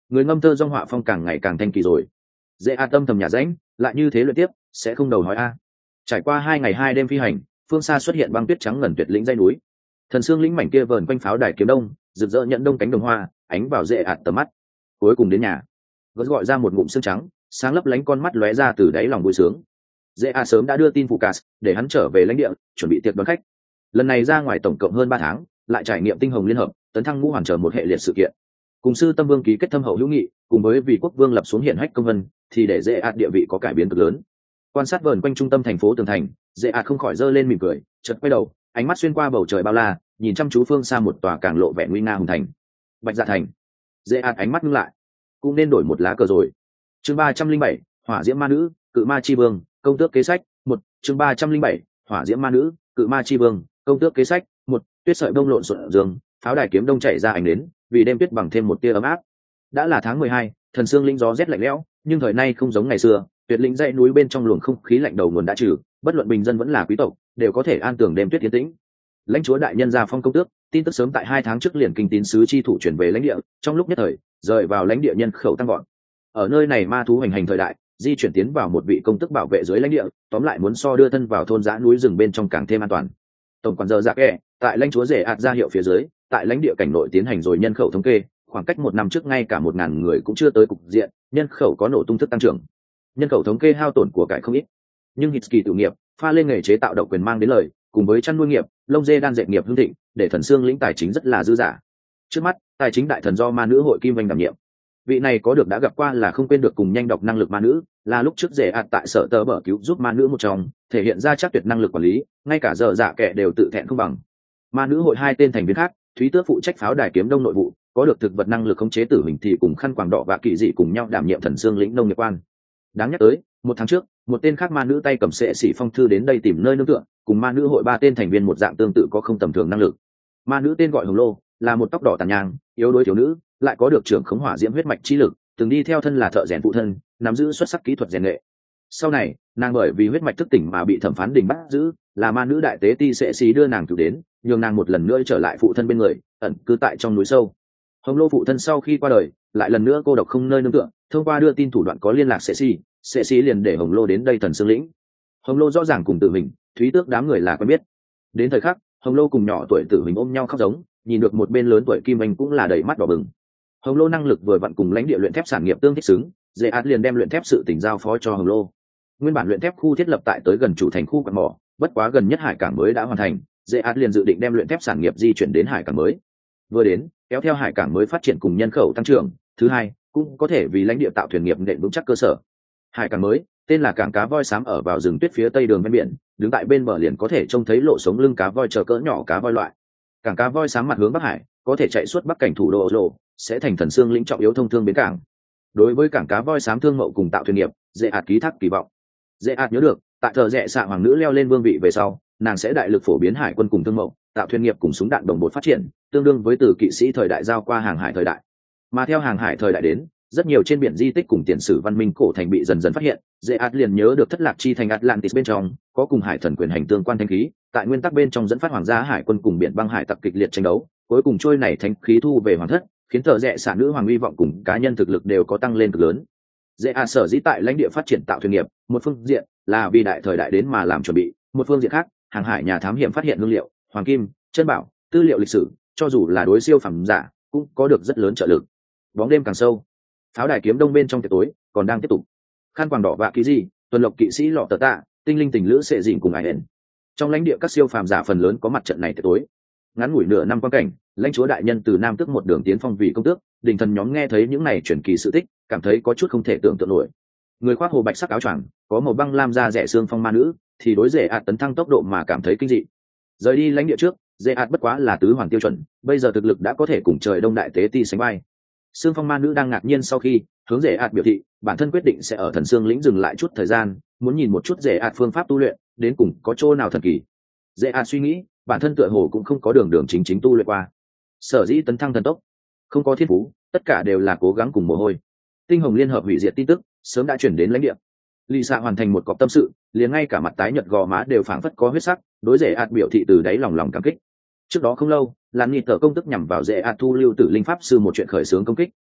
người ngâm thơ dong họa phong càng ngày càng thanh kỳ rồi. Dễ a tâm thầm nhà rãnh, lại như thế luyện tiếp sẽ không đầu nói a. Trải qua 2 ngày 2 đêm phi hành, phương xa xuất hiện băng tuyết trắng ngần tuyệt lĩnh dãy núi. Thần xương lĩnh mảnh kia vờn quanh pháo đài kiếm đông, rực rỡ nhận đông cánh đồng hoa, ánh vào dễ ạt tầm mắt. Cuối cùng đến nhà, gớt gọi ra một ngụm xương trắng, sáng lấp lánh con mắt lóe ra từ đáy lòng vui sướng. Dễ ạt sớm đã đưa tin phụ Cas để hắn trở về lãnh địa, chuẩn bị tiệc đón khách. Lần này ra ngoài tổng cộng hơn 3 tháng, lại trải nghiệm tinh hồng liên hợp, tấn thăng ngũ hoàn trở một hệ liệt sự kiện. Cùng sư tâm vương ký kết thâm hậu hữu nghị, cùng với vị quốc vương lập xuống hiển hách công vân, thì để dễ ạt địa vị có cải biến cực lớn. Quan sát vờn quanh trung tâm thành phố tường thành, dễ ạt không khỏi giơ lên mỉm cười, chợt quay đầu, ánh mắt xuyên qua bầu trời bao la, nhìn chăm chú phương xa một tòa càng lộ vẻ nguy nga hùng thành. Bạch Dạ thành. Dễ ạt ánh mắt ngưng lại, cũng nên đổi một lá cờ rồi. Chương 307, hỏa diễm ma nữ, cự ma chi vương, công tước kế sách. Một. Chương 307, hỏa diễm ma nữ, cự ma chi vương, công tước kế sách. Một. Tuyết sợi bông lộn xộn giường, pháo đài kiếm đông chảy ra ánh đến, vì đêm tuyết bằng thêm một tia ấm áp. Đã là tháng 12, thần sương lĩnh gió rét lạnh lẽo, nhưng thời nay không giống ngày xưa, tuyệt lĩnh dãy núi bên trong luồng không khí lạnh đầu nguồn đã trừ, bất luận bình dân vẫn là quý tộc, đều có thể an tường đêm tuyết yên tĩnh. Lãnh chúa đại nhân ra phong công tước, tin tức sớm tại 2 tháng trước liền kinh tín sứ chi thủ chuyển về lãnh địa, trong lúc nhất thời, rời vào lãnh địa nhân khẩu tăng vọt. Ở nơi này ma thú hành hành thời đại, di chuyển tiến vào một vị công tước bảo vệ dưới lãnh địa, tóm lại muốn so đưa thân vào thôn dã núi rừng bên trong càng thêm an toàn. Tổng quản giờ dạ kệ, tại lãnh chúa rể ạt ra hiệu phía dưới, tại lãnh địa cảnh nội tiến hành rồi nhân khẩu thống kê, khoảng cách 1 năm trước ngay cả 1000 người cũng chưa tới cục diện, nhân khẩu có nổ tung thức tăng trưởng. Nhân khẩu thống kê hao tổn của cải không ít, nhưng Hitsky tự nghiệp, pha lên nghề chế tạo độc quyền mang đến lời, cùng với chăn nuôi nghiệp, lông dê đan dệt nghiệp hưng thịnh, để thần xương lĩnh tài chính rất là dư dả. Trước mắt, tài chính đại thần do ma nữ hội Kim Vanh đảm nhiệm. Vị này có được đã gặp qua là không quên được cùng nhanh đọc năng lực ma nữ, là lúc trước rể ạt tại sở tờ bở cứu giúp ma nữ một trong, thể hiện ra chắc tuyệt năng lực quản lý, ngay cả giờ dạ kẻ đều tự thẹn không bằng. Ma nữ hội 2 tên thành viên khác, Thúy Tước phụ trách pháo đài kiếm đông nội vụ, có được thực vật năng lực khống chế tử hình thì cùng khăn quàng đỏ và kỳ dị cùng nhau đảm nhiệm thần xương lĩnh nông nghiệp quan. Đáng nhắc tới, 1 tháng trước, một tên khác ma nữ tay cầm sệ sĩ phong thư đến đây tìm nơi nương tựa, cùng ma nữ hội 3 tên thành viên một dạng tương tự có không tầm thường năng lực. Ma nữ tên gọi Hồng Lô, là một tóc đỏ tàn nhang, yếu đuối thiếu nữ, lại có được trưởng khống hỏa diễm huyết mạch chi lực, từng đi theo thân là thợ rèn phụ thân, nắm giữ xuất sắc kỹ thuật rèn nghệ. Sau này, nàng bởi vì huyết mạch thức tỉnh mà bị thẩm phán đình bắt giữ, là ma nữ đại tế ti sệ sĩ đưa nàng cứu đến, nhường nàng một lần nữa trở lại phụ thân bên người, ẩn cư tại trong núi sâu. Hồng Lô phụ thân sau khi qua đời, lại lần nữa cô độc không nơi nương tựa, thông qua đưa tin thủ đoạn có liên lạc sệ sĩ liền để Hồng Lô đến đây thần xương lĩnh. Hồng Lô rõ ràng cùng Tử Hình, Thúy Tước đám người là quen biết. Đến thời khắc, Hồng Lô cùng nhỏ tuổi Tử Hình ôm nhau khóc giống, nhìn được một bên lớn tuổi Kim Anh cũng là đầy mắt đỏ bừng. Hồng Lô năng lực vừa vặn cùng lãnh địa luyện thép sản nghiệp tương thích xứng, Dễ Át liền đem luyện thép sự tỉnh giao phó cho Hồng Lô. Nguyên bản luyện thép khu thiết lập tại tới gần chủ thành khu quặng mỏ, bất quá gần nhất hải cảng mới đã hoàn thành, Dễ Át liền dự định đem luyện thép sản nghiệp di chuyển đến hải cảng mới. Vừa đến, kéo theo hải cảng mới phát triển cùng nhân khẩu tăng trưởng, thứ hai, cũng có thể vì lãnh địa tạo thuyền nghiệp nền vững chắc cơ sở. Hải cảng mới, tên là cảng cá voi xám ở vào rừng tuyết phía tây đường ven biển, đứng tại bên bờ liền có thể trông thấy lộ sống lưng cá voi chờ cỡ nhỏ cá voi loại. Cảng cá voi xám mặt hướng bắc hải, có thể chạy suốt bắc cảnh thủ đô Oslo, sẽ thành thần xương lĩnh trọng yếu thông thương bến cảng. Đối với cảng cá voi xám thương mậu cùng tạo thuyền nghiệp, Dễ Át ký thác kỳ vọng. Dễ Át nhớ được, tại thợ rẽ xạ hoàng nữ leo lên vương vị về sau, nàng sẽ đại lực phổ biến hải quân cùng thương mậu, tạo thuyền nghiệp cùng súng đạn đồng bộ phát triển, tương đương với từ kỵ sĩ thời đại giao qua hàng hải thời đại. Mà theo hàng hải thời đại đến, rất nhiều trên biển di tích cùng tiền sử văn minh cổ thành bị dần dần phát hiện, Dễ Át liền nhớ được thất lạc chi thành Atlantis bên trong có cùng hải thần quyền hành tương quan thanh khí, tại nguyên tắc bên trong dẫn phát hoàng gia hải quân cùng biển băng hải tặc kịch liệt tranh đấu, cuối cùng trôi này thanh khí thu về hoàng thất, khiến thợ rẽ xạ nữ hoàng hy vọng cùng cá nhân thực lực đều có tăng lên cực lớn. Dễ Át sở dĩ tại lãnh địa phát triển tạo thuyền nghiệp, một phương diện là vì đại thời đại đến mà làm chuẩn bị, một phương diện khác, hàng hải nhà thám hiểm phát hiện hương liệu, hoàng kim, chân bảo, tư liệu lịch sử, cho dù là đối siêu phẩm giả, cũng có được rất lớn trợ lực. Bóng đêm càng sâu, pháo đài kiếm đông bên trong tiệc tối còn đang tiếp tục. Khăn quàng đỏ và ký gì, tuần lộc kỵ sĩ lọ tờ tạ, tinh linh tình lữ sệ dịn cùng ai hẹn. Trong lãnh địa các siêu phàm giả phần lớn có mặt trận này tiệc tối. Ngắn ngủi nửa năm quan cảnh, lãnh chúa đại nhân từ nam tước một đường tiến phong vì công tước, đình thần nhóm nghe thấy những này truyền kỳ sự tích, cảm thấy có chút không thể tưởng tượng nổi. Người khoác hồ bạch sắc áo choàng, có màu băng lam da rẻ xương phong ma nữ, thì đối Dễ Át tấn thăng tốc độ mà cảm thấy kinh dị. Rời đi lãnh địa trước, Dễ Át bất quá là tứ hoàng tiêu chuẩn, bây giờ thực lực đã có thể cùng trời đông đại tế ti sánh vai. Xương phong ma nữ đang ngạc nhiên sau khi hướng Dễ Át biểu thị, bản thân quyết định sẽ ở thần xương lĩnh dừng lại chút thời gian, muốn nhìn một chút Dễ Át phương pháp tu luyện, đến cùng có chỗ nào thần kỳ. Dễ Át suy nghĩ, bản thân tựa hồ cũng không có đường chính tu luyện qua. Sở dĩ tấn thăng thần tốc, không có thiên phú, tất cả đều là cố gắng cùng mồ hôi. Tinh hồng liên hợp hủy diệt tin tức sớm đã chuyển đến lãnh địa. Lisa hoàn thành một cọc tâm sự, liền ngay cả mặt tái nhợt gò má đều phảng phất có huyết sắc, đối Dễ Át biểu thị từ đáy lòng cảm kích. Trước đó không lâu, Lan Nghị tờ công tức nhằm vào Dễ Át thu lưu tử linh pháp sư một chuyện khởi xướng công kích,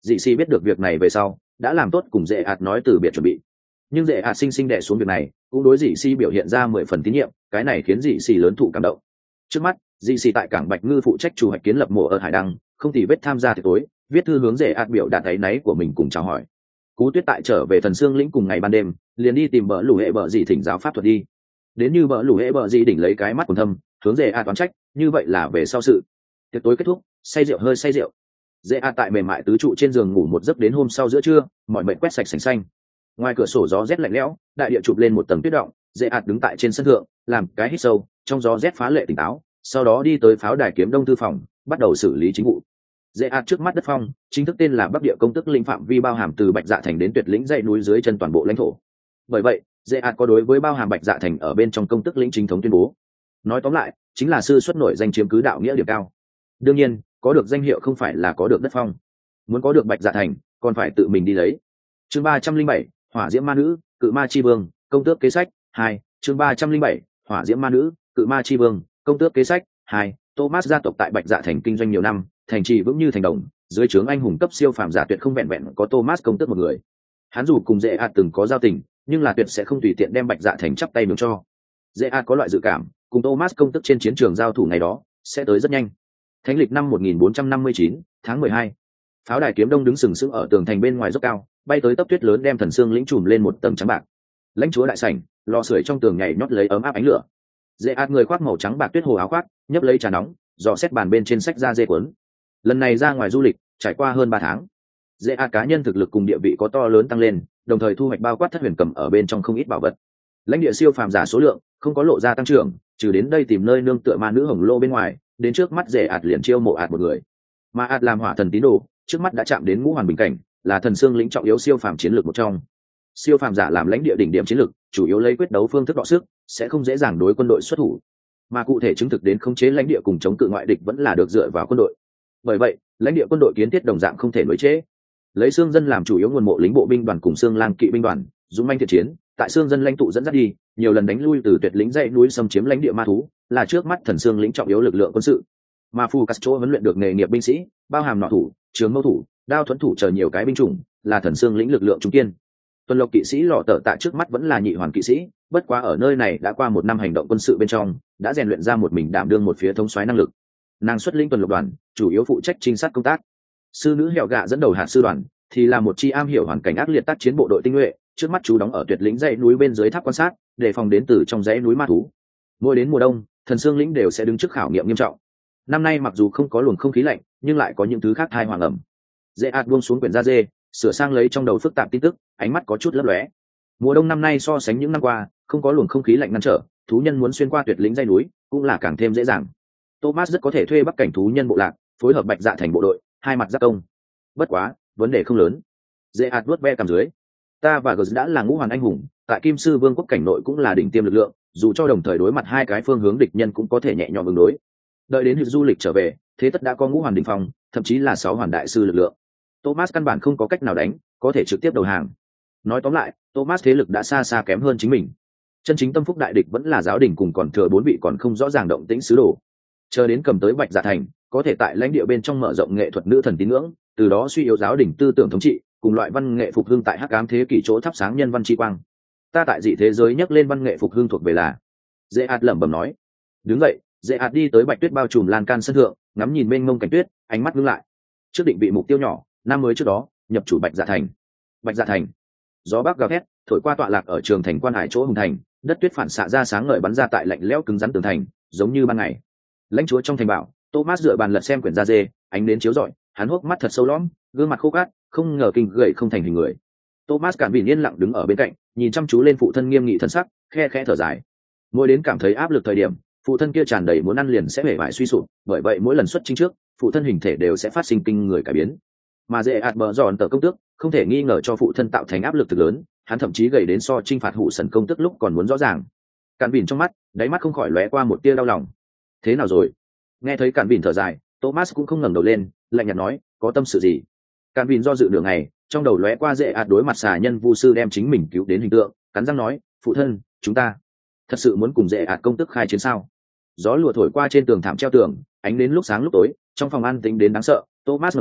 dị xì biết được việc này về sau đã làm tốt cùng dễ ạt nói từ biệt chuẩn bị, nhưng dễ ạt sinh đè xuống việc này cũng đối dị xì biểu hiện ra 10 phần tín nhiệm, cái này khiến dị xì lớn thụ cảm động. Trước mắt dị xì tại cảng Bạch Ngư phụ trách chủ hoạch kiến lập mộ ở hải đăng, không tì vết tham gia tiệc tối, viết thư hướng dễ ạt biểu đạt áy náy của mình cùng chào hỏi. Cú Tuyết tại trở về Thần Xương lĩnh cùng ngày ban đêm liền đi tìm bỡ lũ hệ bỡ gì thỉnh giáo pháp thuật đi, đến như bỡ lũ hệ bỡ gì đỉnh lấy cái mắt quần thâm hướng dễ ạt toán trách, như vậy là về sau sự. Tiệc tối kết thúc, say rượu hơi say rượu, dễ ạt tại mềm mại tứ trụ trên giường ngủ một giấc đến hôm sau giữa trưa, mọi mệnh quét sạch sành xanh. Ngoài cửa sổ gió rét lạnh lẽo, đại địa chụp lên một tầng tuyết động, dễ ạt đứng tại trên sân thượng làm cái hít sâu, trong gió rét phá lệ tỉnh táo, sau đó đi tới pháo đài kiếm đông thư phòng bắt đầu xử lý chính vụ. Dễ ạt trước mắt đất phong chính thức tên là Bắc Địa công tức lĩnh, phạm vi bao hàm từ Bạch Dạ thành đến Tuyệt lĩnh dãy núi dưới chân toàn bộ lãnh thổ. Bởi vậy dễ ạt có đối với bao hàm Bạch Dạ thành ở bên trong công tức lĩnh chính thống tuyên bố. Nói tóm lại chính là sư xuất nổi danh chiếm cứ đạo nghĩa điểm cao. Đương nhiên có được danh hiệu không phải là có được đất phong, muốn có được Bạch Dạ thành còn phải tự mình đi lấy. Chương 307, hỏa diễm ma nữ cự ma chi vương công tước kế sách 2. Chương 307, hỏa diễm ma nữ cự ma chi vương công tước kế sách 2. Thomas gia tộc tại Bạch Dạ thành kinh doanh nhiều năm, thành trì vững như thành đồng, dưới trướng anh hùng cấp siêu phàm giả tuyệt không vẹn vẹn có Thomas công tước một người. Hắn dù cùng dễ ạt từng có giao tình, nhưng là tuyệt sẽ không tùy tiện đem Bạch Dạ thành chắp tay mừng cho. Dễ ạt có loại dự cảm cùng Thomas công tước trên chiến trường giao thủ ngày đó sẽ tới rất nhanh. Thánh lịch năm 1459, tháng 12. Pháo đài kiếm đông đứng sừng sững ở tường thành bên ngoài dốc cao, bay tới tấp tuyết lớn đem Thần Xương lĩnh trùm lên một tầng trắng bạc. Lãnh chúa đại sảnh, lò sưởi trong tường nhảy nhót lấy ấm áp ánh lửa. Dễ ạt người khoác màu trắng bạc tuyết hồ áo khoác, nhấp lấy trà nóng, dò xét bàn bên trên sách da dê cuốn. Lần này ra ngoài du lịch trải qua hơn 3 tháng, dễ ạt cá nhân thực lực cùng địa vị có to lớn tăng lên, đồng thời thu hoạch bao quát thất huyền cầm ở bên trong không ít bảo vật. Lãnh địa siêu phàm giả số lượng không có lộ ra tăng trưởng, trừ đến đây tìm nơi nương tựa ma nữ hồng lô bên ngoài, đến trước mắt dễ ạt liền chiêu mộ ạt một người. Mà ạt làm hỏa thần tín đồ, trước mắt đã chạm đến ngũ hoàn bình cảnh, là Thần Xương lĩnh trọng yếu siêu phàm chiến lược một trong. Siêu phàm giả làm lãnh địa đỉnh điểm chiến lược, chủ yếu lấy quyết đấu phương thức đọ sức, sẽ không dễ dàng đối quân đội xuất thủ, mà cụ thể chứng thực đến khống chế lãnh địa cùng chống cự ngoại địch vẫn là được dựa vào quân đội. Bởi vậy lãnh địa quân đội kiến thiết đồng dạng không thể nối chế, lấy xương dân làm chủ yếu nguồn mộ lính bộ binh đoàn cùng xương lang kỵ binh đoàn dũng manh thiện chiến, tại xương dân lãnh tụ dẫn dắt đi, nhiều lần đánh lui từ Tuyệt lĩnh dãy núi xâm chiếm lãnh địa ma thú, là trước mắt Thần Xương lĩnh trọng yếu lực lượng quân sự. Mà Phu Castro huấn luyện được nghề nghiệp binh sĩ, bao hàm nỏ thủ, trường mâu thủ, đao thuẫn thủ chờ nhiều cái binh chủng, là Thần Xương lĩnh lực lượng trung kiên. Tuần lộc kỵ sĩ lọ tở tại trước mắt vẫn là nhị hoàn kỵ sĩ, bất quá ở nơi này đã qua 1 năm hành động quân sự bên trong, đã rèn luyện ra một mình đảm đương một phía thống soái năng lực. Nàng xuất lĩnh tuần lộc đoàn, chủ yếu phụ trách trinh sát công tác. Sư nữ Hẹo Gạ dẫn đầu hạt sư đoàn, thì là một chi am hiểu hoàn cảnh ác liệt tác chiến bộ đội tinh nhuệ, trước mắt chú đóng ở Tuyệt lĩnh dãy núi bên dưới tháp quan sát, đề phòng đến từ trong dãy núi ma thú. Mỗi đến mùa đông, Thần Xương lĩnh đều sẽ đứng trước khảo nghiệm nghiêm trọng. Năm nay mặc dù không có luồng không khí lạnh, nhưng lại có những thứ khác thai hoàng ẩm. Dễ ạt buông xuống quyển da dê, sửa sang lấy trong đầu phức tạp tin tức, ánh mắt có chút lấp lóe. Mùa đông năm nay so sánh những năm qua, không có luồng không khí lạnh ngăn trở, thú nhân muốn xuyên qua Tuyệt lĩnh dãy núi cũng là càng thêm dễ dàng. Thomas rất có thể thuê bắc cảnh thú nhân bộ lạc, phối hợp Bạch Dạ thành bộ đội, hai mặt giáp công. Bất quá, vấn đề không lớn. Dễ ạt vuốt ve cằm dưới. Ta và Gers đã là ngũ hoàn anh hùng, tại Kim Sư Vương quốc cảnh nội cũng là đỉnh tiêm lực lượng, dù cho đồng thời đối mặt hai cái phương hướng địch nhân cũng có thể nhẹ nhõm ứng đối. Đợi đến du lịch trở về, thế tất đã có ngũ hoàn đỉnh phong, thậm chí là 6 hoàn đại sư lực lượng. Thomas căn bản không có cách nào đánh, có thể trực tiếp đầu hàng. Nói tóm lại, Thomas thế lực đã xa xa kém hơn chính mình. Chân chính tâm phúc đại địch vẫn là giáo đình cùng còn thừa 4 vị còn không rõ ràng động tĩnh sứ đồ. Chờ đến cầm tới Bạch Dạ thành, có thể tại lãnh địa bên trong mở rộng nghệ thuật nữ thần tín ngưỡng, từ đó suy yếu giáo đình tư tưởng thống trị, cùng loại văn nghệ phục hưng tại hắc ám thế kỷ chỗ thắp sáng nhân văn chi quang. Ta tại dị thế giới nhắc lên văn nghệ phục hưng thuộc về là. Dễ ạt lẩm bẩm nói. Đứng vậy, Dễ ạt đi tới bạch tuyết bao trùm lan can sân thượng, ngắm nhìn mênh mông cảnh tuyết, ánh mắt ngưng lại. Trước định vị mục tiêu nhỏ, năm mới trước đó, nhập chủ Bạch Dạ thành. Bạch Dạ thành. Gió bắc gào thét, thổi qua tọa lạc ở trường thành quan hải chỗ hùng thành, đất tuyết phản xạ ra sáng ngời bắn ra tại lạnh lẽo cứng rắn tường thành, giống như ban ngày. Lãnh chúa trong thành bảo, Thomas dựa bàn lật xem quyển da dê, ánh đến chiếu rọi, hắn hốc mắt thật sâu lõm, gương mặt khô cát, không ngờ kinh gầy không thành hình người. Thomas cản bỉn yên lặng đứng ở bên cạnh, nhìn chăm chú lên phụ thân nghiêm nghị thân sắc, khe khẽ thở dài. Mỗi đến cảm thấy áp lực thời điểm, phụ thân kia tràn đầy muốn ăn liền sẽ bể bại suy sụp, bởi vậy mỗi lần xuất chinh trước, phụ thân hình thể đều sẽ phát sinh kinh người cải biến. Mà dễ ạt bờ giòn tờ công tước, không thể nghi ngờ cho phụ thân tạo thành áp lực thực lớn, hắn thậm chí gầy đến so chinh phạt hụ sần công tước lúc còn muốn rõ ràng. Cản bỉn trong mắt, đáy mắt không khỏi lóe qua một tia đau lòng. Thế nào rồi? Nghe thấy Cản bỉn thở dài, Thomas cũng không ngẩng đầu lên, lạnh nhạt nói, có tâm sự gì? Cản bỉn do dự nửa ngày, trong đầu lóe qua dễ ạt đối mặt xà nhân vu sư đem chính mình cứu đến hình tượng, cắn răng nói, phụ thân, chúng ta thật sự muốn cùng dễ ạt công tức khai chiến sao? Gió lùa thổi qua trên tường thảm treo tường, ánh đến lúc sáng lúc tối, trong phòng an tĩnh đến đáng sợ. Thomas ngẩng đầu,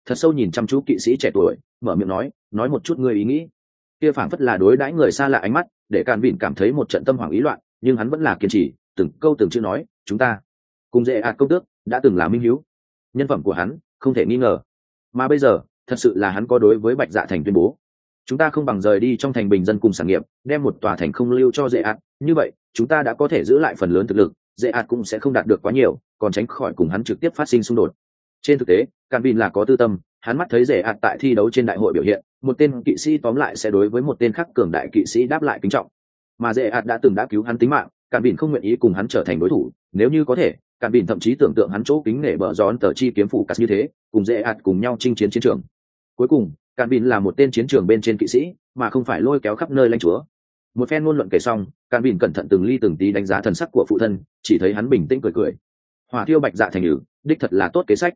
thật sâu nhìn chăm chú kỵ sĩ trẻ tuổi, mở miệng nói một chút ngươi ý nghĩ. Kia phảng phất là đối đãi người xa lạ ánh mắt, để Càn Vịn cảm thấy một trận tâm hoảng ý loạn, nhưng hắn vẫn là kiên trì, từng câu từng chữ nói, chúng ta cùng dễ ạt công tước đã từng là minh hữu, nhân phẩm của hắn không thể nghi ngờ, mà bây giờ thật sự là hắn có đối với Bạch Dạ thành tuyên bố, chúng ta không bằng rời đi trong thành bình dân cùng sản nghiệp, đem một tòa thành không lưu cho dễ ạt, như vậy chúng ta đã có thể giữ lại phần lớn thực lực, dễ ạt cũng sẽ không đạt được quá nhiều, còn tránh khỏi cùng hắn trực tiếp phát sinh xung đột. Trên thực tế Càn Vịn là có tư tâm, hắn mắt thấy dễ ạt tại thi đấu trên đại hội biểu hiện, một tên kỵ sĩ tóm lại sẽ đối với một tên khác cường đại kỵ sĩ đáp lại kính trọng, mà dễ ạt đã từng đã cứu hắn tính mạng, Càn Vịn không nguyện ý cùng hắn trở thành đối thủ, nếu như có thể Càn Vịn thậm chí tưởng tượng hắn chỗ kính nể bờ gión tờ chi kiếm phủ cắt như thế, cùng dễ ạt cùng nhau chinh chiến chiến trường. Cuối cùng Càn Vịn là một tên chiến trường bên trên kỵ sĩ, mà không phải lôi kéo khắp nơi lãnh chúa. Một phen ngôn luận kể xong, Càn Vịn cẩn thận từng ly từng tí đánh giá thần sắc của phụ thân, chỉ thấy hắn bình tĩnh cười cười. Hỏa thiêu Bạch Dạ thành nhử, đích thật là tốt kế sách.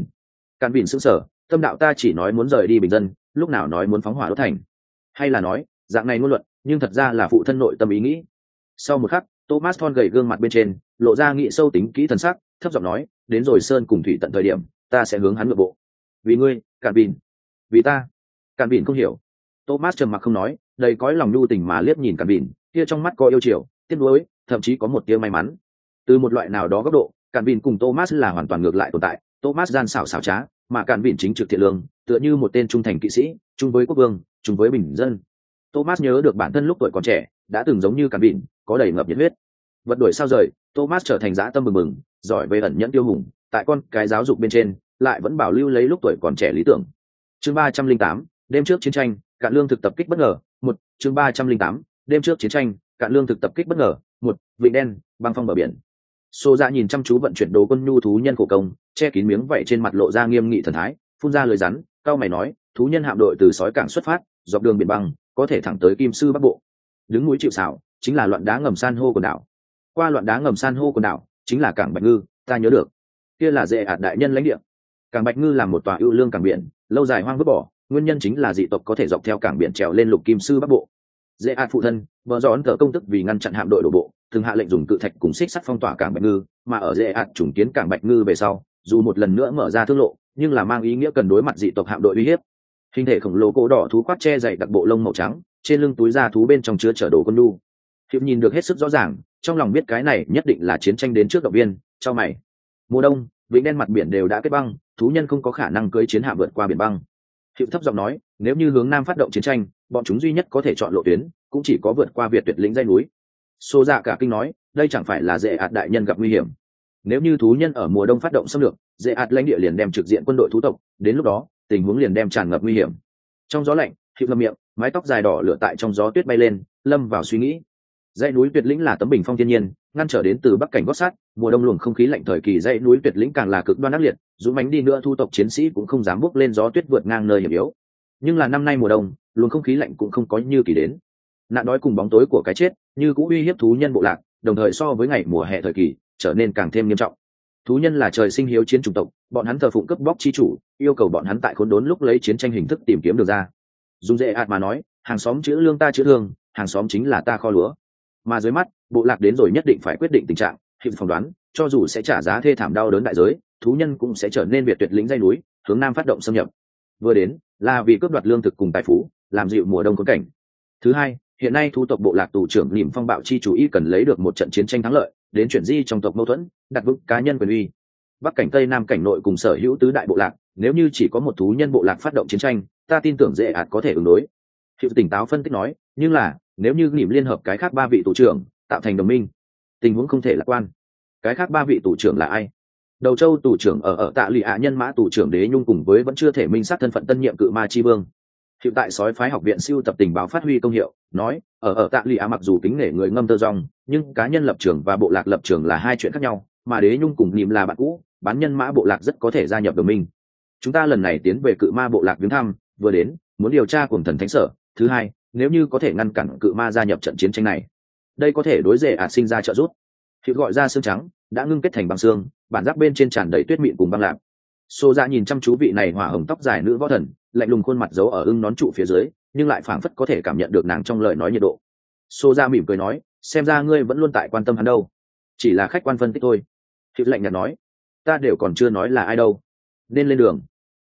Càn Vịn sững sờ, tâm đạo ta chỉ nói muốn rời đi bình dân, lúc nào nói muốn phóng hỏa đốt thành, hay là nói dạng này ngôn luận nhưng thật ra là phụ thân nội tâm ý nghĩ. Sau một khắc Thomas thon gầy gương mặt bên trên lộ ra nghị sâu tính kỹ thần sắc, thấp giọng nói, đến rồi sơn cùng thủy tận thời điểm ta sẽ hướng hắn ngược bộ. Vì ngươi Càn Vịn. Vì ta? Càn Vịn không hiểu. Thomas trầm mặc không nói, đầy cõi lòng nhu tình mà liếc nhìn Càn Vịn, kia trong mắt có yêu chiều, tiếc nuối, thậm chí có một tia may mắn. Từ một loại nào đó góc độ, Càn Vịn cùng Thomas là hoàn toàn ngược lại tồn tại. Thomas gian xảo xảo trá, mà Càn Vịn chính trực thiện lương, tựa như một tên trung thành kỵ sĩ, chung với quốc vương, chung với bình dân. Thomas nhớ được bản thân lúc tuổi còn trẻ đã từng giống như Càn Vịn, có đầy ngập nhiệt huyết. Vật đuổi sao rời, Thomas trở thành dã tâm bừng bừng, giỏi về ẩn nhẫn tiêu hùng, tại con cái giáo dục bên trên lại vẫn bảo lưu lấy lúc tuổi còn trẻ lý tưởng. Chương 308, đêm trước chiến tranh, cạn lương thực tập kích bất ngờ. Một, chương 308, đêm trước chiến tranh, cạn lương thực tập kích bất ngờ. Một, vịnh đen, băng phong bờ biển. Xô Dạ nhìn chăm chú vận chuyển đồ quân nhu thú nhân khổ công, che kín miếng vảy trên mặt lộ ra nghiêm nghị thần thái, phun ra lời rắn, cao mày nói, thú nhân hạm đội từ sói cảng xuất phát, dọc đường biển băng, có thể thẳng tới Kim Sư Bắc Bộ. Đứng núi chịu sào, chính là loạn đá ngầm san hô quần đảo. Qua loạn đá ngầm san hô quần đảo, chính là cảng Bạch Ngư, ta nhớ được. Kia là dễ ạt đại nhân lãnh địa. Cảng Bạch Ngư là một tòa ưu lương cảng biển, lâu dài hoang vứt bỏ, nguyên nhân chính là dị tộc có thể dọc theo cảng biển trèo lên lục Kim Sư Bắc Bộ. Dễ ạt phụ thân, bờ gión cờ công tức vì ngăn chặn hạm đội đổ bộ, thường hạ lệnh dùng cự thạch cùng xích sắt phong tỏa cảng Bạch Ngư, mà ở dễ ạt trùng kiến cảng Bạch Ngư về sau, dù một lần nữa mở ra thương lộ, nhưng là mang ý nghĩa cần đối mặt dị tộc hạm đội uy hiếp. Hình thể khổng lồ cổ đỏ thú quát che dày đặc bộ lông màu trắng, trên lưng túi da thú bên trong chứa chở đồ con đu. Hiệp nhìn được hết sức rõ ràng, trong lòng biết cái này nhất định là chiến tranh đến trước động viên, cho mày. Mùa đông, vịnh đen mặt biển đều đã kết băng, thú nhân không có khả năng cưỡi chiến hạm vượt qua biển băng. Hiệp thấp giọng nói, nếu như hướng nam phát động chiến tranh, bọn chúng duy nhất có thể chọn lộ tuyến, cũng chỉ có vượt qua Việt Tuyệt lĩnh dãy núi. Xô Dạ cả kinh nói, đây chẳng phải là dễ ạt đại nhân gặp nguy hiểm. Nếu như thú nhân ở mùa đông phát động xâm lược, dễ ạt lãnh địa liền đem trực diện quân đội thú tộc, đến lúc đó tình huống liền đem tràn ngập nguy hiểm. Trong gió lạnh, Hiệp ngậm miệng, mái tóc dài đỏ lửa tại trong gió tuyết bay lên, lâm vào suy nghĩ. Dãy núi Tuyệt lĩnh là tấm bình phong thiên nhiên, ngăn trở đến từ bắc cảnh gót sát, mùa đông luồng không khí lạnh thời kỳ dãy núi Tuyệt lĩnh càng là cực đoan ác liệt, dũng mãnh đi nữa thu tộc chiến sĩ cũng không dám bước lên gió tuyết vượt ngang nơi hiểm yếu. Nhưng là năm nay mùa đông, luồng không khí lạnh cũng không có như kỳ đến. Nạn đói cùng bóng tối của cái chết, như cũng uy hiếp thú nhân bộ lạc, đồng thời so với ngày mùa hè thời kỳ, trở nên càng thêm nghiêm trọng. Thú nhân là trời sinh hiếu chiến chủng tộc, bọn hắn thờ phụng cướp bóc chi chủ, yêu cầu bọn hắn tại khốn đốn lúc lấy chiến tranh hình thức tìm kiếm được ra. Dùng dễ ạt mà nói, hàng xóm chữ lương ta chữ thương, hàng xóm chính là ta kho lúa. Mà dưới mắt, bộ lạc đến rồi nhất định phải quyết định tình trạng, Hiệp phỏng đoán, cho dù sẽ trả giá thê thảm đau đớn đại giới, thú nhân cũng sẽ trở nên Việt Tuyệt lĩnh dãy núi, hướng nam phát động xâm nhập. Vừa đến, là vì cướp đoạt lương thực cùng tài phú, làm dịu mùa đông khốn cảnh. Thứ hai, hiện nay thu tộc bộ lạc tù trưởng Nỉm Phong Bạo chi chủ ý cần lấy được một trận chiến tranh thắng lợi, đến chuyển di trong tộc mâu thuẫn, đặt vững cá nhân quyền uy. Bắc cảnh Tây Nam cảnh nội cùng sở hữu tứ đại bộ lạc, nếu như chỉ có một thú nhân bộ lạc phát động chiến tranh, ta tin tưởng dễ ạt có thể ứng đối. Hiệu tỉnh táo phân tích nói, nhưng là nếu như Nỉm liên hợp cái khác ba vị tù trưởng, tạo thành đồng minh, tình huống không thể lạc quan. Cái khác ba vị tù trưởng là ai? Đầu Châu tù trưởng ở Tạ Lụy Ạ nhân mã tù trưởng Đế Nhung cùng với vẫn chưa thể minh xác thân phận tân nhiệm cự ma chi vương. Hiện tại sói phái học viện siêu tập tình báo phát huy công hiệu, nói ở Tạ Lụy Ạ mặc dù kính nể người ngâm tơ rong, nhưng cá nhân lập trường và bộ lạc lập trường là hai chuyện khác nhau, mà Đế Nhung cùng Nỉm là bạn cũ, bán nhân mã bộ lạc rất có thể gia nhập đồng minh. Chúng ta lần này tiến về cự ma bộ lạc viếng thăm, vừa đến muốn điều tra cùng thần thánh sở, thứ hai, nếu như có thể ngăn cản cự ma gia nhập trận chiến tranh này, đây có thể đối dễ ạt sinh ra trợ giúp. Hiệu gọi ra xương trắng đã ngưng kết thành băng xương, bản giáp bên trên tràn đầy tuyết mịn cùng băng lạp. Xô Dạ nhìn chăm chú vị này hỏa hồng tóc dài nữ võ thần, lạnh lùng khuôn mặt giấu ở ưng nón trụ phía dưới, nhưng lại phảng phất có thể cảm nhận được nàng trong lời nói nhiệt độ. Xô Dạ mỉm cười nói, xem ra ngươi vẫn luôn tại quan tâm hắn đâu, chỉ là khách quan phân tích thôi. Hiệu lạnh nhạt nói, ta đều còn chưa nói là ai đâu, nên lên đường.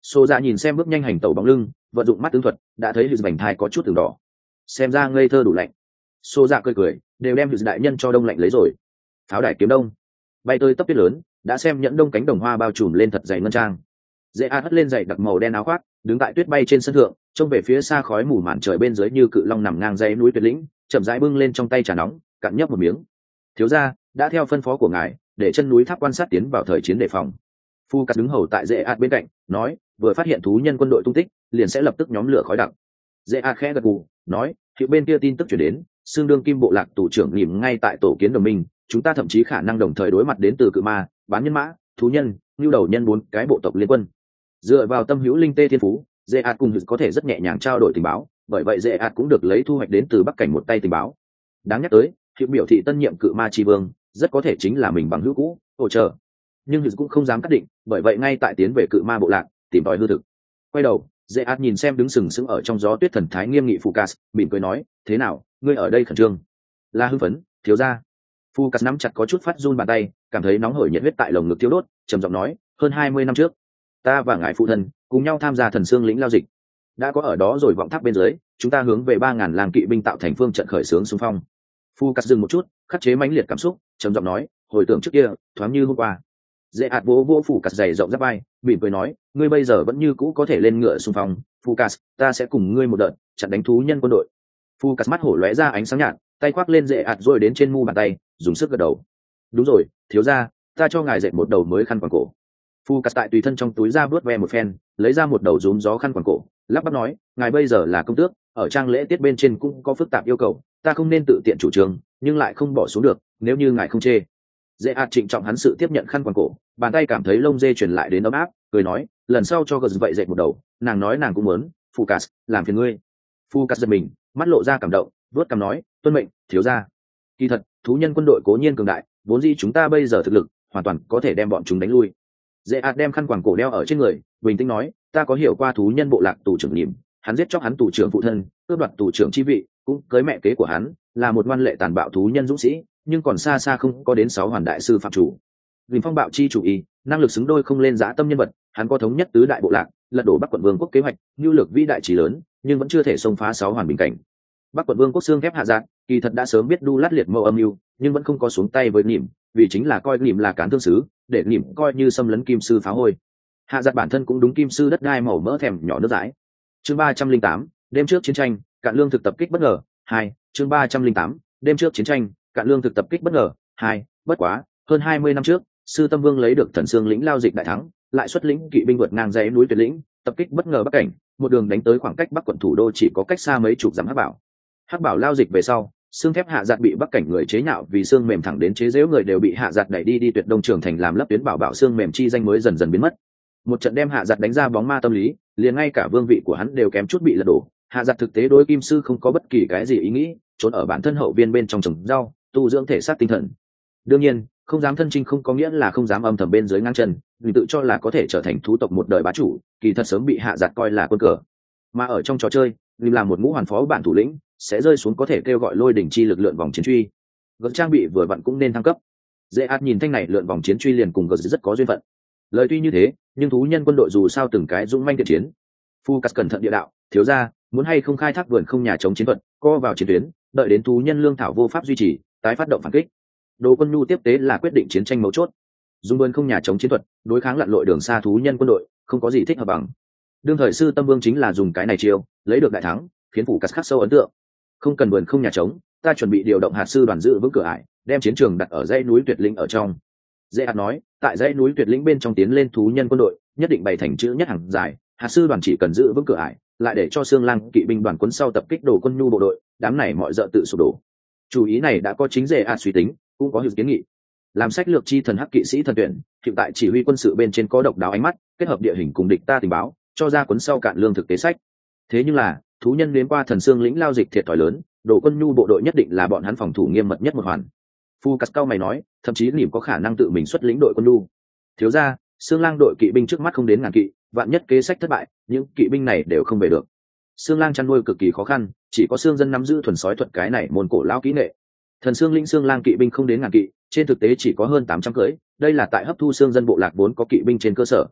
Xô Dạ nhìn xem bước nhanh hành tẩu bóng lưng, vận dụng mắt tướng thuật, đã thấy Hughes vành thai có chút từng đỏ. Xem ra ngây thơ đủ lạnh. Xô Dạ cười cười, đều đem Hughes đại nhân cho đông lạnh lấy rồi. Pháo đài kiếm đông, bay tới tấp tuyết lớn, đã xem nhẫn đông cánh đồng hoa bao trùm lên thật dày ngân trang. Dễ A hất lên giày đặc màu đen áo khoác, đứng tại tuyết bay trên sân thượng, trông về phía xa khói mù màn trời bên dưới như cự long nằm ngang dãy núi tuyệt lĩnh, chậm rãi bưng lên trong tay trà nóng, cạn nhấp một miếng. Thiếu gia đã theo phân phó của ngài, để chân núi tháp quan sát tiến vào thời chiến đề phòng. Phu Cát đứng hầu tại Dễ A bên cạnh, nói, vừa phát hiện thú nhân quân đội tung tích, liền sẽ lập tức nhóm lửa khói đặc. Dễ A khẽ gật gù, nói, hiệu bên kia tin tức chuyển đến, xương đương kim bộ lạc tù trưởng nghỉm ngay tại tổ kiến đồng minh, chúng ta thậm chí khả năng đồng thời đối mặt đến từ cự ma, bán nhân mã, thú nhân, nhu đầu nhân 4 cái bộ tộc liên quân. Dựa vào tâm hữu linh tê thiên phú, Dễ A cùng có thể rất nhẹ nhàng trao đổi tình báo, bởi vậy Dễ A cũng được lấy thu hoạch đến từ Bắc cảnh một tay tình báo. Đáng nhắc tới, hiệu biểu thị tân nhiệm cự ma tri vương, rất có thể chính là mình bằng hữu cũ, hỗ trợ. Nhưng cũng không dám cắt định, bởi vậy ngay tại tiến về cự ma bộ lạc, tìm tòi hư thực. Quay đầu, Dễ A nhìn xem đứng sừng sững ở trong gió tuyết thần thái nghiêm nghị Phu Cát, mỉm cười nói, thế nào, ngươi ở đây khẩn trương? Là hưng phấn, thiếu gia. Phu Cát nắm chặt có chút phát run bàn tay, cảm thấy nóng hổi nhiệt huyết tại lồng ngực thiêu đốt, trầm giọng nói, hơn 20 năm trước, ta và ngài phụ thân cùng nhau tham gia thần xương lĩnh lao dịch, đã có ở đó rồi vọng tháp bên dưới, chúng ta hướng về 3000 làng kỵ binh tạo thành phương trận khởi xướng xung phong. Phu Cát dừng một chút, khắc chế mãnh liệt cảm xúc, trầm giọng nói, hồi tưởng trước kia, thoáng như hôm qua. Dễ ạt vỗ Phu Cát dày rộng giáp vai, mỉm cười nói, ngươi bây giờ vẫn như cũ có thể lên ngựa xung phong, Phu Cát, ta sẽ cùng ngươi một đợt chặn đánh thú nhân quân đội. Phu Cát mắt hổ lóe ra ánh sáng nhạt, tay khoác lên Dễ ạt rồi đến trên mu bàn tay, dùng sức gật đầu. Đúng rồi, thiếu gia, ta cho ngài dệt một đầu mới khăn quàng cổ. Phu Cát tại tùy thân trong túi ra vớt ve một phen, lấy ra một đầu rúm gió khăn quàng cổ, lắp bắp nói, ngài bây giờ là công tước, ở trang lễ tiết bên trên cũng có phức tạp yêu cầu, ta không nên tự tiện chủ trương, nhưng lại không bỏ xuống được, nếu như ngài không chê. Dễ ạt trịnh trọng hắn sự tiếp nhận khăn quàng cổ, bàn tay cảm thấy lông dê truyền lại đến ấm áp, cười nói, lần sau cho gật vậy dệt một đầu, nàng nói nàng cũng muốn, Phu Cát, làm phiền ngươi. Phu Cát giật mình, mắt lộ ra cảm động, vớt cằm nói, tuân mệnh, thiếu gia. Kỳ thật, thú nhân quân đội cố nhiên cường đại, vốn dĩ chúng ta bây giờ thực lực hoàn toàn có thể đem bọn chúng đánh lui. Dễ ạt đem khăn quàng cổ đeo ở trên người, bình tĩnh nói, ta có hiểu qua thú nhân bộ lạc tù trưởng nhìm, hắn giết chóc hắn tù trưởng phụ thân, cướp đoạt tù trưởng chi vị, cũng cưới mẹ kế của hắn, là một ngoan lệ tàn bạo thú nhân dũng sĩ, nhưng còn xa xa không có đến 6 hoàn đại sư phạm chủ. Vì phong bạo chi chủ ý, năng lực xứng đôi không lên dã tâm nhân vật, hắn có thống nhất tứ đại bộ lạc, lật đổ Bắc quận vương quốc kế hoạch, nhu lược vĩ đại trí lớn, nhưng vẫn chưa thể xông phá 6 hoàn bình cảnh. Bắc quận vương quốc xương thép hạ dạng, kỳ thật đã sớm biết đu lát liệt mâu âm mưu, nhưng vẫn không có xuống tay với nỉm, vì chính là coi nỉm là cán thương sứ, để nỉm coi như xâm lấn kim sư phá hôi. Hạ giặt bản thân cũng đúng kim sư đất đai màu mỡ thèm nhỏ nước dãi. Chương 308, đêm trước chiến tranh, cạn lương thực tập kích bất ngờ. 2, chương 308, đêm trước chiến tranh, cạn lương thực tập kích bất ngờ. 2, bất quá, hơn 20 năm trước, sư Tâm Vương lấy được thần xương lĩnh lao dịch đại thắng, lại xuất lĩnh kỵ binh vượt ngang dãy núi tuyệt lĩnh, tập kích bất ngờ Bắc cảnh, một đường đánh tới khoảng cách Bắc quận thủ đô chỉ có cách xa mấy chục dặm Hắc Bảo. Hắc Bảo lao dịch về sau, xương thép hạ giặt bị Bắc cảnh người chế nhạo vì xương mềm thẳng đến chế giễu người đều bị hạ giặt đẩy đi tuyệt đông trường thành làm lấp tuyến bảo xương mềm chi danh mới dần dần biến mất. Một trận đem hạ giặt đánh ra bóng ma tâm lý, liền ngay cả vương vị của hắn đều kém chút bị lật đổ. Hạ giặt thực tế đối kim sư không có bất kỳ cái gì ý nghĩ, trốn ở bản thân hậu viên bên trong trồng rau, tu dưỡng thể xác tinh thần. Đương nhiên, không dám thân chinh không có nghĩa là không dám âm thầm bên dưới ngang chân, vì tự cho là có thể trở thành thú tộc một đời bá chủ, kỳ thật sớm bị hạ giặt coi là quân cờ. Mà ở trong trò chơi, vì làm một ngũ hoàn phó bản thủ lĩnh, sẽ rơi xuống có thể kêu gọi lôi đỉnh chi lực lượn vòng chiến truy. Gật trang bị vừa vặn cũng nên thăng cấp. Dễ ạt nhìn thanh này lượn vòng chiến truy liền cùng gật rất có duyên phận. Lời tuy như thế, nhưng thú nhân quân đội dù sao từng cái dũng manh thiện chiến. Phu Cát cẩn thận địa đạo, thiếu gia, muốn hay không khai thác vườn không nhà chống chiến thuật, co vào chiến tuyến, đợi đến thú nhân lương thảo vô pháp duy trì, tái phát động phản kích. Đồ quân nhu tiếp tế là quyết định chiến tranh mấu chốt. Dùng vườn không nhà chống chiến thuật, đối kháng lặn lội đường xa thú nhân quân đội, không có gì thích hợp bằng. Đương thời sư Tâm Vương chính là dùng cái này chiêu, lấy được đại thắng, khiến Phu Cát khắc sâu ấn tượng. Không cần vườn không nhà trống, ta chuẩn bị điều động hạt sư đoàn giữ vững cửa ải, đem chiến trường đặt ở dãy núi tuyệt lĩnh ở trong. Dễ hạt nói, tại dãy núi tuyệt lĩnh bên trong tiến lên thú nhân quân đội, nhất định bày thành chữ nhất hàng dài, hạt sư đoàn chỉ cần giữ vững cửa ải, lại để cho xương lang kỵ binh đoàn quân sau tập kích đồ quân nhu bộ đội, đám này mọi dợ tự sụp đổ. Chủ ý này đã có chính Dễ hạt suy tính, cũng có hiệu kiến nghị. Làm sách lược chi thần hắc kỵ sĩ thần tuyển, hiện tại chỉ huy quân sự bên trên có độc đáo ánh mắt, kết hợp địa hình cùng địch ta tình báo, cho ra cuốn sau cạn lương thực tế sách. Thế nhưng là, thú nhân đến qua thần xương lĩnh lao dịch thiệt thòi lớn, đồ quân nhu bộ đội nhất định là bọn hắn phòng thủ nghiêm mật nhất một hoàn. Phu Cát cao mày nói, thậm chí nỉm có khả năng tự mình xuất lĩnh đội quân nhu. Thiếu gia, xương lang đội kỵ binh trước mắt không đến ngàn kỵ, vạn nhất kế sách thất bại, những kỵ binh này đều không về được. Xương lang chăn nuôi cực kỳ khó khăn, chỉ có xương dân nắm giữ thuần sói thuật cái này môn cổ lao kỹ nghệ. Thần xương lĩnh xương lang kỵ binh không đến ngàn kỵ, trên thực tế chỉ có hơn 800 cưỡi, đây là tại hấp thu xương dân bộ lạc vốn có kỵ binh trên cơ sở.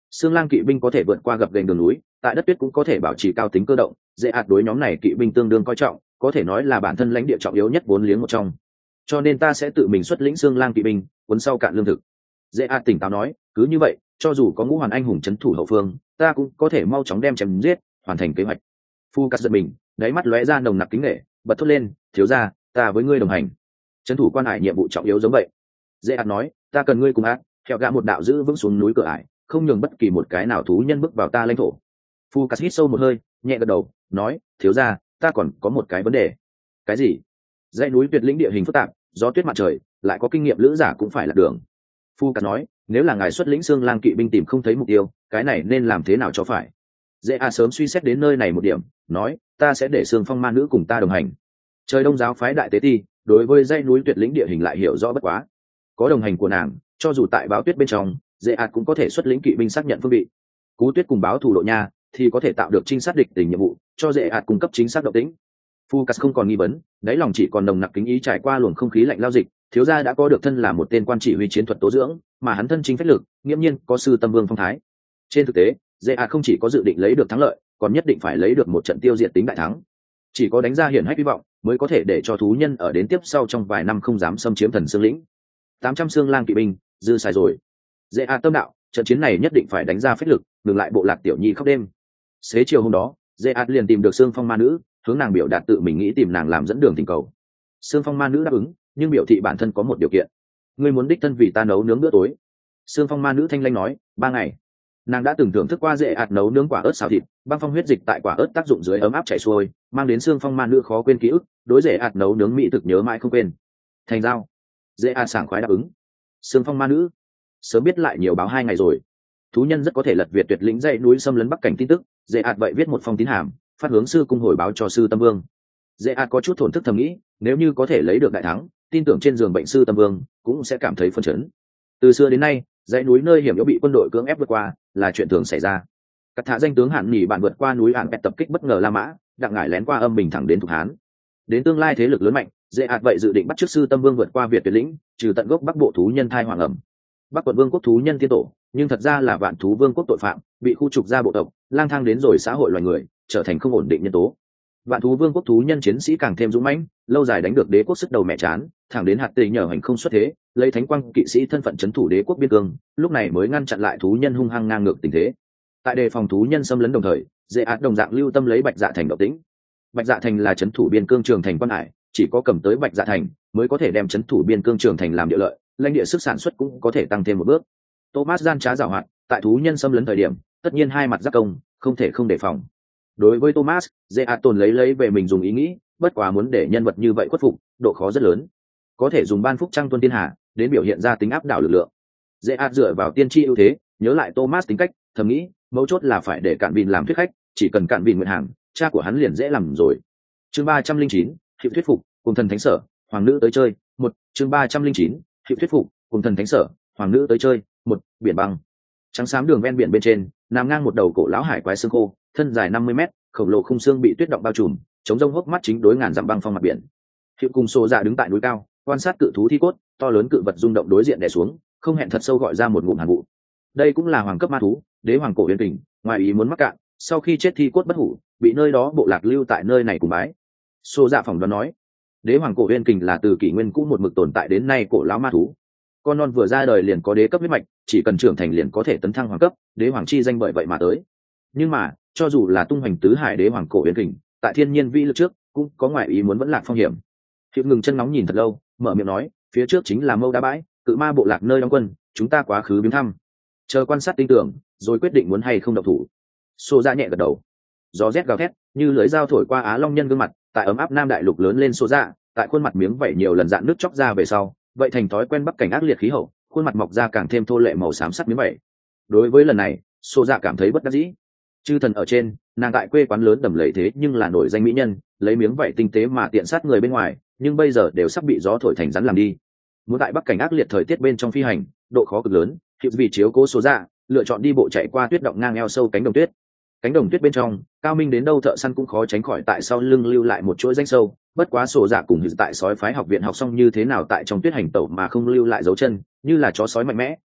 Xương lang kỵ binh có thể vượt qua gập ghềnh đường núi, tại đất tuyết cũng có thể bảo trì cao tính cơ động, dễ ạt đối nhóm này kỵ binh tương đương coi trọng, có thể nói là bản thân lãnh địa trọng yếu nhất vốn liếng một trong. Cho nên ta sẽ tự mình xuất lĩnh xương lang kỵ binh, cuốn sau cạn lương thực. Dễ ạt tỉnh táo nói, cứ như vậy, cho dù có ngũ hoàn anh hùng trấn thủ hậu phương, ta cũng có thể mau chóng đem chém giết, hoàn thành kế hoạch. Phu cắt giật mình, đáy mắt lóe ra nồng nặc kính nghệ, bật thốt lên, thiếu gia, ta với ngươi đồng hành. Trấn thủ quan hải nhiệm vụ trọng yếu giống vậy. Dễ ạt nói, ta cần ngươi cùng ác, theo gã một đạo giữ vững xuống núi cửa ải, không nhường bất kỳ một cái nào thú nhân bước vào ta lãnh thổ. Phu cắt hít sâu một hơi, nhẹ gật đầu, nói, thiếu gia, ta còn có một cái vấn đề. Cái gì? Dãy núi tuyệt lĩnh địa hình phức tạp, gió tuyết mặt trời, lại có kinh nghiệm lữ giả cũng phải lạc đường. Phu cắt nói, nếu là ngài xuất lĩnh xương lang kỵ binh tìm không thấy mục tiêu, cái này nên làm thế nào cho phải? Dễ a sớm suy xét đến nơi này một điểm, nói, ta sẽ để xương phong ma nữ cùng ta đồng hành. Trời đông giáo phái đại tế ti, đối với dãy núi tuyệt lĩnh địa hình lại hiểu rõ bất quá. Có đồng hành của nàng, cho dù tại báo tuyết bên trong, dễ ạt cũng có thể xuất lĩnh kỵ binh xác nhận phương vị. Cú tuyết cùng báo thủ độ nha, thì có thể tạo được trinh sát địch tình nhiệm vụ, cho dễ ạt cung cấp chính xác động tĩnh. Phu Cắt không còn nghi vấn, đáy lòng chỉ còn nồng nặc kính ý trải qua luồng không khí lạnh lao dịch, thiếu gia đã có được thân là một tên quan chỉ huy chiến thuật tố dưỡng, mà hắn thân chính phách lực, nghiễm nhiên có sư tâm vương phong thái. Trên thực tế, dễ ạt không chỉ có dự định lấy được thắng lợi, còn nhất định phải lấy được một trận tiêu diệt tính đại thắng. Chỉ có đánh ra hiển hách hy vọng, mới có thể để cho thú nhân ở đến tiếp sau trong vài năm không dám xâm chiếm thần xương lĩnh. 800 xương lang kỵ binh, dư xài rồi. Dễ ạt tâm đạo, trận chiến này nhất định phải đánh ra phách lực, ngừng lại bộ lạc tiểu nhi khóc đêm. Xế chiều hôm đó, dễ ạt liền tìm được xương phong ma nữ, hướng nàng biểu đạt tự mình nghĩ tìm nàng làm dẫn đường tình cầu. Xương phong ma nữ đáp ứng, nhưng biểu thị bản thân có một điều kiện. Ngươi muốn đích thân vì ta nấu nướng bữa tối. Xương phong ma nữ thanh lãnh nói, 3 ngày. Nàng đã từng thưởng thức qua dễ ạt nấu nướng quả ớt xào thịt, băng phong huyết dịch tại quả ớt tác dụng dưới ấm áp chảy xuôi, mang đến xương phong ma nữ khó quên ký ức, đối dễ ạt nấu nướng mỹ thực nhớ mãi không quên. Thành giao. Dễ ạt sảng khoái đáp ứng. Xương phong ma nữ, sớm biết lại nhiều báo 2 ngày rồi. Thú nhân rất có thể lật việt tuyệt lĩnh dãy núi xâm lấn bắc cảnh tin tức, dễ ạt vậy viết một phong tín hàm, phát hướng sư cung hồi báo cho sư tâm vương. Dễ ạt có chút thổn thức thầm nghĩ, nếu như có thể lấy được đại thắng, tin tưởng trên giường bệnh sư tâm vương cũng sẽ cảm thấy phấn chấn. Từ xưa đến nay, dãy núi nơi hiểm yếu bị quân đội cưỡng ép vượt qua là chuyện thường xảy ra. Cắt thả danh tướng Hạn Nhỉ bạn vượt qua núi Ản Pẹt tập kích bất ngờ La Mã, đặng ngải lén qua âm bình thẳng đến Thục Hán. Đến tương lai thế lực lớn mạnh, dễ ạt vậy dự định bắt chước sư tâm vương vượt qua Việt tuyệt lĩnh, trừ tận gốc bắc bộ thú nhân thai hoàng ẩm. Bắc quận vương quốc thú nhân tiên tổ, nhưng thật ra là vạn thú vương quốc tội phạm, bị khu trục ra bộ tộc, lang thang đến rồi xã hội loài người, trở thành không ổn định nhân tố. Vạn thú vương quốc thú nhân chiến sĩ càng thêm dũng mãnh, lâu dài đánh được đế quốc sức đầu mẹ chán, thẳng đến hạt tề nhờ hành không xuất thế, lấy thánh quang kỵ sĩ thân phận trấn thủ đế quốc biên cương, lúc này mới ngăn chặn lại thú nhân hung hăng ngang ngược tình thế. Tại đề phòng thú nhân xâm lấn đồng thời, dễ ạt đồng dạng lưu tâm lấy Bạch Dạ thành động tĩnh. Bạch Dạ thành là trấn thủ biên cương trường thành quan hải, chỉ có cầm tới Bạch Dạ thành mới có thể đem trấn thủ biên cương trường thành làm địa lợi, lãnh địa sức sản xuất cũng có thể tăng thêm một bước. Thomas gian trá giảo hoạt, tại thú nhân xâm lấn thời điểm, tất nhiên hai mặt giáp công, không thể không đề phòng. Đối với Thomas, dễ ạt tồn lấy về mình dùng ý nghĩ, bất quá muốn để nhân vật như vậy khuất phục, độ khó rất lớn. Có thể dùng ban phúc trăng tuân thiên hạ đến biểu hiện ra tính áp đảo lực lượng. Dễ ạt dựa vào tiên tri ưu thế, nhớ lại Thomas tính cách, thầm nghĩ, mấu chốt là phải để Cạn Vin làm thuyết khách, chỉ cần Cạn Vin nguyện hàng, cha của hắn liền dễ làm rồi. Chương 309, hiệu thuyết phục, cùng thần thánh sở, hoàng nữ tới chơi. Chương 309, hiệu thuyết phục, cùng thần thánh sở, hoàng nữ tới chơi. Biển băng. Trắng xám đường ven biển bên trên, nằm ngang một đầu cổ lão hải quái xương khô, thân dài 50 mét, khổng lồ khung xương bị tuyết động bao trùm, chống rông hốc mắt chính đối ngàn dặm băng phong mặt biển. Hiệu cùng Sô Dạ đứng tại núi cao, quan sát cự thú thi cốt, to lớn cự vật rung động đối diện đè xuống, không hẹn thật sâu gọi ra một ngụm hàn vụ. Đây cũng là hoàng cấp ma thú, đế hoàng cổ huyền kình, ngoài ý muốn mắc cạn, sau khi chết thi cốt bất hủ, bị nơi đó bộ lạc lưu tại nơi này cùng bái. Sô Dạ phỏng đoán nói, đế hoàng cổ huyền kình là từ kỷ nguyên cũ một mực tồn tại đến nay cổ lão ma thú. Con non vừa ra đời liền có đế cấp huyết mạch, chỉ cần trưởng thành liền có thể tấn thăng hoàng cấp, đế hoàng chi danh bởi vậy mà tới. Nhưng mà, cho dù là tung hoành tứ hải đế hoàng cổ huyền kình, tại thiên nhiên vĩ lực trước, cũng có ngoại ý muốn vẫn lạc phong hiểm. Hiệp ngừng chân nóng nhìn thật lâu, mở miệng nói, phía trước chính là mâu đá bãi, cự ma bộ lạc nơi đóng quân, chúng ta quá khứ viếng thăm. Chờ quan sát tin tưởng, rồi quyết định muốn hay không động thủ. Xô Dạ nhẹ gật đầu. Gió rét gào thét, như lưỡi dao thổi qua Á Long nhân gương mặt, tại ấm áp Nam Đại Lục lớn lên Xô Dạ, tại khuôn mặt miếng vảy nhiều lần dạn nước chóc ra về sau, vậy thành thói quen bắc cảnh ác liệt khí hậu, khuôn mặt mọc ra càng thêm thô lệ màu xám sắc miếng vảy. Đối với lần này, Xô Dạ cảm thấy bất đắc dĩ. Chư thần ở trên, nàng tại quê quán lớn đầm lầy thế nhưng là nổi danh mỹ nhân, lấy miếng vảy tinh tế mà tiện sát người bên ngoài, nhưng bây giờ đều sắp bị gió thổi thành rắn làm đi. Muốn tại bắc cảnh ác liệt thời tiết bên trong phi hành, độ khó cực lớn, Hiệu vì chiếu cố Xô Dạ, lựa chọn đi bộ chạy qua tuyết động ngang eo sâu cánh đồng tuyết. Cánh đồng tuyết bên trong, cao minh đến đâu thợ săn cũng khó tránh khỏi tại sau lưng lưu lại một chuỗi danh sâu, bất quá Xô Dạ cùng Hiệu tại sói phái học viện học xong như thế nào tại trong tuyết hành tẩu mà không lưu lại dấu chân, như là chó sói mạnh mẽ,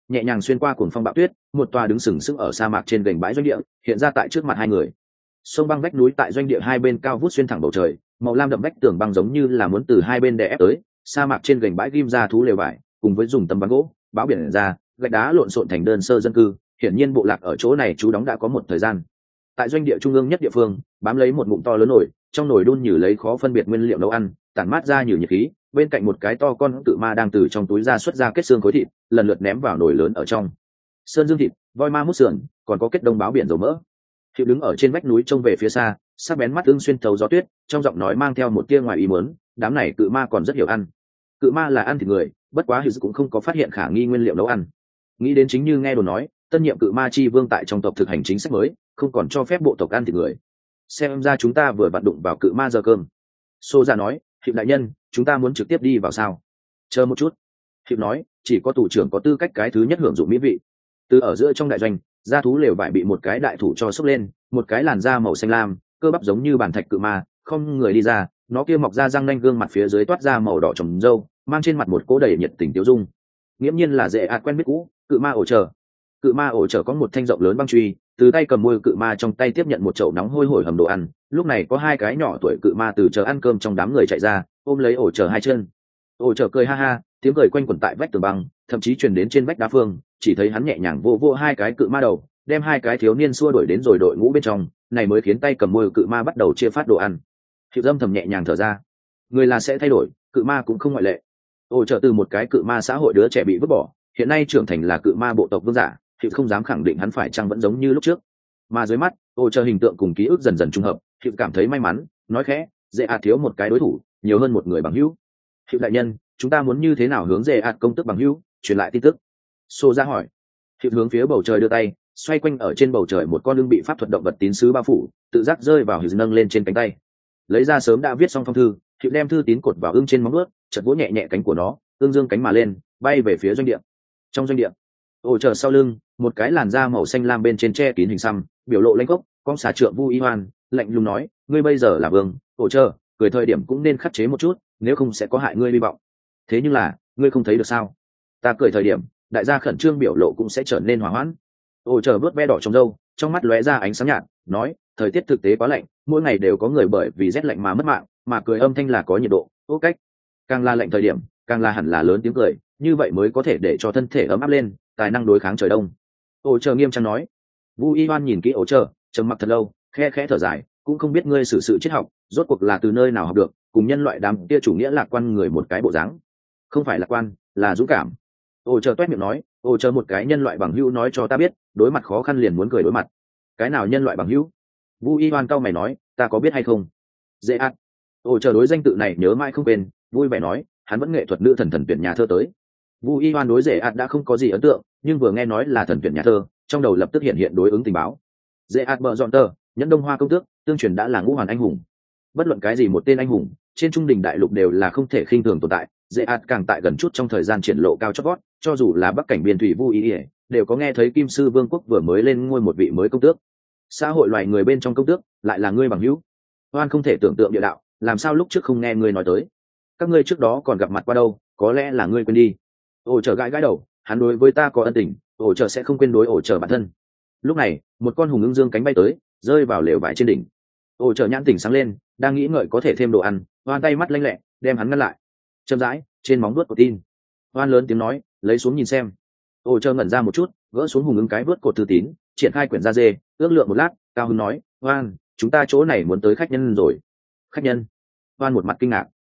nhẹ nhàng xuyên qua cuồng phong bão tuyết, một tòa đứng sừng sững ở sa mạc trên gành bãi doanh địa hiện ra tại trước mặt hai người. Sông băng vách núi tại doanh địa hai bên cao vút xuyên thẳng bầu trời, màu lam đậm vách tường băng giống như là muốn từ hai bên đè ép tới. Sa mạc trên gành bãi ghim ra thú lều vải, cùng với dùng tấm ván gỗ báo biển ra, gạch đá lộn xộn thành đơn sơ dân cư. Hiển nhiên bộ lạc ở chỗ này trú đóng đã có một thời gian. Tại doanh địa trung ương nhất địa phương, bám lấy một ngụm to lớn nồi, trong nồi đun nhừ lấy khó phân biệt nguyên liệu nấu ăn, tản mát ra nhiều nhiệt khí. Bên cạnh một cái to con cự ma đang từ trong túi ra xuất ra kết xương khối thịt, lần lượt ném vào nồi lớn ở trong. Sơn dương thịt, voi ma mút sườn, còn có kết đông báo biển dầu mỡ. Hiệu đứng ở trên vách núi trông về phía xa, sắc bén mắt ưng xuyên thấu gió tuyết, trong giọng nói mang theo một tia ngoài ý muốn, đám này cự ma còn rất hiểu ăn. Cự ma là ăn thịt người, bất quá Hiệu cũng không có phát hiện khả nghi nguyên liệu nấu ăn. Nghĩ đến chính như nghe đồn nói, tân nhiệm cự ma chi vương tại trong tộc thực hành chính sách mới, không còn cho phép bộ tộc ăn thịt người. Xem ra chúng ta vừa vặn đụng vào cự ma giờ cơm. Xô ra nói, Hiệu đại nhân, chúng ta muốn trực tiếp đi vào sao? Chờ một chút. Hiệu nói, chỉ có tù trưởng có tư cách cái thứ nhất hưởng dụng mỹ vị. Từ ở giữa trong đại doanh, da thú lều vải bị một cái đại thủ cho xốc lên, một cái làn da màu xanh lam, cơ bắp giống như bàn thạch cự ma, không người đi ra, nó kia mọc ra răng nanh, gương mặt phía dưới toát ra màu đỏ trồng râu, mang trên mặt một cỗ đầy nhiệt tình tiêu dung. Nghiễm nhiên là dễ quen biết cũ, cự ma ổ trở. Cự ma ổ trở có một thanh rộng lớn băng truy, từ tay cầm môi cự ma trong tay tiếp nhận một chậu nóng hôi hổi hầm đồ ăn. Lúc này có hai cái nhỏ tuổi cự ma từ chờ ăn cơm trong đám người chạy ra, ôm lấy ổ trở hai chân. Ổ trở cười ha ha, tiếng cười quanh quẩn tại vách tường băng, thậm chí truyền đến trên vách đá phương. Chỉ thấy hắn nhẹ nhàng vô hai cái cự ma đầu, đem hai cái thiếu niên xua đuổi đến rồi đội ngũ bên trong, này mới khiến tay cầm môi cự ma bắt đầu chia phát đồ ăn. Hiệu Dâm thầm nhẹ nhàng thở ra, người là sẽ thay đổi, cự ma cũng không ngoại lệ. Ổ trở từ một cái cự ma xã hội đứa trẻ bị vứt bỏ, hiện nay trưởng thành là cự ma bộ tộc vương giả, Hiệu không dám khẳng định hắn phải chăng vẫn giống như lúc trước. Mà dưới mắt, Ổ trở hình tượng cùng ký ức dần dần trùng hợp, Hiệu cảm thấy may mắn, nói khẽ, dễ thiếu một cái đối thủ, nhiều hơn một người bằng hữu. Hiệu đại nhân, chúng ta muốn như thế nào hướng dễ công tức bằng hữu truyền lại tin tức? Xô ra hỏi. Hiệu hướng phía bầu trời đưa tay, xoay quanh ở trên bầu trời một con lưng bị pháp thuật động vật tín sứ bao phủ, tự giác rơi vào Hiệu nâng lên trên cánh tay. Lấy ra sớm đã viết xong phong thư, Hiệu đem thư tín cột vào ưng trên móng vuốt, chợt vỗ nhẹ nhẹ cánh của nó, ưng dương cánh mà lên, bay về phía doanh địa. Trong doanh địa, Ổ trở sau lưng, một cái làn da màu xanh lam bên trên che kín hình xăm, biểu lộ lãnh gốc, con xà trượng Vu Y Hoan, lạnh lùng nói, ngươi bây giờ là vương, Ổ trở, cười thời điểm cũng nên khắc chế một chút, nếu không sẽ có hại ngươi hy vọng. Thế nhưng là, ngươi không thấy được sao? Ta cười thời điểm, đại gia khẩn trương biểu lộ cũng sẽ trở nên hòa hoãn. Ổ trở vớt ve đỏ trong râu, trong mắt lóe ra ánh sáng nhạt, nói, thời tiết thực tế quá lạnh, mỗi ngày đều có người bởi vì rét lạnh mà mất mạng, mà cười âm thanh là có nhiệt độ, ô cách. Càng là lạnh thời điểm, càng là hẳn là lớn tiếng cười, như vậy mới có thể để cho thân thể ấm áp lên, tài năng đối kháng trời đông. Ổ trở nghiêm trang nói. Vu Y Hoan nhìn kỹ Ổ trở, trầm mặc thật lâu, khe khẽ thở dài, cũng không biết ngươi xử sự triết học, rốt cuộc là từ nơi nào học được, cùng nhân loại đám kia chủ nghĩa lạc quan người một cái bộ dáng. Không phải lạc quan, là dũng cảm. Ổ trở toét miệng nói, Ổ trở một cái nhân loại bằng hữu nói cho ta biết, đối mặt khó khăn liền muốn cười đối mặt. Cái nào nhân loại bằng hữu? Vu Y Hoan cau mày nói, ta có biết hay không? Dễ ạt. Ổ trở đối danh tự này nhớ mãi không quên, vui vẻ nói, hắn vẫn nghệ thuật nữ thần tuyển nhà thơ tới. Vu Y Hoan đối Dễ ạt đã không có gì ấn tượng, nhưng vừa nghe nói là thần tuyển nhà thơ, trong đầu lập tức hiện đối ứng tình báo. Dễ ạt bợ dọn tờ, nhẫn Đông Hoa công tước, tương truyền đã là ngũ hoàn anh hùng. Bất luận cái gì một tên anh hùng, trên trung đình đại lục đều là không thể khinh thường tồn tại. Dễ ạt càng tại gần chút trong thời gian triển lộ cao chót vót, cho dù là bắc cảnh biên thủy Vu Y, đều có nghe thấy Kim Sư Vương quốc vừa mới lên ngôi một vị mới công tước. Xã hội loài người bên trong công tước, lại là ngươi bằng hữu. Hoan không thể tưởng tượng địa đạo, làm sao lúc trước không nghe ngươi nói tới? Các ngươi trước đó còn gặp mặt qua đâu, có lẽ là ngươi quên đi. Ổ trở gãi đầu, hắn đối với ta có ân tình, Ổ trở sẽ không quên đối Ổ trở bản thân. Lúc này, một con hùng ưng dương cánh bay tới, rơi vào lều vải trên đỉnh. Ổ trở nhãn tỉnh sáng lên, đang nghĩ ngợi có thể thêm đồ ăn, Hoan tay mắt lanh lẹ, đem hắn ngăn lại. Chậm rãi, trên móng vuốt của tin. Hoan lớn tiếng nói, lấy xuống nhìn xem. Ổ trở ngẩn ra một chút, gỡ xuống hùng ưng cái vớt cột thư tín, triển khai quyển da dê, ước lượng một lát, cao hứng nói, Hoan, chúng ta chỗ này muốn tới khách nhân rồi. Khách nhân? Hoan một mặt kinh ngạc.